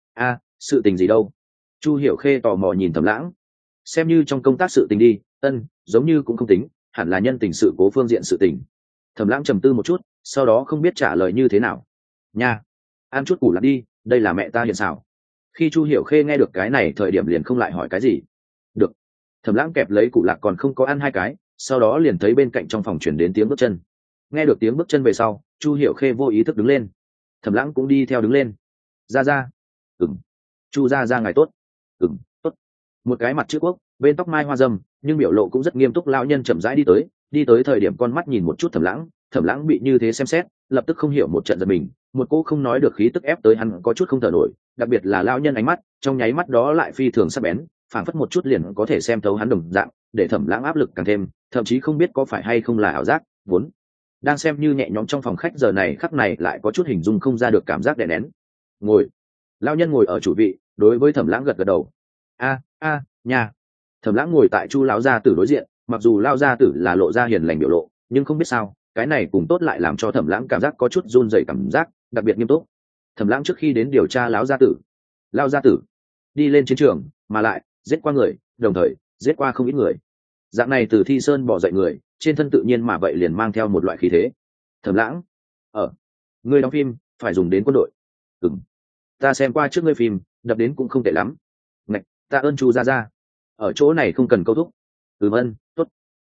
Sự tình gì đâu? Chu Hiểu Khê tò mò nhìn Thẩm Lãng. Xem như trong công tác sự tình đi, giống như cũng không tính, hẳn là nhân tình sự cố phương diện sự tình. Thẩm Lãng trầm tư một chút, sau đó không biết trả lời như thế nào. Nha, ăn chút củ lạc đi, đây là mẹ ta hiện xào. Khi Chu Hiểu Khê nghe được cái này thời điểm liền không lại hỏi cái gì. Được. Thẩm Lãng kẹp lấy củ lạc còn không có ăn hai cái, sau đó liền thấy bên cạnh trong phòng chuyển đến tiếng bước chân. Nghe được tiếng bước chân về sau, Chu Hiểu Khê vô ý thức đứng lên. Thẩm Lãng cũng đi theo đứng lên. Ra. Chu ra ngài tốt. Tốt. Một cái mặt chữ quốc, bên tóc mai hoa râm, nhưng biểu lộ cũng rất nghiêm túc lão nhân chậm rãi đi tới thời điểm con mắt nhìn một chút Thẩm Lãng bị như thế xem xét, lập tức không hiểu một trận giật mình, một cô không nói được khí tức ép tới hắn có chút không thở nổi, đặc biệt là lão nhân ánh mắt, trong nháy mắt đó lại phi thường sắc bén, phảng phất một chút liền có thể xem thấu hắn đồng dạng, để Thẩm Lãng áp lực càng thêm, thậm chí không biết có phải hay không là ảo giác, vốn đang xem như nhẹ nhõm trong phòng khách giờ này khắc này lại có chút hình dung không ra được cảm giác đè nén. Ngồi. Lão nhân ngồi ở chủ vị, đối với Thẩm Lãng gật gật đầu. Nhà. Thẩm Lãng ngồi tại Chu lão gia tử đối diện, mặc dù lão gia tử là lộ ra hiền lành biểu lộ, nhưng không biết sao, cái này cùng tốt lại làm cho Thẩm Lãng cảm giác có chút run rẩy cảm giác, đặc biệt nghiêm túc. Thẩm Lãng trước khi đến điều tra lão gia tử đi lên chiến trường, mà lại giết qua người, đồng thời giết qua không ít người. Dạng này từ Thi Sơn bỏ dậy người, trên thân tự nhiên mà vậy liền mang theo một loại khí thế. Thẩm Lãng, ngươi đóng phim phải dùng đến quân đội. Ta xem qua trước ngươi phim, đập đến cũng không tệ lắm. Ngạch, ta ơn Chu gia. Ở chỗ này không cần câu thúc. Tốt.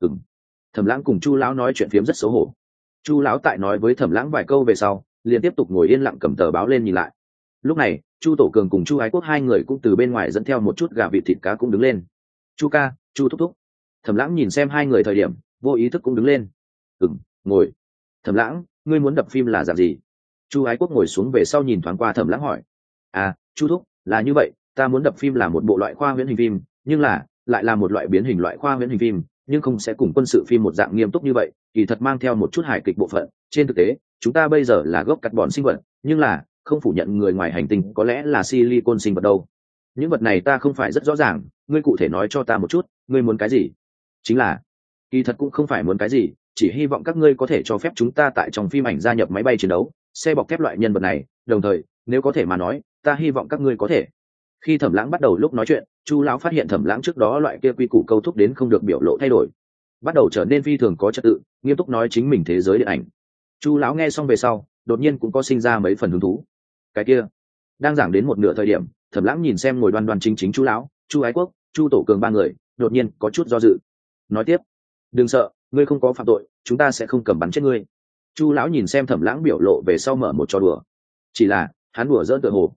Thẩm Lãng cùng Chu lão nói chuyện phiếm rất xấu hổ. Chu lão tại nói với Thẩm Lãng vài câu về sau, liền tiếp tục ngồi yên lặng cầm tờ báo lên nhìn lại. Lúc này, Chu Tổ Cường cùng Chu Ái Quốc hai người cũng từ bên ngoài dẫn theo một chút gà vịt thịt cá cũng đứng lên. Chu ca, Chu thúc thúc. Thẩm Lãng nhìn xem hai người thời điểm, vô ý thức cũng đứng lên. Ngồi. Thẩm Lãng, ngươi muốn đập phim là dạng gì? Chu Ái Quốc ngồi xuống về sau nhìn thoáng qua Thẩm Lãng hỏi. Chu thúc, là như vậy, ta muốn đập phim là một bộ loại khoa huyễn hình phim, nhưng lại là một loại biến hình loại khoa huyễn hình phim, nhưng không sẽ cùng quân sự phim một dạng nghiêm túc như vậy, kỳ thật mang theo một chút hài kịch bộ phận. Trên thực tế, chúng ta bây giờ là gốc carbon sinh vật, nhưng là không phủ nhận người ngoài hành tinh có lẽ là silicon sinh vật đâu. Những vật này ta không phải rất rõ ràng, ngươi cụ thể nói cho ta một chút, ngươi muốn cái gì? Chính là, kỳ thật cũng không phải muốn cái gì, chỉ hy vọng các ngươi có thể cho phép chúng ta tại trong phim ảnh gia nhập máy bay chiến đấu, xe bọc thép loại nhân vật này, đồng thời, nếu có thể mà nói, ta hy vọng các ngươi có thể. Khi Thẩm Lãng bắt đầu lúc nói chuyện, Chu lão phát hiện Thẩm Lãng trước đó loại kia quy củ câu thúc đến không được biểu lộ thay đổi, bắt đầu trở nên phi thường có trật tự, nghiêm túc nói chính mình thế giới điện ảnh. Chu lão nghe xong về sau, đột nhiên cũng có sinh ra mấy phần hứng thú. Cái kia, đang giảng đến một nửa thời điểm, Thẩm Lãng nhìn xem ngồi đoan đoan chính chính Chu lão, Chu Ái Quốc, Chu Tổ Cường ba người, đột nhiên có chút do dự. Nói tiếp, đừng sợ, ngươi không có phạm tội, chúng ta sẽ không cầm bắn chết ngươi. Chu lão nhìn xem Thẩm Lãng biểu lộ về sau mở một trò đùa. Chỉ là, hắn đùa giỡn tựa hồ.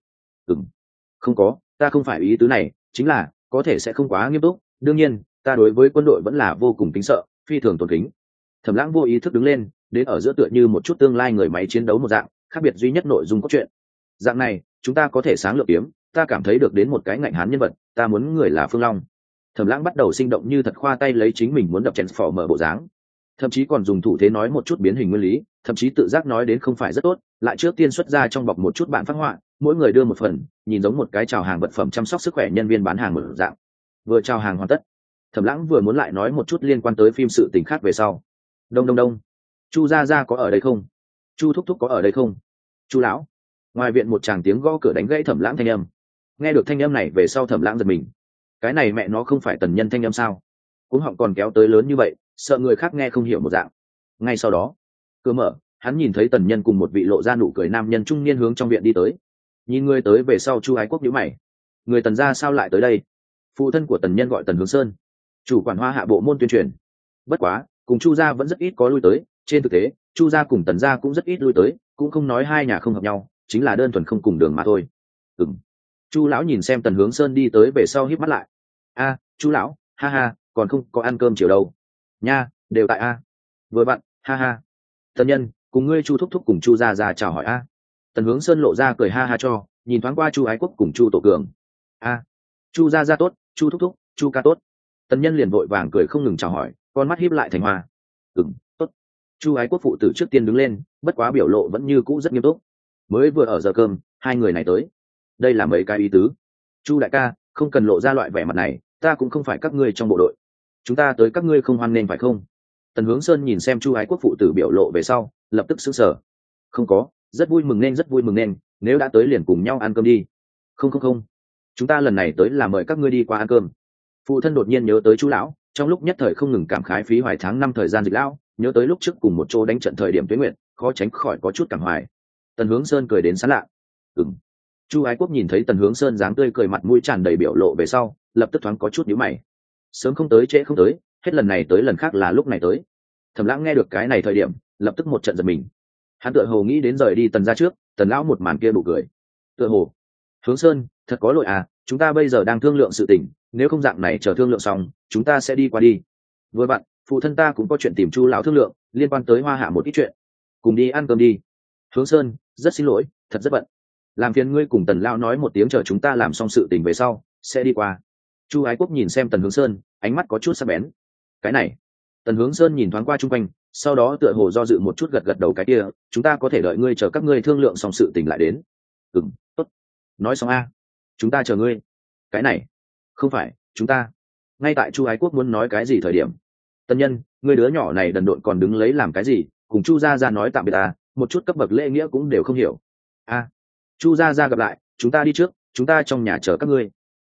Không có, ta không phải ý tứ này, chính là có thể sẽ không quá nghiêm túc, đương nhiên ta đối với quân đội vẫn là vô cùng kính sợ, phi thường tôn kính. Thẩm Lãng vô ý thức đứng lên, đến ở giữa tựa như một chút tương lai người máy chiến đấu một dạng, khác biệt duy nhất nội dung cốt truyện. Dạng này, chúng ta có thể sáng lược kiếm, ta cảm thấy được đến một cái ngạnh hán nhân vật, ta muốn người là Phương Long. Thẩm Lãng bắt đầu sinh động như thật khoa tay lấy chính mình muốn đập Transformer bộ dáng, thậm chí còn dùng thủ thế nói một chút biến hình nguyên lý, thậm chí tự giác nói đến không phải rất tốt, lại trước tiên xuất ra trong bọc một chút bản phác họa, mỗi người đưa một phần, nhìn giống một cái chào hàng vật phẩm chăm sóc sức khỏe nhân viên bán hàng mở dạng. Vừa chào hàng hoàn tất, Thẩm Lãng vừa muốn lại nói một chút liên quan tới phim sự tình khác về sau. Đông đông đông. Chu gia gia có ở đây không? Chu thúc thúc có ở đây không? Chu lão. Ngoài viện một tràng tiếng gõ cửa đánh gãy Thẩm Lãng thanh âm. Nghe được thanh âm này về sau Thẩm Lãng giật mình. Cái này mẹ nó không phải Tần Nhân thanh âm sao? Cuống họng còn kéo tới lớn như vậy, sợ người khác nghe không hiểu một dạng. Ngay sau đó, cửa mở, hắn nhìn thấy Tần Nhân cùng một vị lộ ra nụ cười nam nhân trung niên hướng trong viện đi tới. Nhìn người tới về sau Chu Ái Quốc nhíu mày. Người Tần gia sao lại tới đây? Phụ thân của Tần Nhân gọi Tần Hướng Sơn, chủ quản Hoa Hạ bộ môn tuyên truyền. Bất quá, cùng Chu gia vẫn rất ít có lui tới, trên thực tế, Chu gia cùng Tần gia cũng rất ít lui tới, cũng không nói hai nhà không hợp nhau, chính là đơn thuần không cùng đường mà thôi. Chu lão nhìn xem Tần Hướng Sơn đi tới về sau híp mắt lại. A, Chu lão, ha ha, còn không có ăn cơm chiều đâu. Nha, đều tại a. Vừa vặn, ha ha. Tần Nhân, cùng ngươi Chu thúc thúc cùng Chu gia gia chào hỏi a. Tần Hướng Sơn lộ ra cười ha ha cho, nhìn thoáng qua Chu Ái Quốc cùng Chu Tổ Cường. A, Chu gia gia tốt, Chu thúc thúc, Chu ca tốt. Tần Nhân liền vội vàng cười không ngừng chào hỏi, con mắt híp lại thành hoa. Tốt. Chu Ái Quốc phụ tử trước tiên đứng lên, bất quá biểu lộ vẫn như cũ rất nghiêm túc. Mới vừa ở giờ cơm, hai người này tới. Đây là mấy cái ý tứ. Chu đại ca, không cần lộ ra loại vẻ mặt này, ta cũng không phải các ngươi trong bộ đội. Chúng ta tới các ngươi không hoan nghênh phải không? Tần Hướng Sơn nhìn xem Chu Ái Quốc phụ tử biểu lộ về sau, lập tức sững sờ. Không có, rất vui mừng nên, rất vui mừng nên, nếu đã tới liền cùng nhau ăn cơm đi. Không, chúng ta lần này tới là mời các ngươi đi qua ăn cơm. Phụ thân đột nhiên nhớ tới Chu lão, trong lúc nhất thời không ngừng cảm khái phí hoài tháng năm thời gian dịch lão, nhớ tới lúc trước cùng một chỗ đánh trận thời điểm Tuế Nguyệt, khó tránh khỏi có chút cảm hoài. Tần Hướng Sơn cười đến sán lạ. Chu Ái Quốc nhìn thấy Tần Hướng Sơn dáng tươi cười mặt mũi tràn đầy biểu lộ về sau, lập tức thoáng có chút nhíu mày. Sớm không tới trễ không tới, hết lần này tới lần khác là lúc này tới. Thẩm Lãng nghe được cái này thời điểm, lập tức một trận giật mình. Hắn tựa hồ nghĩ đến rời đi Tần gia trước, Tần lão một màn kia đủ cười. Tựa hồ, Hướng Sơn, thật có lỗi à, chúng ta bây giờ đang thương lượng sự tình, nếu không dạng này chờ thương lượng xong, chúng ta sẽ đi qua đi. Vừa bạn, phụ thân ta cũng có chuyện tìm Chu lão thương lượng, liên quan tới Hoa Hạ một ít chuyện. Cùng đi ăn cơm đi. Hướng Sơn, rất xin lỗi, thật rất bận. Làm phiền ngươi cùng Tần lão nói một tiếng chờ chúng ta làm xong sự tình về sau, sẽ đi qua. Chu Ái Quốc nhìn xem Tần Hướng Sơn, ánh mắt có chút sắc bén. Cái này, Tần Hướng Sơn nhìn thoáng qua chung quanh, sau đó tựa hồ do dự một chút gật gật đầu cái kia, chúng ta có thể đợi ngươi chờ các ngươi thương lượng xong sự tình lại đến. Tốt. Nói xong a, chúng ta chờ ngươi. Cái này, không phải, chúng ta. Ngay tại Chu Ái Quốc muốn nói cái gì thời điểm, Tần Nhân, ngươi đứa nhỏ này đần độn còn đứng lấy làm cái gì, cùng Chu gia gia nói tạm biệt à, một chút cấp bậc lễ nghĩa cũng đều không hiểu. A, Chu gia gia gặp lại, chúng ta đi trước, chúng ta trong nhà chờ các ngươi.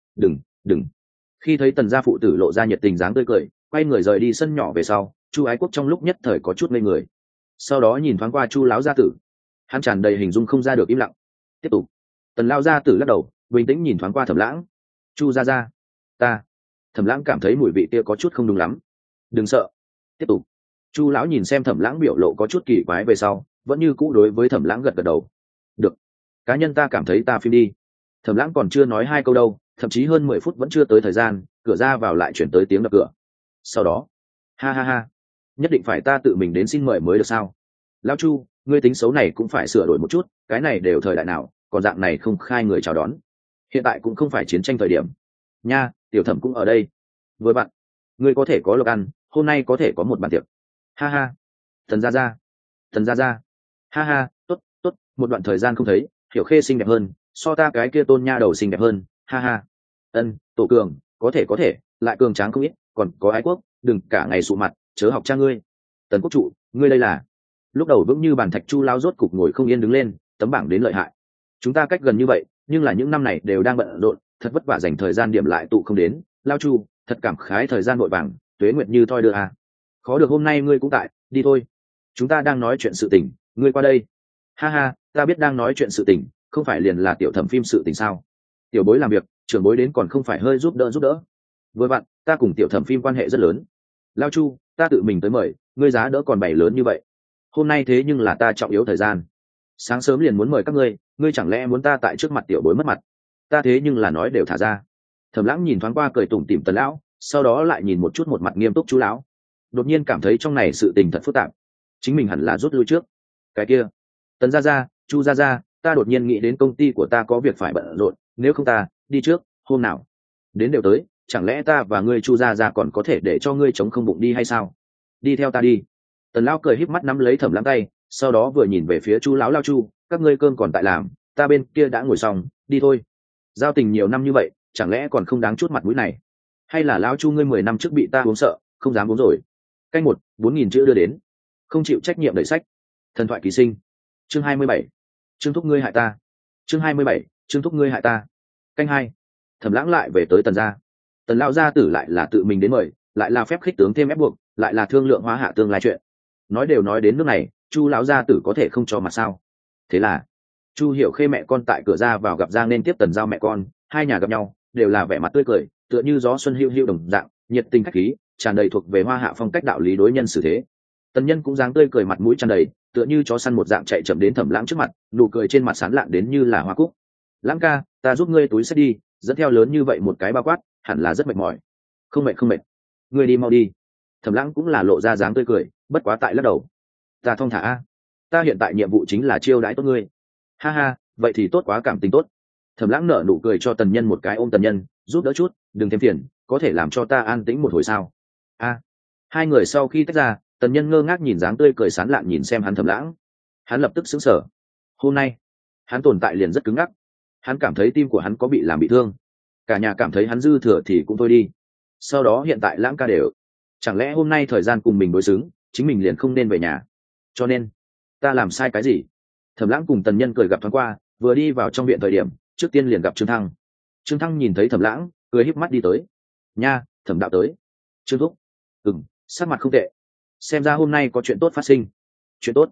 Đừng. Khi thấy Tần gia phụ tử lộ ra nhiệt tình dáng tươi cười, quay người rời đi sân nhỏ về sau, Chu Ái Quốc trong lúc nhất thời có chút ngây người. Sau đó nhìn thoáng qua Chu lão gia tử, hắn tràn đầy hình dung không ra được im lặng. Tiếp tục. Tần lão gia tử lắc đầu, bình tĩnh nhìn thoáng qua Thẩm Lãng. Chu gia gia, ta. Thẩm Lãng cảm thấy mùi vị kia có chút không đúng lắm. Đừng sợ. Tiếp tục. Chu lão nhìn xem Thẩm Lãng biểu lộ có chút kỳ quái về sau, vẫn như cũ đối với Thẩm Lãng gật gật đầu. Được. Cá nhân ta cảm thấy ta phim đi. Thẩm Lãng còn chưa nói hai câu đâu, thậm chí hơn 10 phút vẫn chưa tới thời gian, cửa ra vào lại chuyển tới tiếng đập cửa. Sau đó, ha, nhất định phải ta tự mình đến xin mời mới được sao? Lão Chu, ngươi tính xấu này cũng phải sửa đổi một chút, cái này đều thời đại nào, còn dạng này không khai người chào đón. Hiện tại cũng không phải chiến tranh thời điểm. Nha, tiểu Thẩm cũng ở đây. Với bạn, ngươi có thể có lộc ăn, hôm nay có thể có một bàn tiệc. Ha, Tần gia gia, ha, tốt, một đoạn thời gian không thấy, Hiểu Khê xinh đẹp hơn, so ta cái kia Tôn nha đầu xinh đẹp hơn, ha. Ân, Tổ Cường, có thể, lại cường tráng không ít, còn có Ái Quốc, đừng cả ngày sụ mặt, chớ học cha ngươi. Tần Quốc trụ, ngươi đây là? Lúc đầu vững như bàn thạch Chu lão rốt cục ngồi không yên đứng lên, tấm bảng đến lợi hại. Chúng ta cách gần như vậy, nhưng là những năm này đều đang bận rộn, thật vất vả dành thời gian điểm lại tụ không đến. Lão Chu, thật cảm khái thời gian vội vàng, tuế nguyệt như thoi đưa à. Khó được hôm nay ngươi cũng tại, đi thôi. Chúng ta đang nói chuyện sự tình, ngươi qua đây. Ha, ta biết đang nói chuyện sự tình, không phải liền là tiểu Thẩm phim sự tình sao? Tiểu bối làm việc, trưởng bối đến còn không phải hơi giúp đỡ. Với bạn, ta cùng tiểu Thẩm phim quan hệ rất lớn. Lao Chu, ta tự mình tới mời, ngươi giá đỡ còn bày lớn như vậy. Hôm nay thế nhưng là ta trọng yếu thời gian. Sáng sớm liền muốn mời các ngươi chẳng lẽ muốn ta tại trước mặt tiểu bối mất mặt? Ta thế nhưng là nói đều thả ra. Thẩm Lãng nhìn thoáng qua cười tủm tỉm Tần lão, sau đó lại nhìn một chút một mặt nghiêm túc Chu lão. Đột nhiên cảm thấy trong này sự tình thật phức tạp. Chính mình hẳn là rút lui trước. Cái kia, Tần gia gia, Chu gia gia, ta đột nhiên nghĩ đến công ty của ta có việc phải bận rộn, nếu không ta đi trước, hôm nào đến đều tới, chẳng lẽ ta và ngươi Chu gia gia còn có thể để cho ngươi chống không bụng đi hay sao? Đi theo ta đi. Tần lão cười híp mắt nắm lấy Thẩm Lãng tay, sau đó vừa nhìn về phía Chu lão, Lao Chu, các ngươi cơm còn tại làm, ta bên kia đã ngồi xong, đi thôi. Giao tình nhiều năm như vậy, chẳng lẽ còn không đáng chút mặt mũi này? hay là lão chu ngươi 10 năm trước bị ta uống sợ không dám uống rồi. Canh 4.000 chữ đưa đến, không chịu trách nhiệm đẩy sách. Thần thoại ký sinh, chương 27. Trương thúc ngươi hại ta. Chương 27. Trương thúc ngươi hại ta. Canh 2. Thẩm Lãng lại về tới Tần gia. Tần lão gia tử lại là tự mình đến mời, lại là phép khích tướng thêm ép buộc, lại là thương lượng hóa hạ tương lai chuyện. Nói đều nói đến nước này, Chu lão gia tử có thể không cho mặt sao? Thế là Chu Hiểu Khê mẹ con tại cửa ra vào gặp Giang nên tiếp Tần Giao mẹ con, hai nhà gặp nhau đều là vẻ mặt tươi cười, tựa như gió xuân hữu hữu đồng dạng, nhiệt tình khách khí, tràn đầy thuộc về hoa hạ phong cách đạo lý đối nhân xử thế. Tần Nhân cũng dáng tươi cười mặt mũi tràn đầy, tựa như chó săn một dạng chạy chậm đến Thẩm Lãng trước mặt, nụ cười trên mặt sán lạn đến như là hoa cúc. Lãng ca, ta giúp ngươi túi xách đi, dẫn theo lớn như vậy một cái bao quát, hẳn là rất mệt mỏi. Không mệt, ngươi đi mau đi. Thẩm Lãng cũng là lộ ra dáng tươi cười, bất quá tại lắc đầu. Ta thong thả a, ta hiện tại nhiệm vụ chính là chiêu đãi tốt ngươi. Ha ha, vậy thì tốt quá, cảm tình tốt. Thẩm Lãng nở nụ cười cho Tần Nhân một cái ôm. Tần Nhân, giúp đỡ chút, đừng thêm phiền, có thể làm cho ta an tĩnh một hồi sao? A. Hai người sau khi tách ra, Tần Nhân ngơ ngác nhìn dáng tươi cười sán lạn nhìn xem hắn Thẩm Lãng. Hắn lập tức sững sờ. Hôm nay, hắn tồn tại liền rất cứng ngắc. Hắn cảm thấy tim của hắn có bị làm bị thương. Cả nhà cảm thấy hắn dư thừa thì cũng thôi đi. Sau đó hiện tại Lãng ca đều, chẳng lẽ hôm nay thời gian cùng mình đối xứng, chính mình liền không nên về nhà? Cho nên, ta làm sai cái gì? Thẩm Lãng cùng Tần Nhân cười gặp thoáng qua, vừa đi vào trong viện thời điểm, trước tiên liền gặp Trương Thăng. Trương Thăng nhìn thấy Thẩm Lãng, cười híp mắt đi tới. Nha, Thẩm đạo tới. Trương thúc. Sắc mặt không tệ, xem ra hôm nay có chuyện tốt phát sinh. Chuyện tốt?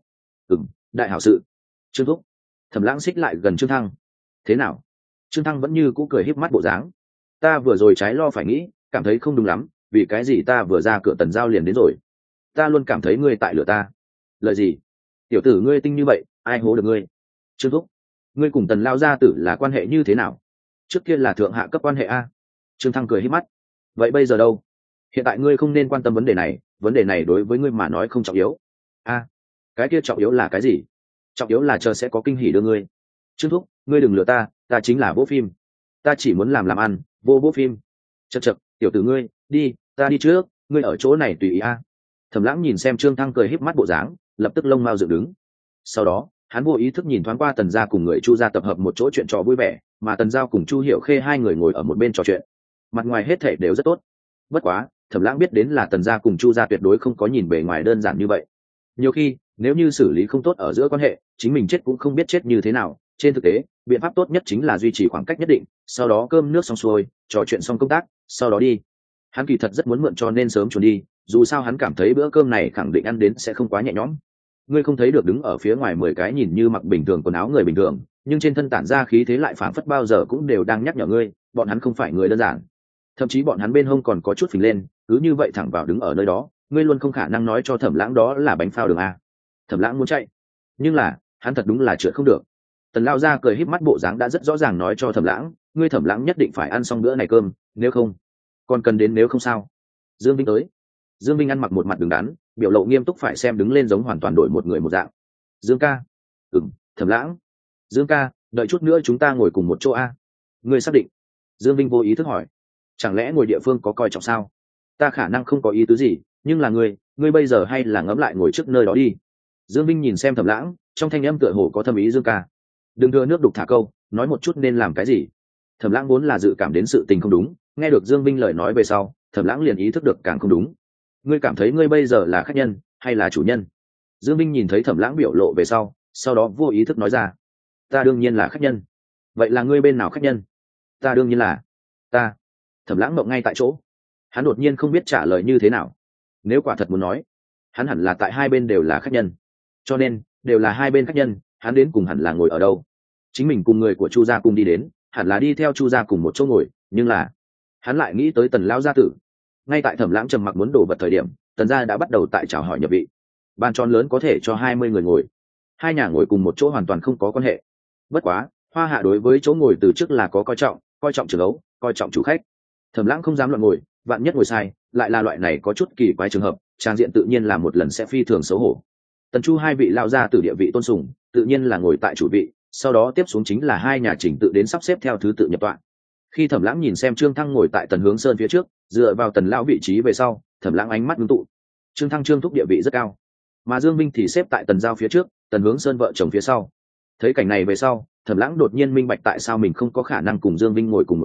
Đại hảo sự. Trương thúc. Thẩm Lãng xích lại gần Trương Thăng. Thế nào? Trương Thăng vẫn như cũ cười híp mắt bộ dáng. Ta vừa rồi trái lo phải nghĩ, cảm thấy không đúng lắm, vì cái gì ta vừa ra cửa Tần Giao liền đến rồi. Ta luôn cảm thấy ngươi tại lửa ta. Lời gì? Tiểu tử ngươi tinh như vậy, ai hố được ngươi? Trương thúc, ngươi cùng Tần lao gia tử là quan hệ như thế nào? Trước kia là thượng hạ cấp quan hệ a. Trương Thăng cười híp mắt. Vậy bây giờ đâu? Hiện tại ngươi không nên quan tâm vấn đề này đối với ngươi mà nói không trọng yếu. A, cái kia trọng yếu là cái gì? Trọng yếu là chờ sẽ có kinh hỉ đưa ngươi. Trương thúc, ngươi đừng lừa ta, ta chính là vô phim. Ta chỉ muốn làm ăn, vô phim. Chậc, tiểu tử ngươi, đi, ta đi trước, ngươi ở chỗ này tùy ý a. Thẩm Lãng nhìn xem Trương Thăng cười híp mắt bộ dáng, lập tức lông mao dựng đứng. Sau đó, hắn vô ý thức nhìn thoáng qua Tần gia cùng người Chu gia tập hợp một chỗ chuyện trò vui vẻ, mà Tần Giao cùng Chu Hiểu Khê hai người ngồi ở một bên trò chuyện. Mặt ngoài hết thảy đều rất tốt. Bất quá, Thẩm Lãng biết đến là Tần gia cùng Chu gia tuyệt đối không có nhìn bề ngoài đơn giản như vậy. Nhiều khi, nếu như xử lý không tốt ở giữa quan hệ, chính mình chết cũng không biết chết như thế nào. Trên thực tế, biện pháp tốt nhất chính là duy trì khoảng cách nhất định, sau đó cơm nước xong xuôi, trò chuyện xong công tác, sau đó đi. Hắn kỳ thật rất muốn mượn cho nên sớm chuẩn đi, dù sao hắn cảm thấy bữa cơm này khẳng định ăn đến sẽ không quá nhẹ nhõm. Ngươi không thấy được đứng ở phía ngoài 10 cái nhìn như mặc bình thường quần áo người bình thường, nhưng trên thân tản ra khí thế lại phảng phất bao giờ cũng đều đang nhắc nhở ngươi, bọn hắn không phải người đơn giản. Thậm chí bọn hắn bên hông còn có chút phình lên, cứ như vậy thẳng vào đứng ở nơi đó, ngươi luôn không khả năng nói cho Thẩm Lãng đó là bánh phao đường a. Thẩm Lãng muốn chạy, nhưng là hắn thật đúng là trượt không được. Tần lao ra cười híp mắt bộ dáng đã rất rõ ràng nói cho Thẩm Lãng, ngươi Thẩm Lãng nhất định phải ăn xong bữa này cơm, nếu không còn cần đến nếu không sao. Dương Vinh tới. Dương Vinh ăn mặc một mặt đứng đắn, biểu lộ nghiêm túc phải xem đứng lên giống hoàn toàn đổi một người một dạng. Dương ca. Thẩm Lãng. Dương ca, đợi chút nữa chúng ta ngồi cùng một chỗ a. Ngươi xác định? Dương Vinh vô ý thức hỏi. Chẳng lẽ ngồi địa phương có coi trọng sao? Ta khả năng không có ý tứ gì, nhưng là ngươi bây giờ hay là ngẫm lại ngồi trước nơi đó đi. Dương Vinh nhìn xem Thẩm Lãng, trong thanh âm tựa hồ có thâm ý. Dương ca, đừng đưa nước đục thả câu, nói một chút nên làm cái gì. Thẩm Lãng vốn là dự cảm đến sự tình không đúng, nghe được Dương Vinh lời nói về sau, Thẩm Lãng liền ý thức được càng không đúng. Ngươi cảm thấy ngươi bây giờ là khách nhân hay là chủ nhân? Dương Vinh nhìn thấy Thẩm Lãng biểu lộ về sau đó vô ý thức nói ra. Ta đương nhiên là khách nhân. Vậy là ngươi bên nào khách nhân? Ta đương nhiên là ta. Thẩm Lãng mộng ngay tại chỗ, hắn đột nhiên không biết trả lời như thế nào. Nếu quả thật muốn nói, hắn hẳn là tại hai bên đều là khách nhân, cho nên đều là hai bên khách nhân, hắn đến cùng hẳn là ngồi ở đâu? Chính mình cùng người của Chu gia cùng đi đến, hẳn là đi theo Chu gia cùng một chỗ ngồi, nhưng là hắn lại nghĩ tới Tần lão gia tử. Ngay tại Thẩm Lãng trầm mặc muốn đổ vật thời điểm, Tần gia đã bắt đầu tại chào hỏi nhập vị. Bàn tròn lớn có thể cho 20 người ngồi, hai nhà ngồi cùng một chỗ hoàn toàn không có quan hệ. Bất quá, Hoa Hạ đối với chỗ ngồi từ trước là có coi trọng trường ấu, coi trọng chủ khách. Thẩm Lãng không dám loạn ngồi, vạn nhất ngồi sai, lại là loại này có chút kỳ quái trường hợp, trang diện tự nhiên là một lần sẽ phi thường xấu hổ. Tần Chu hai vị lão gia tử địa vị tôn sùng, tự nhiên là ngồi tại chủ vị, sau đó tiếp xuống chính là hai nhà chỉnh tự đến sắp xếp theo thứ tự nhập tọa. Khi Thẩm Lãng nhìn xem Trương Thăng ngồi tại Tần Hướng Sơn phía trước, dựa vào Tần lão vị trí về sau, Thẩm Lãng ánh mắt ngưng tụ. Trương Thăng Trương thúc địa vị rất cao, mà Dương Vinh thì xếp tại Tần Giao phía trước, Tần Hướng Sơn vợ chồng phía sau. Thấy cảnh này về sau, Thẩm Lãng đột nhiên minh bạch tại sao mình không có khả năng cùng Dương Vinh ngồi cùng một chỗ,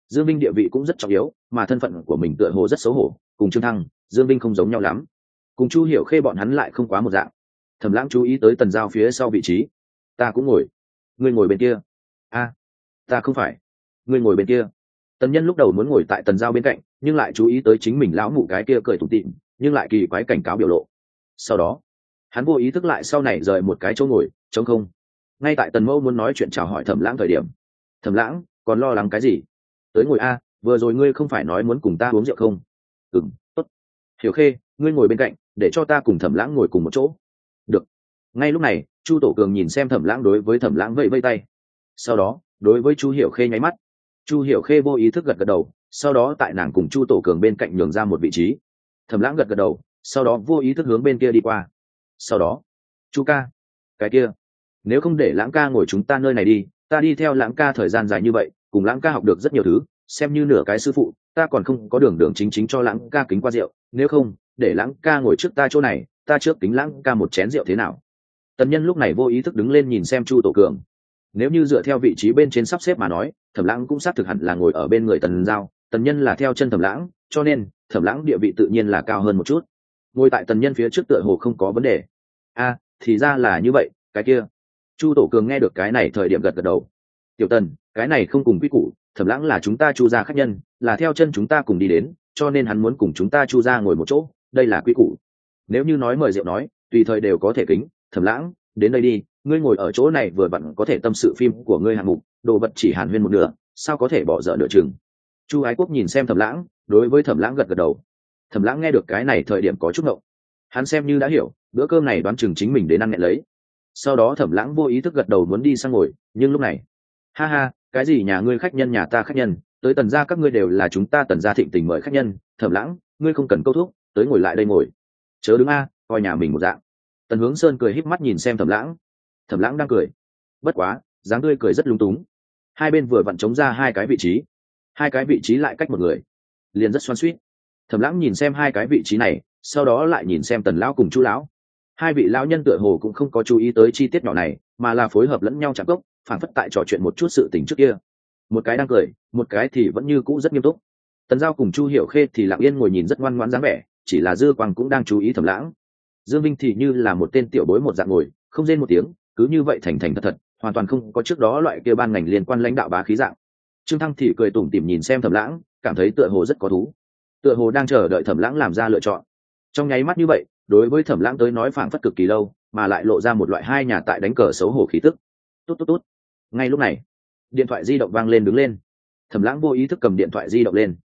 Dương Vinh địa vị cũng rất trọng yếu, mà thân phận của mình tựa hồ rất xấu hổ, cùng Trương Thăng, Dương Vinh không giống nhau lắm, cùng Chu Hiểu Khê bọn hắn lại không quá một dạng. Thẩm Lãng chú ý tới Tần Giao phía sau vị trí. Ta cũng ngồi. Ngươi ngồi bên kia. A, ta không phải. Ngươi ngồi bên kia. Tần Nhân lúc đầu muốn ngồi tại Tần Giao bên cạnh, nhưng lại chú ý tới chính mình lão mụ cái kia cười tủm tỉm, nhưng lại kỳ quái cảnh cáo biểu lộ. Sau đó, hắn vô ý thức lại sau này rời một cái chỗ ngồi, trống không. Ngay tại Tần Mâu muốn nói chuyện chào hỏi Thẩm Lãng thời điểm, Thẩm Lãng, còn lo lắng cái gì? Tới ngồi a, vừa rồi ngươi không phải nói muốn cùng ta uống rượu không? Tốt. Hiểu Khê, ngươi ngồi bên cạnh, để cho ta cùng Thẩm Lãng ngồi cùng một chỗ. Được. Ngay lúc này, Chu Tổ Cường nhìn xem Thẩm Lãng đối với Thẩm Lãng vẫy vẫy tay. Sau đó, đối với Chu Hiểu Khê nháy mắt. Chu Hiểu Khê vô ý thức gật gật đầu, sau đó tại nàng cùng Chu Tổ Cường bên cạnh nhường ra một vị trí. Thẩm Lãng gật gật đầu, sau đó vô ý thức hướng bên kia đi qua. Sau đó, Chu ca, cái kia, nếu không để Lãng ca ngồi chúng ta nơi này đi, ta đi theo Lãng ca thời gian dài như vậy, cùng Lãng ca học được rất nhiều thứ, xem như nửa cái sư phụ, ta còn không có đường đường chính chính cho Lãng ca kính qua rượu, nếu không, để Lãng ca ngồi trước ta chỗ này, ta trước kính Lãng ca một chén rượu thế nào? Tần Nhân lúc này vô ý thức đứng lên nhìn xem Chu Tổ Cường. Nếu như dựa theo vị trí bên trên sắp xếp mà nói, Thẩm Lãng cũng xác thực hẳn là ngồi ở bên người Tần Giao, Tần Nhân là theo chân Thẩm Lãng, cho nên Thẩm Lãng địa vị tự nhiên là cao hơn một chút. Ngồi tại Tần Nhân phía trước tựa hồ không có vấn đề. A, thì ra là như vậy, cái kia. Chu Tổ Cường nghe được cái này thời điểm gật gật đầu. Tiểu Tần, cái này không cùng quy củ, Thẩm Lãng là chúng ta Chu gia khách nhân, là theo chân chúng ta cùng đi đến, cho nên hắn muốn cùng chúng ta Chu gia ngồi một chỗ, đây là quy củ. Nếu như nói mời rượu nói, tùy thời đều có thể kính, Thẩm Lãng, đến đây đi, ngươi ngồi ở chỗ này vừa vặn có thể tâm sự phim của ngươi hạng mục, đồ vật chỉ hàn huyên một nửa, sao có thể bỏ dở nửa chừng. Chu Ái Quốc nhìn xem Thẩm Lãng, đối với Thẩm Lãng gật gật đầu. Thẩm Lãng nghe được cái này thời điểm có chút ngộng. Hắn xem như đã hiểu, bữa cơm này đoán chừng chính mình đến ăn nghẹn lấy. Sau đó Thẩm Lãng vô ý thức gật đầu muốn đi sang ngồi, nhưng lúc này, ha ha, cái gì nhà ngươi khách nhân nhà ta khách nhân, tới Tần gia các ngươi đều là chúng ta Tần gia thịnh tình mời khách nhân, Thẩm Lãng, ngươi không cần câu thúc, tới ngồi lại đây ngồi. Chớ đứng a, coi nhà mình một dạng. Tần Hướng Sơn cười híp mắt nhìn xem Thẩm Lãng. Thẩm Lãng đang cười, bất quá dáng tươi cười rất lung túng. Hai bên vừa vặn trống ra hai cái vị trí, hai cái vị trí lại cách một người, liền rất xoắn xuýt. Thẩm Lãng nhìn xem hai cái vị trí này, sau đó lại nhìn xem Tần lão cùng Chu lão. Hai vị lão nhân tựa hồ cũng không có chú ý tới chi tiết nhỏ này, mà là phối hợp lẫn nhau chạm cốc, phản phất tại trò chuyện một chút sự tình trước kia. Một cái đang cười, một cái thì vẫn như cũ rất nghiêm túc. Tần Giao cùng Chu Hiểu Khê thì lặng yên ngồi nhìn rất ngoan ngoãn dáng vẻ, chỉ là Dư Quang cũng đang chú ý Thẩm Lãng. Dương Vinh thì như là một tên tiểu bối một dạng ngồi, không rên một tiếng, cứ như vậy thành thành thật thật, hoàn toàn không có trước đó loại kia ban ngành liên quan lãnh đạo bá khí dạng. Trương Thăng thì cười tủm tỉm nhìn xem Thẩm Lãng, cảm thấy tựa hồ rất có thú, tựa hồ đang chờ đợi Thẩm Lãng làm ra lựa chọn. Trong nháy mắt như vậy, đối với Thẩm Lãng tới nói phảng phất cực kỳ lâu, mà lại lộ ra một loại hai nhà tại đánh cờ xấu hổ khí tức. Tốt tốt tốt. Ngay lúc này, điện thoại di động vang lên đứng lên. Thẩm Lãng vô ý thức cầm điện thoại di động lên.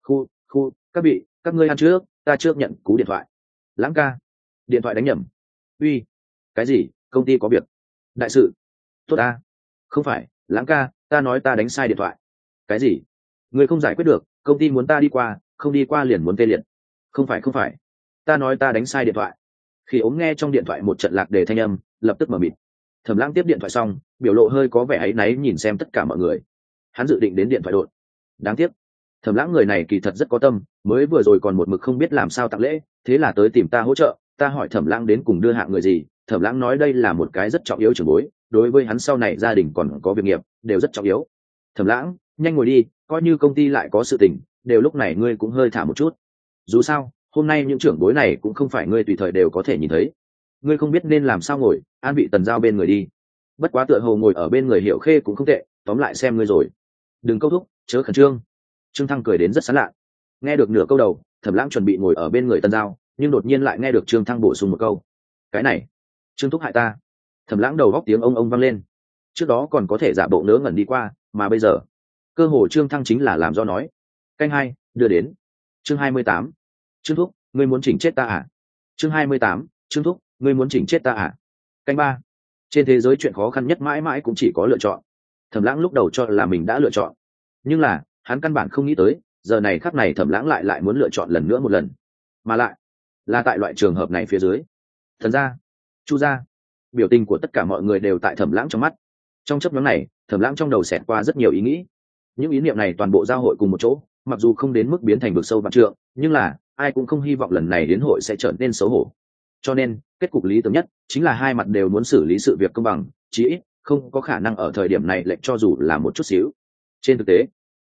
Khu, các vị, các ngươi ăn trước, ta trước nhận cú điện thoại. Lãng ca, điện thoại đánh nhầm. Uy, cái gì? Công ty có việc. Đại sự. Tốt ta. Không phải, Lãng ca, ta nói ta đánh sai điện thoại. Cái gì? Người không giải quyết được, công ty muốn ta đi qua, không đi qua liền muốn tê liệt. Không phải, ta nói ta đánh sai điện thoại. Khi ống nghe trong điện thoại một trận lạc đề thanh âm, lập tức mở mịt. Thẩm Lãng tiếp điện thoại xong, biểu lộ hơi có vẻ áy náy nhìn xem tất cả mọi người. Hắn dự định đến điện thoại đột. Đáng tiếc, Thẩm Lãng người này kỳ thật rất có tâm, mới vừa rồi còn một mực không biết làm sao tặng lễ, thế là tới tìm ta hỗ trợ. Ta hỏi Thẩm Lãng đến cùng đưa hạng người gì, Thẩm Lãng nói đây là một cái rất trọng yếu trưởng bối, đối với hắn sau này gia đình còn có việc nghiệp, đều rất trọng yếu. Thẩm Lãng, nhanh ngồi đi, coi như công ty lại có sự tình, đều lúc này ngươi cũng hơi thả một chút. Dù sao, hôm nay những trưởng bối này cũng không phải ngươi tùy thời đều có thể nhìn thấy. Ngươi không biết nên làm sao ngồi, an vị Tần Giao bên người đi. Bất quá tựa hồ ngồi ở bên người Hiểu Khê cũng không tệ, tóm lại xem ngươi rồi. Đừng câu thúc, chớ khẩn trương. Trương Thăng cười đến rất sán lạ. Nghe được nửa câu đầu, Thẩm Lãng chuẩn bị ngồi ở bên người Tần Giao, nhưng đột nhiên lại nghe được Trương Thăng bổ sung một câu. Cái này, Trương thúc hại ta. Thẩm Lãng đầu góc tiếng ông vang lên. Trước đó còn có thể giả bộ ngớ ngẩn đi qua, mà bây giờ, cơ hồ Trương Thăng chính là làm do nói. Canh hai, đưa đến. Chương 28. Trương thúc, ngươi muốn chỉnh chết ta à? Chương 28. Trương thúc, ngươi muốn chỉnh chết ta à? Canh ba. Trên thế giới chuyện khó khăn nhất mãi mãi cũng chỉ có lựa chọn. Thẩm Lãng lúc đầu cho là mình đã lựa chọn, nhưng là hắn căn bản không nghĩ tới, giờ này khắc này Thẩm Lãng lại muốn lựa chọn lần nữa một lần, mà lại là tại loại trường hợp này phía dưới. Thần gia, Chu gia, biểu tình của tất cả mọi người đều tại Thẩm Lãng trong mắt. Trong chớp nhoáng này, Thẩm Lãng trong đầu xẹt qua rất nhiều ý nghĩ. Những ý niệm này toàn bộ giao hội cùng một chỗ, mặc dù không đến mức biến thành vực sâu vạn trượng, nhưng là ai cũng không hy vọng lần này đến hội sẽ trở nên xấu hổ. Cho nên kết cục lý tưởng nhất chính là hai mặt đều muốn xử lý sự việc công bằng, chí ít không có khả năng ở thời điểm này lệch cho dù là một chút xíu. Trên thực tế,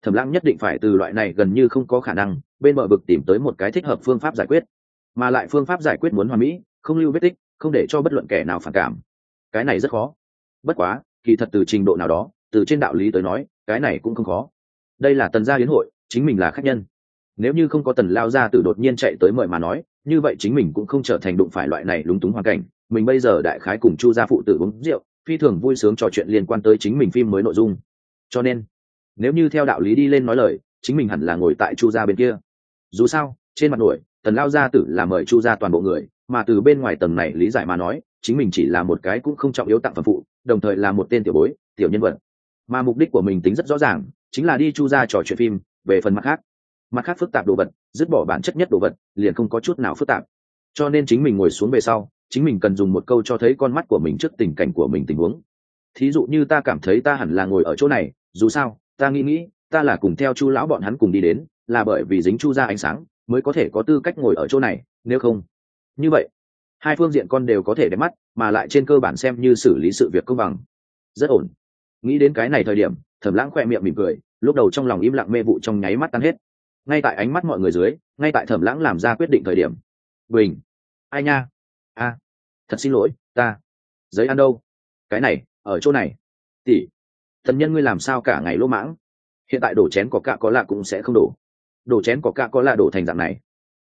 Thẩm Lãng nhất định phải từ loại này gần như không có khả năng bên bờ vực tìm tới một cái thích hợp phương pháp giải quyết, mà lại phương pháp giải quyết muốn hoàn mỹ, không lưu vết tích, không để cho bất luận kẻ nào phản cảm. Cái này rất khó. Bất quá kỳ thật từ trình độ nào đó, từ trên đạo lý tới nói, cái này cũng không khó. Đây là Tần gia yến hội, chính mình là khách nhân, nếu như không có Tần lao gia tử đột nhiên chạy tới mời mà nói, như vậy chính mình cũng không trở thành đụng phải loại này lúng túng hoàn cảnh. Mình bây giờ đại khái cùng Chu gia phụ tử uống rượu, phi thường vui sướng trò chuyện liên quan tới chính mình phim mới nội dung. Cho nên nếu như theo đạo lý đi lên nói lời, chính mình hẳn là ngồi tại Chu gia bên kia. Dù sao trên mặt nổi Tần lao gia tử là mời Chu gia toàn bộ người, mà từ bên ngoài tầng này lý giải mà nói, chính mình chỉ là một cái cũng không trọng yếu tặng phẩm phụ, đồng thời là một tên tiểu bối, tiểu nhân vật. Mà mục đích của mình tính rất rõ ràng, chính là đi Chu gia trò chuyện phim. Về phần mặt khác phức tạp đồ vật, dứt bỏ bản chất nhất đồ vật, liền không có chút nào phức tạp. Cho nên chính mình ngồi xuống về sau, chính mình cần dùng một câu cho thấy con mắt của mình trước tình cảnh của mình tình huống. Thí dụ như ta cảm thấy ta hẳn là ngồi ở chỗ này, dù sao ta nghĩ ta là cùng theo Chu lão bọn hắn cùng đi đến, là bởi vì dính Chu gia ánh sáng mới có thể có tư cách ngồi ở chỗ này, nếu không như vậy hai phương diện con đều có thể đẹp mắt, mà lại trên cơ bản xem như xử lý sự việc công bằng, rất ổn. Nghĩ đến cái này thời điểm, Thẩm Lãng khoe miệng mỉm cười, lúc đầu trong lòng im lặng mê vụ trong nháy mắt tan hết. Ngay tại ánh mắt mọi người dưới, ngay tại Thẩm Lãng làm ra quyết định thời điểm, bình, ai nha, thật xin lỗi, ta giấy ăn đâu? Cái này ở chỗ này. Tỷ, thần nhân ngươi làm sao cả ngày lỗ mãng? Hiện tại đổ chén có cạ có lạ cũng sẽ không đổ chén có cạ có lạ đổ thành dạng này.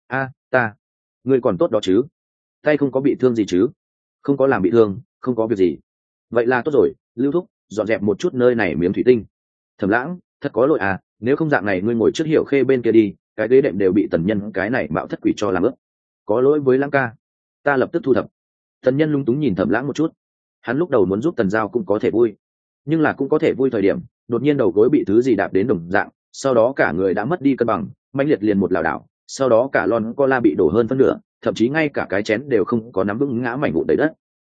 Ngươi còn tốt đó chứ? Tay không có bị thương gì chứ? Không có làm bị thương, không có việc gì. Vậy là tốt rồi, Lưu thúc, dọn dẹp một chút nơi này miếng thủy tinh. Thẩm Lãng, thật có lỗi à, nếu không dạng này ngươi ngồi trước Hiểu Khê bên kia đi, cái ghế đệm đều bị Tần Nhân cái này mạo thất quỷ cho làm ướt. Có lỗi với Lãng ca, ta lập tức thu thập. Tần Nhân lung túng nhìn Thẩm Lãng một chút, hắn lúc đầu muốn giúp Tần Giao cũng có thể vui, nhưng là cũng có thể vui thời điểm, đột nhiên đầu gối bị thứ gì đạp đến đồng dạng, sau đó cả người đã mất đi cân bằng, mãnh liệt liền một lảo đảo, sau đó cả lon cola bị đổ hơn phân nửa, thậm chí ngay cả cái chén đều không có nắm vững, ngã mảnh vụn đầy đất.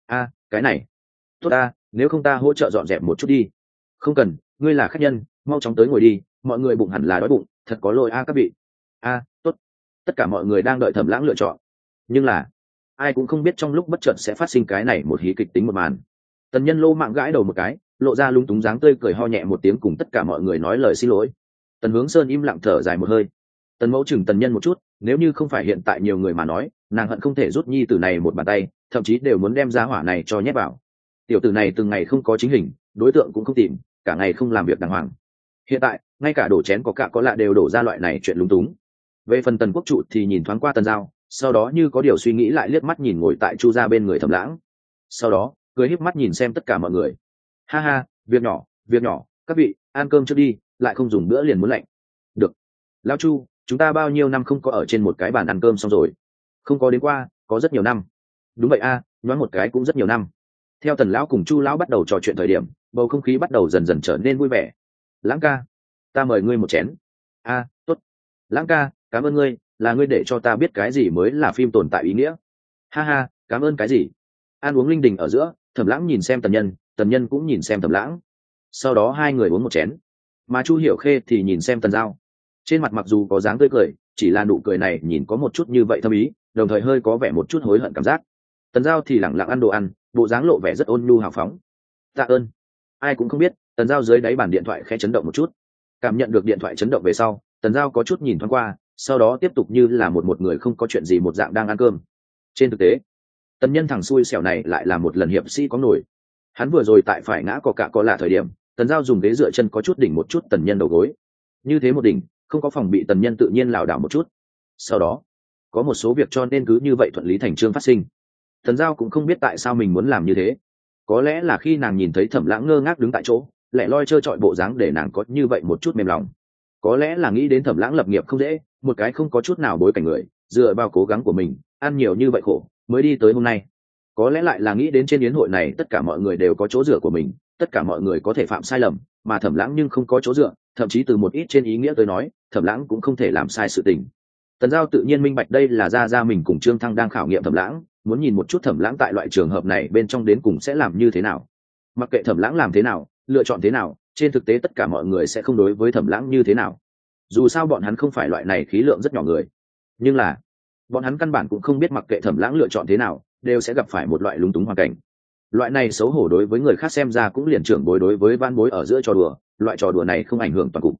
Cái này tốt ta, nếu không ta hỗ trợ dọn dẹp một chút đi. Không cần, ngươi là khách nhân, mau chóng tới ngồi đi, mọi người bụng hẳn là đói bụng, thật có lỗi các vị. Tốt. Tất cả mọi người đang đợi Thẩm Lãng lựa chọn, nhưng là ai cũng không biết trong lúc bất chợt sẽ phát sinh cái này một hí kịch tính một màn. Tần Nhân lô mạng gãi đầu một cái, lộ ra lung túng dáng tươi cười, ho nhẹ một tiếng cùng tất cả mọi người nói lời xin lỗi. Tần Hướng Sơn im lặng thở dài một hơi. Tần Mẫu chừng Tần Nhân một chút, nếu như không phải hiện tại nhiều người mà nói, nàng hận không thể rút nhi tử này một bàn tay, thậm chí đều muốn đem giá hỏa này cho nhét vào. Tiểu tử này từng ngày không có chính hình, đối tượng cũng không tìm, cả ngày không làm việc đàng hoàng. Hiện tại ngay cả đổ chén có cạ có lạ đều đổ ra loại này chuyện lúng túng. Về phần Tần Quốc trụ thì nhìn thoáng qua Tần Giao, sau đó như có điều suy nghĩ lại liếc mắt nhìn ngồi tại Chu gia bên người Thẩm Lãng, sau đó cười híp mắt nhìn xem tất cả mọi người. Ha, việc nhỏ, các vị ăn cơm trước đi, lại không dùng bữa liền muốn lạnh. Được, lão Chu, chúng ta bao nhiêu năm không có ở trên một cái bàn ăn cơm xong rồi? Không có đến qua, có rất nhiều năm. Đúng vậy nói một cái cũng rất nhiều năm. Theo Tần lão cùng Chu lão bắt đầu trò chuyện thời điểm, bầu không khí bắt đầu dần dần trở nên vui vẻ. Lãng ca, ta mời ngươi một chén. Tốt. Lãng ca, cảm ơn ngươi, là ngươi để cho ta biết cái gì mới là phim tồn tại ý nghĩa. Ha, cảm ơn cái gì? Ăn uống linh đình ở giữa, Thẩm Lãng nhìn xem Tần Nhân, Tần Nhân cũng nhìn xem Thẩm Lãng. Sau đó hai người uống một chén, mà Chu Hiểu Khê thì nhìn xem Tần Giao. Trên mặt mặc dù có dáng tươi cười, chỉ là nụ cười này nhìn có một chút như vậy thâm ý, đồng thời hơi có vẻ một chút hối hận cảm giác. Tần Giao thì lẳng lặng ăn đồ ăn, bộ dáng lộ vẻ rất ôn nhu hào phóng. Tạ ơn. Ai cũng không biết, Tần Giao dưới đáy bàn điện thoại khẽ chấn động một chút. Cảm nhận được điện thoại chấn động về sau, Tần Giao có chút nhìn thoáng qua, sau đó tiếp tục như là một người không có chuyện gì một dạng đang ăn cơm. Trên thực tế, Tần Nhân thằng xui xẻo này lại là một lần hiệp sĩ có nổi. Hắn vừa rồi tại phải ngã có cạ có lạ thời điểm, Tần Giao dùng ghế dựa chân có chút đỉnh một chút Tần Nhân đầu gối. Như thế một đỉnh, không có phòng bị, Tần Nhân tự nhiên lảo đảo một chút. Sau đó có một số việc cho nên cứ như vậy thuận lý thành chương phát sinh. Tần Giao cũng không biết tại sao mình muốn làm như thế, có lẽ là khi nàng nhìn thấy Thẩm Lãng ngơ ngác đứng tại chỗ, lẻ loi trơ trọi bộ dáng để nàng có như vậy một chút mềm lòng. Có lẽ là nghĩ đến Thẩm Lãng lập nghiệp không dễ, một cái không có chút nào bối cảnh người, dựa vào cố gắng của mình ăn nhiều như vậy khổ mới đi tới hôm nay. Có lẽ lại là nghĩ đến trên yến hội này tất cả mọi người đều có chỗ dựa của mình, tất cả mọi người có thể phạm sai lầm, mà Thẩm Lãng nhưng không có chỗ dựa, thậm chí từ một ít trên ý nghĩa tới nói, Thẩm Lãng cũng không thể làm sai sự tình. Tần Giao tự nhiên minh bạch đây là ra mình cùng Trương Thăng đang khảo nghiệm Thẩm Lãng, muốn nhìn một chút Thẩm Lãng tại loại trường hợp này bên trong đến cùng sẽ làm như thế nào. Mặc kệ Thẩm Lãng làm thế nào, lựa chọn thế nào, trên thực tế tất cả mọi người sẽ không đối với Thẩm Lãng như thế nào. Dù sao bọn hắn không phải loại này khí lượng rất nhỏ người, nhưng là bọn hắn căn bản cũng không biết mặc kệ Thẩm Lãng lựa chọn thế nào, đều sẽ gặp phải một loại lúng túng hoàn cảnh. Loại này xấu hổ đối với người khác xem ra cũng liền trưởng bối đối với van bối ở giữa trò đùa, loại trò đùa này không ảnh hưởng toàn cục.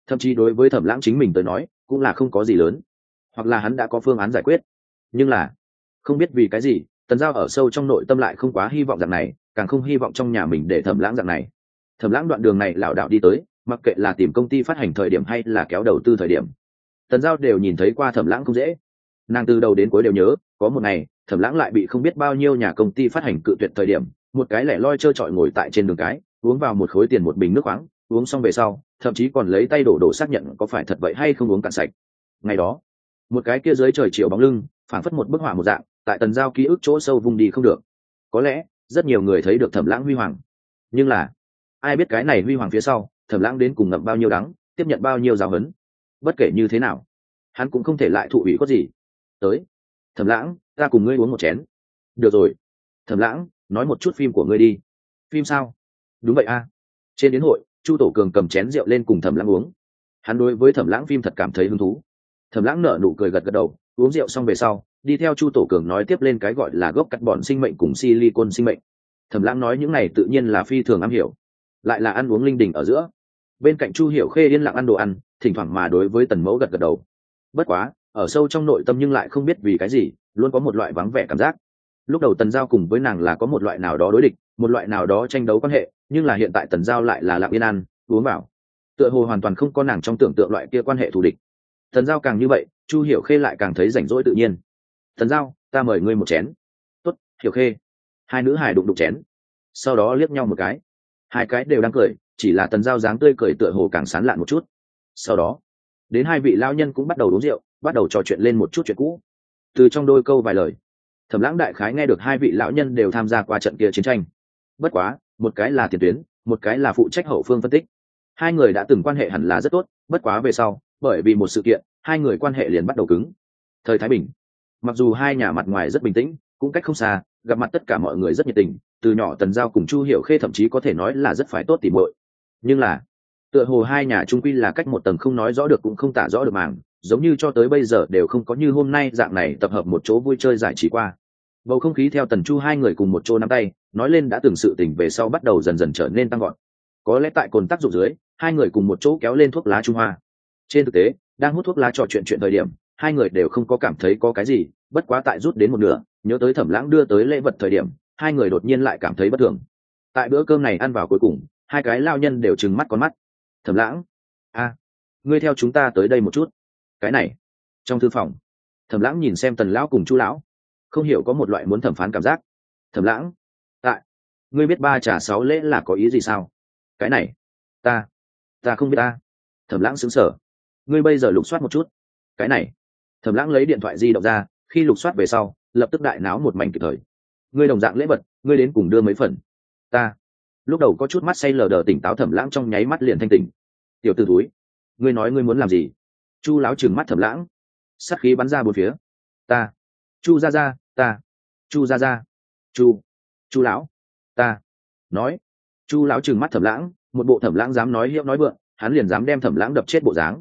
thậm chí đối với Thẩm Lãng chính mình tới nói cũng là không có gì lớn, hoặc là hắn đã có phương án giải quyết. Nhưng là không biết vì cái gì, Tần Giao ở sâu trong nội tâm lại không quá hy vọng dạng này, càng không hy vọng trong nhà mình để Thẩm Lãng dạng này. Thẩm Lãng đoạn đường này lảo đảo đi tới, mặc kệ là tìm công ty phát hành thời điểm hay là kéo đầu tư thời điểm, Tần Giao đều nhìn thấy qua Thẩm Lãng không dễ. Nàng từ đầu đến cuối đều nhớ, có một ngày Thẩm Lãng lại bị không biết bao nhiêu nhà công ty phát hành cự tuyệt thời điểm, một cái lẻ loi trơ trọi ngồi tại trên đường cái, uống vào một khối tiền một bình nước khoáng, uống xong về sau thậm chí còn lấy tay đổ xác nhận có phải thật vậy hay không uống cạn sạch. Ngày đó một cái kia dưới trời chiều bóng lưng phảng phất một bức họa một dạng, tại Tần Giao ký ức chỗ sâu vùng đi không được. Có lẽ rất nhiều người thấy được Thẩm Lãng huy hoàng, nhưng là ai biết cái này huy hoàng phía sau Thẩm Lãng đến cùng ngậm bao nhiêu đắng, tiếp nhận bao nhiêu giáo huấn. Bất kể như thế nào hắn cũng không thể lại thụ ủy khuất gì. Tới, Thẩm Lãng, ta cùng ngươi uống một chén. Được rồi. Thẩm Lãng, nói một chút phim của ngươi đi. Phim sao? Đúng vậy a. Trên đến hội Chu Tổ Cường cầm chén rượu lên cùng Thẩm Lãng uống. Hắn đối với Thẩm Lãng phim thật cảm thấy hứng thú. Thẩm Lãng nở nụ cười gật gật đầu, uống rượu xong về sau đi theo Chu Tổ Cường nói tiếp lên cái gọi là gốc cắt bọn sinh mệnh cùng silicon sinh mệnh. Thẩm Lãng nói những này tự nhiên là phi thường am hiểu, lại là ăn uống linh đình ở giữa. Bên cạnh Chu Hiểu Khê yên lặng ăn đồ ăn, thỉnh thoảng mà đối với Tần Mẫu gật gật đầu. Bất quá ở sâu trong nội tâm nhưng lại không biết vì cái gì luôn có một loại vắng vẻ cảm giác. Lúc đầu Tần Giao cùng với nàng là có một loại nào đó đối địch, một loại nào đó tranh đấu quan hệ, nhưng là hiện tại Tần Giao lại là lặng yên ăn uống vào, tựa hồ hoàn toàn không có nàng trong tưởng tượng loại kia quan hệ thù địch. Tần Giao càng như vậy, Chu Hiểu Khê lại càng thấy rảnh rỗi tự nhiên. Tần Giao, ta mời ngươi một chén. Tốt, Hiểu Khê. Hai nữ hài đụng đụng chén, sau đó liếc nhau một cái, hai cái đều đang cười, chỉ là Tần Giao dáng tươi cười tựa hồ càng sán lạn một chút. Sau đó đến hai vị lão nhân cũng bắt đầu uống rượu, bắt đầu trò chuyện lên một chút chuyện cũ. Từ trong đôi câu vài lời, Thẩm Lãng đại khái nghe được hai vị lão nhân đều tham gia qua trận kia chiến tranh. Bất quá một cái là tiền tuyến, một cái là phụ trách hậu phương phân tích. Hai người đã từng quan hệ hẳn là rất tốt, bất quá về sau bởi vì một sự kiện hai người quan hệ liền bắt đầu cứng. Thời Thái Bình, mặc dù hai nhà mặt ngoài rất bình tĩnh, cũng cách không xa, gặp mặt tất cả mọi người rất nhiệt tình, từ nhỏ Tần Giao cùng Chu Hiểu Khê thậm chí có thể nói là rất phải tốt tỉ muội. Nhưng là tựa hồ hai nhà trung quy là cách một tầng không nói rõ được cũng không tả rõ được màng, giống như cho tới bây giờ đều không có như hôm nay dạng này tập hợp một chỗ vui chơi giải trí qua. Bầu không khí theo Tần Chu hai người cùng một chỗ nắm tay nói lên đã từng sự tình về sau bắt đầu dần dần trở nên tăng gọn. Có lẽ tại cồn tác dụng dưới, hai người cùng một chỗ kéo lên thuốc lá Trung Hoa. Trên thực tế đang hút thuốc lá trò chuyện thời điểm hai người đều không có cảm thấy có cái gì, bất quá tại rút đến một nửa nhớ tới Thẩm Lãng đưa tới lễ vật thời điểm hai người đột nhiên lại cảm thấy bất thường. Tại bữa cơm này ăn vào cuối cùng hai cái lao nhân đều trừng mắt con mắt. Thẩm Lãng, ngươi theo chúng ta tới đây một chút. Cái này trong thư phòng, Thẩm Lãng nhìn xem Tần lão cùng Chu lão, không hiểu có một loại muốn thẩm phán cảm giác. Thẩm Lãng, tại ngươi biết ba trà sáu lễ là có ý gì sao? Cái này ta không biết ta. Thẩm Lãng sững sờ. Ngươi bây giờ lục soát một chút. Cái này. Thẩm Lãng lấy điện thoại di động ra, khi lục soát về sau lập tức đại náo một mảnh kịp thời. Ngươi đồng dạng lễ vật, ngươi đến cùng đưa mấy phần. Ta lúc đầu có chút mắt say lờ đờ tỉnh táo Thẩm Lãng trong nháy mắt liền thanh tỉnh. Tiểu tử túi, ngươi nói ngươi muốn làm gì? Chu lão trừng mắt Thẩm Lãng, sát khí bắn ra bốn phía. Ta Chu gia gia, ta Chu gia gia, Chu lão, ta nói. Chu lão trừng mắt Thẩm Lãng, một bộ Thẩm Lãng dám nói hiệu nói vượng, hắn liền dám đem Thẩm Lãng đập chết bộ dáng.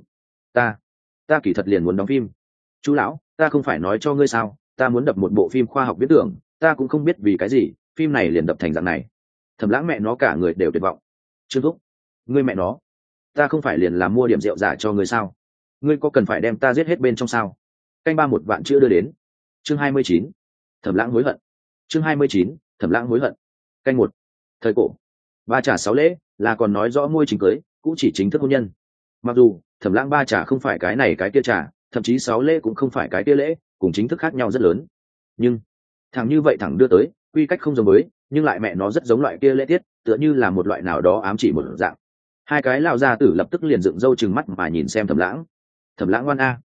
Ta kỳ thật liền muốn đóng phim. Chu lão, ta không phải nói cho ngươi sao, ta muốn đập một bộ phim khoa học viễn tưởng, ta cũng không biết vì cái gì phim này liền đập thành dạng này. Thẩm Lãng mẹ nó cả người đều tuyệt vọng. Trương Thúc, ngươi mẹ nó, ta không phải liền làm mua điểm rượu giả cho ngươi sao? Ngươi có cần phải đem ta giết hết bên trong sao? Canh ba một vạn chưa đưa đến. Chương 29. Thẩm Lãng hối hận. Chương 29. Thẩm Lãng hối hận. Canh một. Thời cổ, ba trà sáu lễ là còn nói rõ môi chính cưới, cũng chỉ chính thức hôn nhân. Mặc dù Thẩm Lãng ba trà không phải cái này cái kia trà, thậm chí sáu lễ cũng không phải cái kia lễ, cùng chính thức khác nhau rất lớn. Nhưng thằng như vậy thẳng đưa tới, quy cách không giống với, nhưng lại mẹ nó rất giống loại kia lễ tiết, tựa như là một loại nào đó ám chỉ một dạng. Hai cái lão gia tử lập tức liền dựng râu trừng mắt mà nhìn xem Thẩm Lãng. Thẩm Lãng ngoan a.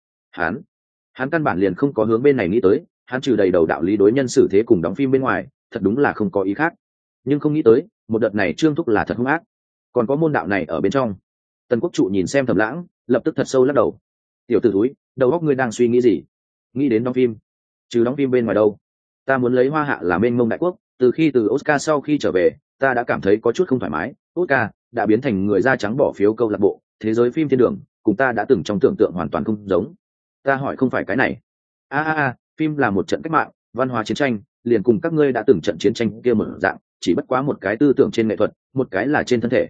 Hắn căn bản liền không có hướng bên này nghĩ tới, hắn trừ đầy đầu đạo lý đối nhân xử thế cùng đóng phim bên ngoài, thật đúng là không có ý khác. Nhưng không nghĩ tới, một đợt này Trương Thúc là thật hung ác, còn có môn đạo này ở bên trong. Tần Quốc Trụ nhìn xem Thẩm Lãng, lập tức thật sâu lắc đầu. Tiểu tử thúi, đầu óc ngươi đang suy nghĩ gì? Nghĩ đến đóng phim? Trừ đóng phim bên ngoài đâu? Ta muốn lấy Hoa Hạ làm mênh mông đại quốc. Từ khi từ Oscar sau khi trở về, ta đã cảm thấy có chút không thoải mái. Oscar đã biến thành người da trắng bỏ phiếu câu lạc bộ, thế giới phim thiên đường cùng ta đã từng trong tưởng tượng hoàn toàn không giống. Ta hỏi không phải cái này. Phim là một trận cách mạng, văn hóa chiến tranh, liền cùng các ngươi đã từng trận chiến tranh kia một dạng, chỉ bất quá một cái tư tưởng trên nghệ thuật, một cái là trên thân thể.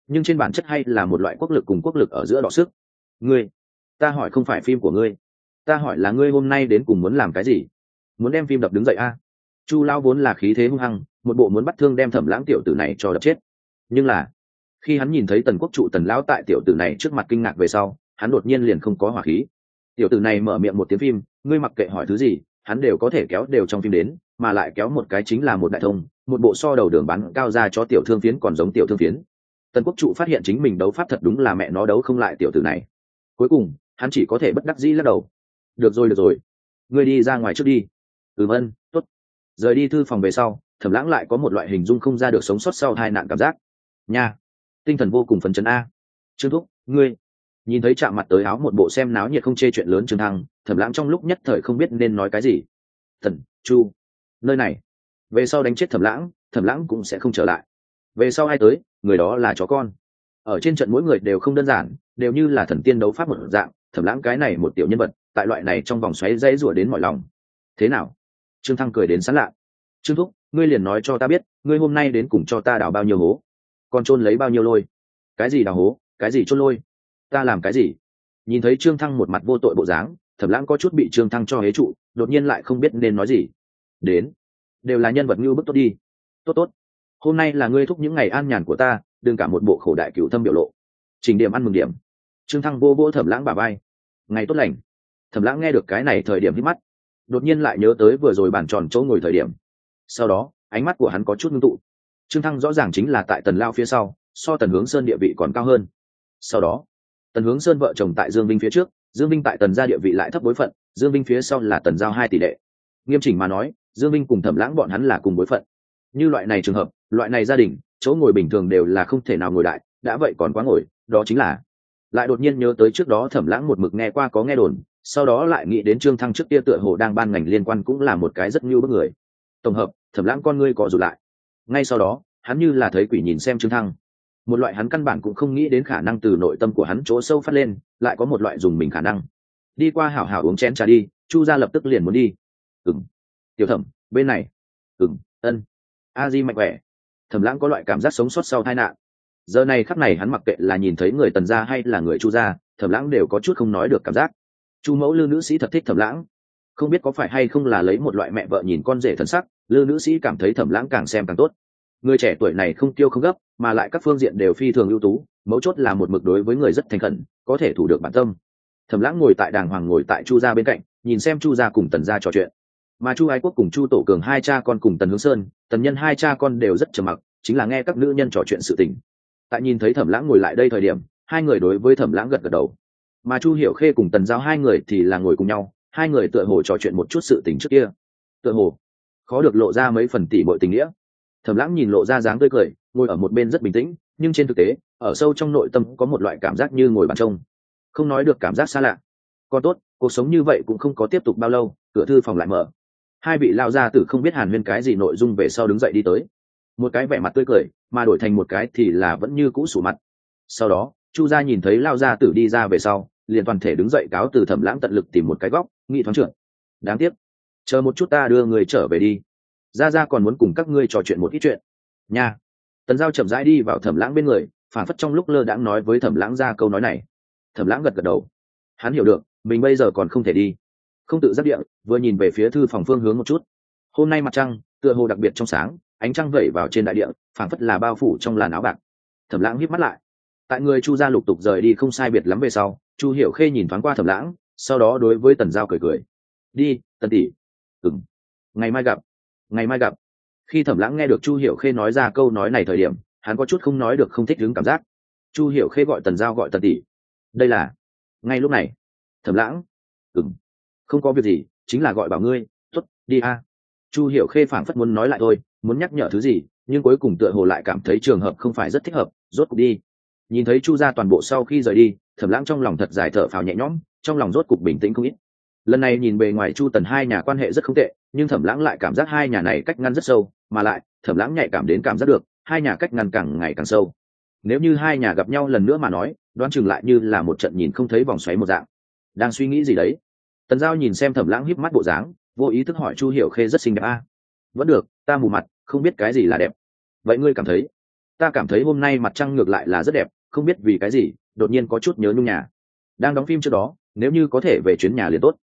nhưng trên bản chất hay là một loại quốc lực cùng quốc lực ở giữa đọ sức. Ngươi, ta hỏi không phải phim của ngươi, ta hỏi là ngươi hôm nay đến cùng muốn làm cái gì? Muốn đem phim đập đứng dậy a? Chu Lao vốn là khí thế hung hăng, một bộ muốn bắt thương đem Thẩm Lãng tiểu tử này cho đập chết. Nhưng là khi hắn nhìn thấy Tần Quốc trụ Tần lão tại tiểu tử này trước mặt kinh ngạc về sau, hắn đột nhiên liền không có hỏa khí. Tiểu tử này mở miệng một tiếng phim, ngươi mặc kệ hỏi thứ gì, hắn đều có thể kéo đều trong phim đến, mà lại kéo một cái chính là một đại thông, một bộ so đầu đường bán cao ra cho tiểu thương phiến còn giống tiểu thương phiến. Tần Quốc trụ phát hiện chính mình đấu pháp thật đúng là mẹ nó đấu không lại tiểu tử này. Cuối cùng hắn chỉ có thể bất đắc dĩ lắc đầu. Được rồi, ngươi đi ra ngoài trước đi. Ân, tốt. Rời đi thư phòng về sau, Thẩm Lãng lại có một loại hình dung không ra được sống sót sau tai nạn cảm giác. Nha, tinh thần vô cùng phấn chấn a. Trương Thúc, ngươi. Nhìn thấy chạm mặt tới áo một bộ xem náo nhiệt không chê chuyện lớn Trương Thăng, Thẩm Lãng trong lúc nhất thời không biết nên nói cái gì. Thần, Chu, nơi này, về sau đánh chết Thẩm Lãng cũng sẽ không trở lại. Về sau ai tới, người đó là chó con. Ở trên trận mỗi người đều không đơn giản, đều như là thần tiên đấu pháp một dạng. Thẩm Lãng cái này một tiểu nhân vật, tại loại này trong vòng xoáy dây rủa đến mọi lòng. Thế nào? Trương Thăng cười đến sán lạ. Trương Thúc, ngươi liền nói cho ta biết, ngươi hôm nay đến cùng cho ta đào bao nhiêu hố, còn chôn lấy bao nhiêu lôi? Cái gì đào hố, cái gì chôn lôi? Ta làm cái gì? Nhìn thấy Trương Thăng một mặt vô tội bộ dáng, Thẩm Lãng có chút bị Trương Thăng cho hế trụ, đột nhiên lại không biết nên nói gì. Đến, đều là nhân vật như bức tốt đi. Tốt. Hôm nay là ngươi thúc những ngày an nhàn của ta, đừng cả một bộ khổ đại cửu thâm biểu lộ. Trình điểm ăn mừng điểm. Trương Thăng vô vô Thẩm Lãng bả vai. Ngày tốt lành. Thẩm Lãng nghe được cái này thời điểm hít mắt, đột nhiên lại nhớ tới vừa rồi bàn tròn chỗ ngồi thời điểm. Sau đó ánh mắt của hắn có chút ngưng tụ. Trương Thăng rõ ràng chính là tại Tần Lao phía sau, so Tần Hướng Sơn địa vị còn cao hơn. Sau đó Tần Hướng Sơn vợ chồng tại Dương Vinh phía trước, Dương Vinh tại Tần gia địa vị lại thấp bối phận, Dương Vinh phía sau là Tần Giao 2 tỷ lệ. Nghiêm chỉnh mà nói, Dương Vinh cùng Thẩm Lãng bọn hắn là cùng bối phận. Như loại này trường hợp, loại này gia đình, chỗ ngồi bình thường đều là không thể nào ngồi đại, đã vậy còn quá ngồi, đó chính là. Lại đột nhiên nhớ tới trước đó Thẩm Lãng một mực nghe qua có nghe đồn, sau đó lại nghĩ đến Trương Thăng trước kia tựa hồ đang ban ngành liên quan cũng là một cái rất nhu bức người. Tổng hợp, Thẩm Lãng con ngươi cọ rụt lại. Ngay sau đó, hắn như là thấy quỷ nhìn xem Trương Thăng. Một loại hắn căn bản cũng không nghĩ đến khả năng từ nội tâm của hắn chỗ sâu phát lên, lại có một loại dùng mình khả năng. Đi qua hảo hảo uống chén trà đi, Chu gia lập tức liền muốn đi. Tiểu Thẩm, bên này. Ân. A Di mạnh khỏe. Thẩm Lãng có loại cảm giác sống sót sau tai nạn. Giờ này khắc này hắn mặc kệ là nhìn thấy người Tần gia hay là người Chu gia, Thẩm Lãng đều có chút không nói được cảm giác. Chu mẫu Lư nữ sĩ thật thích Thẩm Lãng, không biết có phải hay không là lấy một loại mẹ vợ nhìn con rể thần sắc, Lư nữ sĩ cảm thấy Thẩm Lãng càng xem càng tốt. Người trẻ tuổi này không tiêu không gấp, mà lại các phương diện đều phi thường ưu tú, mấu chốt là một mực đối với người rất thành khẩn, có thể thủ được bản tâm. Thẩm Lãng ngồi tại đàng hoàng ngồi tại Chu gia bên cạnh, nhìn xem Chu gia cùng Tần gia trò chuyện. Mà Chu Ái Quốc cùng Chu Tổ Cường hai cha con cùng Tần Hướng Sơn, Tần Nhân hai cha con đều rất trầm mặc, chính là nghe các nữ nhân trò chuyện sự tình. Tại nhìn thấy Thẩm Lãng ngồi lại đây thời điểm, hai người đối với Thẩm Lãng gật gật đầu. Mà Chu Hiểu Khê cùng Tần Giao hai người thì là ngồi cùng nhau, hai người tựa hồ trò chuyện một chút sự tình trước kia. Tựa hồ khó được lộ ra mấy phần tỉ muội tình nghĩa. Thẩm Lãng nhìn lộ ra dáng tươi cười, ngồi ở một bên rất bình tĩnh, nhưng trên thực tế, ở sâu trong nội tâm có một loại cảm giác như ngồi bàn trông, không nói được cảm giác xa lạ. Còn tốt, cuộc sống như vậy cũng không có tiếp tục bao lâu, cửa thư phòng lại mở. Hai vị lao gia tử không biết hàn huyên cái gì nội dung về sau đứng dậy đi tới. Một cái vẻ mặt tươi cười, mà đổi thành một cái thì là vẫn như cũ sủ mặt. Sau đó, Chu gia nhìn thấy lao gia tử đi ra về sau, liền toàn thể đứng dậy cáo từ Thẩm Lãng tận lực tìm một cái góc, nghị thoáng trưởng. Đáng tiếc, chờ một chút ta đưa người trở về đi. Gia còn muốn cùng các ngươi trò chuyện một ít chuyện. Nha. Tần Giao chậm rãi đi vào Thẩm Lãng bên người, phản phất trong lúc lơ đãng nói với Thẩm Lãng ra câu nói này. Thẩm Lãng gật gật đầu. Hắn hiểu được, mình bây giờ còn không thể đi. Không tự giác địa, vừa nhìn về phía thư phòng phương hướng một chút. Hôm nay mặt trăng, tựa hồ đặc biệt trong sáng, ánh trăng vẩy vào trên đại địa, phản phất là bao phủ trong làn áo bạc. Thẩm Lãng híp mắt lại. Tại người Chu gia lục tục rời đi không sai biệt lắm về sau, Chu Hiểu Khê nhìn thoáng qua Thẩm Lãng, sau đó đối với Tần Giao cười cười. Đi, Tần tỷ. Ngày mai gặp. Khi Thẩm Lãng nghe được Chu Hiểu Khê nói ra câu nói này thời điểm, hắn có chút không nói được không thích đứng cảm giác. Chu Hiểu Khê gọi Tần Giao gọi Tần tỷ. Đây là. Ngay lúc này, Thẩm Lãng. Không có việc gì, chính là gọi bảo ngươi, tốt, đi a. Chu Hiểu Khê phảng phất muốn nói lại thôi, muốn nhắc nhở thứ gì, nhưng cuối cùng tựa hồ lại cảm thấy trường hợp không phải rất thích hợp, rốt cục đi. Nhìn thấy Chu gia toàn bộ sau khi rời đi, Thẩm Lãng trong lòng thật dài thở phào nhẹ nhõm, trong lòng rốt cục bình tĩnh không ít. Lần này nhìn bề ngoài Chu Tần hai nhà quan hệ rất không tệ, nhưng Thẩm Lãng lại cảm giác hai nhà này cách ngăn rất sâu, mà lại Thẩm Lãng nhạy cảm đến cảm giác được hai nhà cách ngăn càng ngày càng sâu. Nếu như hai nhà gặp nhau lần nữa mà nói, đoán chừng lại như là một trận nhìn không thấy vòng xoáy một dạng. Đang suy nghĩ gì đấy? Tần Giao nhìn xem Thẩm Lãng híp mắt bộ dáng, vô ý thức hỏi Chu Hiểu Khê rất xinh đẹp a. Vẫn được, ta mù mặt, không biết cái gì là đẹp. Vậy ngươi cảm thấy? ta cảm thấy hôm nay mặt trăng ngược lại là rất đẹp, không biết vì cái gì đột nhiên có chút nhớ nhung nhà. Đang đóng phim trước đó, nếu như có thể về chuyến nhà liền tốt.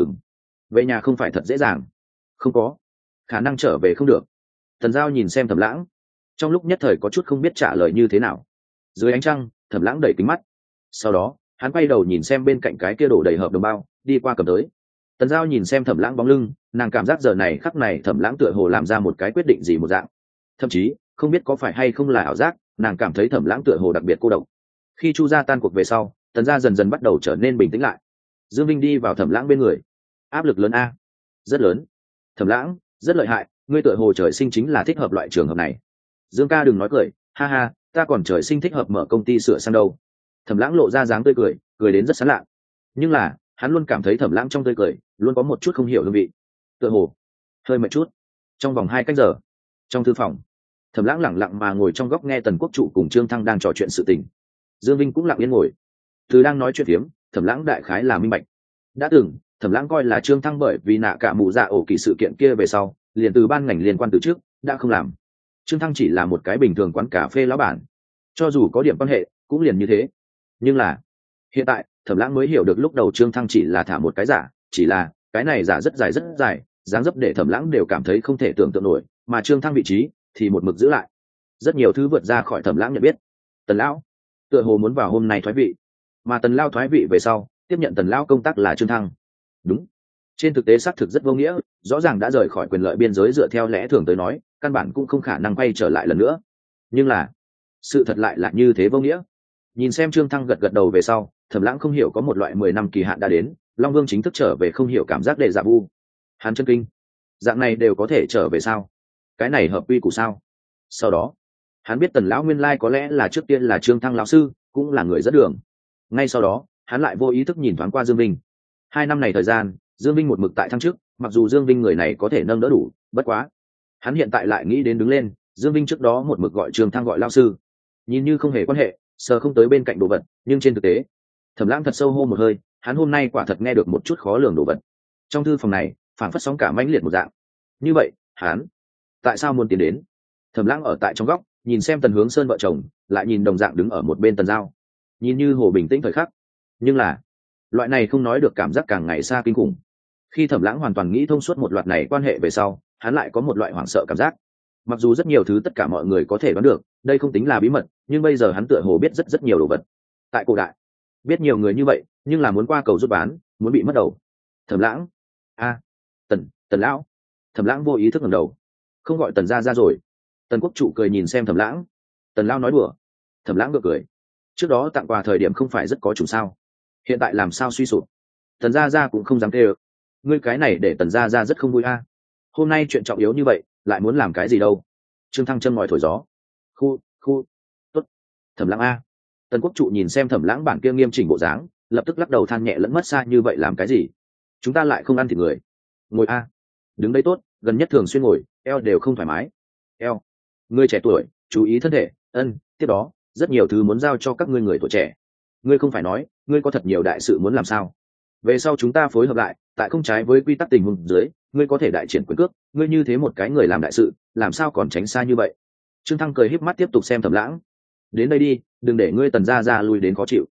Về nhà không phải thật dễ dàng. Không có khả năng trở về không được. Tần Giao nhìn xem Thẩm Lãng, trong lúc nhất thời có chút không biết trả lời như thế nào. Dưới ánh trăng, Thẩm Lãng đẩy kính mắt, sau đó hắn quay đầu nhìn xem bên cạnh cái kia đổ đầy hợp đồng bao, đi qua cầm tới. Tần Giao nhìn xem Thẩm Lãng bóng lưng, nàng cảm giác giờ này khắc này Thẩm Lãng tựa hồ làm ra một cái quyết định gì một dạng, thậm chí không biết có phải hay không là ảo giác, nàng cảm thấy Thẩm Lãng tựa hồ đặc biệt cô độc. Khi Chu gia tan cuộc về sau, Tần gia dần dần bắt đầu trở nên bình tĩnh lại. Dương Vinh đi vào Thẩm Lãng bên người. Áp lực lớn a? Rất lớn. Thẩm Lãng, rất lợi hại, ngươi tựa hồ trời sinh chính là thích hợp loại trường hợp này. Dương ca đừng nói cười, ha ha, ta còn trời sinh thích hợp mở công ty sửa sang đâu. Thẩm Lãng lộ ra dáng tươi cười, cười đến rất sán lạ. Nhưng là hắn luôn cảm thấy Thẩm Lãng trong tươi cười luôn có một chút không hiểu hương vị, tựa hồ hơi mệt chút. Trong vòng 2 canh giờ, trong thư phòng, Thẩm Lãng lẳng lặng mà ngồi trong góc nghe Tần Quốc Trụ cùng Trương Thăng đang trò chuyện sự tình. Dương Vinh cũng lặng yên ngồi. Từ đang nói chuyện phiếm, Thẩm Lãng đại khái là minh bạch. Đã từng Thẩm Lãng coi là Trương Thăng bởi vì nạ cả mụ dạ ổ kỳ sự kiện kia về sau, liền từ ban ngành liên quan từ trước đã không làm. Trương Thăng chỉ là một cái bình thường quán cà phê lão bản, cho dù có điểm quan hệ cũng liền như thế. Nhưng là hiện tại Thẩm Lãng mới hiểu được lúc đầu Trương Thăng chỉ là thả một cái giả, chỉ là cái này giả rất dài, dáng dấp để Thẩm Lãng đều cảm thấy không thể tưởng tượng nổi, mà Trương Thăng vị trí thì một mực giữ lại. Rất nhiều thứ vượt ra khỏi Thẩm Lãng nhận biết. Tần lão tựa hồ muốn vào hôm nay thoái vị, mà Tần lão thoái vị về sau tiếp nhận Tần lão công tác là Trương Thăng. Đúng, trên thực tế xác thực rất vô nghĩa, rõ ràng đã rời khỏi quyền lợi biên giới, dựa theo lẽ thường tới nói căn bản cũng không khả năng quay trở lại lần nữa. Nhưng là sự thật lại là như thế vô nghĩa. Nhìn xem Trương Thăng gật gật đầu về sau, Thẩm Lãng không hiểu có một loại 10 năm kỳ hạn đã đến, Long Vương chính thức trở về không hiểu cảm giác để giả vu. Hắn chân kinh, dạng này đều có thể trở về sao? Cái này hợp quy củ sao? Sau đó hắn biết Tần lão nguyên lai có lẽ là trước tiên là Trương Thăng lão sư, cũng là người dẫn đường. Ngay sau đó hắn lại vô ý thức nhìn thoáng qua Dương Vinh. 2 năm này thời gian Dương Vinh một mực tại thăng chức, mặc dù Dương Vinh người này có thể nâng đỡ đủ, bất quá hắn hiện tại lại nghĩ đến đứng lên. Dương Vinh trước đó một mực gọi Trương Thăng gọi lão sư, nhìn như không hề quan hệ, sờ không tới bên cạnh đồ vật, nhưng trên thực tế Thẩm Lãng thật sâu hô một hơi, hắn hôm nay quả thật nghe được một chút khó lường đồ vật. Trong thư phòng này phảng phất sóng cả mãnh liệt một dạng. Như vậy hắn tại sao muốn tiến đến? Thẩm Lãng ở tại trong góc nhìn xem Tần Hướng Sơn vợ chồng, lại nhìn đồng dạng đứng ở một bên Tần Giao, nhìn như hồ bình tĩnh thời khắc, nhưng là loại này không nói được cảm giác càng ngày xa kinh khủng. Khi Thẩm Lãng hoàn toàn nghĩ thông suốt một loạt này quan hệ về sau, hắn lại có một loại hoảng sợ cảm giác. Mặc dù rất nhiều thứ tất cả mọi người có thể đoán được, đây không tính là bí mật, nhưng bây giờ hắn tựa hồ biết rất nhiều đồ vật. Tại cổ đại biết nhiều người như vậy, nhưng là muốn qua cầu rút bán, muốn bị mất đầu. Thẩm Lãng, Tần lão. Thẩm Lãng vô ý thức ngẩng đầu. Không gọi Tần gia ra rồi. Tần Quốc Trụ cười nhìn xem Thẩm Lãng. Tần lão nói đùa. Thẩm Lãng gượng cười. Trước đó tặng quà thời điểm không phải rất có chủ sao? Hiện tại làm sao suy sụp? Tần gia ra cũng không dám kêu. Ngươi cái này để Tần gia ra rất không vui a. Hôm nay chuyện trọng yếu như vậy, lại muốn làm cái gì đâu? Trương Thăng châm ngòi thổi gió. Khu, tốt. Thẩm Lãng a. Tần Quốc Trụ nhìn xem Thẩm Lãng bản kia nghiêm chỉnh bộ dáng, lập tức lắc đầu than nhẹ lẫn mất xa như vậy làm cái gì? Chúng ta lại không ăn thịt người. Ngồi a. Đứng đây tốt, gần nhất thường xuyên ngồi, eo đều không thoải mái. Eo. Ngươi trẻ tuổi, chú ý thân thể. Tiếp đó rất nhiều thứ muốn giao cho các ngươi người tuổi trẻ. Ngươi không phải nói ngươi có thật nhiều đại sự muốn làm sao? Về sau chúng ta phối hợp lại, tại không trái với quy tắc tình huống dưới, ngươi có thể đại triển quyền cước. Ngươi như thế một cái người làm đại sự, làm sao còn tránh xa như vậy? Trương Thăng cười híp mắt tiếp tục xem Thẩm Lãng. Đến đây đi, đừng để ngươi Tần gia ra lui đến khó chịu.